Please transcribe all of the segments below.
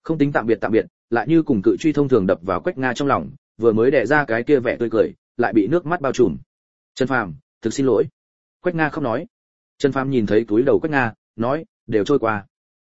Không tính tạm biệt, lại như cùng cự truy thông thường đập vào Quách Nga trong lòng, vừa mới đè ra cái kia vẻ tươi cười, lại bị nước mắt bao trùm. Trần Phàm, thực xin lỗi. Quách Nga khóc nói. Trần Phàm nhìn thấy túi đầu Quách Nga, nói, đều trôi qua.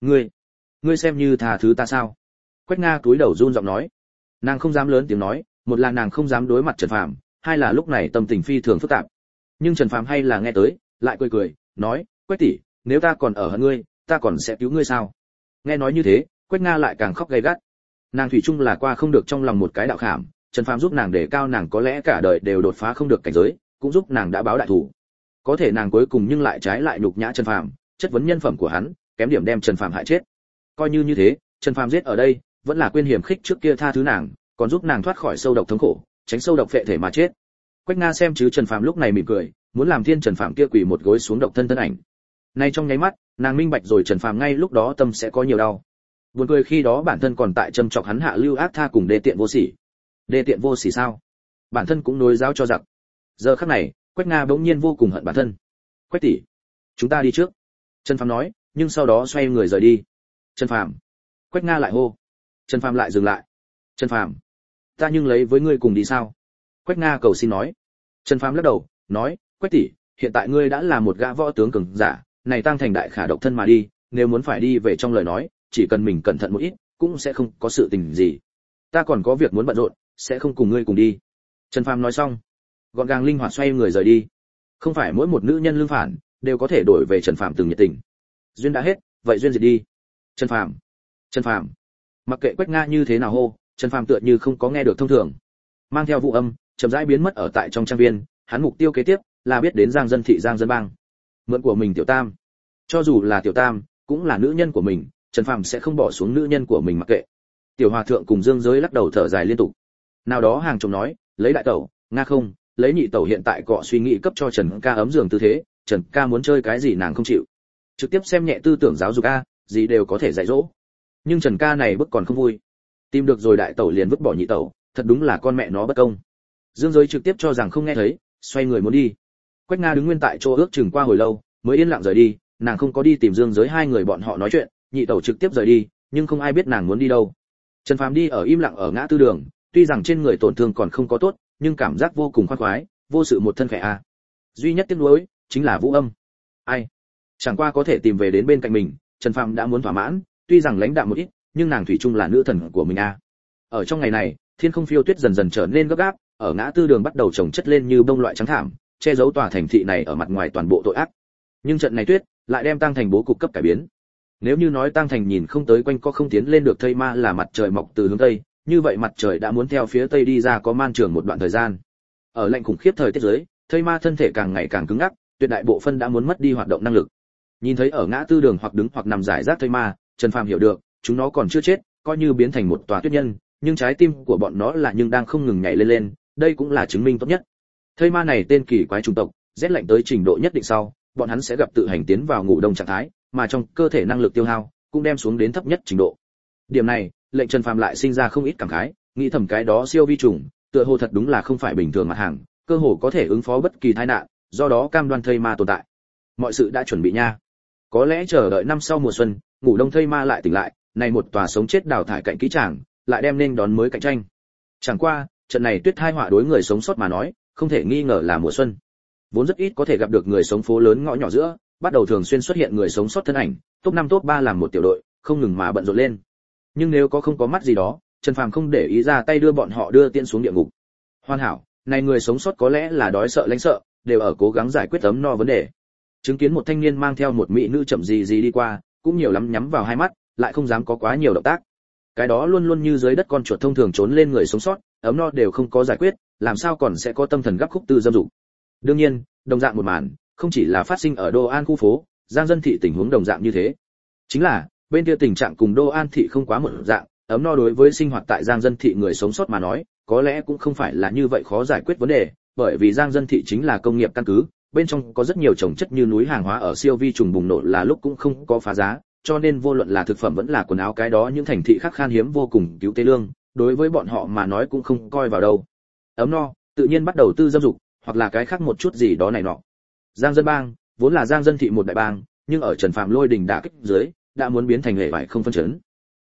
Ngươi xem như tha thứ ta sao? Quách Nga túi đầu run giọng nói. Nàng không dám lớn tiếng nói, một là nàng không dám đối mặt Trần Phàm, hai là lúc này tâm tình phi thường phức tạp. Nhưng Trần Phàm hay là nghe tới, lại cười, nói, Quách tỷ, nếu ta còn ở hận ngươi, ta còn sẽ cứu ngươi sao? Nghe nói như thế, Quách Nga lại càng khóc gay gắt. Nàng thủy chung là qua không được trong lòng một cái đạo khảm, Trần Phàm giúp nàng để cao nàng có lẽ cả đời đều đột phá không được cảnh giới, cũng giúp nàng đã báo đại thủ. Có thể nàng cuối cùng nhưng lại trái lại nhục nhã Trần Phàm, chất vấn nhân phẩm của hắn, kém điểm đem Trần Phàm hại chết. Coi như thế, Trần Phàm giết ở đây, vẫn là quên hiểm khích trước kia tha thứ nàng, còn giúp nàng thoát khỏi sâu độc thống khổ, tránh sâu độc phệ thể mà chết. Quách Nga xem chứ Trần Phàm lúc này mỉm cười, muốn làm thiên Trần Phàm kia quỳ một gối xuống độc thân thân ảnh. Nay trong nháy mắt, nàng minh bạch rồi Trần Phàm ngay lúc đó tâm sẽ có nhiều đau. Buồn cười khi đó bản thân còn tại châm chọc hắn hạ lưu ác tha cùng đê tiện vô sỉ. Đê tiện vô sỉ sao? Bản thân cũng nối giáo cho giặc. Giờ khắc này, Quách Nga bỗng nhiên vô cùng hận bản thân. Quách tỷ, chúng ta đi trước. Trần Phàm nói, nhưng sau đó xoay người rời đi. Trần Phàm. Quách Nga lại hô. Trần Phàm lại dừng lại. Trần Phàm, ta nhưng lấy với ngươi cùng đi sao? Quách Nga cầu xin nói. Trần Phàm lắc đầu, nói, Quách tỷ, hiện tại ngươi đã là một gã võ tướng cường giả, này tăng thành đại khả độc thân mà đi, nếu muốn phải đi về trong lời nói, chỉ cần mình cẩn thận một ít, cũng sẽ không có sự tình gì. Ta còn có việc muốn bận rộn, sẽ không cùng ngươi cùng đi. Trần Phàm nói xong, gọn gàng linh hoạt xoay người rời đi. Không phải mỗi một nữ nhân lương phản đều có thể đổi về Trần Phàm từng nhiệt tình. Duyên đã hết, vậy duyên diệt đi. Trần Phàm, Trần Phàm. Mặc kệ Quách Nga như thế nào hô, Trần Phàm tựa như không có nghe được thông thường. Mang theo vụ âm, chậm rãi biến mất ở tại trong trang viên, hắn mục tiêu kế tiếp là biết đến Giang Dân thị Giang Dân bang. Mượn của mình Tiểu Tam. Cho dù là Tiểu Tam, cũng là nữ nhân của mình, Trần Phàm sẽ không bỏ xuống nữ nhân của mình mặc kệ. Tiểu Hòa thượng cùng Dương Giới lắc đầu thở dài liên tục. Nào đó hàng chồng nói, lấy đại tẩu, Nga không, lấy nhị tẩu hiện tại cọ suy nghĩ cấp cho Trần ca ấm giường tư thế, Trần ca muốn chơi cái gì nàng không chịu. Trực tiếp xem nhẹ tư tưởng giáo dục a, gì đều có thể dạy dỗ. Nhưng Trần ca này bức còn không vui. Tìm được rồi đại tẩu liền vứt bỏ nhị tẩu, thật đúng là con mẹ nó bất công. Dương Giới trực tiếp cho rằng không nghe thấy, xoay người muốn đi. Quách Nga đứng nguyên tại chỗ ước chừng qua hồi lâu, mới yên lặng rời đi, nàng không có đi tìm Dương Giới hai người bọn họ nói chuyện, nhị tẩu trực tiếp rời đi, nhưng không ai biết nàng muốn đi đâu. Trần Phàm đi ở im lặng ở ngã tư đường, tuy rằng trên người tổn thương còn không có tốt, nhưng cảm giác vô cùng khoan khoái, vô sự một thân khỏe a. Duy nhất tiếc nuối chính là Vũ Âm. Ai? Chẳng qua có thể tìm về đến bên cạnh mình, Trần Phàm đã muốn thỏa mãn, tuy rằng lãnh đạm một ít, nhưng nàng thủy chung là nữ thần của mình a. Ở trong ngày này, thiên không phiêu tuyết dần dần trở nên gấp gáp, ở ngã tư đường bắt đầu chồng chất lên như bông loại trắng thảm, che giấu tòa thành thị này ở mặt ngoài toàn bộ tội ác. Nhưng trận này tuyết lại đem Tăng Thành bố cục cấp cải biến. Nếu như nói Tăng Thành nhìn không tới quanh co không tiến lên được thây ma là mặt trời mọc từ hướng tây, như vậy mặt trời đã muốn theo phía tây đi ra có man trường một đoạn thời gian. Ở lạnh khủng khiếp thời tiết dưới, thây ma thân thể càng ngày càng cứng ngắc, tuyệt đại bộ phân đã muốn mất đi hoạt động năng lực. Nhìn thấy ở ngã tư đường hoặc đứng hoặc nằm rải rác thây ma, Trần Phàm hiểu được, chúng nó còn chưa chết, coi như biến thành một tòa tuyết nhân, nhưng trái tim của bọn nó là nhưng đang không ngừng nhảy lên lên, đây cũng là chứng minh tốt nhất. Thây ma này tên kỳ quái chủng tộc, rét lạnh tới trình độ nhất định sau, bọn hắn sẽ gặp tự hành tiến vào ngủ đông trạng thái, mà trong cơ thể năng lực tiêu hao cũng đem xuống đến thấp nhất trình độ. Điểm này, lệnh Trần Phàm lại sinh ra không ít cảm khái, nghĩ thầm cái đó siêu vi trùng, tựa hồ thật đúng là không phải bình thường mặt hàng, cơ hồ có thể ứng phó bất kỳ tai nạn, do đó cam đoan thây ma tồn tại. Mọi sự đã chuẩn bị nha. Có lẽ chờ đợi năm sau mùa xuân, ngủ đông thây ma lại tỉnh lại, này một tòa sống chết đào thải cạnh kỹ tràng, lại đem nên đón mới cạnh tranh. Chẳng qua, trận này tuyết tai họa đối người sống sót mà nói, không thể nghi ngờ là mùa xuân. Vốn rất ít có thể gặp được người sống phố lớn ngõ nhỏ giữa, bắt đầu thường xuyên xuất hiện người sống sót thân ảnh, top 5 top 3 làm một tiểu đội, không ngừng mà bận rộn lên. Nhưng nếu có không có mắt gì đó, Trần Phàm không để ý ra tay đưa bọn họ đưa tiên xuống địa ngục. Hoàn hảo, này người sống sót có lẽ là đói sợ lãnh sợ, đều ở cố gắng giải quyết ấm no vấn đề. Chứng kiến một thanh niên mang theo một mỹ nữ chậm gì đi qua, cũng nhiều lắm nhắm vào hai mắt, lại không dám có quá nhiều động tác. Cái đó luôn luôn như dưới đất con chuột thông thường trốn lên người sống sót, ấm no đều không có giải quyết, làm sao còn sẽ có tâm thần gấp khúc tư dâm dục. Đương nhiên, đồng dạng một màn, không chỉ là phát sinh ở Đô An khu phố, Giang Dân thị tình huống đồng dạng như thế. Chính là, bên kia tình trạng cùng Đô An thị không quá một dạng, ấm no đối với sinh hoạt tại Giang Dân thị người sống sót mà nói, có lẽ cũng không phải là như vậy khó giải quyết vấn đề, bởi vì Giang Dân thị chính là công nghiệp căn cứ, bên trong có rất nhiều trồng chất như núi hàng hóa ở siêu vi trùng bùng nổ là lúc cũng không có phá giá, cho nên vô luận là thực phẩm vẫn là quần áo cái đó những thành thị khác khan hiếm vô cùng cứu tế lương, đối với bọn họ mà nói cũng không coi vào đâu. Ấm no, tự nhiên bắt đầu tư dâm dục, hoặc là cái khác một chút gì đó này nọ. Giang Dân bang, vốn là Giang Dân thị một đại bang, nhưng ở Trần Phàm lôi đình đả kích dưới, đã muốn biến thành hệ vải không phân chấn.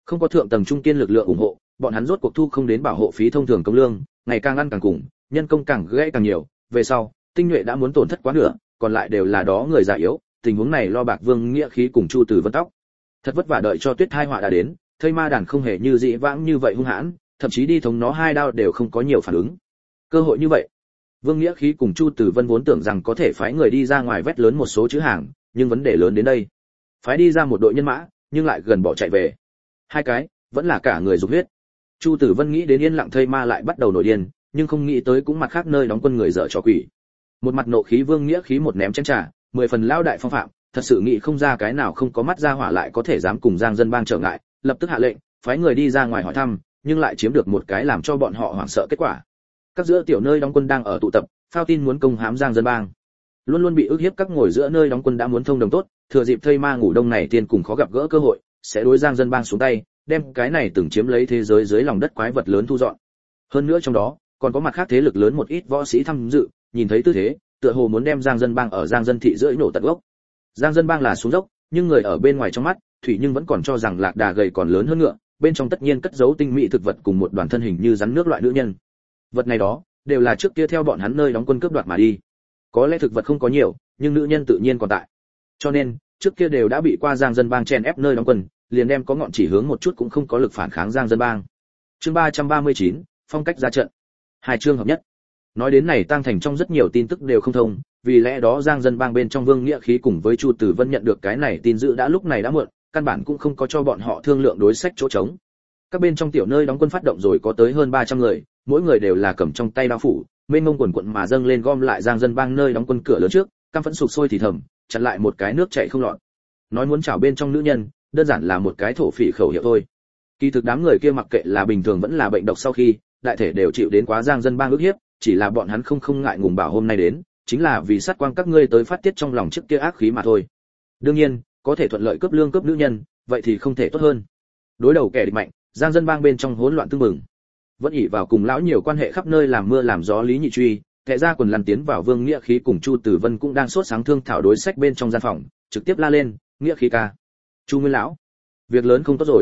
Không có thượng tầng trung kiên lực lượng ủng hộ, bọn hắn rốt cuộc thu không đến bảo hộ phí thông thường công lương, ngày càng ăn càng cùng, nhân công càng gãy càng nhiều, về sau, tinh nhuệ đã muốn tổn thất quá nửa, còn lại đều là đó người già yếu, tình huống này lo bạc Vương Nghĩa Khí cùng Chu Tử Vân tóc. Thật vất vả đợi cho Tuyết Thai họa đã đến, thây ma đàn không hề như dĩ vãng như vậy hung hãn, thậm chí đi thống nó hai đao đều không có nhiều phản ứng. Cơ hội như vậy, Vương Nghĩa Khí cùng Chu Tử Vân vốn tưởng rằng có thể phái người đi ra ngoài vét lớn một số chữ hàng, nhưng vấn đề lớn đến đây. Phái đi ra một đội nhân mã, nhưng lại gần bỏ chạy về. Hai cái, vẫn là cả người dục huyết. Chu Tử Vân nghĩ đến yên lặng thây ma lại bắt đầu nổi điên, nhưng không nghĩ tới cũng mặt khác nơi đóng quân người dở trò quỷ. Một mặt nộ khí Vương Nghĩa Khí một ném chén trà, 10 phần lao đại phong phạm, thật sự nghĩ không ra cái nào không có mắt ra hỏa lại có thể dám cùng Giang Dân Bang trở ngại, lập tức hạ lệnh, phái người đi ra ngoài hỏi thăm, nhưng lại chiếm được một cái làm cho bọn họ hoảng sợ kết quả. Các giữa tiểu nơi đóng quân đang ở tụ tập, phao tin muốn công hãm Giang Dân Bang. Luôn luôn bị ức hiếp các ngồi giữa nơi đóng quân đã muốn thông đồng tốt, thừa dịp thây ma ngủ đông này tiên cùng khó gặp gỡ cơ hội, sẽ đối Giang Dân Bang xuống tay, đem cái này từng chiếm lấy thế giới dưới lòng đất quái vật lớn thu dọn. Hơn nữa trong đó, còn có mặt khác thế lực lớn một ít võ sĩ tham dự, nhìn thấy tư thế, tựa hồ muốn đem Giang Dân Bang ở Giang Dân thị rưỡi nổ tận gốc. Giang Dân Bang là xuống dốc, nhưng người ở bên ngoài trong mắt, thủy nhưng vẫn còn cho rằng lạc đà gầy còn lớn hơn ngựa, bên trong tất nhiên cất giấu tinh mỹ thực vật cùng một đoàn thân hình như rắn nước loại nữ nhân. Vật này đó, đều là trước kia theo bọn hắn nơi đóng quân cướp đoạt mà đi. Có lẽ thực vật không có nhiều, nhưng nữ nhân tự nhiên còn tại. Cho nên, trước kia đều đã bị qua Giang Dân Bang chen ép nơi đóng quân, liền đem có ngọn chỉ hướng một chút cũng không có lực phản kháng Giang Dân Bang. Chương 339, phong cách ra trận. Hai chương hợp nhất. Nói đến này Tăng Thành trong rất nhiều tin tức đều không thông, vì lẽ đó Giang Dân Bang bên trong Vương Nghĩa Khí cùng với Chu Tử Vân nhận được cái này tin dữ đã lúc này đã muộn, căn bản cũng không có cho bọn họ thương lượng đối sách chỗ trống. Các bên trong tiểu nơi đóng quân phát động rồi có tới hơn 300 người, mỗi người đều là cầm trong tay đao phủ, mênh mông quần quận mà dâng lên gom lại Giang Dân Bang nơi đóng quân cửa lớn trước, căm phẫn sục sôi thì thầm, chặn lại một cái nước chảy không lọt. Nói muốn chảo bên trong nữ nhân, đơn giản là một cái thổ phỉ khẩu hiệu thôi. Kỳ thực đám người kia mặc kệ là bình thường vẫn là bệnh độc sau khi, đại thể đều chịu đến quá Giang Dân Bang ức hiếp, chỉ là bọn hắn không ngại ngùng bảo hôm nay đến, chính là vì sát quang các ngươi tới phát tiết trong lòng trước kia ác khí mà thôi. Đương nhiên, có thể thuận lợi cướp lương cướp nữ nhân, vậy thì không thể tốt hơn. Đối đầu kẻ địch mạnh, Giang Dân Bang bên trong hỗn loạn tương mừng. Vẫn ỷ vào cùng lão nhiều quan hệ khắp nơi làm mưa làm gió Lý Nhị Truy, kẻ ra quần lăn tiến vào Vương Nghĩa Khí cùng Chu Tử Vân cũng đang sốt sáng thương thảo đối sách bên trong gian phòng, trực tiếp la lên, "Nghĩa Khí ca, Chu Nguyên lão, việc lớn không tốt rồi."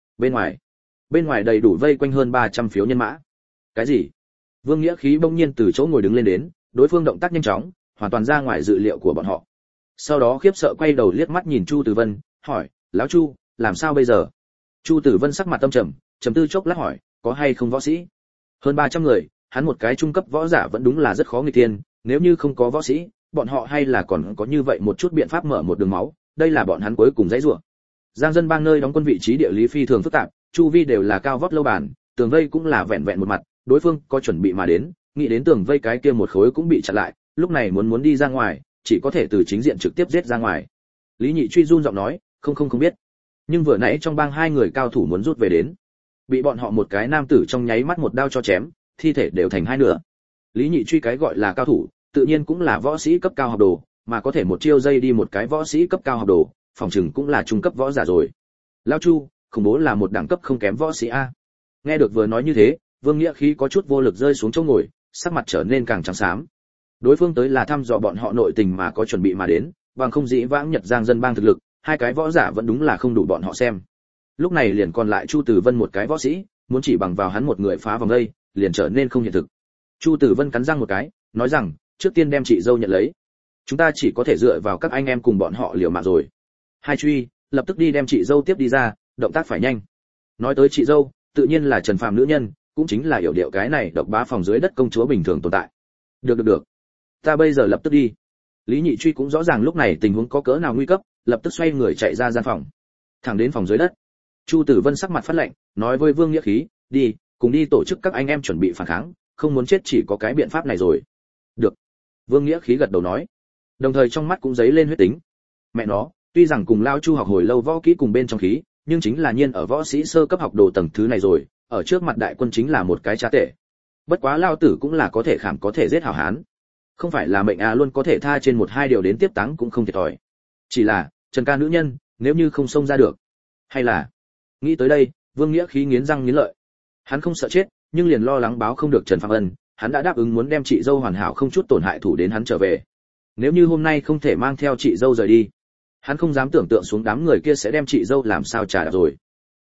Bên ngoài đầy đủ vây quanh hơn 300 phiếu nhân mã. Cái gì? Vương Nghĩa Khí bỗng nhiên từ chỗ ngồi đứng lên đến, đối phương động tác nhanh chóng, hoàn toàn ra ngoài dự liệu của bọn họ. Sau đó khiếp sợ quay đầu liếc mắt nhìn Chu Tử Vân, hỏi, "Lão Chu, làm sao bây giờ?" Chu Tử Vân sắc mặt tâm trầm, trầm tư chốc lát hỏi, "Có hay không võ sĩ?" Hơn 300 người, hắn một cái trung cấp võ giả vẫn đúng là rất khó nghịch tiên, nếu như không có võ sĩ, bọn họ hay là còn có như vậy một chút biện pháp mở một đường máu, đây là bọn hắn cuối cùng dãy rủa. Giang Dân Bang nơi đóng quân vị trí địa lý phi thường phức tạp, chu vi đều là cao vót lâu bàn, tường vây cũng là vẹn vẹn một mặt, đối phương có chuẩn bị mà đến, nghĩ đến tường vây cái kia một khối cũng bị chặn lại, lúc này muốn đi ra ngoài, chỉ có thể từ chính diện trực tiếp giết ra ngoài. Lý Nhị Truy run giọng nói, không biết. Nhưng vừa nãy trong bang hai người cao thủ muốn rút về đến, bị bọn họ một cái nam tử trong nháy mắt một đao cho chém, thi thể đều thành hai nửa. Lý Nhị Truy cái gọi là cao thủ, tự nhiên cũng là võ sĩ cấp cao học đồ, mà có thể một chiêu dây đi một cái võ sĩ cấp cao học đồ, phòng chừng cũng là trung cấp võ giả rồi. Lão Chu, khủng bố là một đẳng cấp không kém võ sĩ a. Nghe được vừa nói như thế, Vương Nghĩa Khí có chút vô lực rơi xuống chỗ ngồi, sắc mặt trở nên càng trắng xám. Đối phương tới là thăm dò bọn họ nội tình mà có chuẩn bị mà đến, bằng không dĩ vãng Nhật Giang Dân Bang thực lực, hai cái võ giả vẫn đúng là không đủ bọn họ xem. Lúc này liền còn lại Chu Tử Vân một cái võ sĩ, muốn chỉ bằng vào hắn một người phá vòng đây, liền trở nên không hiện thực. Chu Tử Vân cắn răng một cái, nói rằng, trước tiên đem chị dâu nhận lấy. Chúng ta chỉ có thể dựa vào các anh em cùng bọn họ liều mạng rồi. Hai Truy, lập tức đi đem chị dâu tiếp đi ra, động tác phải nhanh. Nói tới chị dâu, tự nhiên là Trần Phàm nữ nhân, cũng chính là yểu điệu cái này độc bá phòng dưới đất công chúa bình thường tồn tại. Được. Ta bây giờ lập tức đi. Lý Nhị Truy cũng rõ ràng lúc này tình huống có cỡ nào nguy cấp, lập tức xoay người chạy ra gian phòng, thẳng đến phòng dưới đất. Chu Tử Vân sắc mặt phát lạnh, nói với Vương Nghĩa Khí, đi, cùng đi tổ chức các anh em chuẩn bị phản kháng, không muốn chết chỉ có cái biện pháp này rồi. Được. Vương Nghĩa Khí gật đầu nói, đồng thời trong mắt cũng giấy lên huyết tính. Mẹ nó, tuy rằng cùng lao Chu học hồi lâu võ kỹ cùng bên trong khí, nhưng chính là nhiên ở võ sĩ sơ cấp học đồ tầng thứ này rồi, ở trước mặt đại quân chính là một cái trá tệ. Bất quá lao tử cũng là có thể khảm có thể giết hảo hán, không phải là mệnh luôn có thể tha trên một hai điều đến tiếp táng cũng không thiệt thòi. Chỉ là Trần ca nữ nhân, nếu như không xông ra được, hay là... Nghĩ tới đây, Vương Nghĩa Khí nghiến răng nghiến lợi. Hắn không sợ chết, nhưng liền lo lắng báo không được Trần Phàm Ân, hắn đã đáp ứng muốn đem chị dâu hoàn hảo không chút tổn hại thủ đến hắn trở về. Nếu như hôm nay không thể mang theo chị dâu rời đi, hắn không dám tưởng tượng xuống đám người kia sẽ đem chị dâu làm sao trả rồi.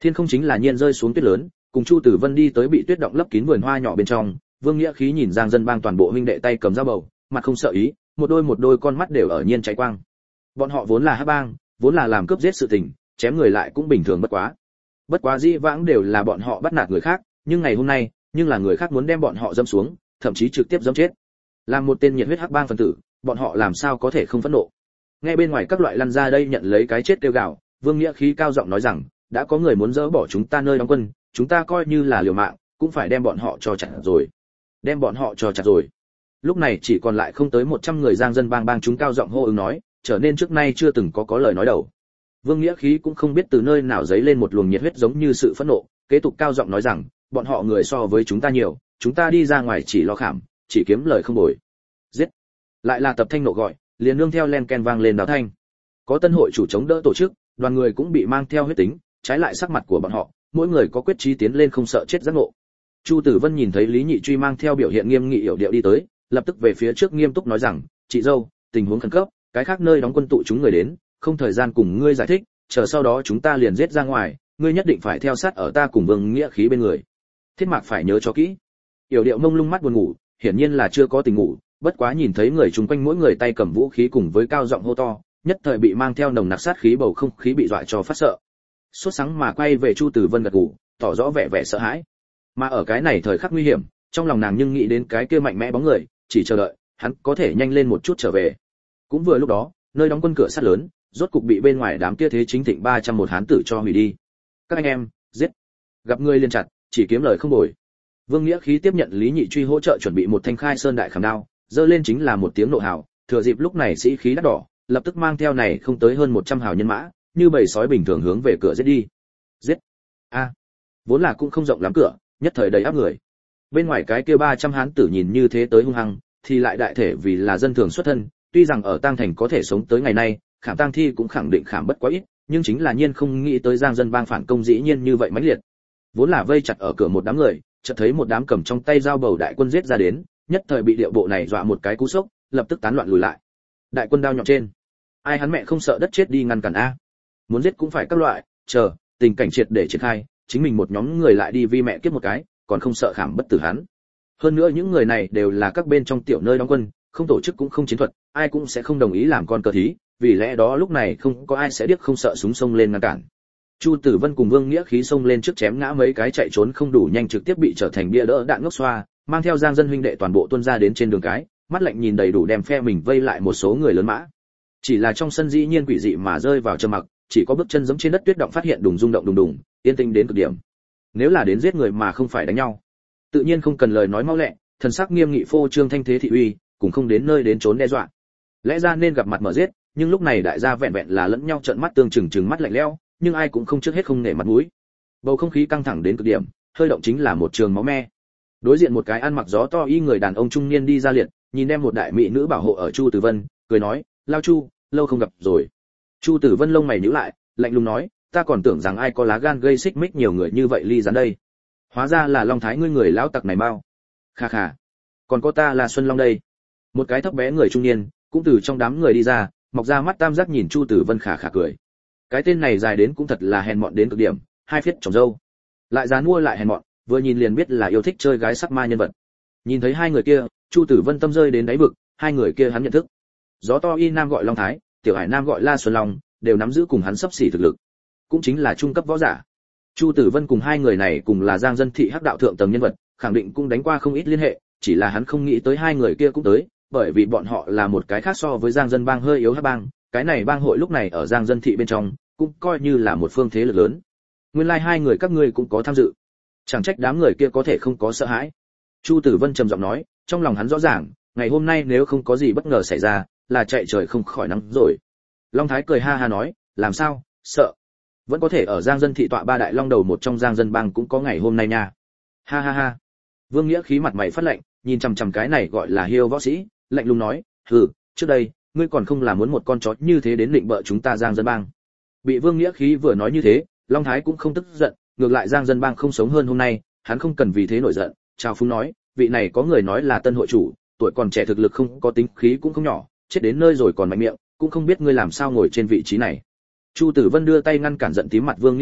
Thiên không chính là nhiên rơi xuống tuyết lớn, cùng Chu Tử Vân đi tới bị tuyết động lấp kín vườn hoa nhỏ bên trong, Vương Nghĩa Khí nhìn Giang Dân Bang toàn bộ huynh đệ tay cầm dao bầu, mặt không sợ ý, một đôi con mắt đều ở nhiên cháy quang. Bọn họ vốn là hắc bang, vốn là làm cướp giết sự tình, chém người lại cũng bình thường bất quá. Bất quá dĩ vãng đều là bọn họ bắt nạt người khác, nhưng ngày hôm nay, nhưng là người khác muốn đem bọn họ dẫm xuống, thậm chí trực tiếp dẫm chết. Làm một tên nhiệt huyết hắc bang phân tử, bọn họ làm sao có thể không phẫn nộ. Nghe bên ngoài các loại lăn ra đây nhận lấy cái chết kêu gào, Vương Nghĩa Khí cao giọng nói rằng, đã có người muốn dỡ bỏ chúng ta nơi đóng quân, chúng ta coi như là liều mạng, cũng phải đem bọn họ cho chặt rồi. Đem bọn họ cho chặt rồi. Lúc này chỉ còn lại không tới 100 người Giang Dân Bang chúng cao giọng hô ứng nói, trở nên trước nay chưa từng có lời nói đầu. Vương Nghĩa Khí cũng không biết từ nơi nào dấy lên một luồng nhiệt huyết giống như sự phẫn nộ, kế tục cao giọng nói rằng, bọn họ người so với chúng ta nhiều, chúng ta đi ra ngoài chỉ lo khảm, chỉ kiếm lời không bồi. Giết. Lại là tập thanh nộ gọi, liền nương theo len ken vang lên đáo thanh. Có tân hội chủ chống đỡ tổ chức, đoàn người cũng bị mang theo huyết tính, trái lại sắc mặt của bọn họ, mỗi người có quyết chí tiến lên không sợ chết giác ngộ. Chu Tử Vân nhìn thấy Lý Nhị Truy mang theo biểu hiện nghiêm nghị yểu điệu đi tới, lập tức về phía trước nghiêm túc nói rằng, chị dâu, tình huống khẩn cấp, cái khác nơi đóng quân tụ chúng người đến, không thời gian cùng ngươi giải thích, chờ sau đó chúng ta liền giết ra ngoài, ngươi nhất định phải theo sát ở ta cùng Vương Nghĩa Khí bên người. Thiết Mạc phải nhớ cho kỹ. Yểu điệu mông lung mắt buồn ngủ, hiển nhiên là chưa có tình ngủ, bất quá nhìn thấy người chung quanh mỗi người tay cầm vũ khí cùng với cao giọng hô to, nhất thời bị mang theo nồng nặc sát khí bầu không khí bị dọa cho phát sợ. Sốt sắng mà quay về Chu Tử Vân gật gù, tỏ rõ vẻ sợ hãi. Mà ở cái này thời khắc nguy hiểm, trong lòng nàng nhưng nghĩ đến cái kia mạnh mẽ bóng người, chỉ chờ đợi hắn có thể nhanh lên một chút trở về. Cũng vừa lúc đó, nơi đóng quân cửa sắt lớn, rốt cục bị bên ngoài đám kia thế chính thịnh 301 hán tử cho hủy đi. Các anh em, giết. Gặp người liền chặt, chỉ kiếm lời không bồi. Vương Nghĩa Khí tiếp nhận Lý Nhị Truy hỗ trợ chuẩn bị một thanh khai sơn đại khảm đao, giơ lên chính là một tiếng nộ hào, thừa dịp lúc này sĩ khí đắt đỏ, lập tức mang theo này không tới hơn 100 hào nhân mã, như bầy sói bình thường hướng về cửa giết đi. Giết. A. Vốn là cũng không rộng lắm cửa, nhất thời đầy áp người. Bên ngoài cái kia 300 hán tử nhìn như thế tới hung hăng, thì lại đại thể vì là dân thường xuất thân, tuy rằng ở Tang Thành có thể sống tới ngày nay, khảm tang thi cũng khẳng định khảm bất quá ít, nhưng chính là nhiên không nghĩ tới Giang Dân Bang phản công dĩ nhiên như vậy mãnh liệt. Vốn là vây chặt ở cửa một đám người, chợt thấy một đám cầm trong tay dao bầu đại quân giết ra đến, nhất thời bị điệu bộ này dọa một cái cú sốc, lập tức tán loạn lùi lại. Đại quân đao nhọn trên, ai hắn mẹ không sợ đất chết đi ngăn cản a? Muốn giết cũng phải các loại, chờ, tình cảnh triệt để triển khai, chính mình một nhóm người lại đi vi mẹ kiếp một cái, còn không sợ khảm bất tử hắn. Hơn nữa những người này đều là các bên trong tiểu nơi đóng quân, không tổ chức cũng không chiến thuật, ai cũng sẽ không đồng ý làm con cờ thí, vì lẽ đó lúc này không có ai sẽ điếc không sợ súng xông lên ngăn cản. Chu Tử Vân cùng Vương Nghĩa Khí xông lên trước chém ngã mấy cái chạy trốn không đủ nhanh trực tiếp bị trở thành bia đỡ đạn ngốc xoa, mang theo Giang Dân huynh đệ toàn bộ tuôn ra đến trên đường cái, mắt lạnh nhìn đầy đủ đem phe mình vây lại một số người lớn mã. Chỉ là trong sân dĩ nhiên quỷ dị mà rơi vào trầm mặc, chỉ có bước chân giẫm trên đất tuyết động phát hiện đùng rung động đùng đùng, yên tĩnh đến cực điểm. Nếu là đến giết người mà không phải đánh nhau, tự nhiên không cần lời nói mau lẹ, thần sắc nghiêm nghị phô trương thanh thế thị uy, cũng không đến nơi đến trốn đe dọa. Lẽ ra nên gặp mặt mở giết, nhưng lúc này đại gia vẹn vẹn là lẫn nhau trợn mắt tương chừng mắt lạnh lẽo, nhưng ai cũng không trước hết không nể mặt mũi. Bầu không khí căng thẳng đến cực điểm, hơi động chính là một trường máu me. Đối diện một cái ăn mặc gió to y người đàn ông trung niên đi ra liệt, nhìn đem một đại mỹ nữ bảo hộ ở Chu Tử Vân, cười nói, "Lao Chu, lâu không gặp rồi." Chu Tử Vân lông mày nhíu lại, lạnh lùng nói, "Ta còn tưởng rằng ai có lá gan gây xích mích nhiều người như vậy ly gián đây. Hóa ra là Long Thái ngươi người lão tặc này mau." "Kha kha, còn có ta là Xuân Long đây." Một cái thấp bé người trung niên, cũng từ trong đám người đi ra, mọc ra mắt tam giác nhìn Chu Tử Vân khả khả cười. Cái tên này dài đến cũng thật là hèn mọn đến cực điểm, hai phiết trồng râu, lại dán mua lại hèn mọn, vừa nhìn liền biết là yêu thích chơi gái sắc ma nhân vật. Nhìn thấy hai người kia, Chu Tử Vân tâm rơi đến đáy vực, hai người kia hắn nhận thức. Gió to y nam gọi Long Thái, tiểu hải nam gọi La Xuân Long, đều nắm giữ cùng hắn sắp xỉ thực lực, cũng chính là trung cấp võ giả. Chu Tử Vân cùng hai người này cùng là Giang Dân thị hắc đạo thượng tầng nhân vật, khẳng định cũng đánh qua không ít liên hệ, chỉ là hắn không nghĩ tới hai người kia cũng tới, bởi vì bọn họ là một cái khác so với Giang Dân bang hơi yếu hắc bang, cái này bang hội lúc này ở Giang Dân thị bên trong, cũng coi như là một phương thế lực lớn. Nguyên lai hai người các ngươi cũng có tham dự. Chẳng trách đám người kia có thể không có sợ hãi. Chu Tử Vân trầm giọng nói, trong lòng hắn rõ ràng, ngày hôm nay nếu không có gì bất ngờ xảy ra, là chạy trời không khỏi nắng rồi. Long Thái cười ha ha nói, làm sao, sợ? Vẫn có thể ở Giang Dân thị tọa ba đại long đầu một trong Giang Dân bang cũng có ngày hôm nay nha. Ha ha ha. Vương Nghĩa khí mặt mày phát lạnh, nhìn chằm chằm cái này gọi là hiêu võ sĩ, lạnh lùng nói, hừ, trước đây, ngươi còn không là muốn một con chó như thế đến định bợ chúng ta Giang Dân bang. Bị Vương Nghĩa khí vừa nói như thế, Long Thái cũng không tức giận, ngược lại Giang Dân bang không sống hơn hôm nay, hắn không cần vì thế nổi giận, chào phúng nói, vị này có người nói là tân hội chủ, tuổi còn trẻ thực lực không có tính khí cũng không nhỏ, chết đến nơi rồi còn mạnh miệng, cũng không biết ngươi làm sao ngồi trên vị trí này. Chu Tử Vân đưa tay ngăn cản giận tím mặt Vương Nghĩa khí,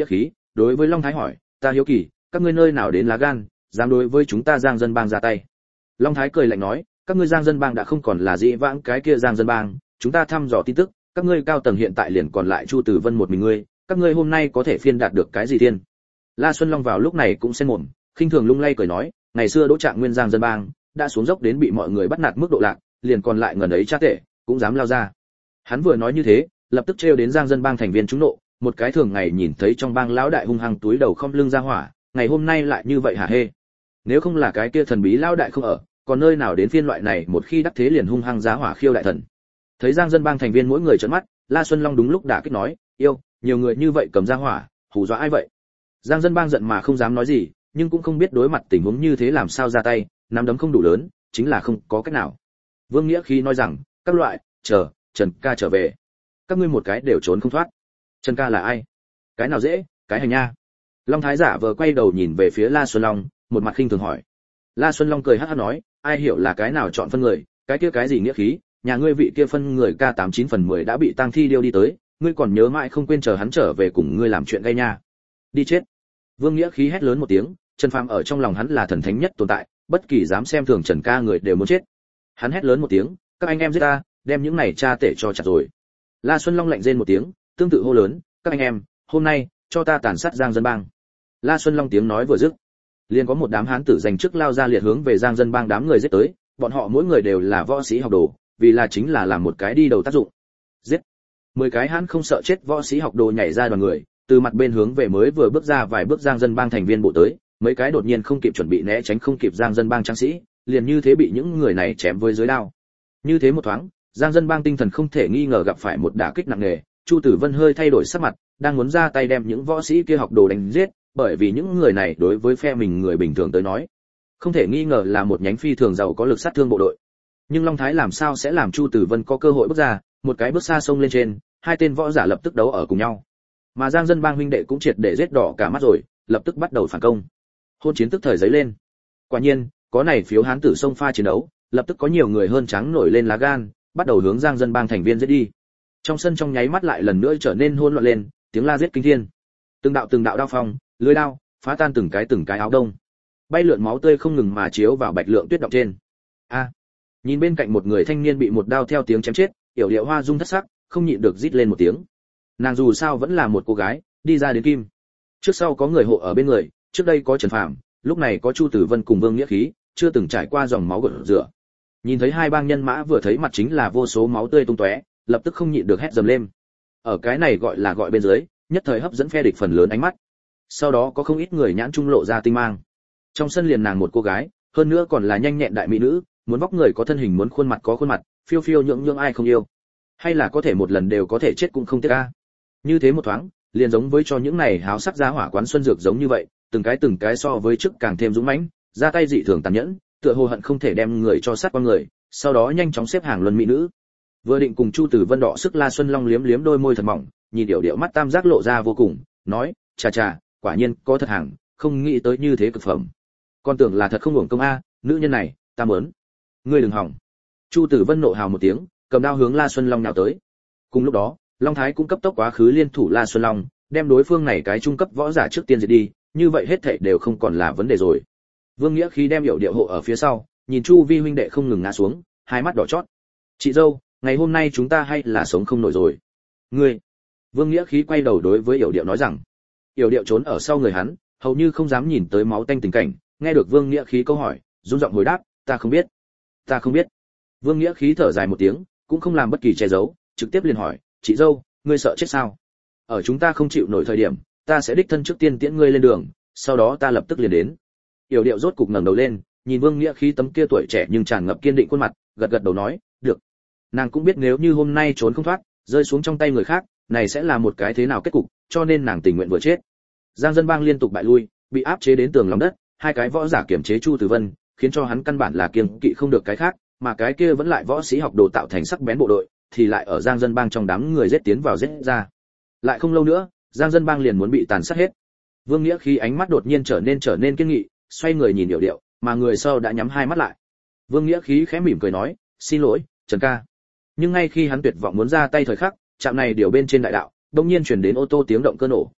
đối với Long Thái hỏi, ta hiếu kỳ, các ngươi nơi nào đến lá gan, dám đối với chúng ta Giang Dân Bang ra tay. Long Thái cười lạnh nói, các ngươi Giang Dân Bang đã không còn là dĩ vãng cái kia Giang Dân Bang, chúng ta thăm dò tin tức, các ngươi cao tầng hiện tại liền còn lại Chu Tử Vân một mình ngươi, các ngươi hôm nay có thể phiên đạt được cái gì tiên? La Xuân Long vào lúc này cũng xen mồm, khinh thường lung lay cười nói, ngày xưa Đỗ Trạng Nguyên Giang Dân Bang đã xuống dốc đến bị mọi người bắt nạt mức độ lạc, liền còn lại ngần ấy cha tệ, cũng dám lao ra. Hắn vừa nói như thế, lập tức trêu đến Giang Dân Bang thành viên trúng nộ, một cái thường ngày nhìn thấy trong bang lão đại hung hăng túi đầu không lưng ra hỏa, ngày hôm nay lại như vậy hả hê. Nếu không là cái kia thần bí lão đại không ở, còn nơi nào đến phiên loại này một khi đắc thế liền hung hăng giá hỏa khiêu đại thần. Thấy Giang Dân Bang thành viên mỗi người trợn mắt, La Xuân Long đúng lúc đả kích nói, yêu, nhiều người như vậy cầm ra hỏa, hù dọa ai vậy? Giang Dân Bang giận mà không dám nói gì, nhưng cũng không biết đối mặt tình huống như thế làm sao ra tay, nắm đấm không đủ lớn, chính là không có cách nào. Vương Nghĩa Khí nói rằng, các loại, chờ, Trần ca trở về, các ngươi một cái đều trốn không thoát. Trần ca là ai? Cái nào dễ, cái hành nha. Long Thái giả vờ quay đầu nhìn về phía La Xuân Long, một mặt khinh thường hỏi. La Xuân Long cười hắc hắc nói, ai hiểu là cái nào chọn phân người, cái kia cái gì nghĩa khí, nhà ngươi vị kia phân người K89 phần 10 đã bị tang thi điêu đi tới, ngươi còn nhớ mãi không quên chờ hắn trở về cùng ngươi làm chuyện gây nha. Đi chết. Vương Nghĩa Khí hét lớn một tiếng, Trần Phàm ở trong lòng hắn là thần thánh nhất tồn tại, bất kỳ dám xem thường Trần ca người đều muốn chết. Hắn hét lớn một tiếng, các anh em giết ta, đem những này cha tể cho chặt rồi. La Xuân Long lạnh rên một tiếng, tương tự hô lớn, các anh em, hôm nay cho ta tàn sát Giang Dân Bang. La Xuân Long tiếng nói vừa dứt, liền có một đám hán tử giành chức lao ra liệt hướng về Giang Dân Bang đám người giết tới, bọn họ mỗi người đều là võ sĩ học đồ, vì là chính là làm một cái đi đầu tác dụng. Giết. 10 cái hán không sợ chết võ sĩ học đồ nhảy ra đoàn người, từ mặt bên hướng về mới vừa bước ra vài bước Giang Dân Bang thành viên bộ tới, mấy cái đột nhiên không kịp chuẩn bị né tránh không kịp Giang Dân Bang tráng sĩ, liền như thế bị những người này chém với dưới đao. Như thế một thoáng, Giang Dân Bang tinh thần không thể nghi ngờ gặp phải một đả kích nặng nề, Chu Tử Vân hơi thay đổi sắc mặt, đang muốn ra tay đem những võ sĩ kia học đồ đánh giết, bởi vì những người này đối với phe mình người bình thường tới nói, không thể nghi ngờ là một nhánh phi thường giàu có lực sát thương bộ đội. Nhưng Long Thái làm sao sẽ làm Chu Tử Vân có cơ hội bước ra, một cái bước xa sông lên trên, hai tên võ giả lập tức đấu ở cùng nhau. Mà Giang Dân Bang huynh đệ cũng triệt để giết đỏ cả mắt rồi, lập tức bắt đầu phản công. Hôn chiến tức thời giấy lên. Quả nhiên, có này phiếu hán tử sông pha chiến đấu, lập tức có nhiều người hơn trắng nổi lên lá gan, bắt đầu hướng Giang Dân Bang thành viên giết đi. Trong sân trong nháy mắt lại lần nữa trở nên hỗn loạn lên, tiếng la giết kinh thiên. Từng đạo đao phong, lưỡi đao, phá tan từng cái áo đông. Bay lượn máu tươi không ngừng mà chiếu vào bạch lượng tuyết động trên. A. Nhìn bên cạnh một người thanh niên bị một đao theo tiếng chém chết, Yểu Điệu Hoa rung thất sắc, không nhịn được rít lên một tiếng. Nàng dù sao vẫn là một cô gái, đi ra đến kim. Trước sau có người hộ ở bên người, trước đây có Trần Phàm, lúc này có Chu Tử Vân cùng Vương Nghĩa Khí, chưa từng trải qua dòng máu gợn rửa. Nhìn thấy hai bang nhân mã vừa thấy mặt chính là vô số máu tươi tung tóe, lập tức không nhịn được hét dầm lên. Ở cái này gọi bên dưới, nhất thời hấp dẫn phe địch phần lớn ánh mắt. Sau đó có không ít người nhãn trung lộ ra tinh mang. Trong sân liền nàng một cô gái, hơn nữa còn là nhanh nhẹn đại mỹ nữ, muốn vóc người có thân hình muốn khuôn mặt có khuôn mặt, phiêu phiêu nhượng ai không yêu. Hay là có thể một lần đều có thể chết cũng không tiếc a. Như thế một thoáng, liền giống với cho những này háo sắc giá hỏa quán xuân dược giống như vậy, từng cái so với trước càng thêm dũng mãnh, ra tay dị thường tàn nhẫn, tựa hồ hận không thể đem người cho sát qua người, sau đó nhanh chóng xếp hàng luân mỹ nữ. Vừa định cùng Chu Tử Vân đọ sức, La Xuân Long liếm liếm đôi môi thật mỏng, nhìn Điệu Điệu mắt tam giác lộ ra vô cùng, nói, chà, quả nhiên có thật hàng, không nghĩ tới như thế cực phẩm. Con tưởng là thật không hưởng công a, nữ nhân này, ta muốn. Ngươi đừng hỏng. Chu Tử Vân nộ hào một tiếng, cầm đao hướng La Xuân Long nhào tới. Cùng lúc đó, Long Thái cũng cấp tốc quá khứ liên thủ La Xuân Long, đem đối phương này cái trung cấp võ giả trước tiên diệt đi, như vậy hết thảy đều không còn là vấn đề rồi. Vương Nghĩa Khí đem Yểu Điệu hộ ở phía sau, nhìn Chu vi huynh đệ không ngừng ngã xuống, hai mắt đỏ chót. Chị dâu, ngày hôm nay chúng ta hay là sống không nổi rồi. Ngươi. Vương Nghĩa Khí quay đầu đối với Yểu Điệu nói rằng. Yểu Điệu trốn ở sau người hắn, hầu như không dám nhìn tới máu tanh tình cảnh, nghe được Vương Nghĩa Khí câu hỏi, run giọng hồi đáp, ta không biết. Vương Nghĩa Khí thở dài một tiếng, cũng không làm bất kỳ che giấu, trực tiếp liền hỏi, chị dâu, ngươi sợ chết sao? Ở chúng ta không chịu nổi thời điểm, ta sẽ đích thân trước tiên tiễn ngươi lên đường, sau đó ta lập tức liền đến. Yểu Điệu rốt cục ngẩng đầu lên, nhìn Vương Nghĩa Khí tấm kia tuổi trẻ nhưng tràn ngập kiên định khuôn mặt, gật đầu nói, được. Nàng cũng biết nếu như hôm nay trốn không thoát, rơi xuống trong tay người khác, này sẽ là một cái thế nào kết cục, cho nên nàng tình nguyện vừa chết. Giang Dân Bang liên tục bại lui, bị áp chế đến tường lòng đất, hai cái võ giả kiểm chế Chu Tử Vân, khiến cho hắn căn bản là kiêng kỵ không được cái khác, mà cái kia vẫn lại võ sĩ học đồ tạo thành sắc bén bộ đội, thì lại ở Giang Dân Bang trong đám người giết tiến vào giết ra. Lại không lâu nữa, Giang Dân Bang liền muốn bị tàn sát hết. Vương Nghĩa Khí ánh mắt đột nhiên trở nên kiên nghị, xoay người nhìn Yểu Điệu, mà người sau đã nhắm hai mắt lại. Vương Nghĩa Khí khẽ mỉm cười nói, xin lỗi, Trần ca. Nhưng ngay khi hắn tuyệt vọng muốn ra tay thời khắc, trạm này điều bên trên đại đạo, đột nhiên truyền đến ô tô tiếng động cơ nổ.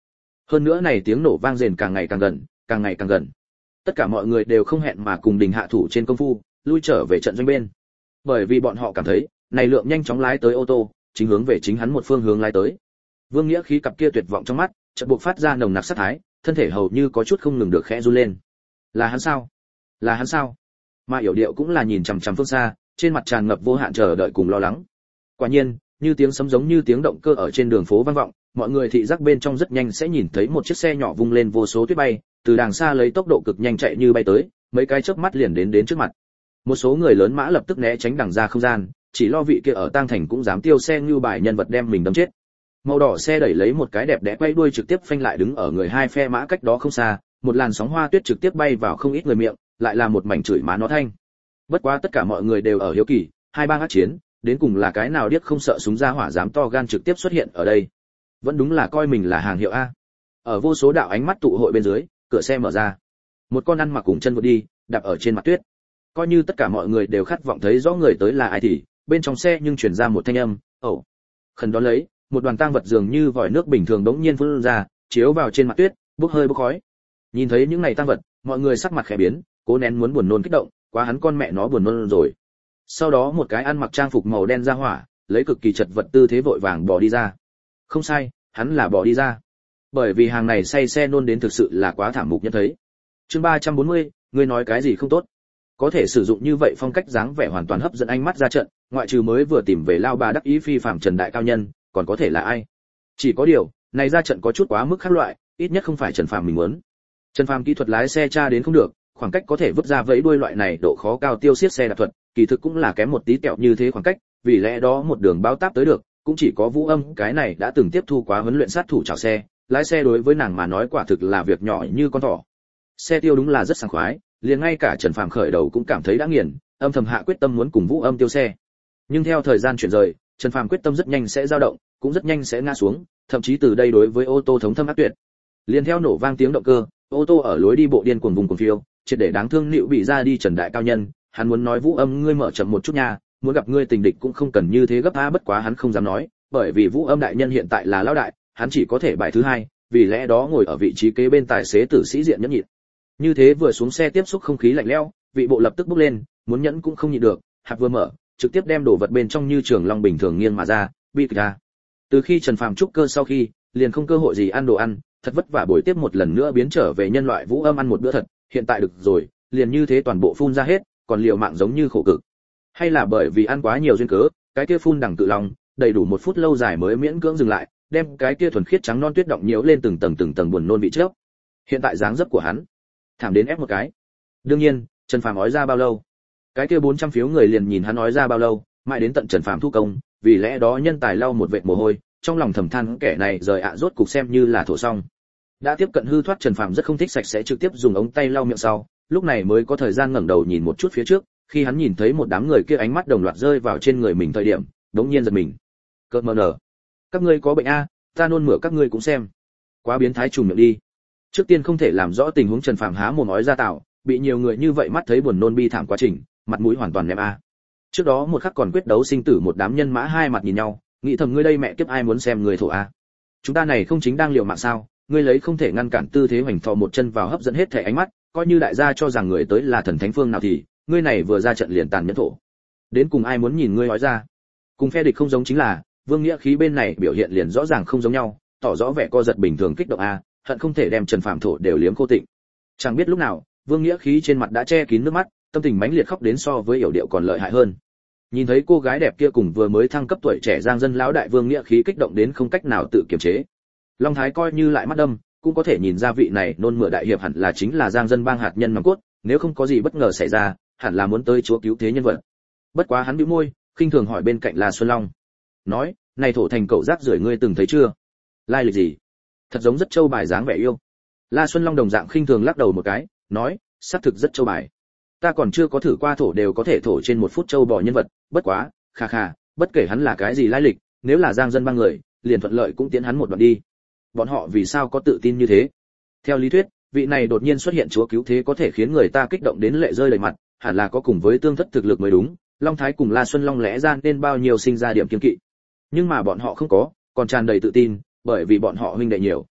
Hơn nữa này tiếng nổ vang rền càng ngày càng gần, càng ngày càng gần. Tất cả mọi người đều không hẹn mà cùng đình hạ thủ trên công phu, lui trở về trận doanh bên. Bởi vì bọn họ cảm thấy, này lượng nhanh chóng lái tới ô tô, chính hướng về chính hắn một phương hướng lái tới. Vương Nghĩa Khí cặp kia tuyệt vọng trong mắt, chợt buộc phát ra nồng nặc sát thái, thân thể hầu như có chút không ngừng được khẽ run lên. Là hắn sao? Là hắn sao? Mà Yểu Điệu cũng là nhìn chằm chằm phương xa, trên mặt tràn ngập vô hạn chờ đợi cùng lo lắng. Quả nhiên, như tiếng sấm giống như tiếng động cơ ở trên đường phố vang vọng, mọi người thị giác bên trong rất nhanh sẽ nhìn thấy một chiếc xe nhỏ vung lên vô số tuyết bay, từ đàng xa lấy tốc độ cực nhanh chạy như bay tới, mấy cái chớp mắt liền đến trước mặt. Một số người lớn mã lập tức né tránh đằng ra không gian, chỉ lo vị kia ở tang thành cũng dám tiêu xe như bài nhân vật đem mình đâm chết. Màu đỏ xe đẩy lấy một cái đẹp đẽ quay đuôi trực tiếp phanh lại đứng ở người hai phe mã cách đó không xa, một làn sóng hoa tuyết trực tiếp bay vào không ít người miệng, lại là một mảnh chửi má nó thanh. Bất quá tất cả mọi người đều ở hiếu kỳ, hai bang ác chiến, đến cùng là cái nào điếc không sợ súng ra hỏa dám to gan trực tiếp xuất hiện ở đây. Vẫn đúng là coi mình là hàng hiệu a. Ở vô số đạo ánh mắt tụ hội bên dưới, cửa xe mở ra. Một con ăn mặc cùng chân vượt đi, đạp ở trên mặt tuyết. Coi như tất cả mọi người đều khát vọng thấy rõ người tới là ai thì, bên trong xe nhưng truyền ra một thanh âm, "Ồ." Khẩn đón lấy, một đoàn tang vật dường như vòi nước bình thường đống nhiên phun ra, chiếu vào trên mặt tuyết, bốc hơi bốc khói. Nhìn thấy những này tang vật, mọi người sắc mặt khẽ biến, cố nén muốn buồn nôn kích động, quá hắn con mẹ nó buồn nôn rồi. Sau đó một cái ăn mặc trang phục màu đen ra hỏa, lấy cực kỳ chật vật tư thế vội vàng bỏ đi ra. Không sai, hắn là bỏ đi ra. Bởi vì hàng này say xe nôn đến thực sự là quá thảm mục nhân thấy. Chương 340, ngươi nói cái gì không tốt? Có thể sử dụng như vậy phong cách dáng vẻ hoàn toàn hấp dẫn ánh mắt ra trận, ngoại trừ mới vừa tìm về lao bà đắc ý phi phàm Trần đại cao nhân, còn có thể là ai? Chỉ có điều, này ra trận có chút quá mức khác loại, ít nhất không phải Trần Phàm mình muốn. Trần Phàm kỹ thuật lái xe tra đến không được, khoảng cách có thể vứt ra vẫy đuôi loại này độ khó cao tiêu xiết xe đạp thuật, kỳ thực cũng là kém một tí tẹo như thế khoảng cách, vì lẽ đó một đường bao táp tới được, cũng chỉ có Vũ Âm cái này đã từng tiếp thu quá huấn luyện sát thủ chào xe, lái xe đối với nàng mà nói quả thực là việc nhỏ như con thỏ. Xe tiêu đúng là rất sảng khoái, liền ngay cả Trần Phàm khởi đầu cũng cảm thấy đã nghiền, âm thầm hạ quyết tâm muốn cùng Vũ Âm tiêu xe. Nhưng theo thời gian chuyển rời, Trần Phàm quyết tâm rất nhanh sẽ dao động, cũng rất nhanh sẽ ngã xuống, thậm chí từ đây đối với ô tô thống thâm ác tuyệt. Liền theo nổ vang tiếng động cơ, ô tô ở lối đi bộ điên cuồng vùng cuồng phiêu, triệt để đáng thương nịu bị ra đi Trần đại cao nhân, hắn muốn nói Vũ Âm ngươi mở chậm một chút nha, muốn gặp ngươi tình địch cũng không cần như thế gấp a, bất quá hắn không dám nói, bởi vì Vũ Âm đại nhân hiện tại là lão đại, hắn chỉ có thể bài thứ hai, vì lẽ đó ngồi ở vị trí kế bên tài xế tử sĩ diện nhẫn nhịn. Như thế vừa xuống xe tiếp xúc không khí lạnh lẽo, vị bộ lập tức bốc lên, muốn nhẫn cũng không nhịn được, hạp vừa mở, trực tiếp đem đồ vật bên trong như trường long bình thường nghiêng mà ra, bị ra. Từ khi Trần Phàm trúc cơ sau khi, liền không cơ hội gì ăn đồ ăn, thật vất vả buổi tiếp một lần nữa biến trở về nhân loại Vũ Âm ăn một bữa thật, hiện tại được rồi, liền như thế toàn bộ phun ra hết, còn liều mạng giống như khổ cực. Hay là bởi vì ăn quá nhiều duyên cớ, cái kia phun đằng tự lòng, đầy đủ một phút lâu dài mới miễn cưỡng dừng lại, đem cái kia thuần khiết trắng non tuyết động nhiễu lên từng tầng buồn nôn vị trước. Hiện tại dáng dấp của hắn, thảm đến ép một cái. Đương nhiên, Trần Phàm nói ra bao lâu? Cái kia 400 phiếu người liền nhìn hắn nói ra bao lâu, mãi đến tận Trần Phàm thu công, vì lẽ đó nhân tài lau một vệt mồ hôi, trong lòng thầm than kẻ này rời rốt cục xem như là thổ xong. Đã tiếp cận hư thoát Trần Phàm rất không thích sạch sẽ trực tiếp dùng ống tay lau miệng sau, lúc này mới có thời gian ngẩng đầu nhìn một chút phía trước, khi hắn nhìn thấy một đám người kia ánh mắt đồng loạt rơi vào trên người mình thời điểm, đống nhiên giật mình. Cợt mờ nở, các ngươi có bệnh a, ta nôn mửa các ngươi cũng xem. Quá biến thái trùng miệng đi. Trước tiên không thể làm rõ tình huống Trần Phàm há mồm nói ra tạo, bị nhiều người như vậy mắt thấy buồn nôn bi thảm quá trình, mặt mũi hoàn toàn ném a. Trước đó một khắc còn quyết đấu sinh tử một đám nhân mã hai mặt nhìn nhau, nghĩ thầm ngươi đây mẹ kiếp ai muốn xem người thổ a. Chúng ta này không chính đang liều mạng sao, ngươi lấy không thể ngăn cản tư thế hoành thò một chân vào hấp dẫn hết thể ánh mắt, coi như đại gia cho rằng người tới là thần thánh phương nào thì, ngươi này vừa ra trận liền tàn nhẫn thổ. Đến cùng ai muốn nhìn ngươi nói ra. Cùng phe địch không giống chính là, Vương Nghĩa Khí bên này biểu hiện liền rõ ràng không giống nhau, tỏ rõ vẻ co giật bình thường kích động a, hận không thể đem Trần Phàm thổ đều liếm khô tịnh. Chẳng biết lúc nào, Vương Nghĩa Khí trên mặt đã che kín nước mắt, tâm tình mãnh liệt khóc đến so với Yểu Điệu còn lợi hại hơn. Nhìn thấy cô gái đẹp kia cùng vừa mới thăng cấp tuổi trẻ Giang dân lão đại Vương Nghĩa Khí kích động đến không cách nào tự kiềm chế. Long Thái coi như lại mắt đâm, cũng có thể nhìn ra vị này nôn mửa đại hiệp hẳn là chính là Giang dân bang hạt nhân nòng cốt, nếu không có gì bất ngờ xảy ra, hẳn là muốn tới chúa cứu thế nhân vật. Bất quá hắn bĩu môi, khinh thường hỏi bên cạnh La Xuân Long, nói, này thổ thành cậu rác rưởi ngươi từng thấy chưa? Lai lịch gì? Thật giống rất châu bài dáng vẻ yêu. La Xuân Long đồng dạng khinh thường lắc đầu một cái, nói, xác thực rất châu bài. Ta còn chưa có thử qua thổ đều có thể thổ trên một phút châu bò nhân vật, bất quá, kha kha, bất kể hắn là cái gì lai lịch, nếu là Giang dân bang người, liền thuận lợi cũng tiến hắn một đoạn đi. Bọn họ vì sao có tự tin như thế? Theo lý thuyết, vị này đột nhiên xuất hiện chúa cứu thế có thể khiến người ta kích động đến lệ rơi đầy mặt, hẳn là có cùng với tương thất thực lực mới đúng. Long Thái cùng La Xuân Long lẽ ra nên bao nhiêu sinh ra điểm kiêng kỵ. Nhưng mà bọn họ không có, còn tràn đầy tự tin, bởi vì bọn họ huynh đệ nhiều.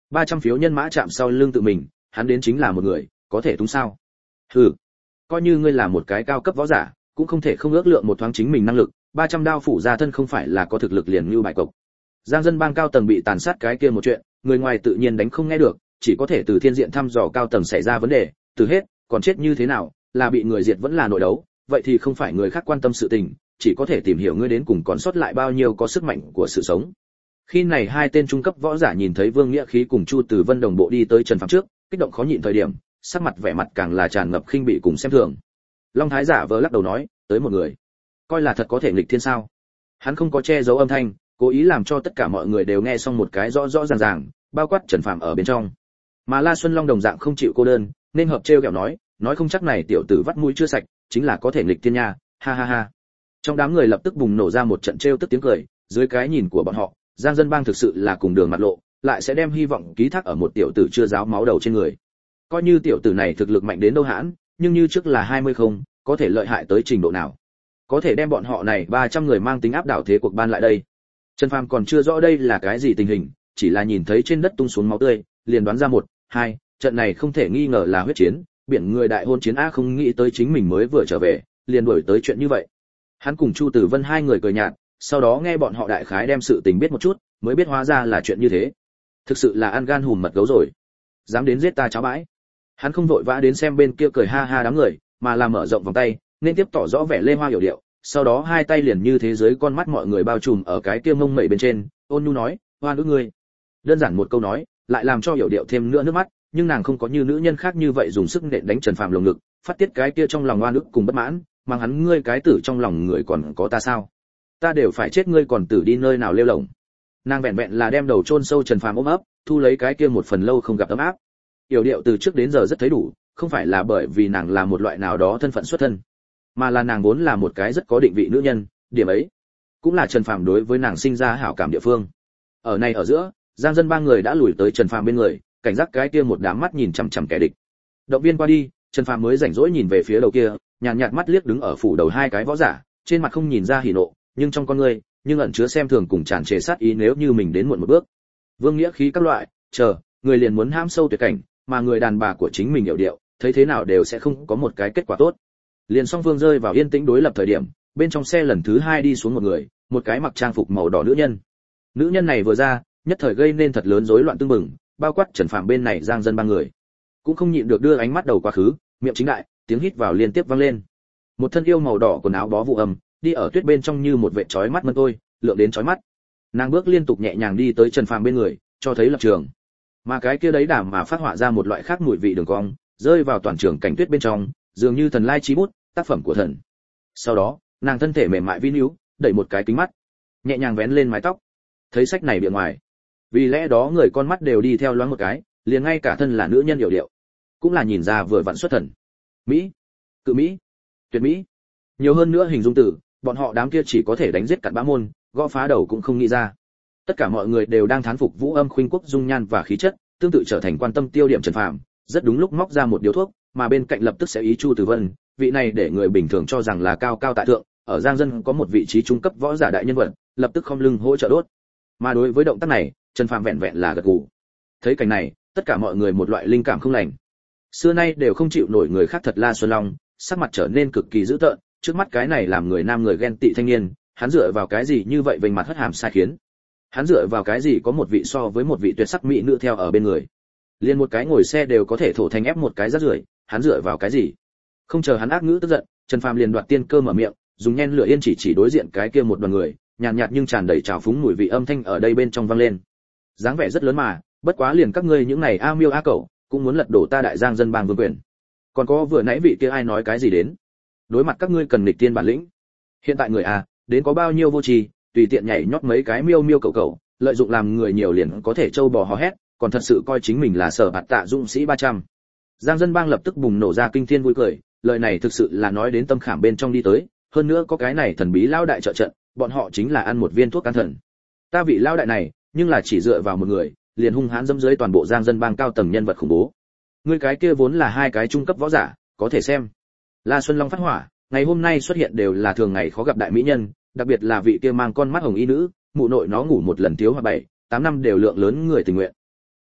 300 phiếu nhân mã chạm sau lưng tự mình, hắn đến chính là một người, có thể túng sao? Hừ, coi như ngươi là một cái cao cấp võ giả, cũng không thể không ước lượng một thoáng chính mình năng lực, 300 đao phủ ra thân không phải là có thực lực liền như bại cộc. Giang Dân Bang cao tầng bị tàn sát cái kia một chuyện, người ngoài tự nhiên đánh không nghe được, chỉ có thể từ thiên diện thăm dò cao tầng xảy ra vấn đề, từ hết, còn chết như thế nào, là bị người diệt vẫn là nội đấu, vậy thì không phải người khác quan tâm sự tình, chỉ có thể tìm hiểu ngươi đến cùng còn sót lại bao nhiêu có sức mạnh của sự sống. Khi này hai tên trung cấp võ giả nhìn thấy Vương Nghĩa Khí cùng Chu Tử Vân đồng bộ đi tới Trần Phàm trước, kích động khó nhịn thời điểm, sắc mặt vẻ mặt càng là tràn ngập khinh bỉ cùng xem thường. Long Thái giả vờ lắc đầu nói, tới một người, coi là thật có thể nghịch thiên sao? Hắn không có che giấu âm thanh, cố ý làm cho tất cả mọi người đều nghe xong một cái rõ rõ ràng ràng, bao quát Trần Phàm ở bên trong. Mà La Xuân Long đồng dạng không chịu cô đơn, nên hợp trêu ghẹo nói không chắc này tiểu tử vắt mũi chưa sạch, chính là có thể nghịch thiên nha, ha ha ha. Trong đám người lập tức bùng nổ ra một trận trêu tức tiếng cười, dưới cái nhìn của bọn họ, Giang Dân Bang thực sự là cùng đường mặt lộ, lại sẽ đem hy vọng ký thác ở một tiểu tử chưa ráo máu đầu trên người. Coi như tiểu tử này thực lực mạnh đến đâu hãn, nhưng như trước là 20 không, có thể lợi hại tới trình độ nào? Có thể đem bọn họ này 300 người mang tính áp đảo thế cuộc ban lại đây. Trần Phàm còn chưa rõ đây là cái gì tình hình, chỉ là nhìn thấy trên đất tung xuống máu tươi, liền đoán ra 1, 2, trận này không thể nghi ngờ là huyết chiến, biển người đại hôn chiến a, không nghĩ tới chính mình mới vừa trở về, liền đuổi tới chuyện như vậy. Hắn cùng Chu Tử Vân hai người cười nhạt, sau đó nghe bọn họ đại khái đem sự tình biết một chút, mới biết hóa ra là chuyện như thế. Thực sự là ăn gan hùm mật gấu rồi, dám đến giết ta cháo bãi. Hắn không vội vã đến xem bên kia cười ha ha đám người, mà là mở rộng vòng tay, nên tiếp tỏ rõ vẻ lê hoa hiểu điệu, sau đó hai tay liền như thế giới con mắt mọi người bao trùm ở cái kia mông mẩy bên trên, ôn nhu nói, hoa nữ ngươi. Đơn giản một câu nói, lại làm cho hiểu điệu thêm nữa nước mắt, nhưng nàng không có như nữ nhân khác như vậy dùng sức nện đánh Trần Phàm lồng ngực, phát tiết cái kia trong lòng oan ức cùng bất mãn, mang hắn ngươi cái tử trong lòng người còn có ta sao? Ta đều phải chết ngươi còn tử đi nơi nào lêu lổng. Nàng vẹn vẹn là đem đầu chôn sâu Trần Phàm ôm ấp, thu lấy cái kia một phần lâu không gặp ấm áp. Hiểu điệu từ trước đến giờ rất thấy đủ, không phải là bởi vì nàng là một loại nào đó thân phận xuất thân, mà là nàng vốn là một cái rất có định vị nữ nhân, điểm ấy cũng là Trần Phàm đối với nàng sinh ra hảo cảm địa phương. Ở này ở giữa, Giang Dân ba người đã lùi tới Trần Phàm bên người, cảnh giác cái kia một đám mắt nhìn chằm chằm kẻ địch. Động viên qua đi, Trần Phàm mới rảnh rỗi nhìn về phía đầu kia, nhàn nhạt mắt liếc đứng ở phủ đầu hai cái võ giả, trên mặt không nhìn ra hỉ nộ, nhưng trong con người nhưng ẩn chứa xem thường cùng tràn trề sát ý nếu như mình đến muộn một bước. Vương Nghĩa Khí các loại, chờ, người liền muốn ham sâu tuyệt cảnh, mà người đàn bà của chính mình hiểu điệu, thấy thế nào đều sẽ không có một cái kết quả tốt. Liền song phương rơi vào yên tĩnh đối lập thời điểm, bên trong xe lần thứ hai đi xuống một người, một cái mặc trang phục màu đỏ nữ nhân. Nữ nhân này vừa ra, nhất thời gây nên thật lớn rối loạn tương mừng, bao quát Trần Phàm bên này Giang Dân ba người, cũng không nhịn được đưa ánh mắt đầu quá khứ, miệng chính đại, tiếng hít vào liên tiếp vang lên. Một thân yêu màu đỏ quần áo bó vụ ẩm, đi ở tuyết bên trong như một vệt chói mắt mân tôi, lượng đến chói mắt. Nàng bước liên tục nhẹ nhàng đi tới Trần Phàm bên người, cho thấy lập trường. Mà cái kia đấy đảm mà phát họa ra một loại khác mùi vị đường cong, rơi vào toàn trường cảnh tuyết bên trong, dường như thần lai chí bút, tác phẩm của thần. Sau đó, nàng thân thể mềm mại vi níu, đẩy một cái kính mắt, nhẹ nhàng vén lên mái tóc. Thấy sách này bìa ngoài, vì lẽ đó người con mắt đều đi theo loáng một cái, liền ngay cả thân là nữ nhân hiểu điệu, cũng là nhìn ra vừa vặn xuất thần. Mỹ, cự Mỹ, tuyệt Mỹ. Nhiều hơn nữa hình dung từ, bọn họ đám kia chỉ có thể đánh giết cặn bã môn, gõ phá đầu cũng không nghĩ ra. Tất cả mọi người đều đang thán phục Vũ Âm Khuynh Quốc dung nhan và khí chất, tương tự trở thành quan tâm tiêu điểm Trần Phàm, rất đúng lúc móc ra một điếu thuốc, mà bên cạnh lập tức sẽ ý Chu Tử Vân, vị này để người bình thường cho rằng là cao cao tại thượng, ở Giang Dân có một vị trí trung cấp võ giả đại nhân vật, lập tức không lưng hỗ trợ đốt. Mà đối với động tác này, Trần Phàm vẹn vẹn là gật gù. Thấy cảnh này, tất cả mọi người một loại linh cảm không lành. Xưa nay đều không chịu nổi người khác thật La Xuân Long, sắc mặt trở nên cực kỳ dữ tợn, trước mắt cái này làm người nam người ghen tị thanh niên, hắn dựa vào cái gì như vậy vênh mặt hất hàm sai khiến? Hắn dựa vào cái gì có một vị so với một vị tuyệt sắc mỹ nữ theo ở bên người? Liên một cái ngồi xe đều có thể thổ thành ép một cái rác rưởi, hắn dựa vào cái gì? Không chờ hắn ác ngữ tức giận, Trần Phàm liền đoạt tiên cơ mở miệng, dùng nhen lửa yên chỉ đối diện cái kia một đoàn người, nhàn nhạt nhưng tràn đầy trào phúng mùi vị âm thanh ở đây bên trong vang lên. Dáng vẻ rất lớn mà, bất quá liền các ngươi những này a miêu a cẩu, cũng muốn lật đổ ta đại Giang Dân Bang vương quyền. Còn có vừa nãy vị kia ai nói cái gì đến? Đối mặt các ngươi cần nghịch tiên bản lĩnh. Hiện tại người a, đến có bao nhiêu vô tri, tùy tiện nhảy nhót mấy cái miêu miêu cẩu cẩu, lợi dụng làm người nhiều liền có thể trâu bò hò hét, còn thật sự coi chính mình là Sở Bạt Tạ dũng sĩ 300. Giang Dân Bang lập tức bùng nổ ra kinh thiên vui cười, lời này thực sự là nói đến tâm khảm bên trong đi tới, hơn nữa có cái này thần bí lão đại trợ trận, bọn họ chính là ăn một viên thuốc can thần. Ta vị lão đại này, nhưng là chỉ dựa vào một người, liền hung hãn dẫm dưới toàn bộ Giang Dân Bang cao tầng nhân vật khủng bố. Ngươi cái kia vốn là hai cái trung cấp võ giả, có thể xem. La Xuân Long phát hỏa, ngày hôm nay xuất hiện đều là thường ngày khó gặp đại mỹ nhân, đặc biệt là vị kia mang con mắt hồng y nữ, mụ nội nó ngủ một lần thiếu hoặc 7, 8 năm đều lượng lớn người tình nguyện.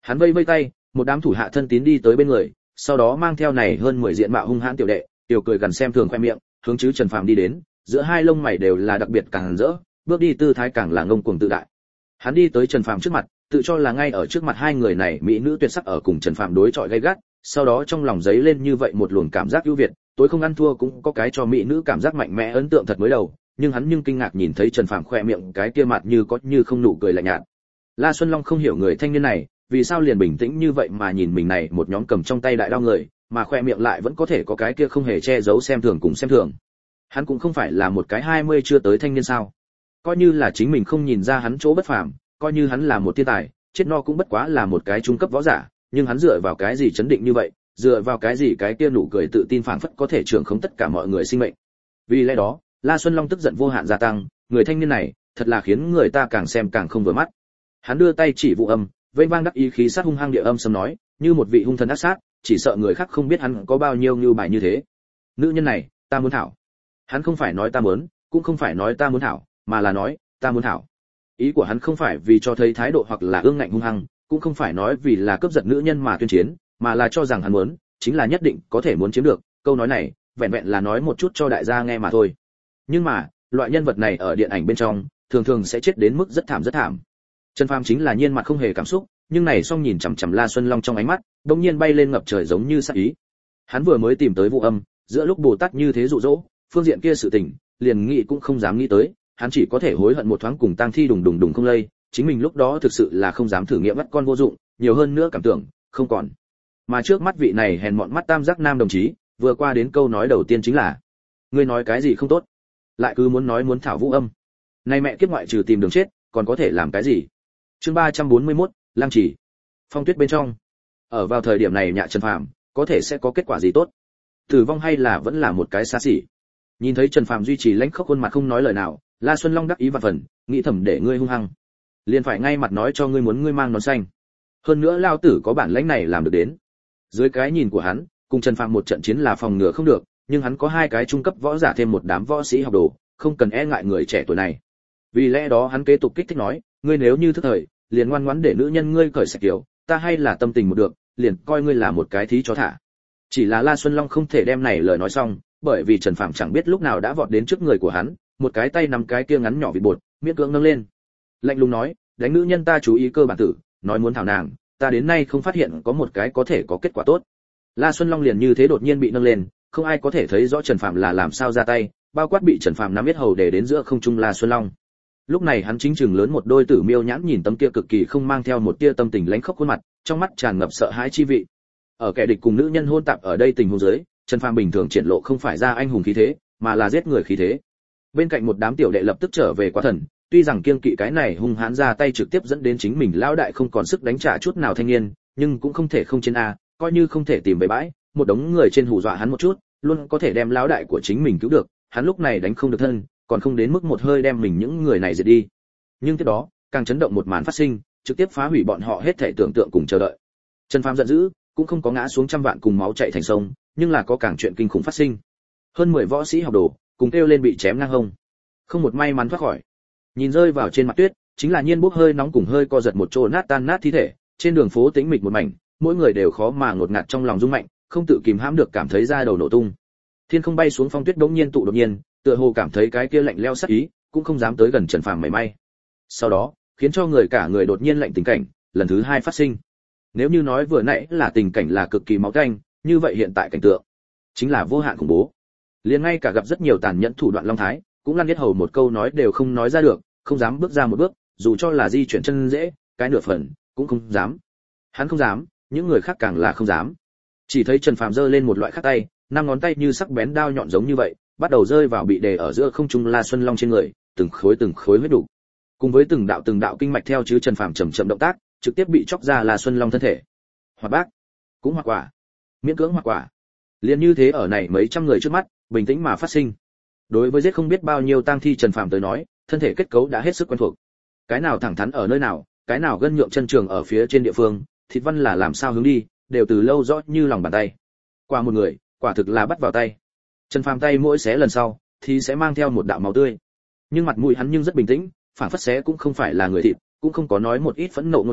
Hắn vây vây tay, một đám thủ hạ thân tín đi tới bên người, sau đó mang theo này hơn 10 diện mạo hung hãn tiểu đệ, tiểu cười gần xem thường khoe miệng, hướng chứ Trần Phàm đi đến, giữa hai lông mày đều là đặc biệt càng rỡ, bước đi tư thái càng là ngông cuồng tự đại. Hắn đi tới Trần Phàm trước mặt, tự cho là ngay ở trước mặt hai người này mỹ nữ tuyệt sắc ở cùng Trần Phàm đối chọi gay gắt, sau đó trong lòng giấy lên như vậy một luồng cảm giác ưu việt, tối không ăn thua cũng có cái cho mỹ nữ cảm giác mạnh mẽ ấn tượng thật mới đầu, nhưng hắn kinh ngạc nhìn thấy Trần Phàm khoe miệng cái kia mặt như có như không nụ cười lạnh nhạt. La Xuân Long không hiểu người thanh niên này, vì sao liền bình tĩnh như vậy mà nhìn mình này một nhóm cầm trong tay đại đao người, mà khoe miệng lại vẫn có thể có cái kia không hề che giấu xem thường cùng xem thường. Hắn cũng không phải là một cái 20 chưa tới thanh niên sao? Coi như là chính mình không nhìn ra hắn chỗ bất phàm, coi như hắn là một thiên tài, chết no cũng bất quá là một cái trung cấp võ giả, nhưng hắn dựa vào cái gì chấn định như vậy, dựa vào cái gì cái kia nụ cười tự tin phảng phất có thể trưởng khống tất cả mọi người sinh mệnh. Vì lẽ đó, La Xuân Long tức giận vô hạn gia tăng, người thanh niên này, thật là khiến người ta càng xem càng không vừa mắt. Hắn đưa tay chỉ Vũ Âm, vênh vang đắc ý khí sát hung hăng địa âm sấm nói, như một vị hung thần ác sát, chỉ sợ người khác không biết hắn có bao nhiêu như bài như thế. Nữ nhân này, ta muốn thảo. Hắn không phải nói ta muốn, cũng không phải nói ta muốn thảo, mà là nói, ta muốn thảo. Ý của hắn không phải vì cho thấy thái độ hoặc là ương ngạnh hung hăng, cũng không phải nói vì là cướp giật nữ nhân mà tuyên chiến, mà là cho rằng hắn muốn, chính là nhất định có thể muốn chiếm được. Câu nói này, vẹn vẹn là nói một chút cho đại gia nghe mà thôi. Nhưng mà, loại nhân vật này ở điện ảnh bên trong, thường thường sẽ chết đến mức rất thảm rất thảm. Trần Phàm chính là nhiên mặt không hề cảm xúc, nhưng này xong nhìn chằm chằm La Xuân Long trong ánh mắt, đột nhiên bay lên ngập trời giống như sát ý. Hắn vừa mới tìm tới Vũ Âm, giữa lúc Bồ Tát như thế dụ dỗ, phương diện kia sự tình, liền nghĩ cũng không dám nghĩ tới, hắn chỉ có thể hối hận một thoáng cùng tang thi đùng đùng đùng không lây, chính mình lúc đó thực sự là không dám thử nghiệm bắt con vô dụng, nhiều hơn nữa cảm tưởng, không còn. Mà trước mắt vị này hèn mọn mắt tam giác nam đồng chí, vừa qua đến câu nói đầu tiên chính là: ngươi nói cái gì không tốt, lại cứ muốn nói muốn thảo Vũ Âm. Này mẹ kiếp ngoại trừ tìm đường chết, còn có thể làm cái gì? Chương 341, Lăng Trì. Phong tuyết bên trong. Ở vào thời điểm này nhạ Trần Phàm, có thể sẽ có kết quả gì tốt? Tử vong hay là vẫn là một cái xa xỉ? Nhìn thấy Trần Phàm duy trì lãnh khốc khuôn mặt không nói lời nào, La Xuân Long đắc ý vạn phần, nghĩ thầm để ngươi hung hăng, liền phải ngay mặt nói cho ngươi muốn ngươi mang nón xanh. Hơn nữa lao tử có bản lãnh này làm được đến. Dưới cái nhìn của hắn, cùng Trần Phàm một trận chiến là phòng ngừa không được, nhưng hắn có hai cái trung cấp võ giả thêm một đám võ sĩ học đồ, không cần e ngại người trẻ tuổi này. Vì lẽ đó hắn kế tục kích thích nói, ngươi nếu như thức thời, liền ngoan ngoãn để nữ nhân ngươi cởi sạch kiểu, ta hay là tâm tình một được, liền coi ngươi là một cái thí chó thả. Chỉ là La Xuân Long không thể đem này lời nói xong, bởi vì Trần Phàm chẳng biết lúc nào đã vọt đến trước người của hắn, một cái tay nắm cái kia ngắn nhỏ vịt bột, miễn cưỡng nâng lên. Lạnh lùng nói, đánh nữ nhân ta chú ý cơ bản tử, nói muốn thảo nàng, ta đến nay không phát hiện có một cái có thể có kết quả tốt. La Xuân Long liền như thế đột nhiên bị nâng lên, không ai có thể thấy rõ Trần Phàm là làm sao ra tay, bao quát bị Trần Phàm nắm biết hầu để đến giữa không trung La Xuân Long. Lúc này hắn chính chừng lớn một đôi tử miêu nhãn nhìn tấm kia cực kỳ không mang theo một tia tâm tình lãnh khốc khuôn mặt, trong mắt tràn ngập sợ hãi chi vị. Ở kẻ địch cùng nữ nhân hôn tạp ở đây tình huống dưới, Trần Phàm bình thường triển lộ không phải ra anh hùng khí thế, mà là giết người khí thế. Bên cạnh một đám tiểu đệ lập tức trở về quá thần, tuy rằng kiêng kỵ cái này hung hãn ra tay trực tiếp dẫn đến chính mình lão đại không còn sức đánh trả chút nào thanh niên, nhưng cũng không thể không trên a, coi như không thể tìm về bãi, một đống người trên hù dọa hắn một chút, luôn có thể đem lão đại của chính mình cứu được, hắn lúc này đánh không được thân, còn không đến mức một hơi đem mình những người này diệt đi. Nhưng tiếp đó, càng chấn động một màn phát sinh, trực tiếp phá hủy bọn họ hết thảy tưởng tượng cùng chờ đợi. Trần Phàm giận dữ, cũng không có ngã xuống trăm vạn cùng máu chảy thành sông, nhưng là có càng chuyện kinh khủng phát sinh. Hơn 10 võ sĩ học đồ, cùng kêu lên bị chém ngang hông. Không một may mắn thoát khỏi. Nhìn rơi vào trên mặt tuyết, chính là nhiên bốc hơi nóng cùng hơi co giật một chỗ nát tan nát thi thể, trên đường phố tĩnh mịch một mảnh, mỗi người đều khó mà ngột ngạt trong lòng rung mạnh, không tự kìm hãm được cảm thấy da đầu nổ tung. Thiên không bay xuống phong tuyết đống nhiên tụ đột nhiên, tựa hồ cảm thấy cái kia lạnh lẽo sát ý, cũng không dám tới gần Trần Phàm mảy may. Sau đó, khiến cho người cả người đột nhiên lạnh tình cảnh, lần thứ 2 phát sinh. Nếu như nói vừa nãy là tình cảnh là cực kỳ máu tanh, như vậy hiện tại cảnh tượng chính là vô hạn khủng bố. Liền ngay cả gặp rất nhiều tàn nhẫn thủ đoạn long thái, cũng lăn biết hầu một câu nói đều không nói ra được, không dám bước ra một bước, dù cho là di chuyển chân dễ, cái nửa phần cũng không dám. Hắn không dám, những người khác càng là không dám. Chỉ thấy Trần Phàm giơ lên một loại khác tay, 5 ngón tay như sắc bén đao nhọn giống như vậy, bắt đầu rơi vào bị đề ở giữa không trung La Xuân Long trên người, từng khối huyết đủ. Cùng với từng đạo kinh mạch theo chứ Trần Phàm chậm chậm động tác, trực tiếp bị chọc ra La Xuân Long thân thể. Hoạt bác, cũng hoạt quả, miễn cưỡng hoạt quả. Liền như thế ở này mấy trăm người trước mắt, bình tĩnh mà phát sinh. Đối với giết không biết bao nhiêu tang thi Trần Phàm tới nói, thân thể kết cấu đã hết sức quen thuộc. Cái nào thẳng thắn ở nơi nào, cái nào gân nhượng chân trường ở phía trên địa phương, thịt văn là làm sao hướng đi, đều từ lâu rõ như lòng bàn tay. Qua một người, quả thực là bắt vào tay. Trần Phàm tay mỗi xé lần sau, thì sẽ mang theo một đạo máu tươi. Nhưng mặt mũi hắn nhưng rất bình tĩnh, phản phất xé cũng không phải là người thịt, cũng không có nói một ít phẫn nộ ngôn ngữ,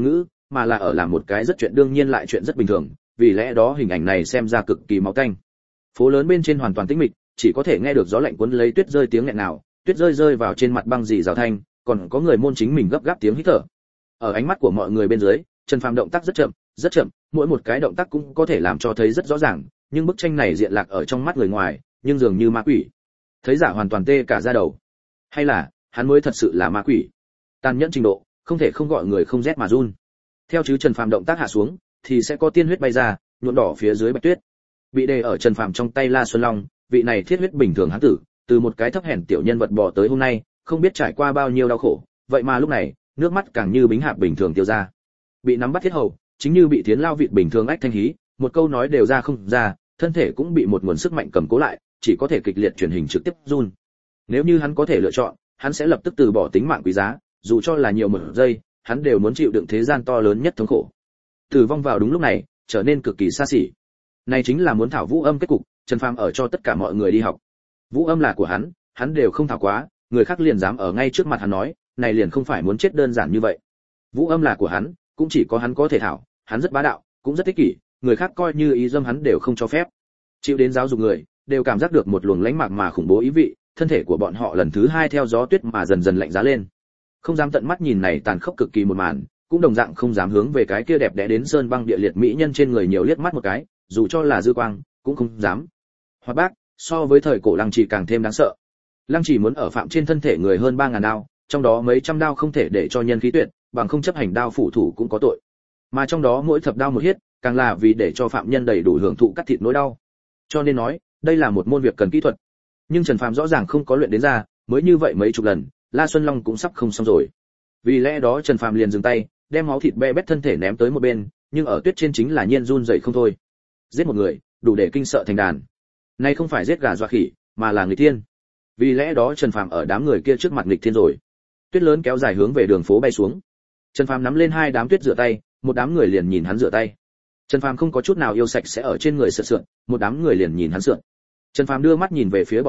mà là ở làm một cái rất chuyện đương nhiên lại chuyện rất bình thường, vì lẽ đó hình ảnh này xem ra cực kỳ máu tanh. Phố lớn bên trên hoàn toàn tĩnh mịch, chỉ có thể nghe được gió lạnh cuốn lấy tuyết rơi tiếng nghẹn nào, tuyết rơi rơi vào trên mặt băng rì rào thanh, còn có người môn chính mình gấp gáp tiếng hít thở. Ở ánh mắt của mọi người bên dưới, Trần Phàm động tác rất chậm, mỗi một cái động tác cũng có thể làm cho thấy rất rõ ràng, nhưng bức tranh này diện lạc ở trong mắt người ngoài, nhưng dường như ma quỷ. Thấy giả hoàn toàn tê cả da đầu. Hay là, hắn mới thật sự là ma quỷ. Tàn nhẫn trình độ, không thể không gọi người không rét mà run. Theo chứ Trần Phàm động tác hạ xuống, thì sẽ có tiên huyết bay ra, nhuộm đỏ phía dưới bạch tuyết. Bị đề ở Trần Phàm trong tay La Xuân Long, vị này thiết huyết bình thường hắn tử, từ một cái thấp hèn tiểu nhân vật bò tới hôm nay, không biết trải qua bao nhiêu đau khổ, vậy mà lúc này, nước mắt càng như bính hạp bình thường tiêu ra. Bị nắm bắt thiết hầu, chính như bị thiến lao vịt bình thường ách thanh hí, một câu nói đều ra không ra, thân thể cũng bị một nguồn sức mạnh cầm cố lại, chỉ có thể kịch liệt truyền hình trực tiếp run. Nếu như hắn có thể lựa chọn, hắn sẽ lập tức từ bỏ tính mạng quý giá, dù cho là nhiều một giây, hắn đều muốn chịu đựng thế gian to lớn nhất thống khổ. Tử vong vào đúng lúc này, trở nên cực kỳ xa xỉ. Này chính là muốn thảo Vũ Âm kết cục, Trần Phàm ở cho tất cả mọi người đi học. Vũ Âm là của hắn đều không thảo quá, người khác liền dám ở ngay trước mặt hắn nói, này liền không phải muốn chết đơn giản như vậy. Vũ Âm là của hắn, cũng chỉ có hắn có thể thảo, hắn rất bá đạo, cũng rất ích kỷ, người khác coi như ý dâm hắn đều không cho phép. Chịu đến giáo dục người, đều cảm giác được một luồng lãnh mạc mà khủng bố ý vị, thân thể của bọn họ lần thứ hai theo gió tuyết mà dần dần lạnh giá lên. Không dám tận mắt nhìn này tàn khốc cực kỳ một màn, cũng đồng dạng không dám hướng về cái kia đẹp đẽ đến sơn băng địa liệt mỹ nhân trên người nhiều liếc mắt một cái, dù cho là dư quang, cũng không dám. Hoạt bác, so với thời cổ Lăng Chỉ càng thêm đáng sợ. Lăng Chỉ muốn ở phạm trên thân thể người hơn 3000 đao, trong đó mấy trăm đao không thể để cho nhân khí tuyệt, bằng không chấp hành đao phủ thủ cũng có tội. Mà trong đó mỗi thập đao một hiết, càng là vì để cho phạm nhân đầy đủ hưởng thụ cắt thịt nỗi đau. Cho nên nói, đây là một môn việc cần kỹ thuật. Nhưng Trần Phàm rõ ràng không có luyện đến ra, mới như vậy mấy chục lần, La Xuân Long cũng sắp không xong rồi. Vì lẽ đó Trần Phàm liền dừng tay, đem máu thịt be bét thân thể ném tới một bên, nhưng ở tuyết trên chính là nhiên run rẩy không thôi. Giết một người, đủ để kinh sợ thành đàn. Nay không phải giết gà dọa khỉ, mà là nghịch thiên. Vì lẽ đó Trần Phàm ở đám người kia trước mặt nghịch thiên rồi. Tuyết lớn kéo dài hướng về đường phố bay xuống. Trần Phàm nắm lên hai đám tuyết rửa tay, một đám người liền nhìn hắn rửa tay. Trần Phàm không có chút nào yêu sạch sẽ ở trên người sượt sượn, một đám người liền nhìn hắn sượn. Trần Phàm đưa mắt nhìn về phía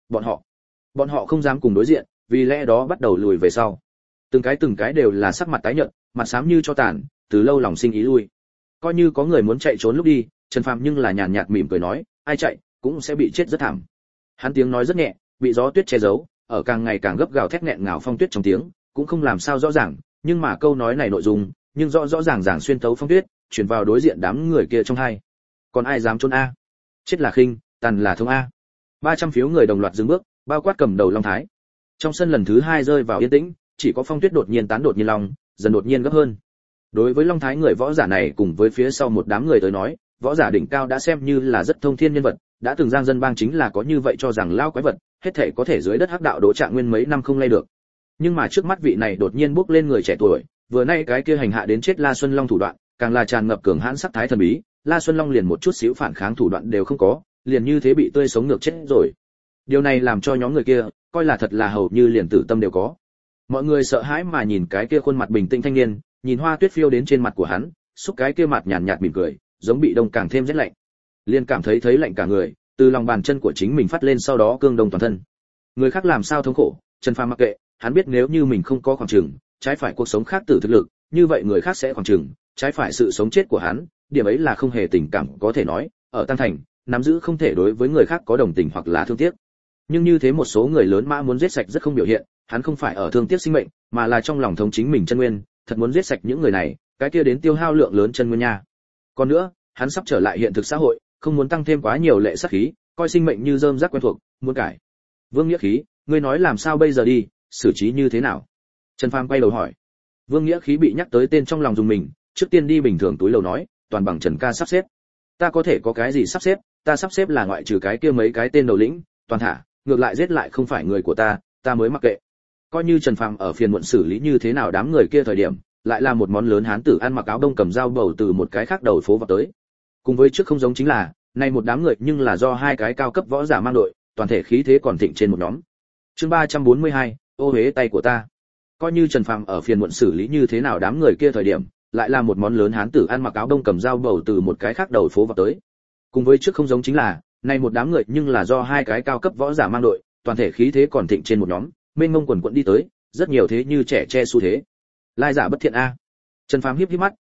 bọn họ không dám cùng đối diện, vì lẽ đó bắt đầu lùi về sau. Từng cái đều là sắc mặt tái nhợt, mặt xám như cho tàn, từ lâu lòng sinh ý lui. Coi như có người muốn chạy trốn lúc đi, Trần Phàm nhưng là nhàn nhạt mỉm cười nói, ai chạy cũng sẽ bị chết rất thảm. Hắn tiếng nói rất nhẹ, bị gió tuyết che giấu, ở càng ngày càng gấp gào thét nghẹn ngào phong tuyết trong tiếng, cũng không làm sao rõ ràng, nhưng mà câu nói này nội dung, nhưng rõ ràng xuyên thấu phong tuyết, truyền vào đối diện đám người kia trong hai. Còn ai dám trốn a? Chết là khinh, tàn là thông a. 300 phiếu người đồng loạt dừng bước, bao quát cầm đầu Long Thái. Trong sân lần thứ hai rơi vào yên tĩnh, chỉ có phong tuyết đột nhiên tán đột nhiên long, dần đột nhiên gấp hơn. Đối với Long Thái người võ giả này cùng với phía sau một đám người tới nói, võ giả đỉnh cao đã xem như là rất thông thiên nhân vật, đã từng giang dân bang chính là có như vậy cho rằng lao quái vật, hết thể có thể dưới đất hắc đạo đỗ trạng nguyên mấy năm không lay được. Nhưng mà trước mắt vị này đột nhiên bước lên người trẻ tuổi, vừa nay cái kia hành hạ đến chết La Xuân Long thủ đoạn, càng là tràn ngập cường hãn sắc thái thần bí, La Xuân Long liền một chút xíu phản kháng thủ đoạn đều không có, liền như thế bị tươi sống ngược chết rồi. Điều này làm cho nhóm người kia coi là thật là hầu như liền tử tâm đều có. Mọi người sợ hãi mà nhìn cái kia khuôn mặt bình tĩnh thanh niên, nhìn hoa tuyết phiêu đến trên mặt của hắn, xúc cái kia mặt nhàn nhạt mỉm cười, giống bị đông càng thêm rét lạnh. Liền cảm thấy lạnh cả người, từ lòng bàn chân của chính mình phát lên sau đó cương đông toàn thân. Người khác làm sao thống khổ, Trần Phàm mặc kệ, hắn biết nếu như mình không có khoảng chừng, trái phải cuộc sống khác tử thực lực, như vậy người khác sẽ khoảng chừng, trái phải sự sống chết của hắn, điểm ấy là không hề tình cảm có thể nói, ở Tăng Thành, nắm giữ không thể đối với người khác có đồng tình hoặc là thương tiếc. Nhưng như thế một số người lớn mã muốn giết sạch rất không biểu hiện, hắn không phải ở thương tiếc sinh mệnh, mà là trong lòng thống chính mình chân nguyên, thật muốn giết sạch những người này, cái kia đến tiêu hao lượng lớn chân nguyên nha. Còn nữa, hắn sắp trở lại hiện thực xã hội, không muốn tăng thêm quá nhiều lệ sát khí, coi sinh mệnh như rơm rác quen thuộc, muốn cải. Vương Nghĩa Khí, ngươi nói làm sao bây giờ đi, xử trí như thế nào? Trần Phàm quay đầu hỏi. Vương Nghĩa Khí bị nhắc tới tên trong lòng dùng mình, trước tiên đi bình thường túi lầu nói, toàn bằng Trần ca sắp xếp. Ta có thể có cái gì sắp xếp, ta sắp xếp là ngoại trừ cái kia mấy cái tên đầu lĩnh, toàn thả, ngược lại giết lại không phải người của ta mới mặc kệ. Coi như Trần Phàm ở phiền muộn xử lý như thế nào đám người kia thời điểm, lại là một món lớn hán tử ăn mặc áo đông cầm dao bầu từ một cái khác đầu phố vào tới. Cùng với trước không giống chính là, nay một đám người nhưng là do hai cái cao cấp võ giả mang đội, toàn thể khí thế còn thịnh trên một nhóm. Chương 342, ô hế tay của ta. Coi như Trần Phàm ở phiền muộn xử lý như thế nào đám người kia thời điểm, lại là một món lớn hán tử ăn mặc áo đông cầm dao bầu từ một cái khác đầu phố vào tới. Cùng với trước không giống chính là, nay một đám người nhưng là do hai cái cao cấp võ giả mang đội, toàn thể khí thế còn thịnh trên một nhóm, mênh mông quần quần đi tới, rất nhiều thế như trẻ che xu thế. Lai giả bất thiện a. Trần Phàm híp híp mắt,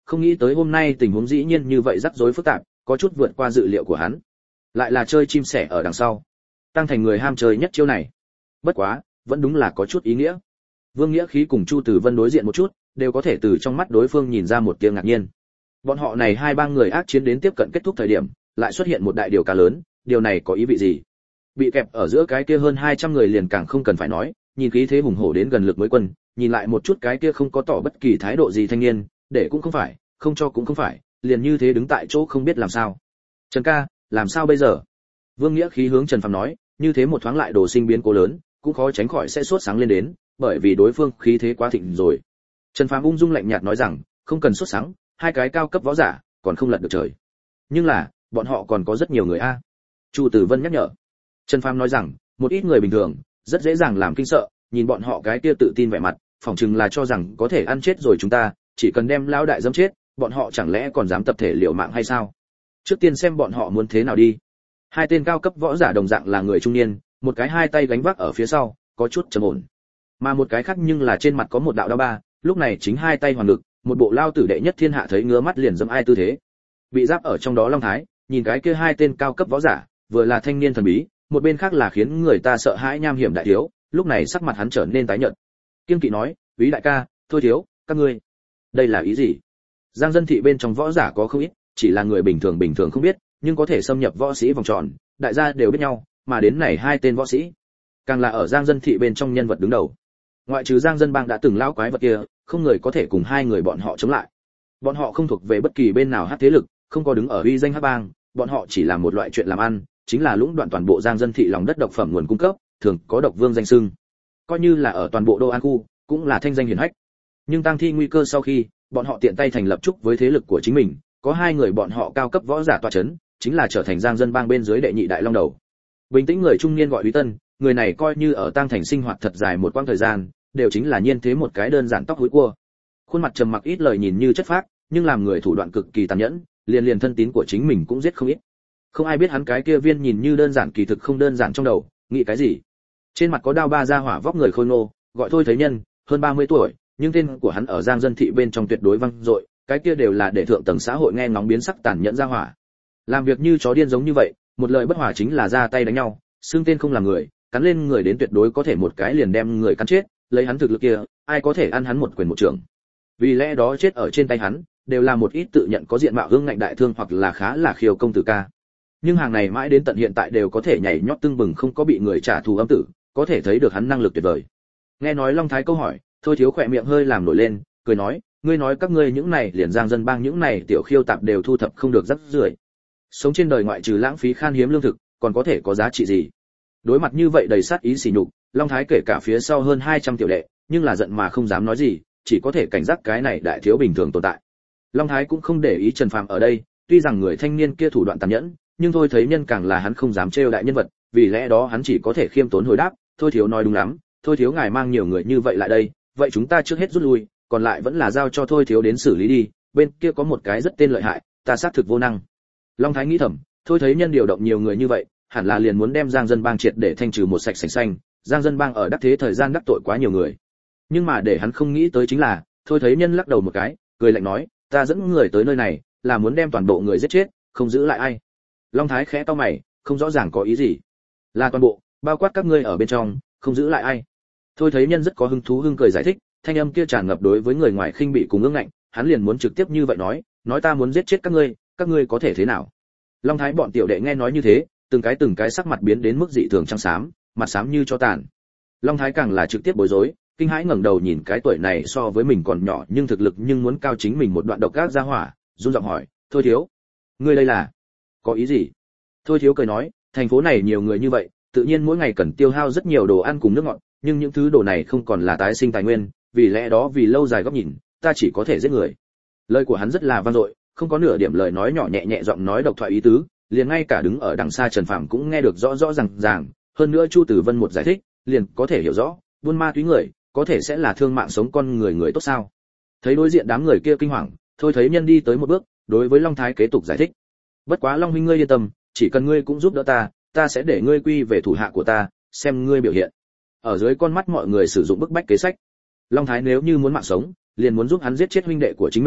không nghĩ tới hôm nay tình huống dĩ nhiên như vậy rắc rối phức tạp, có chút vượt qua dự liệu của hắn. Lại là chơi chim sẻ ở đằng sau. Tăng Thành người ham chơi nhất chiêu này. Bất quá, vẫn đúng là có chút ý nghĩa. Vương Nghĩa Khí cùng Chu Tử Vân đối diện một chút, đều có thể từ trong mắt đối phương nhìn ra một tia ngạc nhiên. Bọn họ này hai ba người ác chiến đến tiếp cận kết thúc thời điểm, lại xuất hiện một đại điều cá lớn, điều này có ý vị gì? Bị kẹp ở giữa cái kia hơn 200 người liền càng không cần phải nói, nhìn khí thế hùng hổ đến gần lực mới quân, nhìn lại một chút cái kia không có tỏ bất kỳ thái độ gì thanh niên, để cũng không phải, không cho cũng không phải, liền như thế đứng tại chỗ không biết làm sao. Trần ca, làm sao bây giờ? Vương Nghĩa Khí hướng Trần Phàm nói, như thế một thoáng lại đồ sinh biến cố lớn, cũng khó tránh khỏi sẽ sốt sáng lên đến, bởi vì đối phương khí thế quá thịnh rồi. Trần Phàm ung dung lạnh nhạt nói rằng, không cần sốt sáng, hai cái cao cấp võ giả, còn không lật được trời. Nhưng là, bọn họ còn có rất nhiều người a. Chu Tử Vân nhắc nhở. Trần Phàm nói rằng, một ít người bình thường, rất dễ dàng làm kinh sợ, nhìn bọn họ cái kia tự tin vẻ mặt, phỏng chừng là cho rằng có thể ăn chết rồi chúng ta, chỉ cần đem lão đại dẫm chết, bọn họ chẳng lẽ còn dám tập thể liều mạng hay sao? Trước tiên xem bọn họ muốn thế nào đi. Hai tên cao cấp võ giả đồng dạng là người trung niên, một cái hai tay gánh vác ở phía sau, có chút trầm ổn. Mà một cái khác nhưng là trên mặt có một đạo đao ba, lúc này chính hai tay hoàn ngực, một bộ lao tử đệ nhất thiên hạ thấy ngứa mắt liền dẫm ai tư thế. Bị giáp ở trong đó Long Thái, nhìn cái kia hai tên cao cấp võ giả, vừa là thanh niên thần bí, một bên khác là khiến người ta sợ hãi nham hiểm đại thiếu, lúc này sắc mặt hắn trở nên tái nhợt. Kiên kỵ nói, "Úy đại ca, thôi thiếu, các ngươi, đây là ý gì?" Giang Dân thị bên trong võ giả có không ít, chỉ là người bình thường không biết, nhưng có thể xâm nhập võ sĩ vòng tròn, đại gia đều biết nhau, mà đến này hai tên võ sĩ, càng là ở Giang Dân thị bên trong nhân vật đứng đầu. Ngoại trừ Giang Dân bang đã từng lão quái vật kia, không người có thể cùng hai người bọn họ chống lại. Bọn họ không thuộc về bất kỳ bên nào hát thế lực, không có đứng ở uy danh hát bang, bọn họ chỉ làm một loại chuyện làm ăn, chính là lũng đoạn toàn bộ Giang Dân thị lòng đất độc phẩm nguồn cung cấp, thường có độc vương danh xưng. Coi như là ở toàn bộ Đô An khu, cũng là thanh danh hiển hách. Nhưng tang thi nguy cơ sau khi, bọn họ tiện tay thành lập trúc với thế lực của chính mình, có hai người bọn họ cao cấp võ giả tọa chấn, chính là trở thành Giang Dân bang bên dưới đệ nhị đại long đầu. Bình tĩnh người trung niên gọi Úy Tân, người này coi như ở tang thành sinh hoạt thật dài một quãng thời gian, đều chính là nhiên thế một cái đơn giản tóc húi cua. Khuôn mặt trầm mặc ít lời nhìn như chất phác, nhưng làm người thủ đoạn cực kỳ tàn nhẫn, liền thân tín của chính mình cũng giết không ít. Không ai biết hắn cái kia viên nhìn như đơn giản kỳ thực không đơn giản trong đầu, nghĩ cái gì. Trên mặt có đao ba ra hỏa vóc người khôi ngô, gọi thôi thấy nhân, hơn 30 tuổi, nhưng tên của hắn ở Giang Dân thị bên trong tuyệt đối vang dội, cái kia đều là để thượng tầng xã hội nghe ngóng biến sắc tàn nhẫn ra hỏa. Làm việc như chó điên giống như vậy, một lời bất hòa chính là ra tay đánh nhau, xương tên không làm người, cắn lên người đến tuyệt đối có thể một cái liền đem người cắn chết, lấy hắn thực lực kia, ai có thể ăn hắn một quyền một trường. Vì lẽ đó chết ở trên tay hắn, đều là một ít tự nhận có diện mạo hương ngạnh đại thương hoặc là khá là khiêu công tử ca. Nhưng hàng này mãi đến tận hiện tại đều có thể nhảy nhót tưng bừng không có bị người trả thù âm tử, có thể thấy được hắn năng lực tuyệt vời. Nghe nói Long Thái câu hỏi, thôi thiếu khỏe miệng hơi làm nổi lên, cười nói, ngươi nói các ngươi những này liền Giang Dân bang những này tiểu khiêu tạp đều thu thập không được rắc rưởi. Sống trên đời ngoại trừ lãng phí khan hiếm lương thực, còn có thể có giá trị gì? Đối mặt như vậy đầy sát ý sỉ nhục, Long Thái kể cả phía sau hơn 200 tiểu đệ, nhưng là giận mà không dám nói gì, chỉ có thể cảnh giác cái này đại thiếu bình thường tồn tại. Long Thái cũng không để ý Trần Phàm ở đây, tuy rằng người thanh niên kia thủ đoạn tàn nhẫn, nhưng thôi thấy nhân càng là hắn không dám trêu đại nhân vật, vì lẽ đó hắn chỉ có thể khiêm tốn hồi đáp, thôi thiếu nói đúng lắm, thôi thiếu ngài mang nhiều người như vậy lại đây, vậy chúng ta trước hết rút lui, còn lại vẫn là giao cho thôi thiếu đến xử lý đi, bên kia có một cái rất tên lợi hại, ta xác thực vô năng. Long Thái nghĩ thầm, thôi thấy nhân điều động nhiều người như vậy, hẳn là liền muốn đem Giang Dân bang triệt để thanh trừ một sạch sành xanh, Giang Dân bang ở đắc thế thời gian đắc tội quá nhiều người. Nhưng mà để hắn không nghĩ tới chính là, thôi thấy nhân lắc đầu một cái, cười lạnh nói, ta dẫn người tới nơi này, là muốn đem toàn bộ người giết chết, không giữ lại ai. Long Thái khẽ cau mày, không rõ ràng có ý gì. Là toàn bộ, bao quát các ngươi ở bên trong, không giữ lại ai. Thôi thấy nhân rất có hứng thú cười giải thích, thanh âm kia tràn ngập đối với người ngoài khinh bị cùng ương ngạnh, hắn liền muốn trực tiếp như vậy nói ta muốn giết chết các ngươi có thể thế nào? Long Thái bọn tiểu đệ nghe nói như thế, từng cái sắc mặt biến đến mức dị thường trắng xám, mặt xám như cho tàn. Long Thái càng là trực tiếp bối rối, kinh hãi ngẩng đầu nhìn cái tuổi này so với mình còn nhỏ nhưng thực lực nhưng muốn cao chính mình một đoạn độc ác ra hỏa, run giọng hỏi, thôi thiếu, ngươi đây là có ý gì? Thôi thiếu cười nói, thành phố này nhiều người như vậy, tự nhiên mỗi ngày cần tiêu hao rất nhiều đồ ăn cùng nước ngọt, nhưng những thứ đồ này không còn là tái sinh tài nguyên, vì lẽ đó vì lâu dài góc nhìn, ta chỉ có thể giết người. Lời của hắn rất là vang dội, không có nửa điểm lời nói nhỏ nhẹ nhẹ giọng nói độc thoại ý tứ, liền ngay cả đứng ở đằng xa Trần Phàm cũng nghe được rõ rõ ràng, hơn nữa Chu Tử Vân một giải thích, liền có thể hiểu rõ, buôn ma túy người, có thể sẽ là thương mạng sống con người tốt sao? Thấy đối diện đám người kia kinh hoàng, thôi thấy nhân đi tới một bước, đối với Long Thái kế tục giải thích. Bất quá Long huynh ngươi yên tâm, chỉ cần ngươi cũng giúp đỡ ta sẽ để ngươi quy về thủ hạ của ta, xem ngươi biểu hiện. Ở dưới con mắt mọi người sử dụng bức bách kế sách. Long Thái nếu như muốn mạng sống, liền muốn giúp hắn giết chết huynh đệ của chính mình,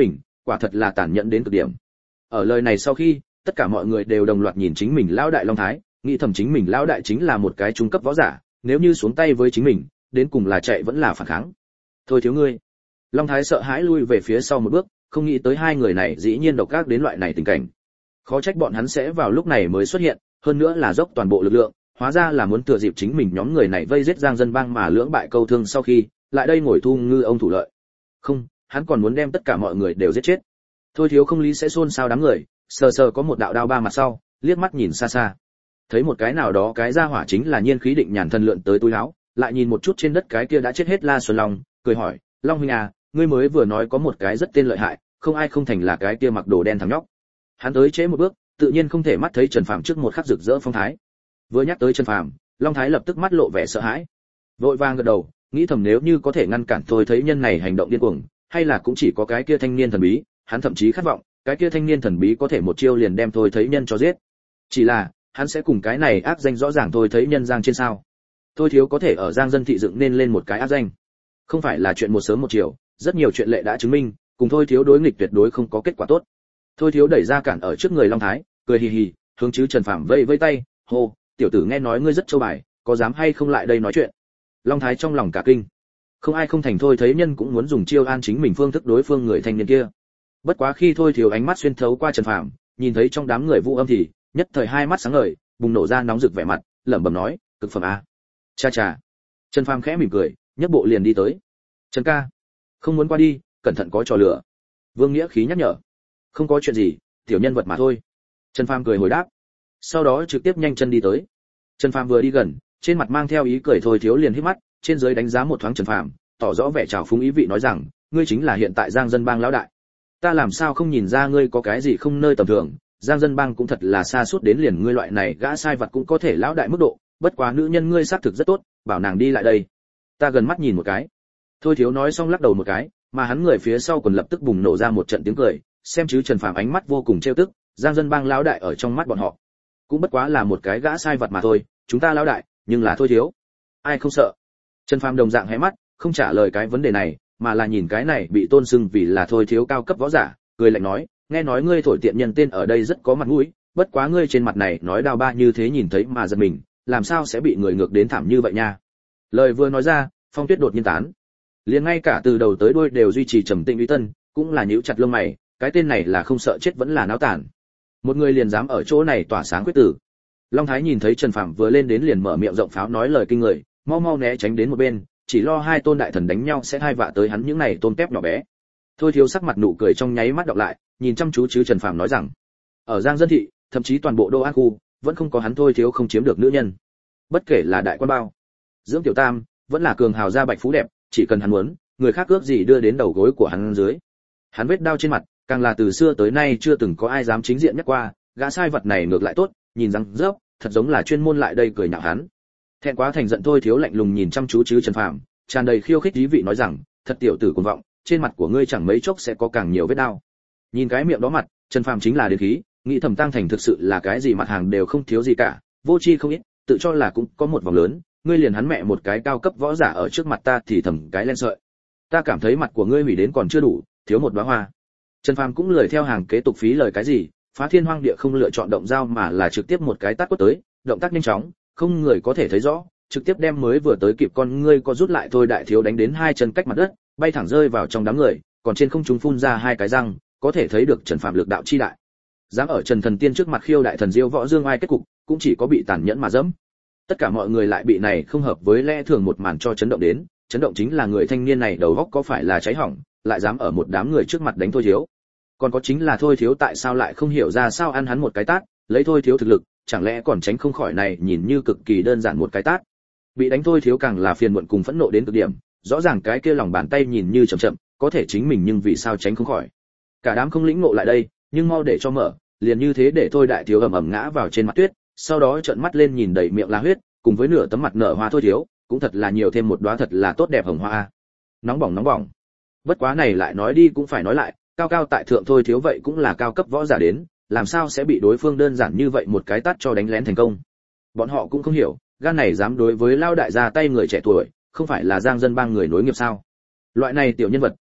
quả thật là tàn nhẫn đến cực điểm. Ở lời này sau khi, tất cả mọi người đều đồng loạt nhìn chính mình lão đại Long Thái, nghĩ thầm chính mình lão đại chính là một cái trung cấp võ giả, nếu như xuống tay với chính mình, đến cùng là chạy vẫn là phản kháng. Thôi thiếu ngươi. Long Thái sợ hãi lui về phía sau một bước, không nghĩ tới hai người này dĩ nhiên độc ác đến loại này tình cảnh. Khó trách bọn hắn sẽ vào lúc này mới xuất hiện, hơn nữa là dốc toàn bộ lực lượng, hóa ra là muốn thừa dịp chính mình nhóm người này vây giết Giang Dân Bang mà lưỡng bại câu thương sau khi, lại đây ngồi thu ngư ông thủ lợi. Không, hắn còn muốn đem tất cả mọi người đều giết chết. Thôi thiếu không lý sẽ xôn xao đám người, sờ sờ có một đạo đao ba mặt sau, liếc mắt nhìn xa xa. Thấy một cái nào đó cái ra hỏa chính là Nhiên Khí Định nhàn thân lượn tới túi áo, lại nhìn một chút trên đất cái kia đã chết hết La Xuân Long, cười hỏi, Long huynh à, ngươi mới vừa nói có một cái rất tên lợi hại, không ai không thành là cái kia mặc đồ đen thằng nhóc. Hắn tới chế một bước, tự nhiên không thể mắt thấy Trần Phàm trước một khắc rực rỡ phong thái. Vừa nhắc tới Trần Phàm, Long Thái lập tức mắt lộ vẻ sợ hãi, vội vàng gật đầu, nghĩ thầm nếu như có thể ngăn cản thôi thấy nhân này hành động điên cuồng, hay là cũng chỉ có cái kia thanh niên thần bí, hắn thậm chí khát vọng, cái kia thanh niên thần bí có thể một chiêu liền đem thôi thấy nhân cho giết. Chỉ là, hắn sẽ cùng cái này ác danh rõ ràng thôi thấy nhân Giang trên sao? Thôi thiếu có thể ở Giang Dân thị dựng nên lên một cái ác danh, không phải là chuyện một sớm một chiều, rất nhiều chuyện lệ đã chứng minh, cùng thôi thiếu đối nghịch tuyệt đối không có kết quả tốt. Thôi thiếu đẩy ra cản ở trước người Long Thái, cười hì hì, hướng chứ Trần Phàm vây vây tay, hô, tiểu tử nghe nói ngươi rất châu bài, có dám hay không lại đây nói chuyện? Long Thái trong lòng cả kinh, không ai không thành thôi thấy nhân cũng muốn dùng chiêu an chính mình phương thức đối phương người thanh niên kia. Bất quá khi thôi thiếu ánh mắt xuyên thấu qua Trần Phàm, nhìn thấy trong đám người Vũ Âm thì nhất thời hai mắt sáng ngời, bùng nổ ra nóng rực vẻ mặt, lẩm bẩm nói, cực phẩm a. Cha cha. Trần Phàm khẽ mỉm cười, nhấc bộ liền đi tới. Trần ca, không muốn qua đi, cẩn thận có trò lửa. Vương Nghĩa khí nhắc nhở. Không có chuyện gì, tiểu nhân vật mà thôi. Trần Phàm cười hồi đáp, sau đó trực tiếp nhanh chân đi tới. Trần Phàm vừa đi gần, trên mặt mang theo ý cười thôi thiếu liền hít mắt, trên dưới đánh giá một thoáng Trần Phàm, tỏ rõ vẻ trào phúng ý vị nói rằng, ngươi chính là hiện tại Giang Dân Bang lão đại. Ta làm sao không nhìn ra ngươi có cái gì không nơi tầm thường, Giang Dân Bang cũng thật là xa suốt đến liền ngươi loại này gã sai vật cũng có thể lão đại mức độ, bất quá nữ nhân ngươi xác thực rất tốt, bảo nàng đi lại đây. Ta gần mắt nhìn một cái. Thôi thiếu nói xong lắc đầu một cái, mà hắn người phía sau còn lập tức bùng nổ ra một trận tiếng cười, xem chứ Trần Phàm ánh mắt vô cùng trêu tức, Giang Dân Bang lão đại ở trong mắt bọn họ cũng bất quá là một cái gã sai vật mà thôi, chúng ta lão đại, nhưng là thôi thiếu. Ai không sợ? Trần Phàm đồng dạng hé mắt, không trả lời cái vấn đề này, mà là nhìn cái này bị tôn xưng vì là thôi thiếu cao cấp võ giả, cười lạnh nói, nghe nói ngươi thổi tiện nhân tên ở đây rất có mặt mũi, bất quá ngươi trên mặt này nói đao ba như thế nhìn thấy mà giật mình, làm sao sẽ bị người ngược đến thảm như vậy nha. Lời vừa nói ra, phong tuyết đột nhiên tán, liền ngay cả từ đầu tới đuôi đều duy trì trầm tĩnh uy tân, cũng là nhíu chặt lông mày, cái tên này là không sợ chết vẫn là náo tản. Một người liền dám ở chỗ này tỏa sáng quyết tử. Long Thái nhìn thấy Trần Phàm vừa lên đến liền mở miệng rộng pháo nói lời kinh người, mau mau né tránh đến một bên, chỉ lo hai tôn đại thần đánh nhau sẽ hai vạ tới hắn những này tôn tép nhỏ bé. Thôi thiếu sắc mặt nụ cười trong nháy mắt đọc lại, nhìn chăm chú chứ Trần Phàm nói rằng, ở Giang Dân thị, thậm chí toàn bộ Đô An khu, vẫn không có hắn thôi thiếu không chiếm được nữ nhân. Bất kể là đại quan bao, dưỡng tiểu tam, vẫn là cường hào gia bạch phú đẹp, chỉ cần hắn muốn, người khác ước gì đưa đến đầu gối của hắn dưới. Hắn vết đao trên mặt, càng là từ xưa tới nay chưa từng có ai dám chính diện nhắc qua, gã sai vật này ngược lại tốt, nhìn răng rớp, thật giống là chuyên môn lại đây cười nhạo hắn. Thẹn quá thành giận thôi thiếu lạnh lùng nhìn chăm chú chứ Trần Phàm, tràn đầy khiêu khích ý vị nói rằng, thật tiểu tử cuồng vọng, trên mặt của ngươi chẳng mấy chốc sẽ có càng nhiều vết đao. Nhìn cái miệng đó mặt, Trần Phàm chính là đến khí, nghĩ thầm Tăng Thành thực sự là cái gì mặt hàng đều không thiếu gì cả, vô tri không ít, tự cho là cũng có một vòng lớn, ngươi liền hắn mẹ một cái cao cấp võ giả ở trước mặt ta thì thầm cái lên sợi. Ta cảm thấy mặt của ngươi hủy đến còn chưa đủ, thiếu một đóa hoa. Trần Phàm cũng lười theo hàng kế tục phí lời cái gì, phá thiên hoang địa không lựa chọn động dao mà là trực tiếp một cái tát quất tới, động tác nhanh chóng, không người có thể thấy rõ, trực tiếp đem mới vừa tới kịp con ngươi có rút lại thôi đại thiếu đánh đến hai chân cách mặt đất, bay thẳng rơi vào trong đám người, còn trên không trung phun ra hai cái răng, có thể thấy được Trần Phàm lực đạo chi đại. Dám ở Trần Thần Tiên trước mặt khiêu đại thần diêu võ dương ai kết cục, cũng chỉ có bị tàn nhẫn mà dẫm. Tất cả mọi người lại bị này không hợp với lẽ thường một màn cho chấn động đến, chấn động chính là người thanh niên này đầu óc có phải là cháy hỏng, lại dám ở một đám người trước mặt đánh thôi thiếu. Còn có chính là thôi thiếu tại sao lại không hiểu ra sao ăn hắn một cái tát, lấy thôi thiếu thực lực, chẳng lẽ còn tránh không khỏi này nhìn như cực kỳ đơn giản một cái tát. Bị đánh thôi thiếu càng là phiền muộn cùng phẫn nộ đến cực điểm, rõ ràng cái kia lòng bàn tay nhìn như chậm chậm, có thể chính mình nhưng vì sao tránh không khỏi. Cả đám không lĩnh ngộ lại đây, nhưng mau để cho mở, liền như thế để thôi đại thiếu ầm ầm ngã vào trên mặt tuyết, sau đó trợn mắt lên nhìn đầy miệng la huyết, cùng với nửa tấm mặt nở hoa thôi thiếu, cũng thật là nhiều thêm một đóa thật là tốt đẹp hồng hoa. Nóng bỏng nóng bỏng. Bất quá này lại nói đi cũng phải nói lại, cao cao tại thượng thôi thiếu vậy cũng là cao cấp võ giả đến, làm sao sẽ bị đối phương đơn giản như vậy một cái tát cho đánh lén thành công. Bọn họ cũng không hiểu, gan này dám đối với lao đại ra tay người trẻ tuổi, không phải là Giang Dân Bang người nối nghiệp sao? Loại này tiểu nhân vật,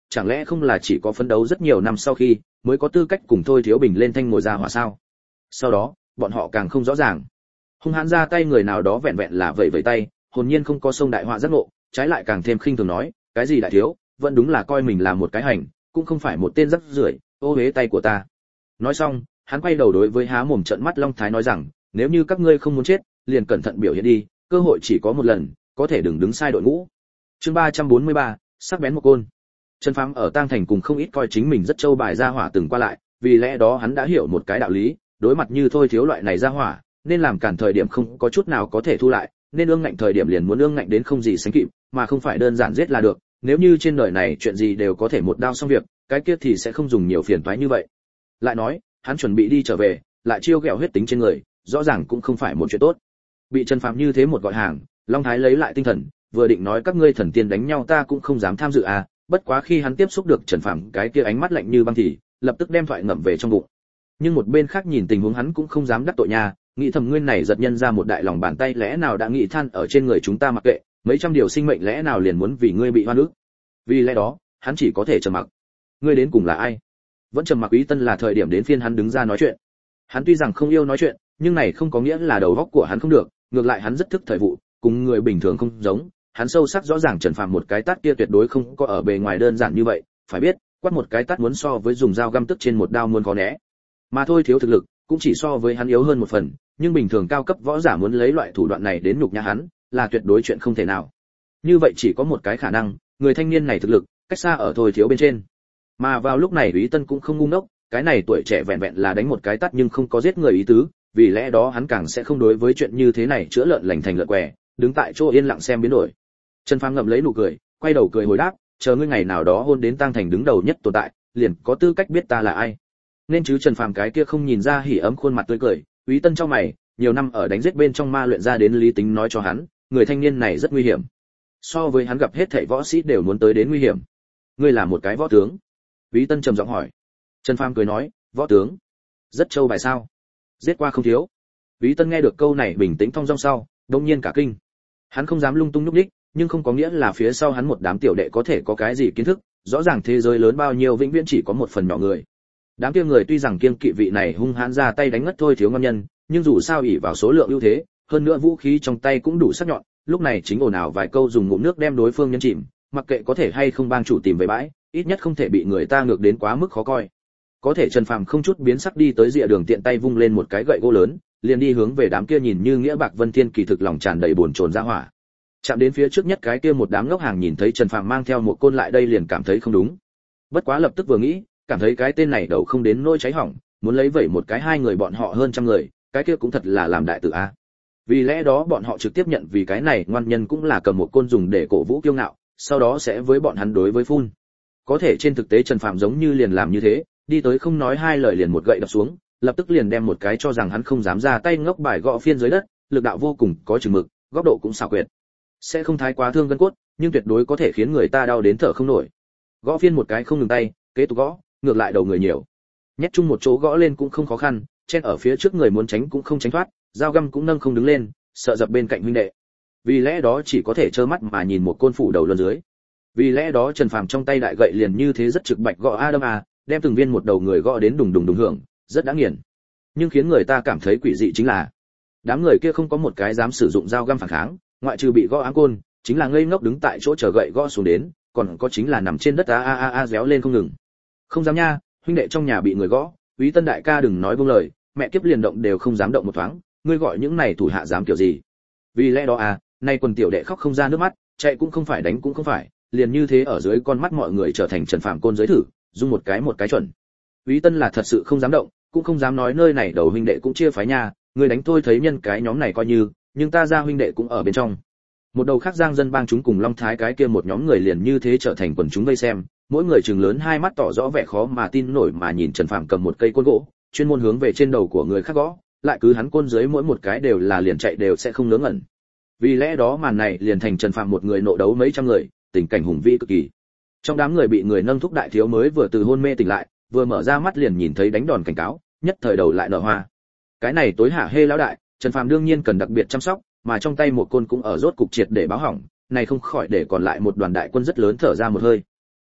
chẳng lẽ không là chỉ có phấn đấu rất nhiều năm sau khi mới có tư cách cùng Thôi Thiếu Bình lên thanh ngồi ra hỏa sao? Sau đó, bọn họ càng không rõ ràng. Hung hãn ra tay người nào đó vẹn vẹn là vẩy vẩy tay, hồn nhiên không có sông đại họa giác ngộ, trái lại càng thêm khinh thường nói, cái gì đại thiếu, vẫn đúng là coi mình là một cái hành, cũng không phải một tên rắc rưởi, ô uế tay của ta. Nói xong, hắn quay đầu đối với há mồm trợn mắt Long Thái nói rằng, nếu như các ngươi không muốn chết, liền cẩn thận biểu hiện đi, cơ hội chỉ có một lần, có thể đừng đứng sai đội ngũ. Chương 343, sắc bén một côn. Trần Phàm ở Tang Thành cùng không ít coi chính mình rất châu bài ra hỏa từng qua lại, vì lẽ đó hắn đã hiểu một cái đạo lý, đối mặt như Thôi Thiếu loại này ra hỏa, nên làm cản thời điểm không có chút nào có thể thu lại, nên ương ngạnh thời điểm liền muốn ương ngạnh đến không gì sánh kịp, mà không phải đơn giản giết là được, nếu như trên đời này chuyện gì đều có thể một đao xong việc, cái kia thì sẽ không dùng nhiều phiền toái như vậy. Lại nói, hắn chuẩn bị đi trở về, lại chiêu ghẹo huyết tính trên người, rõ ràng cũng không phải một chuyện tốt. Bị Trần Phàm như thế một gọi hàng, Long Thái lấy lại tinh thần, vừa định nói các ngươi thần tiên đánh nhau ta cũng không dám tham dự à, bất quá khi hắn tiếp xúc được Trần Phàm cái kia ánh mắt lạnh như băng thì, lập tức đem thoại ngậm về trong bụng. Nhưng một bên khác nhìn tình huống hắn cũng không dám đắc tội nha, nghĩ thầm nguyên này giật nhân ra một đại lòng bàn tay lẽ nào đã nghĩ than ở trên người chúng ta mặc kệ, mấy trăm điều sinh mệnh lẽ nào liền muốn vì ngươi bị oan ức. Vì lẽ đó, hắn chỉ có thể trầm mặc. Ngươi đến cùng là ai? Vẫn trầm mặc. Úy Tân là thời điểm đến phiên hắn đứng ra nói chuyện. Hắn tuy rằng không yêu nói chuyện, nhưng này không có nghĩa là đầu óc của hắn không được, ngược lại hắn rất thức thời vụ, cùng người bình thường không giống, hắn sâu sắc rõ ràng Trần Phàm một cái tát kia tuyệt đối không có ở bề ngoài đơn giản như vậy, phải biết, quát một cái tát muốn so với dùng dao găm tức trên một đao muốn khó né. Mà Thôi Thiếu thực lực, cũng chỉ so với hắn yếu hơn một phần, nhưng bình thường cao cấp võ giả muốn lấy loại thủ đoạn này đến nhục nhã hắn, là tuyệt đối chuyện không thể nào. Như vậy chỉ có một cái khả năng, người thanh niên này thực lực, cách xa ở Thôi Thiếu bên trên. Mà vào lúc này Úy Tân cũng không ngu ngốc, cái này tuổi trẻ vẹn vẹn là đánh một cái tát nhưng không có giết người ý tứ, vì lẽ đó hắn càng sẽ không đối với chuyện như thế này chữa lợn lành thành lợn què, đứng tại chỗ yên lặng xem biến đổi. Trần Phàm ngậm lấy nụ cười, quay đầu cười hồi đáp, chờ ngươi ngày nào đó hôn đến Tang Thành đứng đầu nhất tồn tại, liền có tư cách biết ta là ai. Nên chứ Trần Phàm cái kia không nhìn ra hỉ ấm khuôn mặt tươi cười, Úy Tân trong mày, nhiều năm ở đánh giết bên trong ma luyện ra đến lý tính nói cho hắn, người thanh niên này rất nguy hiểm. So với hắn gặp hết thảy võ sĩ đều muốn tới đến nguy hiểm. Ngươi là một cái võ tướng? Úy Tân trầm giọng hỏi. Trần Phàm cười nói, võ tướng? Rất châu bài sao? Giết qua không thiếu. Úy Tân nghe được câu này bình tĩnh thong dong sau, đột nhiên cả kinh. Hắn không dám lung tung nhúc nhích, nhưng không có nghĩa là phía sau hắn một đám tiểu đệ có thể có cái gì kiến thức, rõ ràng thế giới lớn bao nhiêu vĩnh viễn chỉ có một phần nhỏ người. Đám kia người tuy rằng kiêng kỵ vị này hung hãn ra tay đánh ngất Thôi Thiếu ngon nhân, nhưng dù sao ỷ vào số lượng ưu thế, hơn nữa vũ khí trong tay cũng đủ sắc nhọn, lúc này chính ồn ào vài câu dùng ngụm nước đem đối phương nhân chìm, mặc kệ có thể hay không bang chủ tìm về bãi, ít nhất không thể bị người ta ngược đến quá mức khó coi. Có thể Trần Phàm không chút biến sắc đi tới rìa đường tiện tay vung lên một cái gậy gỗ lớn, liền đi hướng về đám kia nhìn như nghĩa bạc vân thiên kỳ thực lòng tràn đầy buồn chồn ra hỏa. Chạm đến phía trước nhất cái kia một đám ngốc hàng nhìn thấy Trần Phàm mang theo một côn lại đây liền cảm thấy không đúng. Bất quá lập tức vừa nghĩ, cảm thấy cái tên này đầu không đến nỗi cháy hỏng, muốn lấy vẩy một cái hai người bọn họ hơn trăm người, cái kia cũng thật là làm đại tử a. Vì lẽ đó bọn họ trực tiếp nhận vì cái này ngoan nhân cũng là cầm một côn dùng để cổ vũ kiêu ngạo, sau đó sẽ với bọn hắn đối với phun. Có thể trên thực tế Trần Phàm giống như liền làm như thế, đi tới không nói hai lời liền một gậy đập xuống, lập tức liền đem một cái cho rằng hắn không dám ra tay ngốc bài gõ phiên dưới đất, lực đạo vô cùng có chừng mực, góc độ cũng xảo quyệt. Sẽ không thái quá thương gân cốt, nhưng tuyệt đối có thể khiến người ta đau đến thở không nổi. Gõ phiên một cái không ngừng tay, kế tục gõ, ngược lại đầu người nhiều. Nhét chung một chỗ gõ lên cũng không khó khăn, chen ở phía trước người muốn tránh cũng không tránh thoát, dao găm cũng nâng không đứng lên, sợ dập bên cạnh huynh đệ. Vì lẽ đó chỉ có thể trơ mắt mà nhìn một côn phủ đầu luân dưới. Vì lẽ đó Trần Phàm trong tay đại gậy liền như thế rất trực bạch gõ a đâm a, đem từng viên một đầu người gõ đến đùng đùng đùng hưởng, rất đã nghiền. Nhưng khiến người ta cảm thấy quỷ dị chính là, đám người kia không có một cái dám sử dụng dao găm phản kháng, ngoại trừ bị gõ áng côn, chính là ngây ngốc đứng tại chỗ chờ gậy gõ xuống đến, còn có chính là nằm trên đất a réo lên không ngừng. Không dám nha, huynh đệ trong nhà bị người gõ, Úy Tân đại ca đừng nói buông lời, mẹ kiếp liền động đều không dám động một thoáng, ngươi gọi những này thủ hạ dám kiểu gì? Vì lẽ đó nay quần tiểu đệ khóc không ra nước mắt, chạy cũng không phải đánh cũng không phải, liền như thế ở dưới con mắt mọi người trở thành Trần Phàm côn giới thử, dung một cái chuẩn. Úy Tân là thật sự không dám động, cũng không dám nói nơi này đầu huynh đệ cũng chia phái nha, người đánh tôi thấy nhân cái nhóm này coi như, nhưng ta ra huynh đệ cũng ở bên trong. Một đầu khác Giang dân bang chúng cùng Long Thái cái kia một nhóm người liền như thế trở thành quần chúng vây xem, mỗi người trừng lớn hai mắt tỏ rõ vẻ khó mà tin nổi mà nhìn Trần Phàm cầm một cây côn gỗ, chuyên môn hướng về trên đầu của người khác gõ, lại cứ hắn côn dưới mỗi một cái đều là liền chạy đều sẽ không ngớ ngẩn. Vì lẽ đó màn này liền thành Trần Phàm một người nộ đấu mấy trăm người, tình cảnh hùng vĩ cực kỳ. Trong đám người bị người nâng thúc đại thiếu mới vừa từ hôn mê tỉnh lại, vừa mở ra mắt liền nhìn thấy đánh đòn cảnh cáo, nhất thời đầu lại nở hoa. Cái này tối hả hê lão đại, Trần Phàm đương nhiên cần đặc biệt chăm sóc, mà trong tay một côn cũng ở rốt cục triệt để báo hỏng, này không khỏi để còn lại một đoàn đại quân rất lớn thở ra một hơi.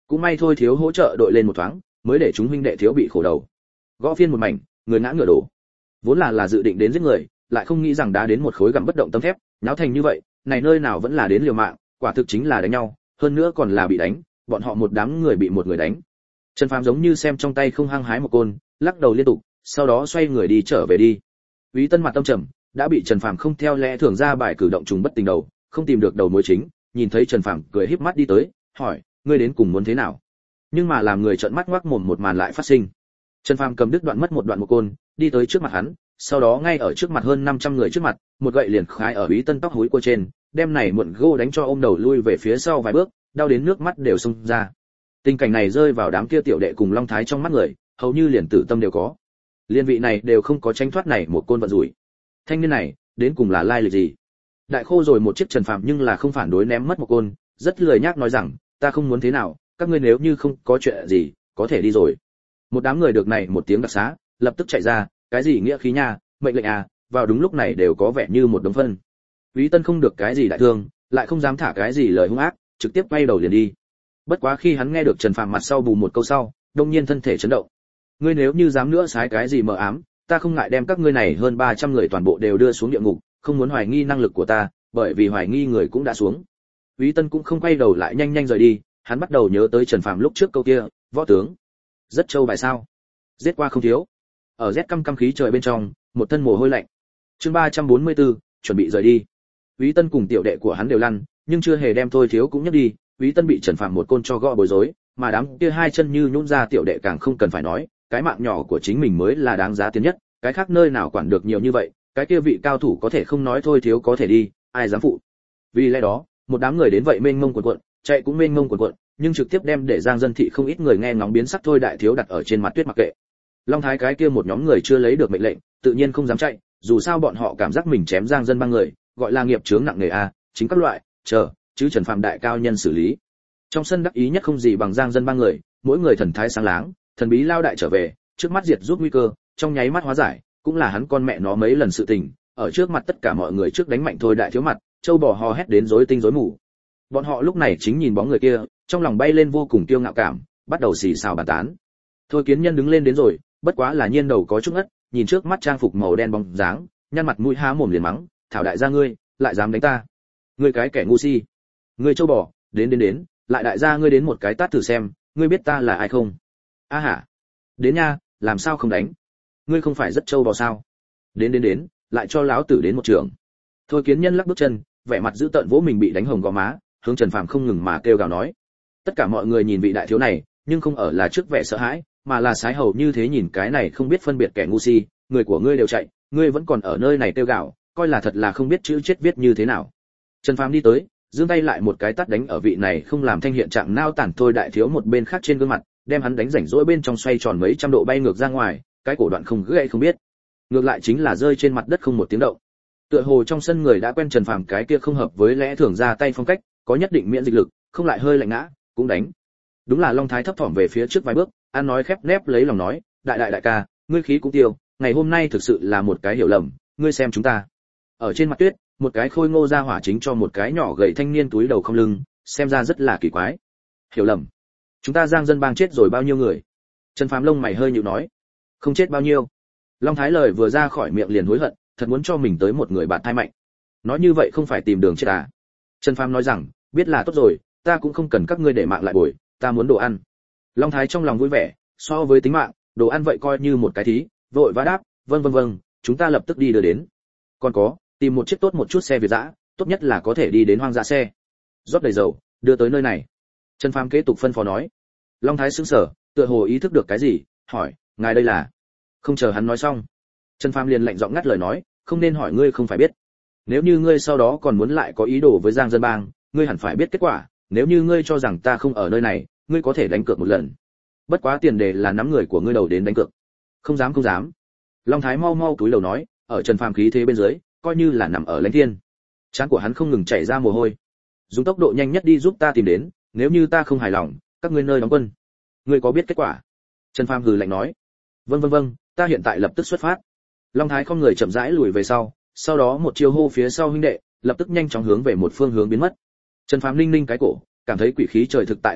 cũng may thôi thiếu hỗ trợ đội lên một thoáng, mới để chúng huynh đệ thiếu bị khổ đầu. Gõ phiên một mảnh, người ngã ngựa đổ. Vốn là dự định đến giết người, lại không nghĩ rằng đá đến một khối gặm bất động tấm thép, náo thành như vậy, này nơi nào vẫn là đến liều mạng, quả thực chính là đánh nhau, hơn nữa còn là bị đánh, bọn họ một đám người bị một người đánh. Trần Phàm giống như xem trong tay không hăng hái một côn, lắc đầu liên tục, sau đó xoay người đi trở về đi. Úy Tân mặt tâm trầm, đã bị Trần Phàm không theo lẽ thường ra bài cử động trùng bất tình đầu, không tìm được đầu mối chính, nhìn thấy Trần Phàm cười híp mắt đi tới, hỏi, ngươi đến cùng muốn thế nào? Nhưng mà làm người trợn mắt ngoác mồm một màn lại phát sinh. Trần Phàm cầm đứt đoạn mất một đoạn một côn, đi tới trước mặt hắn, sau đó ngay ở trước mặt hơn 500 người trước mặt, một gậy liền khai ở Úy Tân tóc húi của trên, đem này muộn gô đánh cho ôm đầu lui về phía sau vài bước, đau đến nước mắt đều xông ra. Tình cảnh này rơi vào đám kia tiểu đệ cùng Long Thái trong mắt người, hầu như liền tử tâm đều có. Liên vị này đều không có tránh thoát này một côn vận rủi. Thanh niên này, đến cùng là lai lịch gì? Đại khô rồi một chiếc Trần Phàm nhưng là không phản đối ném mất một côn, rất lười nhác nói rằng, ta không muốn thế nào, các ngươi nếu như không có chuyện gì, có thể đi rồi. Một đám người được này một tiếng đặc xá, lập tức chạy ra, cái gì nghĩa khí nha, mệnh lệnh à, vào đúng lúc này đều có vẻ như một đống phân. Úy Tân không được cái gì đại thương, lại không dám thả cái gì lời hung ác, trực tiếp quay đầu liền đi. Bất quá khi hắn nghe được Trần Phàm mặt sau bù một câu sau, đông nhiên thân thể chấn động. Ngươi nếu như dám nữa xái cái gì mờ ám, ta không ngại đem các ngươi này hơn 300 người toàn bộ đều đưa xuống địa ngục, không muốn hoài nghi năng lực của ta, bởi vì hoài nghi người cũng đã xuống. Úy Tân cũng không quay đầu lại nhanh nhanh rời đi, hắn bắt đầu nhớ tới Trần Phàm lúc trước câu kia, võ tướng, rất trâu bài sao? Giết qua không thiếu. Ở rét căm khí trời bên trong, một thân mồ hôi lạnh. Chương 344, chuẩn bị rời đi. Úy Tân cùng tiểu đệ của hắn đều lăn, nhưng chưa hề đem thôi thiếu cũng nhấc đi, Úy Tân bị Trần Phàm một côn cho gõ bối rối, mà đám kia hai chân như nhũn ra tiểu đệ càng không cần phải nói, cái mạng nhỏ của chính mình mới là đáng giá tiền nhất, cái khác nơi nào quản được nhiều như vậy, cái kia vị cao thủ có thể không nói thôi thiếu có thể đi, ai dám phụ. Vì lẽ đó, một đám người đến vậy mênh mông cuộn, chạy cũng mênh mông cuộn, nhưng trực tiếp đem để Giang Dân thị không ít người nghe ngóng biến sắc thôi đại thiếu đặt ở trên mặt tuyết mặc kệ. Long Thái cái kia một nhóm người chưa lấy được mệnh lệnh, tự nhiên không dám chạy, dù sao bọn họ cảm giác mình chém Giang Dân băng người, gọi là nghiệp chướng nặng nề a, chính các loại, chờ, chứ Trần Phàm đại cao nhân xử lý. Trong sân đắc ý nhất không gì bằng Giang Dân băng người, mỗi người thần thái sáng láng, thần bí lao đại trở về, trước mắt diệt rút nguy cơ, trong nháy mắt hóa giải, cũng là hắn con mẹ nó mấy lần sự tình, ở trước mặt tất cả mọi người trước đánh mạnh thôi đại thiếu mặt, châu bò hò hét đến rối tinh rối mù. Bọn họ lúc này chính nhìn bóng người kia, trong lòng bay lên vô cùng kiêu ngạo cảm, bắt đầu xì xào bàn tán. Thôi Kiến Nhân đứng lên đến rồi, bất quá là nhiên đầu có chút ngất, nhìn trước mắt trang phục màu đen bóng dáng, nhăn mặt mũi há mồm liền mắng, thảo đại gia ngươi, lại dám đánh ta. Ngươi cái kẻ ngu si. Ngươi châu bò, đến, lại đại gia ngươi đến một cái tát thử xem, ngươi biết ta là ai không? A hả. Đến nha, làm sao không đánh? Ngươi không phải rất châu bò sao? Đến, lại cho lão tử đến một trường. Thôi Kiến Nhân lắc bước chân, vẻ mặt dữ tợn vỗ mình bị đánh hồng gò má, hướng Trần Phàm không ngừng mà kêu gào nói. Tất cả mọi người nhìn vị đại thiếu này, nhưng không ở là trước vẻ sợ hãi, mà là sái hầu như thế nhìn cái này không biết phân biệt kẻ ngu si, người của ngươi đều chạy, ngươi vẫn còn ở nơi này kêu gào, coi là thật là không biết chữ chết viết như thế nào. Trần Phàm đi tới, giương tay lại một cái tát đánh ở vị này không làm thanh hiện trạng nao tản thôi đại thiếu một bên khác trên gương mặt, đem hắn đánh rảnh rỗi bên trong xoay tròn mấy trăm độ bay ngược ra ngoài, cái cổ đoạn không gãy không biết. Ngược lại chính là rơi trên mặt đất không một tiếng động. Tựa hồ trong sân người đã quen Trần Phàm cái kia không hợp với lẽ thường ra tay phong cách, có nhất định miễn dịch lực, không lại hơi lạnh ngã, cũng đánh. Đúng là Long Thái thấp thỏm về phía trước vài bước, ăn nói khép nép lấy lòng nói, đại ca, ngươi khí cũng tiêu, ngày hôm nay thực sự là một cái hiểu lầm, ngươi xem chúng ta. Ở trên mặt tuyết, một cái khôi ngô ra hỏa chính cho một cái nhỏ gầy thanh niên túi đầu không lưng, xem ra rất là kỳ quái. Hiểu lầm? Chúng ta Giang Dân bang chết rồi bao nhiêu người? Trần Phàm lông mày hơi nhíu nói, không chết bao nhiêu. Long Thái lời vừa ra khỏi miệng liền hối hận, thật muốn cho mình tới một người bạn thai mạnh. Nói như vậy không phải tìm đường chết à? Trần Phàm nói rằng, biết là tốt rồi, ta cũng không cần các ngươi để mạng lại bồi, ta muốn đồ ăn. Long Thái trong lòng vui vẻ, so với tính mạng, đồ ăn vậy coi như một cái thí, vội vã đáp, vâng, chúng ta lập tức đi đưa đến. Còn có, tìm một chiếc tốt một chút xe Việt dã, tốt nhất là có thể đi đến hoang dã xe. Rót đầy dầu, đưa tới nơi này. Trần Phàm kế tục phân phó nói. Long Thái sững sờ, tựa hồ ý thức được cái gì, hỏi, ngài đây là? Không chờ hắn nói xong, Trần Phàm liền lạnh giọng ngắt lời nói, không nên hỏi ngươi không phải biết. Nếu như ngươi sau đó còn muốn lại có ý đồ với Giang Dân bang, ngươi hẳn phải biết kết quả, nếu như ngươi cho rằng ta không ở nơi này, ngươi có thể đánh cược một lần. Bất quá tiền đề là nắm người của ngươi đầu đến đánh cược. Không dám. Long Thái mau túi đầu nói, ở Trần Phàm khí thế bên dưới, coi như là nằm ở lãnh thiên. Trán của hắn không ngừng chảy ra mồ hôi. Dùng tốc độ nhanh nhất đi giúp ta tìm đến, nếu như ta không hài lòng, các ngươi nơi đóng quân. Ngươi có biết kết quả? Trần Phàm hừ lạnh nói. Vâng, ta hiện tại lập tức xuất phát. Long Thái không người chậm rãi lùi về sau đó một chiêu hô phía sau huynh đệ, lập tức nhanh chóng hướng về một phương hướng biến mất. Trần Phàm ninh cái cổ, cảm thấy quỷ khí trời thực tại là lạnh,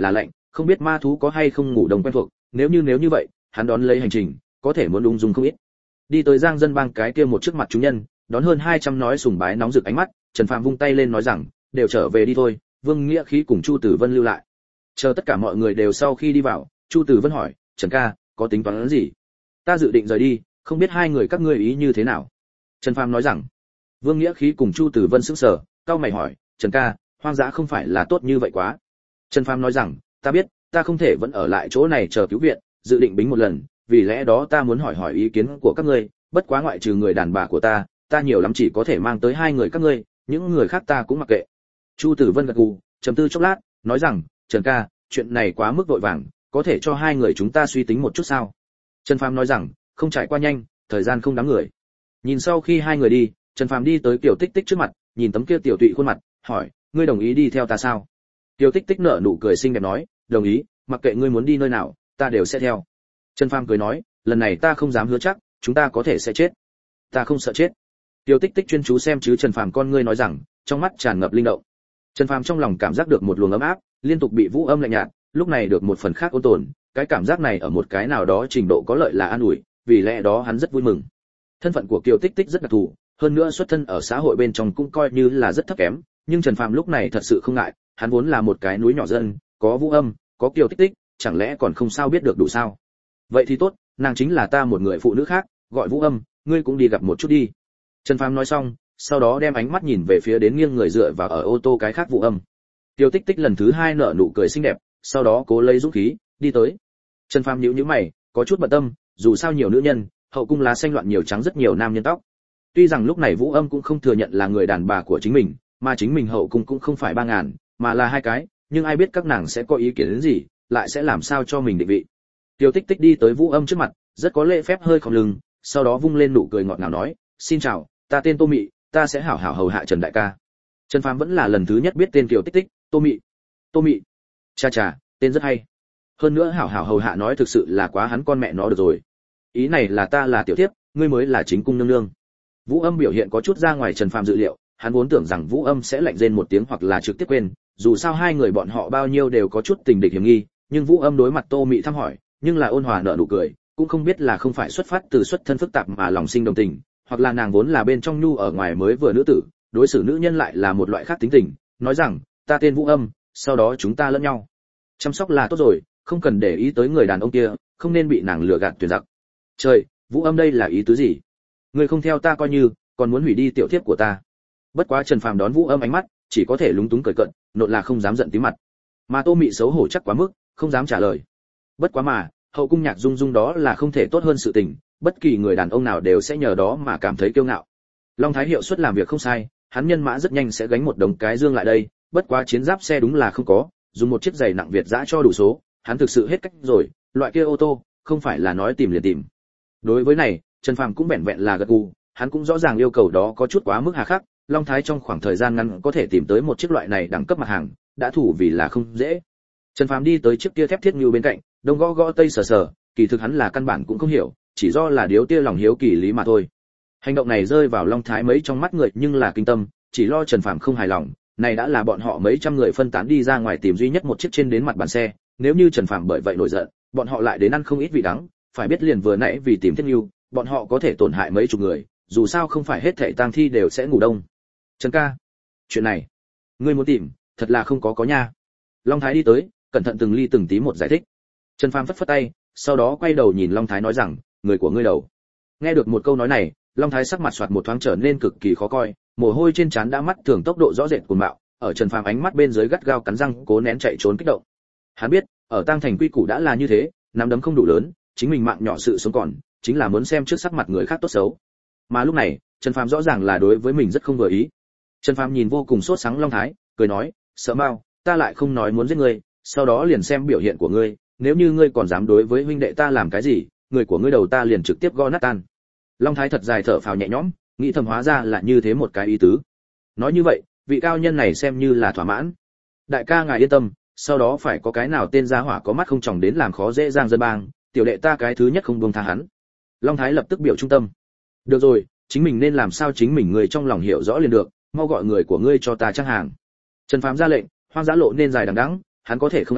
không biết ma thú có hay không ngủ đông quen thuộc, nếu như vậy, hắn đón lấy hành trình, có thể muốn ung dung không ít. Đi tới Giang Dân Bang cái kia một trước mặt chúng nhân, đón hơn 200 nói sùng bái nóng rực ánh mắt, Trần Phàm vung tay lên nói rằng, đều trở về đi thôi, Vương Nghĩa Khí cùng Chu Tử Vân lưu lại. Chờ tất cả mọi người đều sau khi đi vào, Chu Tử Vân hỏi, Trần ca, có tính toán gì? Ta dự định rời đi, không biết hai người các ngươi ý như thế nào? Trần Phàm nói rằng. Vương Nghĩa Khí cùng Chu Tử Vân sững sờ, cau mày hỏi, Trần ca, hoang dã không phải là tốt như vậy quá? Trần Phàm nói rằng, ta biết, ta không thể vẫn ở lại chỗ này chờ cứu viện, dự định bính một lần, vì lẽ đó ta muốn hỏi ý kiến của các ngươi, bất quá ngoại trừ người đàn bà của ta nhiều lắm chỉ có thể mang tới hai người các ngươi, những người khác ta cũng mặc kệ. Chu Tử Vân gật gù, trầm tư chốc lát, nói rằng, Trần ca, chuyện này quá mức vội vàng, có thể cho hai người chúng ta suy tính một chút sao? Trần Phàm nói rằng, không trải qua nhanh, thời gian không đáng người. Nhìn sau khi hai người đi, Trần Phàm đi tới Tiểu Tích Tích trước mặt, nhìn tấm kia tiểu tụy khuôn mặt, hỏi, ngươi đồng ý đi theo ta sao? Tiểu Tích Tích nở nụ cười xinh đẹp nói, đồng ý, mặc kệ ngươi muốn đi nơi nào, ta đều sẽ theo. Trần Phàm cười nói, lần này ta không dám hứa chắc, chúng ta có thể sẽ chết. Ta không sợ chết. Tiểu Tích Tích chuyên chú xem chứ Trần Phàm con ngươi nói rằng, trong mắt tràn ngập linh động. Trần Phàm trong lòng cảm giác được một luồng ấm áp, liên tục bị Vũ Âm lạnh nhạt, lúc này được một phần khác ôn tồn, cái cảm giác này ở một cái nào đó trình độ có lợi là an ủi, vì lẽ đó hắn rất vui mừng. Thân phận của Kiều Tích Tích rất đặc thù, hơn nữa xuất thân ở xã hội bên trong cũng coi như là rất thấp kém, nhưng Trần Phàm lúc này thật sự không ngại, hắn vốn là một cái núi nhỏ dân, có Vũ Âm, có Kiều Tích Tích, chẳng lẽ còn không sao biết được đủ sao? Vậy thì tốt, nàng chính là ta một người phụ nữ khác, gọi Vũ Âm, ngươi cũng đi gặp một chút đi. Trần Phàm nói xong, sau đó đem ánh mắt nhìn về phía đến nghiêng người dựa vào ở ô tô cái khác Vũ Âm. Kiều Tích Tích lần thứ hai nở nụ cười xinh đẹp, sau đó cố lấy dũng khí, đi tới. Trần Phàm nhíu mày, có chút bận tâm, dù sao nhiều nữ nhân, hậu cung lá xanh loạn nhiều trắng rất nhiều nam nhân tóc. Tuy rằng lúc này Vũ Âm cũng không thừa nhận là người đàn bà của chính mình, mà chính mình hậu cung cũng không phải 3000, mà là 2 cái, nhưng ai biết các nàng sẽ có ý kiến đến gì, lại sẽ làm sao cho mình định vị. Tiêu Tích Tích đi tới Vũ Âm trước mặt, rất có lễ phép hơi khom lưng, sau đó vung lên nụ cười ngọt ngào nói, "Xin chào, ta tên Tô Mị, ta sẽ hảo hảo hầu hạ Trần đại ca." Trần Phàm vẫn là lần thứ nhất biết tên Tiêu Tích Tích, Tô Mị. Tô Mị. Cha cha, tên rất hay. Hơn nữa hảo hảo hầu hạ nói thực sự là quá hắn con mẹ nó được rồi. Ý này là ta là tiểu thiếp, ngươi mới là chính cung nương nương. Vũ Âm biểu hiện có chút ra ngoài Trần Phàm dự liệu, hắn vốn tưởng rằng Vũ Âm sẽ lạnh rên một tiếng hoặc là trực tiếp quên, dù sao hai người bọn họ bao nhiêu đều có chút tình địch hiểm nghi, nhưng Vũ Âm đối mặt Tô Mị thăm hỏi, nhưng là ôn hòa nở nụ cười, cũng không biết là không phải xuất phát từ xuất thân phức tạp mà lòng sinh đồng tình, hoặc là nàng vốn là bên trong nhu ở ngoài mới vừa nữ tử, đối xử nữ nhân lại là một loại khác tính tình, nói rằng, ta tên Vũ Âm, sau đó chúng ta lẫn nhau chăm sóc là tốt rồi, không cần để ý tới người đàn ông kia, không nên bị nàng lừa gạt tuyển giặc. Trời, Vũ Âm đây là ý tứ gì? Ngươi không theo ta coi như, còn muốn hủy đi tiểu thiếp của ta. Bất quá Trần Phàm đón Vũ Âm ánh mắt, chỉ có thể lúng túng cười cợt, nộn là không dám giận tím mặt. Mà Tô Mị xấu hổ chắc quá mức, không dám trả lời. Bất quá mà, hậu cung Nhạc Dung Dung đó là không thể tốt hơn sự tình, bất kỳ người đàn ông nào đều sẽ nhờ đó mà cảm thấy kiêu ngạo. Long Thái hiệu suất làm việc không sai, hắn nhân mã rất nhanh sẽ gánh một đống cái dương lại đây, bất quá chiến giáp xe đúng là không có, dùng một chiếc giày nặng Việt dã cho đủ số, hắn thực sự hết cách rồi, loại kia ô tô, không phải là nói tìm liền tìm. Đối với này, Trần Phàm cũng vẹn vẹn là gật gù, hắn cũng rõ ràng yêu cầu đó có chút quá mức hà khắc, Long Thái trong khoảng thời gian ngắn có thể tìm tới một chiếc loại này đẳng cấp mặt hàng, đã thủ vì là không dễ. Trần Phàm đi tới chiếc kia thép thiết như bên cạnh, đông gõ gõ tây sờ sờ, kỳ thực hắn là căn bản cũng không hiểu, chỉ do là điếu tia lòng hiếu kỳ lý mà thôi. Hành động này rơi vào Long Thái mấy trong mắt người nhưng là kinh tâm, chỉ lo Trần Phàm không hài lòng, này đã là bọn họ mấy trăm người phân tán đi ra ngoài tìm duy nhất một chiếc trên đến mặt bàn xe, nếu như Trần Phàm bởi vậy nổi giận, bọn họ lại đến ăn không ít vị đắng, phải biết liền vừa nãy vì tìm Thiết Nưu, bọn họ có thể tổn hại mấy chục người, dù sao không phải hết thảy tang thi đều sẽ ngủ đông. Trần ca, chuyện này, ngươi muốn tìm, thật là không có nha. Long Thái đi tới, cẩn thận từng ly từng tí một giải thích. Trần Phàm phất phất tay, sau đó quay đầu nhìn Long Thái nói rằng, người của ngươi đầu. Nghe được một câu nói này, Long Thái sắc mặt xoạt một thoáng trở nên cực kỳ khó coi, mồ hôi trên trán đã mắt thường tốc độ rõ rệt cuồng bạo, ở Trần Phàm ánh mắt bên dưới gắt gao cắn răng cố nén chạy trốn kích động. Hắn biết, ở Tang Thành quy củ đã là như thế, nắm đấm không đủ lớn, chính mình mạng nhỏ sự sống còn, chính là muốn xem trước sắc mặt người khác tốt xấu. Mà lúc này, Trần Phàm rõ ràng là đối với mình rất không vừa ý. Trần Phàm nhìn vô cùng sốt sắng Long Thái, cười nói, sợ mau, ta lại không nói muốn giết ngươi, sau đó liền xem biểu hiện của ngươi, nếu như ngươi còn dám đối với huynh đệ ta làm cái gì, người của ngươi đầu ta liền trực tiếp gõ nát tan. Long Thái thật dài thở phào nhẹ nhõm, nghĩ thầm hóa ra là như thế một cái ý tứ. Nói như vậy, vị cao nhân này xem như là thỏa mãn. Đại ca ngài yên tâm, sau đó phải có cái nào tên gia hỏa có mắt không tròng đến làm khó dễ Giang Dân Bang, tiểu đệ ta cái thứ nhất không buông tha hắn. Long Thái lập tức biểu trung tâm. Được rồi, chính mình nên làm sao chính mình người trong lòng hiểu rõ liền được, mau gọi người của ngươi cho ta trang hàng. Trần Phàm ra lệnh, hoang dã lộ nên dài đằng đẵng, hắn có thể không ăn,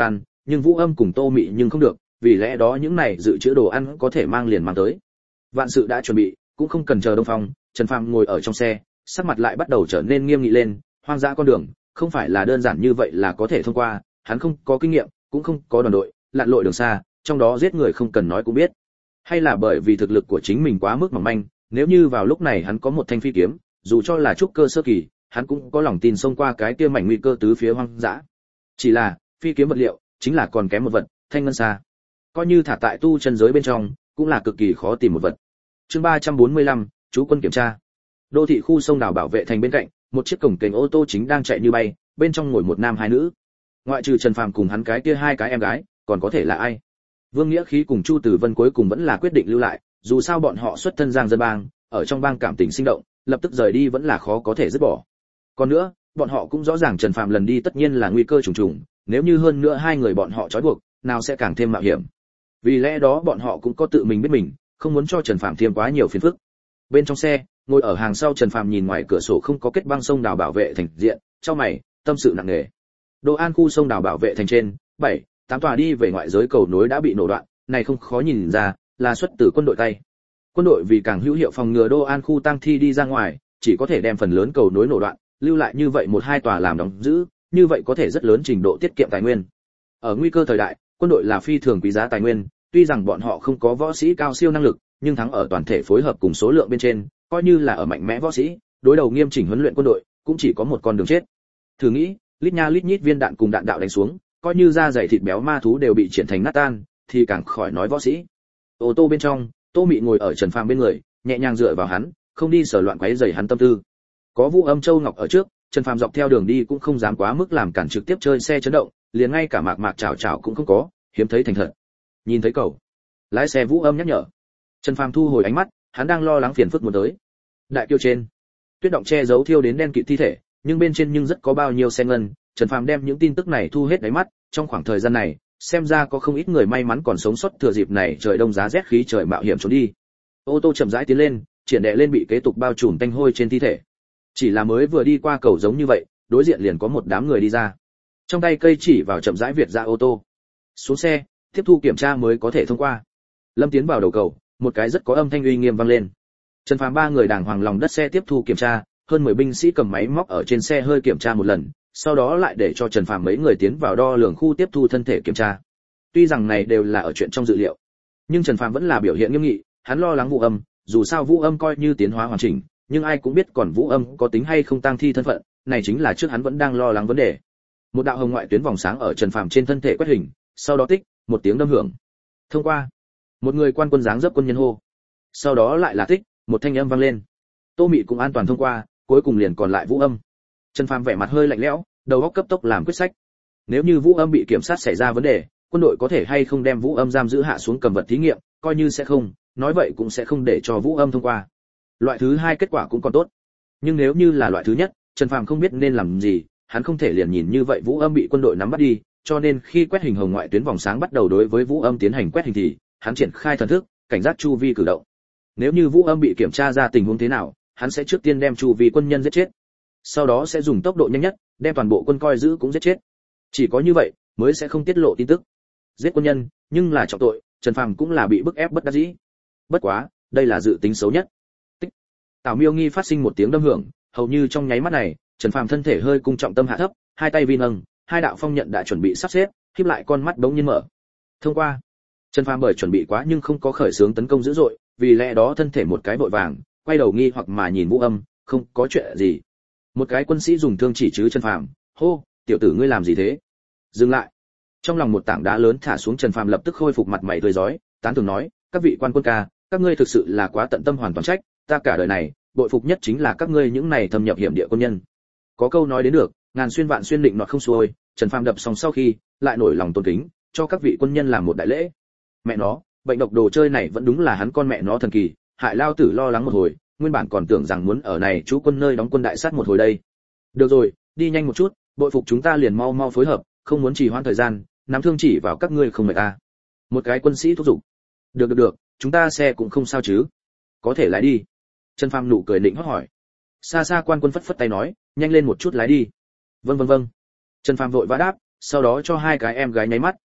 nhưng Vũ Âm cùng Tô Mị nhưng không được, vì lẽ đó những này dự trữ đồ ăn có thể mang liền mang tới. Vạn sự đã chuẩn bị, cũng không cần chờ Đông Phong, Trần Phàm ngồi ở trong xe, sắc mặt lại bắt đầu trở nên nghiêm nghị lên, hoang dã con đường, không phải là đơn giản như vậy là có thể thông qua, hắn không có kinh nghiệm, cũng không có đoàn đội, lặn lội đường xa, trong đó giết người không cần nói cũng biết. Hay là bởi vì thực lực của chính mình quá mức mỏng manh, nếu như vào lúc này hắn có một thanh phi kiếm, dù cho là trúc cơ sơ kỳ, hắn cũng có lòng tin xông qua cái kia mảnh nguy cơ tứ phía hoang dã. Chỉ là, phi kiếm vật liệu chính là còn kém một vật, thanh ngân xa. Coi như thả tại tu chân giới bên trong, cũng là cực kỳ khó tìm một vật. Chương 345, chú quân kiểm tra. Đô thị khu sông đảo bảo vệ thành bên cạnh, một chiếc cổng kềnh ô tô chính đang chạy như bay, bên trong ngồi một nam hai nữ. Ngoại trừ Trần Phàm cùng hắn cái kia hai cái em gái, còn có thể là ai? Vương Nghĩa Khí cùng Chu Tử Vân cuối cùng vẫn là quyết định lưu lại, dù sao bọn họ xuất thân Giang dân bang, ở trong bang cảm tình sinh động, lập tức rời đi vẫn là khó có thể dứt bỏ. Còn nữa, bọn họ cũng rõ ràng Trần Phàm lần đi tất nhiên là nguy cơ trùng trùng, nếu như hơn nữa hai người bọn họ trói buộc, nào sẽ càng thêm mạo hiểm. Vì lẽ đó bọn họ cũng có tự mình biết mình, không muốn cho Trần Phàm thêm quá nhiều phiền phức. Bên trong xe, ngồi ở hàng sau Trần Phàm nhìn ngoài cửa sổ không có kết băng sông đào bảo vệ thành diện, chau mày, tâm sự nặng nề. Đồ An khu sông đào bảo vệ thành trên, 7-8 tòa đi về ngoại giới cầu nối đã bị nổ đoạn, này không khó nhìn ra, là xuất từ quân đội tay. Quân đội vì càng hữu hiệu phòng ngừa Đô An khu tăng thi đi ra ngoài, chỉ có thể đem phần lớn cầu nối nổ đoạn, lưu lại như vậy một hai tòa làm đóng giữ, như vậy có thể rất lớn trình độ tiết kiệm tài nguyên. Ở nguy cơ thời đại, quân đội là phi thường quý giá tài nguyên, tuy rằng bọn họ không có võ sĩ cao siêu năng lực, nhưng thắng ở toàn thể phối hợp cùng số lượng bên trên, coi như là ở mạnh mẽ võ sĩ, đối đầu nghiêm chỉnh huấn luyện quân đội, cũng chỉ có một con đường chết. Thử nghĩ, lít nha lít nhít viên đạn cùng đạn đạo đánh xuống, coi như da dày thịt béo ma thú đều bị triển thành nát tan, thì càng khỏi nói võ sĩ. Ô tô bên trong, Tô Mị ngồi ở Trần Phàm bên người, nhẹ nhàng dựa vào hắn, không đi sở loạn quấy rầy hắn tâm tư. Có Vũ Âm Châu Ngọc ở trước, Trần Phàm dọc theo đường đi cũng không dám quá mức làm cản trực tiếp chơi xe chấn động, liền ngay cả mạc mạc chào chào cũng không có, hiếm thấy thành thật. Nhìn thấy cậu, lái xe Vũ Âm nhắc nhở. Trần Phàm thu hồi ánh mắt, hắn đang lo lắng phiền phức muốn tới. Đại kiêu trên, tuyết động che giấu thiêu đến đen kịt thi thể, nhưng bên trên nhưng rất có bao nhiêu xe ngân, Trần Phàm đem những tin tức này thu hết đáy mắt, trong khoảng thời gian này, xem ra có không ít người may mắn còn sống sót thừa dịp này trời đông giá rét khí trời mạo hiểm trốn đi. Ô tô chậm rãi tiến lên, triển đệ lên bị kế tục bao trùm tanh hôi trên thi thể. Chỉ là mới vừa đi qua cầu giống như vậy, đối diện liền có một đám người đi ra. Trong tay cây chỉ vào chậm rãi việt ra ô tô. Xuống xe, tiếp thu kiểm tra mới có thể thông qua. Lâm tiến vào đầu cầu, một cái rất có âm thanh uy nghiêm vang lên. Trần Phàm ba người đàng hoàng lòng đất xe tiếp thu kiểm tra, hơn 10 binh sĩ cầm máy móc ở trên xe hơi kiểm tra một lần, sau đó lại để cho Trần Phàm mấy người tiến vào đo lường khu tiếp thu thân thể kiểm tra. Tuy rằng này đều là ở chuyện trong dự liệu, nhưng Trần Phàm vẫn là biểu hiện nghiêm nghị, hắn lo lắng Vũ Âm, dù sao Vũ Âm coi như tiến hóa hoàn chỉnh, nhưng ai cũng biết còn Vũ Âm có tính hay không tang thi thân phận, này chính là trước hắn vẫn đang lo lắng vấn đề. Một đạo hồng ngoại tuyến vòng sáng ở Trần Phàm trên thân thể quét hình, sau đó tích, một tiếng đâm hưởng. Thông qua. Một người quan quân dáng dấp quân nhân hô. Sau đó lại là tích, một thanh âm vang lên. Tô Mị cũng an toàn thông qua, cuối cùng liền còn lại Vũ Âm. Trần Phàm vẻ mặt hơi lạnh lẽo, đầu óc cấp tốc làm quyết sách. Nếu như Vũ Âm bị kiểm soát xảy ra vấn đề, quân đội có thể hay không đem Vũ Âm giam giữ hạ xuống cầm vật thí nghiệm, coi như sẽ không, nói vậy cũng sẽ không để cho Vũ Âm thông qua. Loại thứ hai kết quả cũng còn tốt. Nhưng nếu như là loại thứ nhất, Trần Phàm không biết nên làm gì, hắn không thể liền nhìn như vậy Vũ Âm bị quân đội nắm bắt đi, cho nên khi quét hình hồng ngoại tuyến vòng sáng bắt đầu đối với Vũ Âm tiến hành quét hình thì, hắn triển khai thần thức, cảnh giác chu vi cử động. Nếu như Vũ Âm bị kiểm tra ra tình huống thế nào, hắn sẽ trước tiên đem chu vi quân nhân giết chết. Sau đó sẽ dùng tốc độ nhanh nhất, đem toàn bộ quân coi giữ cũng giết chết. Chỉ có như vậy, mới sẽ không tiết lộ tin tức. Giết quân nhân, nhưng là trọng tội, Trần Phàm cũng là bị bức ép bất đắc dĩ. Bất quá, đây là dự tính xấu nhất. Tích. Tào Miêu Nghi phát sinh một tiếng đâm hưởng, hầu như trong nháy mắt này, Trần Phàm thân thể hơi cung trọng tâm hạ thấp, hai tay vi nâng, hai đạo phong nhận đã chuẩn bị sắp xếp, khép lại con mắt đống nhiên mở. Thông qua. Trần Phàm bởi chuẩn bị quá nhưng không có khởi xướng tấn công dữ dội, vì lẽ đó thân thể một cái vội vàng, quay đầu nghi hoặc mà nhìn Vũ Âm, không có chuyện gì. Một cái quân sĩ dùng thương chỉ chứ Trần Phàm, hô, tiểu tử ngươi làm gì thế? Dừng lại. Trong lòng một tảng đá lớn thả xuống, Trần Phàm lập tức khôi phục mặt mày tươi rói, tán thưởng nói, các vị quan quân ca, các ngươi thực sự là quá tận tâm hoàn toàn trách, ta cả đời này, bội phục nhất chính là các ngươi những này thâm nhập hiểm địa quân nhân. Có câu nói đến được, ngàn xuyên vạn xuyên định nọt không xuôi, Trần Phàm đập xong sau khi, lại nổi lòng tôn kính, cho các vị quân nhân làm một đại lễ. Mẹ nó, bệnh độc đồ chơi này vẫn đúng là hắn con mẹ nó thần kỳ, hại lao tử lo lắng một hồi, nguyên bản còn tưởng rằng muốn ở này chú quân nơi đóng quân đại sát một hồi đây. Được rồi, đi nhanh một chút, bội phục chúng ta liền mau mau phối hợp, không muốn trì hoãn thời gian, nắm thương chỉ vào các ngươi không mệt ta. Một cái quân sĩ thúc giục. Được, chúng ta xe cũng không sao chứ? Có thể lái đi. Trần Phàm nụ cười định hót hỏi. Xa xa quan quân phất phất tay nói, nhanh lên một chút lái đi. Vâng. Trần Phàm vội vã đáp, sau đó cho hai cái em gái nháy mắt,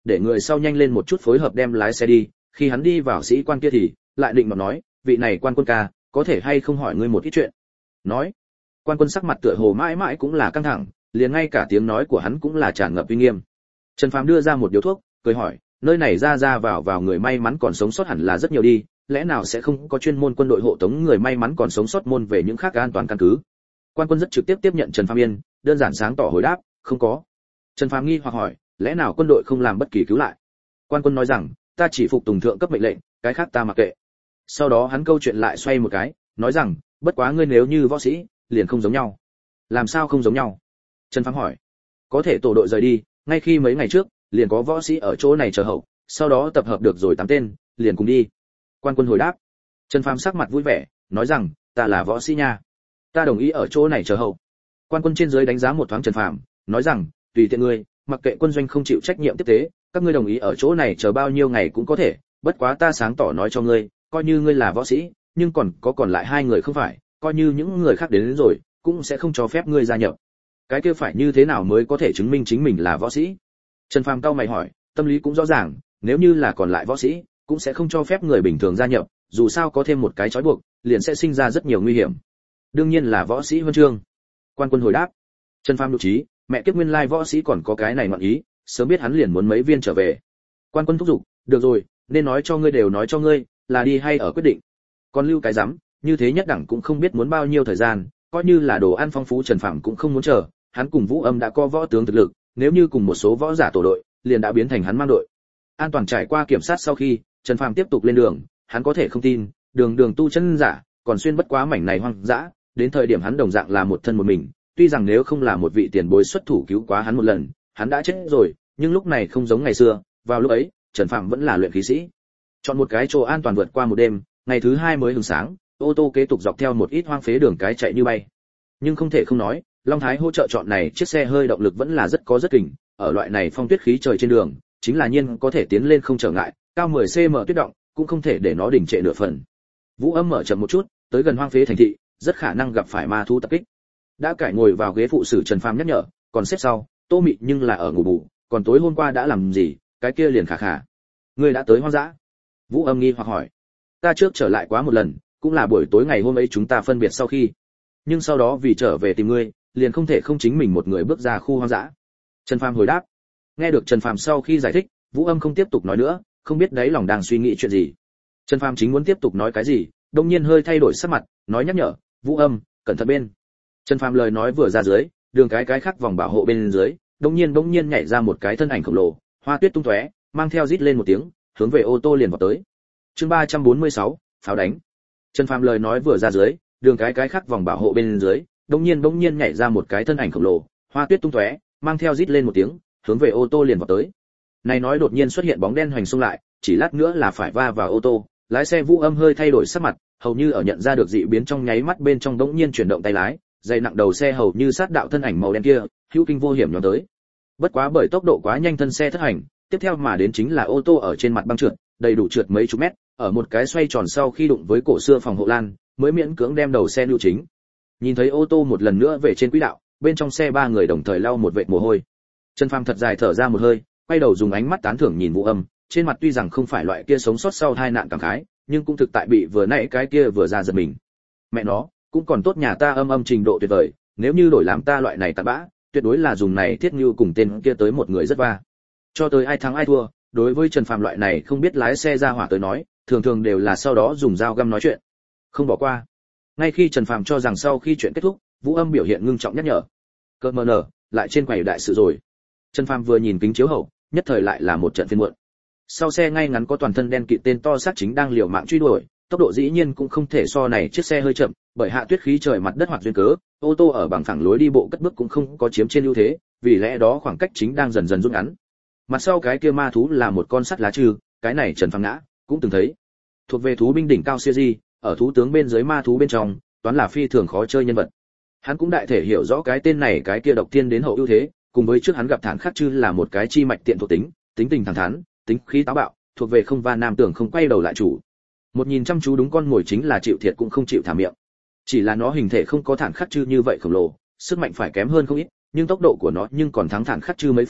để người sau nhanh lên một chút phối hợp đem lái xe đi. Khi hắn đi vào sĩ quan kia thì lại định mà nói, vị này quan quân ca, có thể hay không hỏi ngươi một ít chuyện. Nói, quan quân sắc mặt tựa hồ mãi mãi cũng là căng thẳng, liền ngay cả tiếng nói của hắn cũng là tràn ngập uy nghiêm. Trần Phàm đưa ra một điếu thuốc, cười hỏi, nơi này ra ra vào người may mắn còn sống sót hẳn là rất nhiều đi, lẽ nào sẽ không có chuyên môn quân đội hộ tống người may mắn còn sống sót môn về những khác an toàn căn cứ? Quan quân rất trực tiếp tiếp nhận Trần Phàm yên, đơn giản sáng tỏ hồi đáp, không có. Trần Phàm nghi hoặc hỏi, lẽ nào quân đội không làm bất kỳ cứu lại? Quan quân nói rằng, ta chỉ phục tùng thượng cấp mệnh lệnh, cái khác ta mặc kệ. Sau đó hắn câu chuyện lại xoay một cái, nói rằng, bất quá ngươi nếu như võ sĩ, liền không giống nhau. Làm sao không giống nhau? Trần Phàm hỏi. Có thể tổ đội rời đi, ngay khi mấy ngày trước, liền có võ sĩ ở chỗ này chờ hậu, sau đó tập hợp được rồi 8 tên, liền cùng đi. Quan quân hồi đáp. Trần Phàm sắc mặt vui vẻ, nói rằng, ta là võ sĩ nha, ta đồng ý ở chỗ này chờ hậu. Quan quân trên dưới đánh giá một thoáng Trần Phàm, nói rằng, tùy tiện ngươi, mặc kệ quân doanh không chịu trách nhiệm tiếp tế, các ngươi đồng ý ở chỗ này chờ bao nhiêu ngày cũng có thể, bất quá ta sáng tỏ nói cho ngươi, coi như ngươi là võ sĩ, nhưng còn lại 2 người không phải, coi như những người khác đến rồi, cũng sẽ không cho phép ngươi gia nhập. Cái kia phải như thế nào mới có thể chứng minh chính mình là võ sĩ? Trần Phàm cau mày hỏi, tâm lý cũng rõ ràng, nếu như là còn lại võ sĩ, cũng sẽ không cho phép người bình thường gia nhập, dù sao có thêm một cái trói buộc, liền sẽ sinh ra rất nhiều nguy hiểm. Đương nhiên là võ sĩ huân chương. Quan quân hồi đáp. Trần Phàm nhục trí, mẹ kiếp nguyên lai võ sĩ còn có cái này ngọn ý, sớm biết hắn liền muốn mấy viên trở về. Quan quân thúc giục, được rồi, nên nói cho ngươi đều nói cho ngươi, là đi hay ở quyết định. Còn lưu cái rắm, như thế nhất đẳng cũng không biết muốn bao nhiêu thời gian, coi như là đồ ăn phong phú Trần Phàm cũng không muốn chờ, hắn cùng Vũ Âm đã có võ tướng thực lực, nếu như cùng một số võ giả tổ đội, liền đã biến thành hắn mang đội. An toàn trải qua kiểm sát sau khi, Trần Phàm tiếp tục lên đường, hắn có thể không tin, đường tu chân giả, còn xuyên bất quá mảnh này hoang dã, đến thời điểm hắn đồng dạng là một thân một mình, tuy rằng nếu không là một vị tiền bối xuất thủ cứu quá hắn một lần, hắn đã chết rồi, nhưng lúc này không giống ngày xưa, vào lúc ấy, Trần Phàm vẫn là luyện khí sĩ. Chọn một cái chỗ an toàn vượt qua một đêm, ngày thứ 2 mới hừng sáng, ô tô kế tục dọc theo một ít hoang phế đường cái chạy như bay. Nhưng không thể không nói, Long Thái hỗ trợ chọn này chiếc xe hơi động lực vẫn là rất kình, ở loại này phong tuyết khí trời trên đường, chính là nhiên có thể tiến lên không trở ngại, cao 10 cm tuyết động, cũng không thể để nó đình trệ nửa phần. Vũ Âm mở chậm một chút, tới gần hoang phế thành thị, rất khả năng gặp phải ma thú tập kích. Đã cải ngồi vào ghế phụ sử Trần Phàm nhắc nhở, còn xếp sau, Tô Mị nhưng là ở ngủ bù, còn tối hôm qua đã làm gì, cái kia liền khả khả. Ngươi đã tới hoang dã? Vũ Âm nghi hoặc hỏi. Ta trước trở lại quá một lần, cũng là buổi tối ngày hôm ấy chúng ta phân biệt sau khi. Nhưng sau đó vì trở về tìm ngươi, liền không thể không chính mình một người bước ra khu hoang dã. Trần Phàm hồi đáp. Nghe được Trần Phàm sau khi giải thích, Vũ Âm không tiếp tục nói nữa, không biết đấy lòng đang suy nghĩ chuyện gì. Trần Phàm chính muốn tiếp tục nói cái gì, đột nhiên hơi thay đổi sắc mặt, nói nhắc nhở, Vũ Âm, cẩn thận bên. Trần Phàm lời nói vừa ra dưới, đường cái khác vòng bảo hộ bên dưới, đột nhiên nhảy ra một cái thân ảnh khổng lồ, hoa tuyết tung tóe, mang theo rít lên một tiếng, hướng về ô tô liền vào tới. Chương 346, pháo đánh. Trần Phàm lời nói vừa ra dưới, đường cái khác vòng bảo hộ bên dưới, đột nhiên nhảy ra một cái thân ảnh khổng lồ, hoa tuyết tung tóe, mang theo rít lên một tiếng, hướng về ô tô liền vào tới. Này nói đột nhiên xuất hiện bóng đen hoành xung lại, chỉ lát nữa là phải va vào ô tô, lái xe Vũ Âm hơi thay đổi sắc mặt, hầu như ở nhận ra được dị biến trong nháy mắt bên trong đống nhiên chuyển động tay lái, dây nặng đầu xe hầu như sát đạo thân ảnh màu đen kia, hữu kinh vô hiểm nhắm tới. Bất quá bởi tốc độ quá nhanh thân xe thất hành, tiếp theo mà đến chính là ô tô ở trên mặt băng trượt, đầy đủ trượt mấy chục mét, ở một cái xoay tròn sau khi đụng với cổ xưa phòng hộ lan, mới miễn cưỡng đem đầu xe lưu chính. Nhìn thấy ô tô một lần nữa về trên quỹ đạo, bên trong xe 3 người đồng thời lau một vệt mồ hôi. Trần Phàm thật dài thở ra một hơi, quay đầu dùng ánh mắt tán thưởng nhìn Vũ Âm, trên mặt tuy rằng không phải loại kia sống sót sau tai nạn cảm khái, nhưng cũng thực tại bị vừa nãy cái kia vừa ra giật mình. Mẹ nó, cũng còn tốt nhà ta Âm trình độ tuyệt vời, nếu như đổi làm ta loại này tạt bã, tuyệt đối là dùng này thiết như cùng tên kia tới một người rất va. Cho tới ai thắng ai thua, đối với Trần Phàm loại này không biết lái xe ra hỏa tới nói, thường đều là sau đó dùng dao găm nói chuyện, không bỏ qua. Ngay khi Trần Phàm cho rằng sau khi chuyện kết thúc, Vũ Âm biểu hiện ngưng trọng nhắc nhở. Cơn mờ nở, lại trên quầy đại sự rồi. Trần Phàm vừa nhìn kính chiếu hậu, nhất thời lại là một trận phiền muộn. Sau xe ngay ngắn có toàn thân đen kịt tên to xác chính đang liều mạng truy đuổi, tốc độ dĩ nhiên cũng không thể so này chiếc xe hơi chậm, bởi hạ tuyết khí trời mặt đất hoặc duyên cớ, ô tô ở bằng phẳng lối đi bộ cất bước cũng không có chiếm trên ưu thế, vì lẽ đó khoảng cách chính đang dần dần rút ngắn. Mặt sau cái kia ma thú là một con sắt lá trư, cái này Trần Phàm ngã cũng từng thấy. Thuộc về thú binh đỉnh cao siêu di, ở thú tướng bên dưới ma thú bên trong, toán là phi thường khó chơi nhân vật. Hắn cũng đại thể hiểu rõ cái tên này cái kia độc thiên đến hậu ưu thế, cùng với trước hắn gặp Thản Khắc Trư là một cái chi mạch tiện thuộc tính, tính tình thẳng thắn, tính khí táo bạo, thuộc về không va nam tưởng không quay đầu lại chủ. Một nhìn chăm chú đúng con ngồi chính là chịu thiệt cũng không chịu thả miệng. Chỉ là nó hình thể không có Thản Khắc Trư như vậy khổng lồ, sức mạnh phải kém hơn không ít, nhưng tốc độ của nó nhưng còn thắng Thản Khắc Trư mấy phần,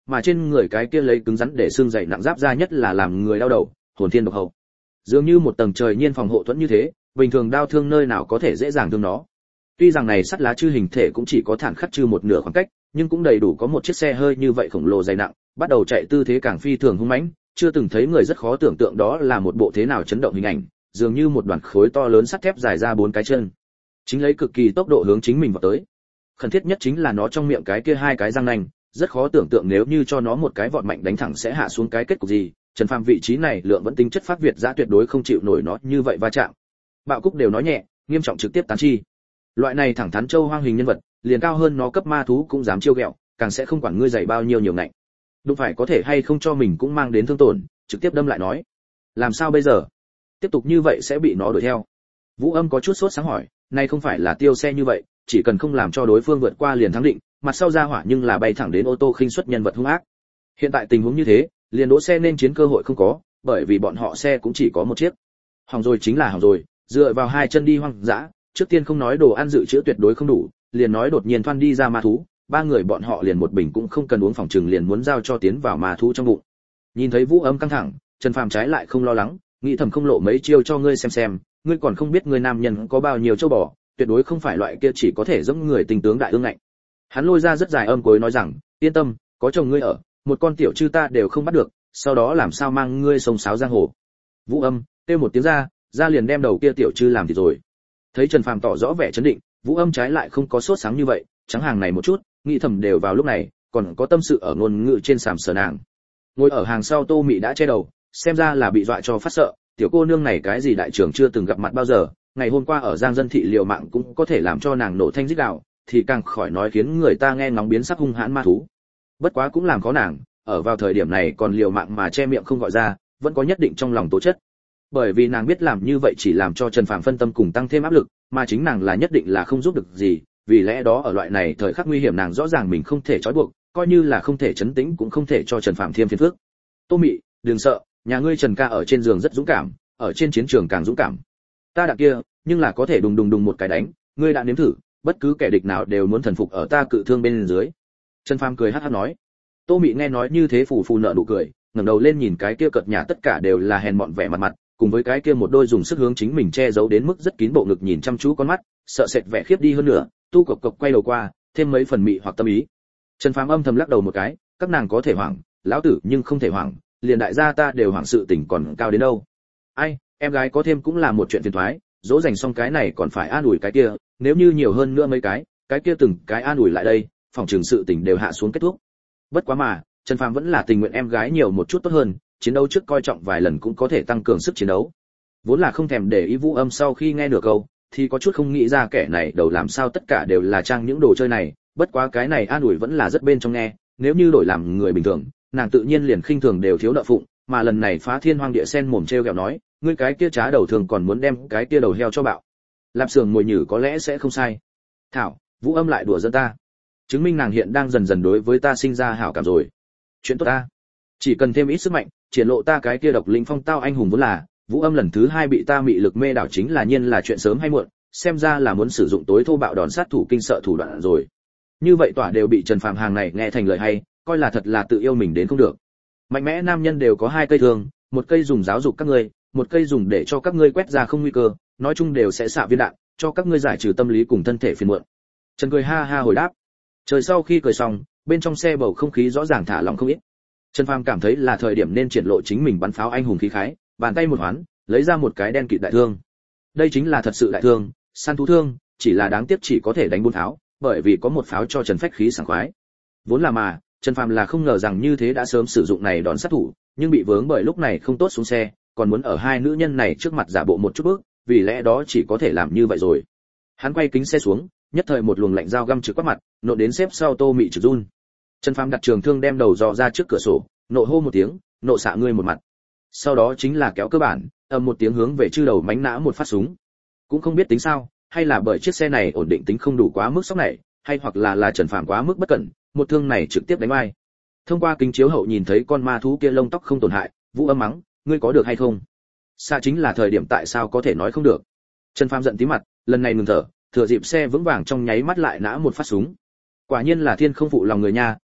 mà trên người cái kia lấy cứng rắn để xương dày nặng giáp ra nhất là làm người đau đầu, hồn thiên độc hậu. Dường như một tầng trời nhiên phòng hộ thuẫn như thế, bình thường đao thương nơi nào có thể dễ dàng thương nó. Tuy rằng này sắt lá chư hình thể cũng chỉ có thản khắc chư một nửa khoảng cách, nhưng cũng đầy đủ có một chiếc xe hơi như vậy khổng lồ dày nặng, bắt đầu chạy tư thế càng phi thường hung mãnh, chưa từng thấy người rất khó tưởng tượng đó là một bộ thế nào chấn động hình ảnh, dường như một đoàn khối to lớn sắt thép dài ra 4 cái chân, chính lấy cực kỳ tốc độ hướng chính mình vào tới. Khẩn thiết nhất chính là nó trong miệng cái kia 2 cái răng nanh, rất khó tưởng tượng nếu như cho nó một cái vọt mạnh đánh thẳng sẽ hạ xuống cái kết cục gì. Trần Phàm vị trí này lượng vẫn tính chất phát việt dã tuyệt đối không chịu nổi nó như vậy va chạm. Bạo Cúc đều nói nhẹ, nghiêm trọng trực tiếp tán chi. Loại này thẳng thắn châu hoang hình nhân vật, liền cao hơn nó cấp ma thú cũng dám chiêu ghẹo, càng sẽ không quản ngươi dày bao nhiêu nhiều ngạnh. Đúng phải có thể hay không cho mình cũng mang đến thương tổn, trực tiếp đâm lại nói. Làm sao bây giờ? Tiếp tục như vậy sẽ bị nó đuổi theo. Vũ Âm có chút sốt sáng hỏi, này không phải là tiêu xe như vậy, chỉ cần không làm cho đối phương vượt qua liền thắng định, mặt sau ra hỏa nhưng là bay thẳng đến ô tô khinh suất nhân vật hung ác. Hiện tại tình huống như thế, liền đỗ xe nên chiến cơ hội không có, bởi vì bọn họ xe cũng chỉ có một chiếc. Hỏng rồi chính là hỏng rồi, dựa vào 2 chân đi hoang dã, trước tiên không nói đồ ăn dự trữ tuyệt đối không đủ, liền nói đột nhiên thoăn đi ra ma thú, 3 người bọn họ liền một bình cũng không cần uống, phòng trừng liền muốn giao cho tiến vào ma thú trong bụng. Nhìn thấy Vũ Âm căng thẳng, Trần Phàm trái lại không lo lắng, nghĩ thầm không lộ mấy chiêu cho ngươi xem, ngươi còn không biết người nam nhân có bao nhiêu châu bò, tuyệt đối không phải loại kia chỉ có thể giống người tình tướng đại ương ngạnh. Hắn lôi ra rất dài âm cuối nói rằng, yên tâm, có chồng ngươi ở, một con tiểu chư ta đều không bắt được, sau đó làm sao mang ngươi sông sáo giang hồ. Vũ Âm kêu một tiếng ra liền đem đầu kia tiểu chư làm thì rồi. Thấy Trần Phàm tỏ rõ vẻ chấn định, Vũ Âm trái lại không có sốt sáng như vậy, trắng hàng này một chút, nghĩ thầm đều vào lúc này, còn có tâm sự ở ngôn ngữ trên sàm sờ nàng. Ngồi ở hàng sau Tô Mị đã che đầu, xem ra là bị dọa cho phát sợ, tiểu cô nương này cái gì đại trưởng chưa từng gặp mặt bao giờ, ngày hôm qua ở Giang Dân thị liều mạng cũng có thể làm cho nàng nổ thanh rít gào, thì càng khỏi nói khiến người ta nghe ngóng biến sắc hung hãn ma thú. Bất quá cũng làm khó nàng, ở vào thời điểm này còn liều mạng mà che miệng không gọi ra, vẫn có nhất định trong lòng tố chất. Bởi vì nàng biết làm như vậy chỉ làm cho Trần Phàm phân tâm cùng tăng thêm áp lực, mà chính nàng là nhất định là không giúp được gì, vì lẽ đó ở loại này thời khắc nguy hiểm nàng rõ ràng mình không thể trói buộc, coi như là không thể chấn tĩnh cũng không thể cho Trần Phàm thêm phiền phức. Tô Mị, đừng sợ, nhà ngươi Trần ca ở trên giường rất dũng cảm, ở trên chiến trường càng dũng cảm. Ta đặng kia, nhưng là có thể đùng đùng đùng một cái đánh, ngươi đã nếm thử, bất cứ kẻ địch nào đều muốn thần phục ở ta cự thương bên dưới. Trần Phàm cười hắc hắc nói. Tô Mị nghe nói như thế phù phù nợ nụ cười, ngẩng đầu lên nhìn cái kia cợt nhả tất cả đều là hèn mọn vẻ mặt, cùng với cái kia một đôi dùng sức hướng chính mình che giấu đến mức rất kín bộ ngực nhìn chăm chú con mắt, sợ sệt vẻ khiếp đi hơn nữa, tu cộc cộc quay đầu qua, thêm mấy phần mị hoặc tâm ý. Trần Phàm âm thầm lắc đầu một cái, các nàng có thể hoảng, lão tử nhưng không thể hoảng, liền đại gia ta đều hoảng sự tình còn cao đến đâu. Ai, em gái có thêm cũng là một chuyện phiền toái, dỗ dành xong cái này còn phải an ủi cái kia, nếu như nhiều hơn nữa mấy cái kia từng cái an ủi lại đây, phòng trường sự tình đều hạ xuống kết thúc. Bất quá mà, Trần Phàm vẫn là tình nguyện em gái nhiều một chút tốt hơn, chiến đấu trước coi trọng vài lần cũng có thể tăng cường sức chiến đấu. Vốn là không thèm để ý Vũ Âm sau khi nghe được câu, thì có chút không nghĩ ra kẻ này đầu làm sao tất cả đều là trang những đồ chơi này, bất quá cái này an ủi vẫn là rất bên trong nghe, nếu như đổi làm người bình thường, nàng tự nhiên liền khinh thường đều thiếu nợ phụng, mà lần này phá thiên hoang địa sen mồm treo kẹo nói, ngươi cái kia trá đầu thường còn muốn đem cái kia đầu heo cho bạo. Lạp Sườn mùi nhử có lẽ sẽ không sai. Thảo, Vũ Âm lại đùa giỡn ta, chứng minh nàng hiện đang dần dần đối với ta sinh ra hảo cảm rồi. Chuyện tốt ta, chỉ cần thêm ít sức mạnh, triển lộ ta cái kia độc linh phong tao anh hùng vốn là. Vũ Âm lần thứ 2 bị ta mị lực mê đảo chính là nhiên là chuyện sớm hay muộn, xem ra là muốn sử dụng tối thô bạo đòn sát thủ kinh sợ thủ đoạn rồi. Như vậy tỏa đều bị Trần Phàm hàng này nghe thành lời hay, coi là thật là tự yêu mình đến không được. Mạnh mẽ nam nhân đều có 2 cây thương, một cây dùng giáo dục các ngươi, một cây dùng để cho các ngươi quét ra không nguy cơ, nói chung đều sẽ xạ viên đạn, cho các ngươi giải trừ tâm lý cùng thân thể phiền muộn. Trần cười ha ha hồi đáp. Trời sau khi cười xong, bên trong xe bầu không khí rõ ràng thả lỏng không ít. Trần Phàm cảm thấy là thời điểm nên triển lộ chính mình bắn pháo anh hùng khí khái, bàn tay một hoán, lấy ra một cái đen kịt đại thương. Đây chính là thật sự đại thương, săn thú thương, chỉ là đáng tiếc chỉ có thể đánh 4 pháo, bởi vì có một pháo cho Trần phách khí sảng khoái. Vốn là mà, Trần Phàm là không ngờ rằng như thế đã sớm sử dụng này đón sát thủ, nhưng bị vướng bởi lúc này không tốt xuống xe, còn muốn ở 2 nữ nhân này trước mặt giả bộ một chút bước, vì lẽ đó chỉ có thể làm như vậy rồi. Hắn quay kính xe xuống, nhất thời một luồng lạnh dao găm trực quát mặt, nộ đến xếp sau Tô Mị trực run. Trần Phàm đặt trường thương đem đầu dò ra trước cửa sổ, nộ hô một tiếng, nộ xạ ngươi một mặt. Sau đó chính là kéo cơ bản, ầm một tiếng hướng về chư đầu mánh nã một phát súng. Cũng không biết tính sao, hay là bởi chiếc xe này ổn định tính không đủ quá mức sốc này, hay hoặc là Trần Phàm quá mức bất cẩn, một thương này trực tiếp đánh bay. Thông qua kính chiếu hậu nhìn thấy con ma thú kia lông tóc không tổn hại, Vũ Âm mắng, ngươi có được hay không? Xạ chính là thời điểm tại sao có thể nói không được. Trần Phàm giận tí mặt, lần này ngừng thở, thừa dịp xe vững vàng trong nháy mắt lại nã một phát súng. Quả nhiên là thiên không phụ lòng người nha,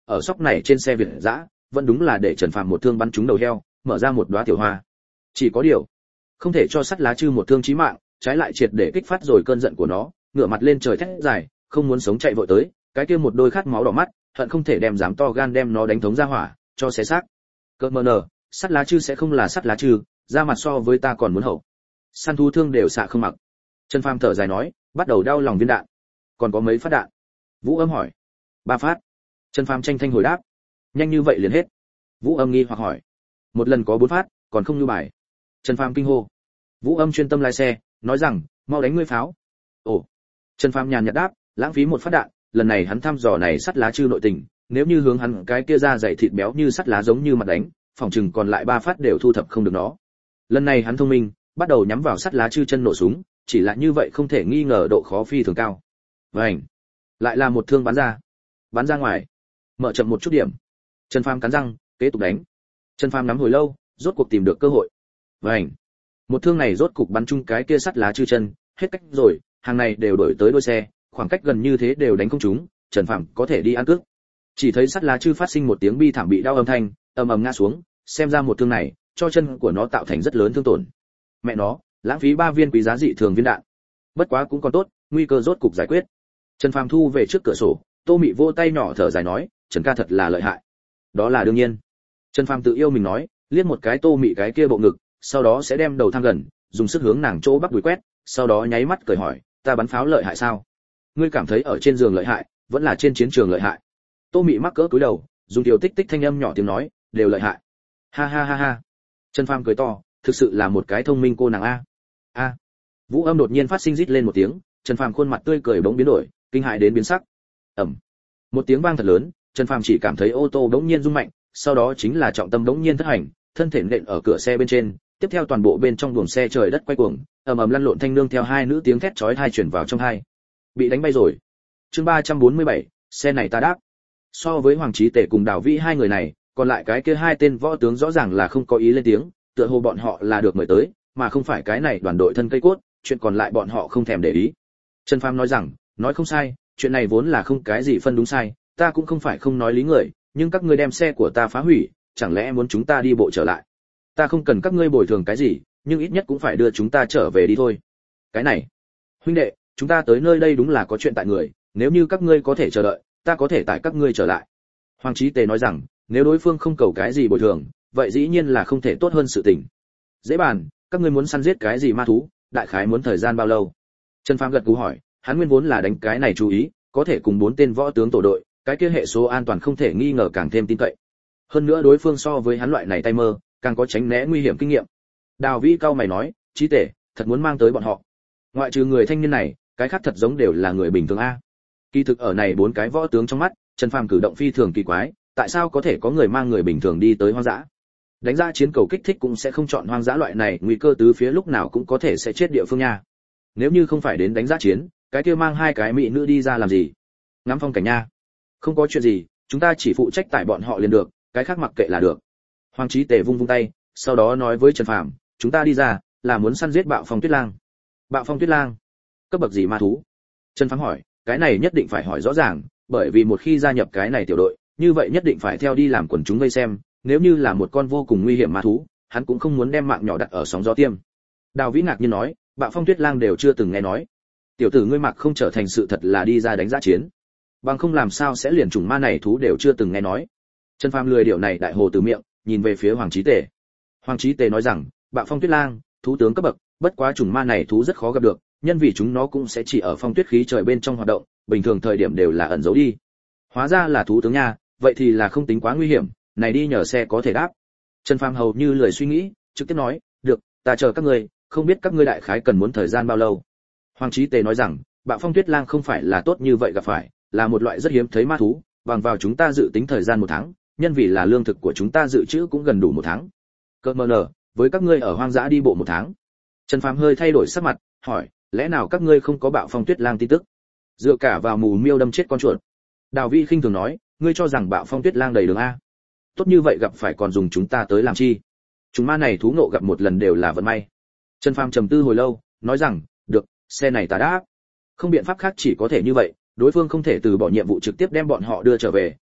ở sóc này trên xe Việt dã, vẫn đúng là để Trần Phàm một thương bắn trúng đầu heo, mở ra một đóa tiểu hoa. Chỉ có điều, không thể cho sắt lá chư một thương chí mạng, trái lại triệt để kích phát rồi cơn giận của nó, ngửa mặt lên trời thét dài, không muốn sống chạy vội tới, cái kia một đôi khát máu đỏ mắt, hận không thể đem dám to gan đem nó đánh thống ra hỏa, cho xé xác. Cơn mờ nở, sắt lá chư sẽ không là sắt lá chư, ra mặt so với ta còn muốn hậu. Săn thú thương đều xạ không mặc. Trần Phàm thở dài nói, bắt đầu đau lòng viên đạn. Còn có mấy phát đạn? Vũ Âm hỏi. 3 phát. Trần Phàm tranh thanh hồi đáp. Nhanh như vậy liền hết? Vũ Âm nghi hoặc hỏi. Một lần có 4 phát, còn không như bài. Trần Phàm kinh hô. Vũ Âm chuyên tâm lái xe, nói rằng, mau đánh ngươi pháo. Ồ. Trần Phàm nhàn nhạt đáp, lãng phí một phát đạn, lần này hắn thăm dò này sắt lá chư nội tình, nếu như hướng hắn cái kia ra dày thịt béo như sắt lá giống như mặt đánh, phòng chừng còn lại 3 phát đều thu thập không được nó. Lần này hắn thông minh, bắt đầu nhắm vào sắt lá chư chân nổ súng, chỉ là như vậy không thể nghi ngờ độ khó phi thường cao. Vành, lại là một thương bắn ra ngoài. Mở chậm một chút điểm. Trần Phàm cắn răng, kế tục đánh. Trần Phàm nắm hồi lâu, rốt cuộc tìm được cơ hội. Vành, một thương này rốt cục bắn trúng cái kia sắt lá chư chân, hết cách rồi, hàng này đều đổi tới đôi xe, khoảng cách gần như thế đều đánh không trúng, Trần Phàm có thể đi ăn cước. Chỉ thấy sắt lá chư phát sinh một tiếng bi thảm bị đau âm thanh, ầm ầm ngã xuống, xem ra một thương này, cho chân của nó tạo thành rất lớn thương tổn. Mẹ nó, lãng phí 3 viên quý giá dị thường viên đạn. Bất quá cũng còn tốt, nguy cơ rốt cục giải quyết. Trần Phàm thu về trước cửa sổ, Tô Mị vỗ tay nhỏ thở dài nói, Trần ca thật là lợi hại. Đó là đương nhiên. Trần Phàm tự yêu mình nói, liếc một cái Tô Mị cái kia bộ ngực, sau đó sẽ đem đầu thang gần, dùng sức hướng nàng chỗ bắp đùi quét, sau đó nháy mắt cười hỏi, ta bắn pháo lợi hại sao? Ngươi cảm thấy ở trên giường lợi hại, vẫn là trên chiến trường lợi hại? Tô Mị mắc cỡ cúi đầu, dùng tiểu tích tích thanh âm nhỏ tiếng nói, đều lợi hại. Ha ha ha ha. Trần Phàm cười to, thực sự là một cái thông minh cô nàng a. A. Vũ Âm đột nhiên phát sinh rít lên một tiếng, Trần Phàm khuôn mặt tươi cười bỗng biến đổi, kinh hãi đến biến sắc. Ầm. Một tiếng vang thật lớn, Trần Phàm chỉ cảm thấy ô tô bỗng nhiên rung mạnh, sau đó chính là trọng tâm bỗng nhiên thất hành, thân thể nện ở cửa xe bên trên, tiếp theo toàn bộ bên trong buồng xe trời đất quay cuồng, ầm ầm lăn lộn thanh nương theo hai nữ tiếng thét chói tai truyền vào trong tai. Bị đánh bay rồi. Chương 347, xe này ta đáp. So với Hoàng Chí Tề cùng Đào Vĩ hai người này, còn lại cái kia hai tên võ tướng rõ ràng là không có ý lên tiếng, tựa hồ bọn họ là được mời tới, mà không phải cái này đoàn đội thân cây cốt, chuyện còn lại bọn họ không thèm để ý. Trần Phàm nói rằng, nói không sai, chuyện này vốn là không cái gì phân đúng sai, ta cũng không phải không nói lý người, nhưng các ngươi đem xe của ta phá hủy, chẳng lẽ muốn chúng ta đi bộ trở lại? Ta không cần các ngươi bồi thường cái gì, nhưng ít nhất cũng phải đưa chúng ta trở về đi thôi. Cái này, huynh đệ, chúng ta tới nơi đây đúng là có chuyện tại người, nếu như các ngươi có thể chờ đợi, ta có thể tải các ngươi trở lại. Hoàng Chí Tề nói rằng, nếu đối phương không cầu cái gì bồi thường, vậy dĩ nhiên là không thể tốt hơn sự tình. Dễ bàn, các ngươi muốn săn giết cái gì ma thú, đại khái muốn thời gian bao lâu? Trần Phàm gật gù hỏi, hắn nguyên vốn là đánh cái này chú ý, có thể cùng 4 tên võ tướng tổ đội, cái kia hệ số an toàn không thể nghi ngờ càng thêm tin cậy. Hơn nữa đối phương so với hắn loại này tay mơ, càng có tránh né nguy hiểm kinh nghiệm. Đào Vĩ cao mày nói, Chí Tề, thật muốn mang tới bọn họ. Ngoại trừ người thanh niên này, cái khác thật giống đều là người bình thường a. Kỳ thực ở này 4 cái võ tướng trong mắt, Trần Phàm cử động phi thường kỳ quái, tại sao có thể có người mang người bình thường đi tới hoang dã? Đánh ra chiến cầu kích thích cũng sẽ không chọn hoang dã loại này, nguy cơ tứ phía lúc nào cũng có thể sẽ chết địa phương nha. Nếu như không phải đến đánh giá chiến, cái kia mang 2 cái mỹ nữ đi ra làm gì? Ngắm phong cảnh nha. Không có chuyện gì, chúng ta chỉ phụ trách tải bọn họ liền được, cái khác mặc kệ là được. Hoàng Chí Tề vung vung tay, sau đó nói với Trần Phàm, chúng ta đi ra, là muốn săn giết Bạo Phong Tuyết Lang. Bạo Phong Tuyết Lang? Cấp bậc gì ma thú? Trần Phàm hỏi, cái này nhất định phải hỏi rõ ràng, bởi vì một khi gia nhập cái này tiểu đội, như vậy nhất định phải theo đi làm quần chúng vây xem, nếu như là một con vô cùng nguy hiểm ma thú, hắn cũng không muốn đem mạng nhỏ đặt ở sóng gió tiêm. Đào Vĩ ngạc nhiên nói, Bạo Phong Tuyết Lang đều chưa từng nghe nói. Tiểu tử ngươi mặc không trở thành sự thật là đi ra đánh giá chiến, bằng không làm sao sẽ liền chủng ma này thú đều chưa từng nghe nói. Trần Phàm lười điều này đại hồ từ miệng, nhìn về phía Hoàng Chí Tề. Hoàng Chí Tề nói rằng, Bạo Phong Tuyết Lang, thú tướng cấp bậc, bất quá chủng ma này thú rất khó gặp được, nhân vì chúng nó cũng sẽ chỉ ở phong tuyết khí trời bên trong hoạt động, bình thường thời điểm đều là ẩn giấu đi. Hóa ra là thú tướng nha, vậy thì là không tính quá nguy hiểm, này đi nhờ xe có thể đáp. Trần Phàm hầu như lười suy nghĩ, trực tiếp nói, được, ta chờ các ngươi, không biết các ngươi đại khái cần muốn thời gian bao lâu. Hoàng Chí Tề nói rằng, Bạo Phong Tuyết Lang không phải là tốt như vậy gặp phải, là một loại rất hiếm thấy ma thú, bằng vào chúng ta dự tính thời gian 1 tháng, nhân vì là lương thực của chúng ta dự trữ cũng gần đủ 1 tháng. Cơ mờ nở, với các ngươi ở hoang dã đi bộ 1 tháng. Trần Phàm hơi thay đổi sắc mặt, hỏi, lẽ nào các ngươi không có Bạo Phong Tuyết Lang tin tức? Dựa cả vào mù miêu đâm chết con chuột. Đào Vĩ khinh thường nói, ngươi cho rằng Bạo Phong Tuyết Lang đầy đường a? Tốt như vậy gặp phải còn dùng chúng ta tới làm chi? Chúng ma này thú ngộ gặp một lần đều là vận may. Trần Phàm trầm tư hồi lâu, nói rằng, được, xe này ta đã. Không biện pháp khác chỉ có thể như vậy, đối phương không thể từ bỏ nhiệm vụ trực tiếp đem bọn họ đưa trở về,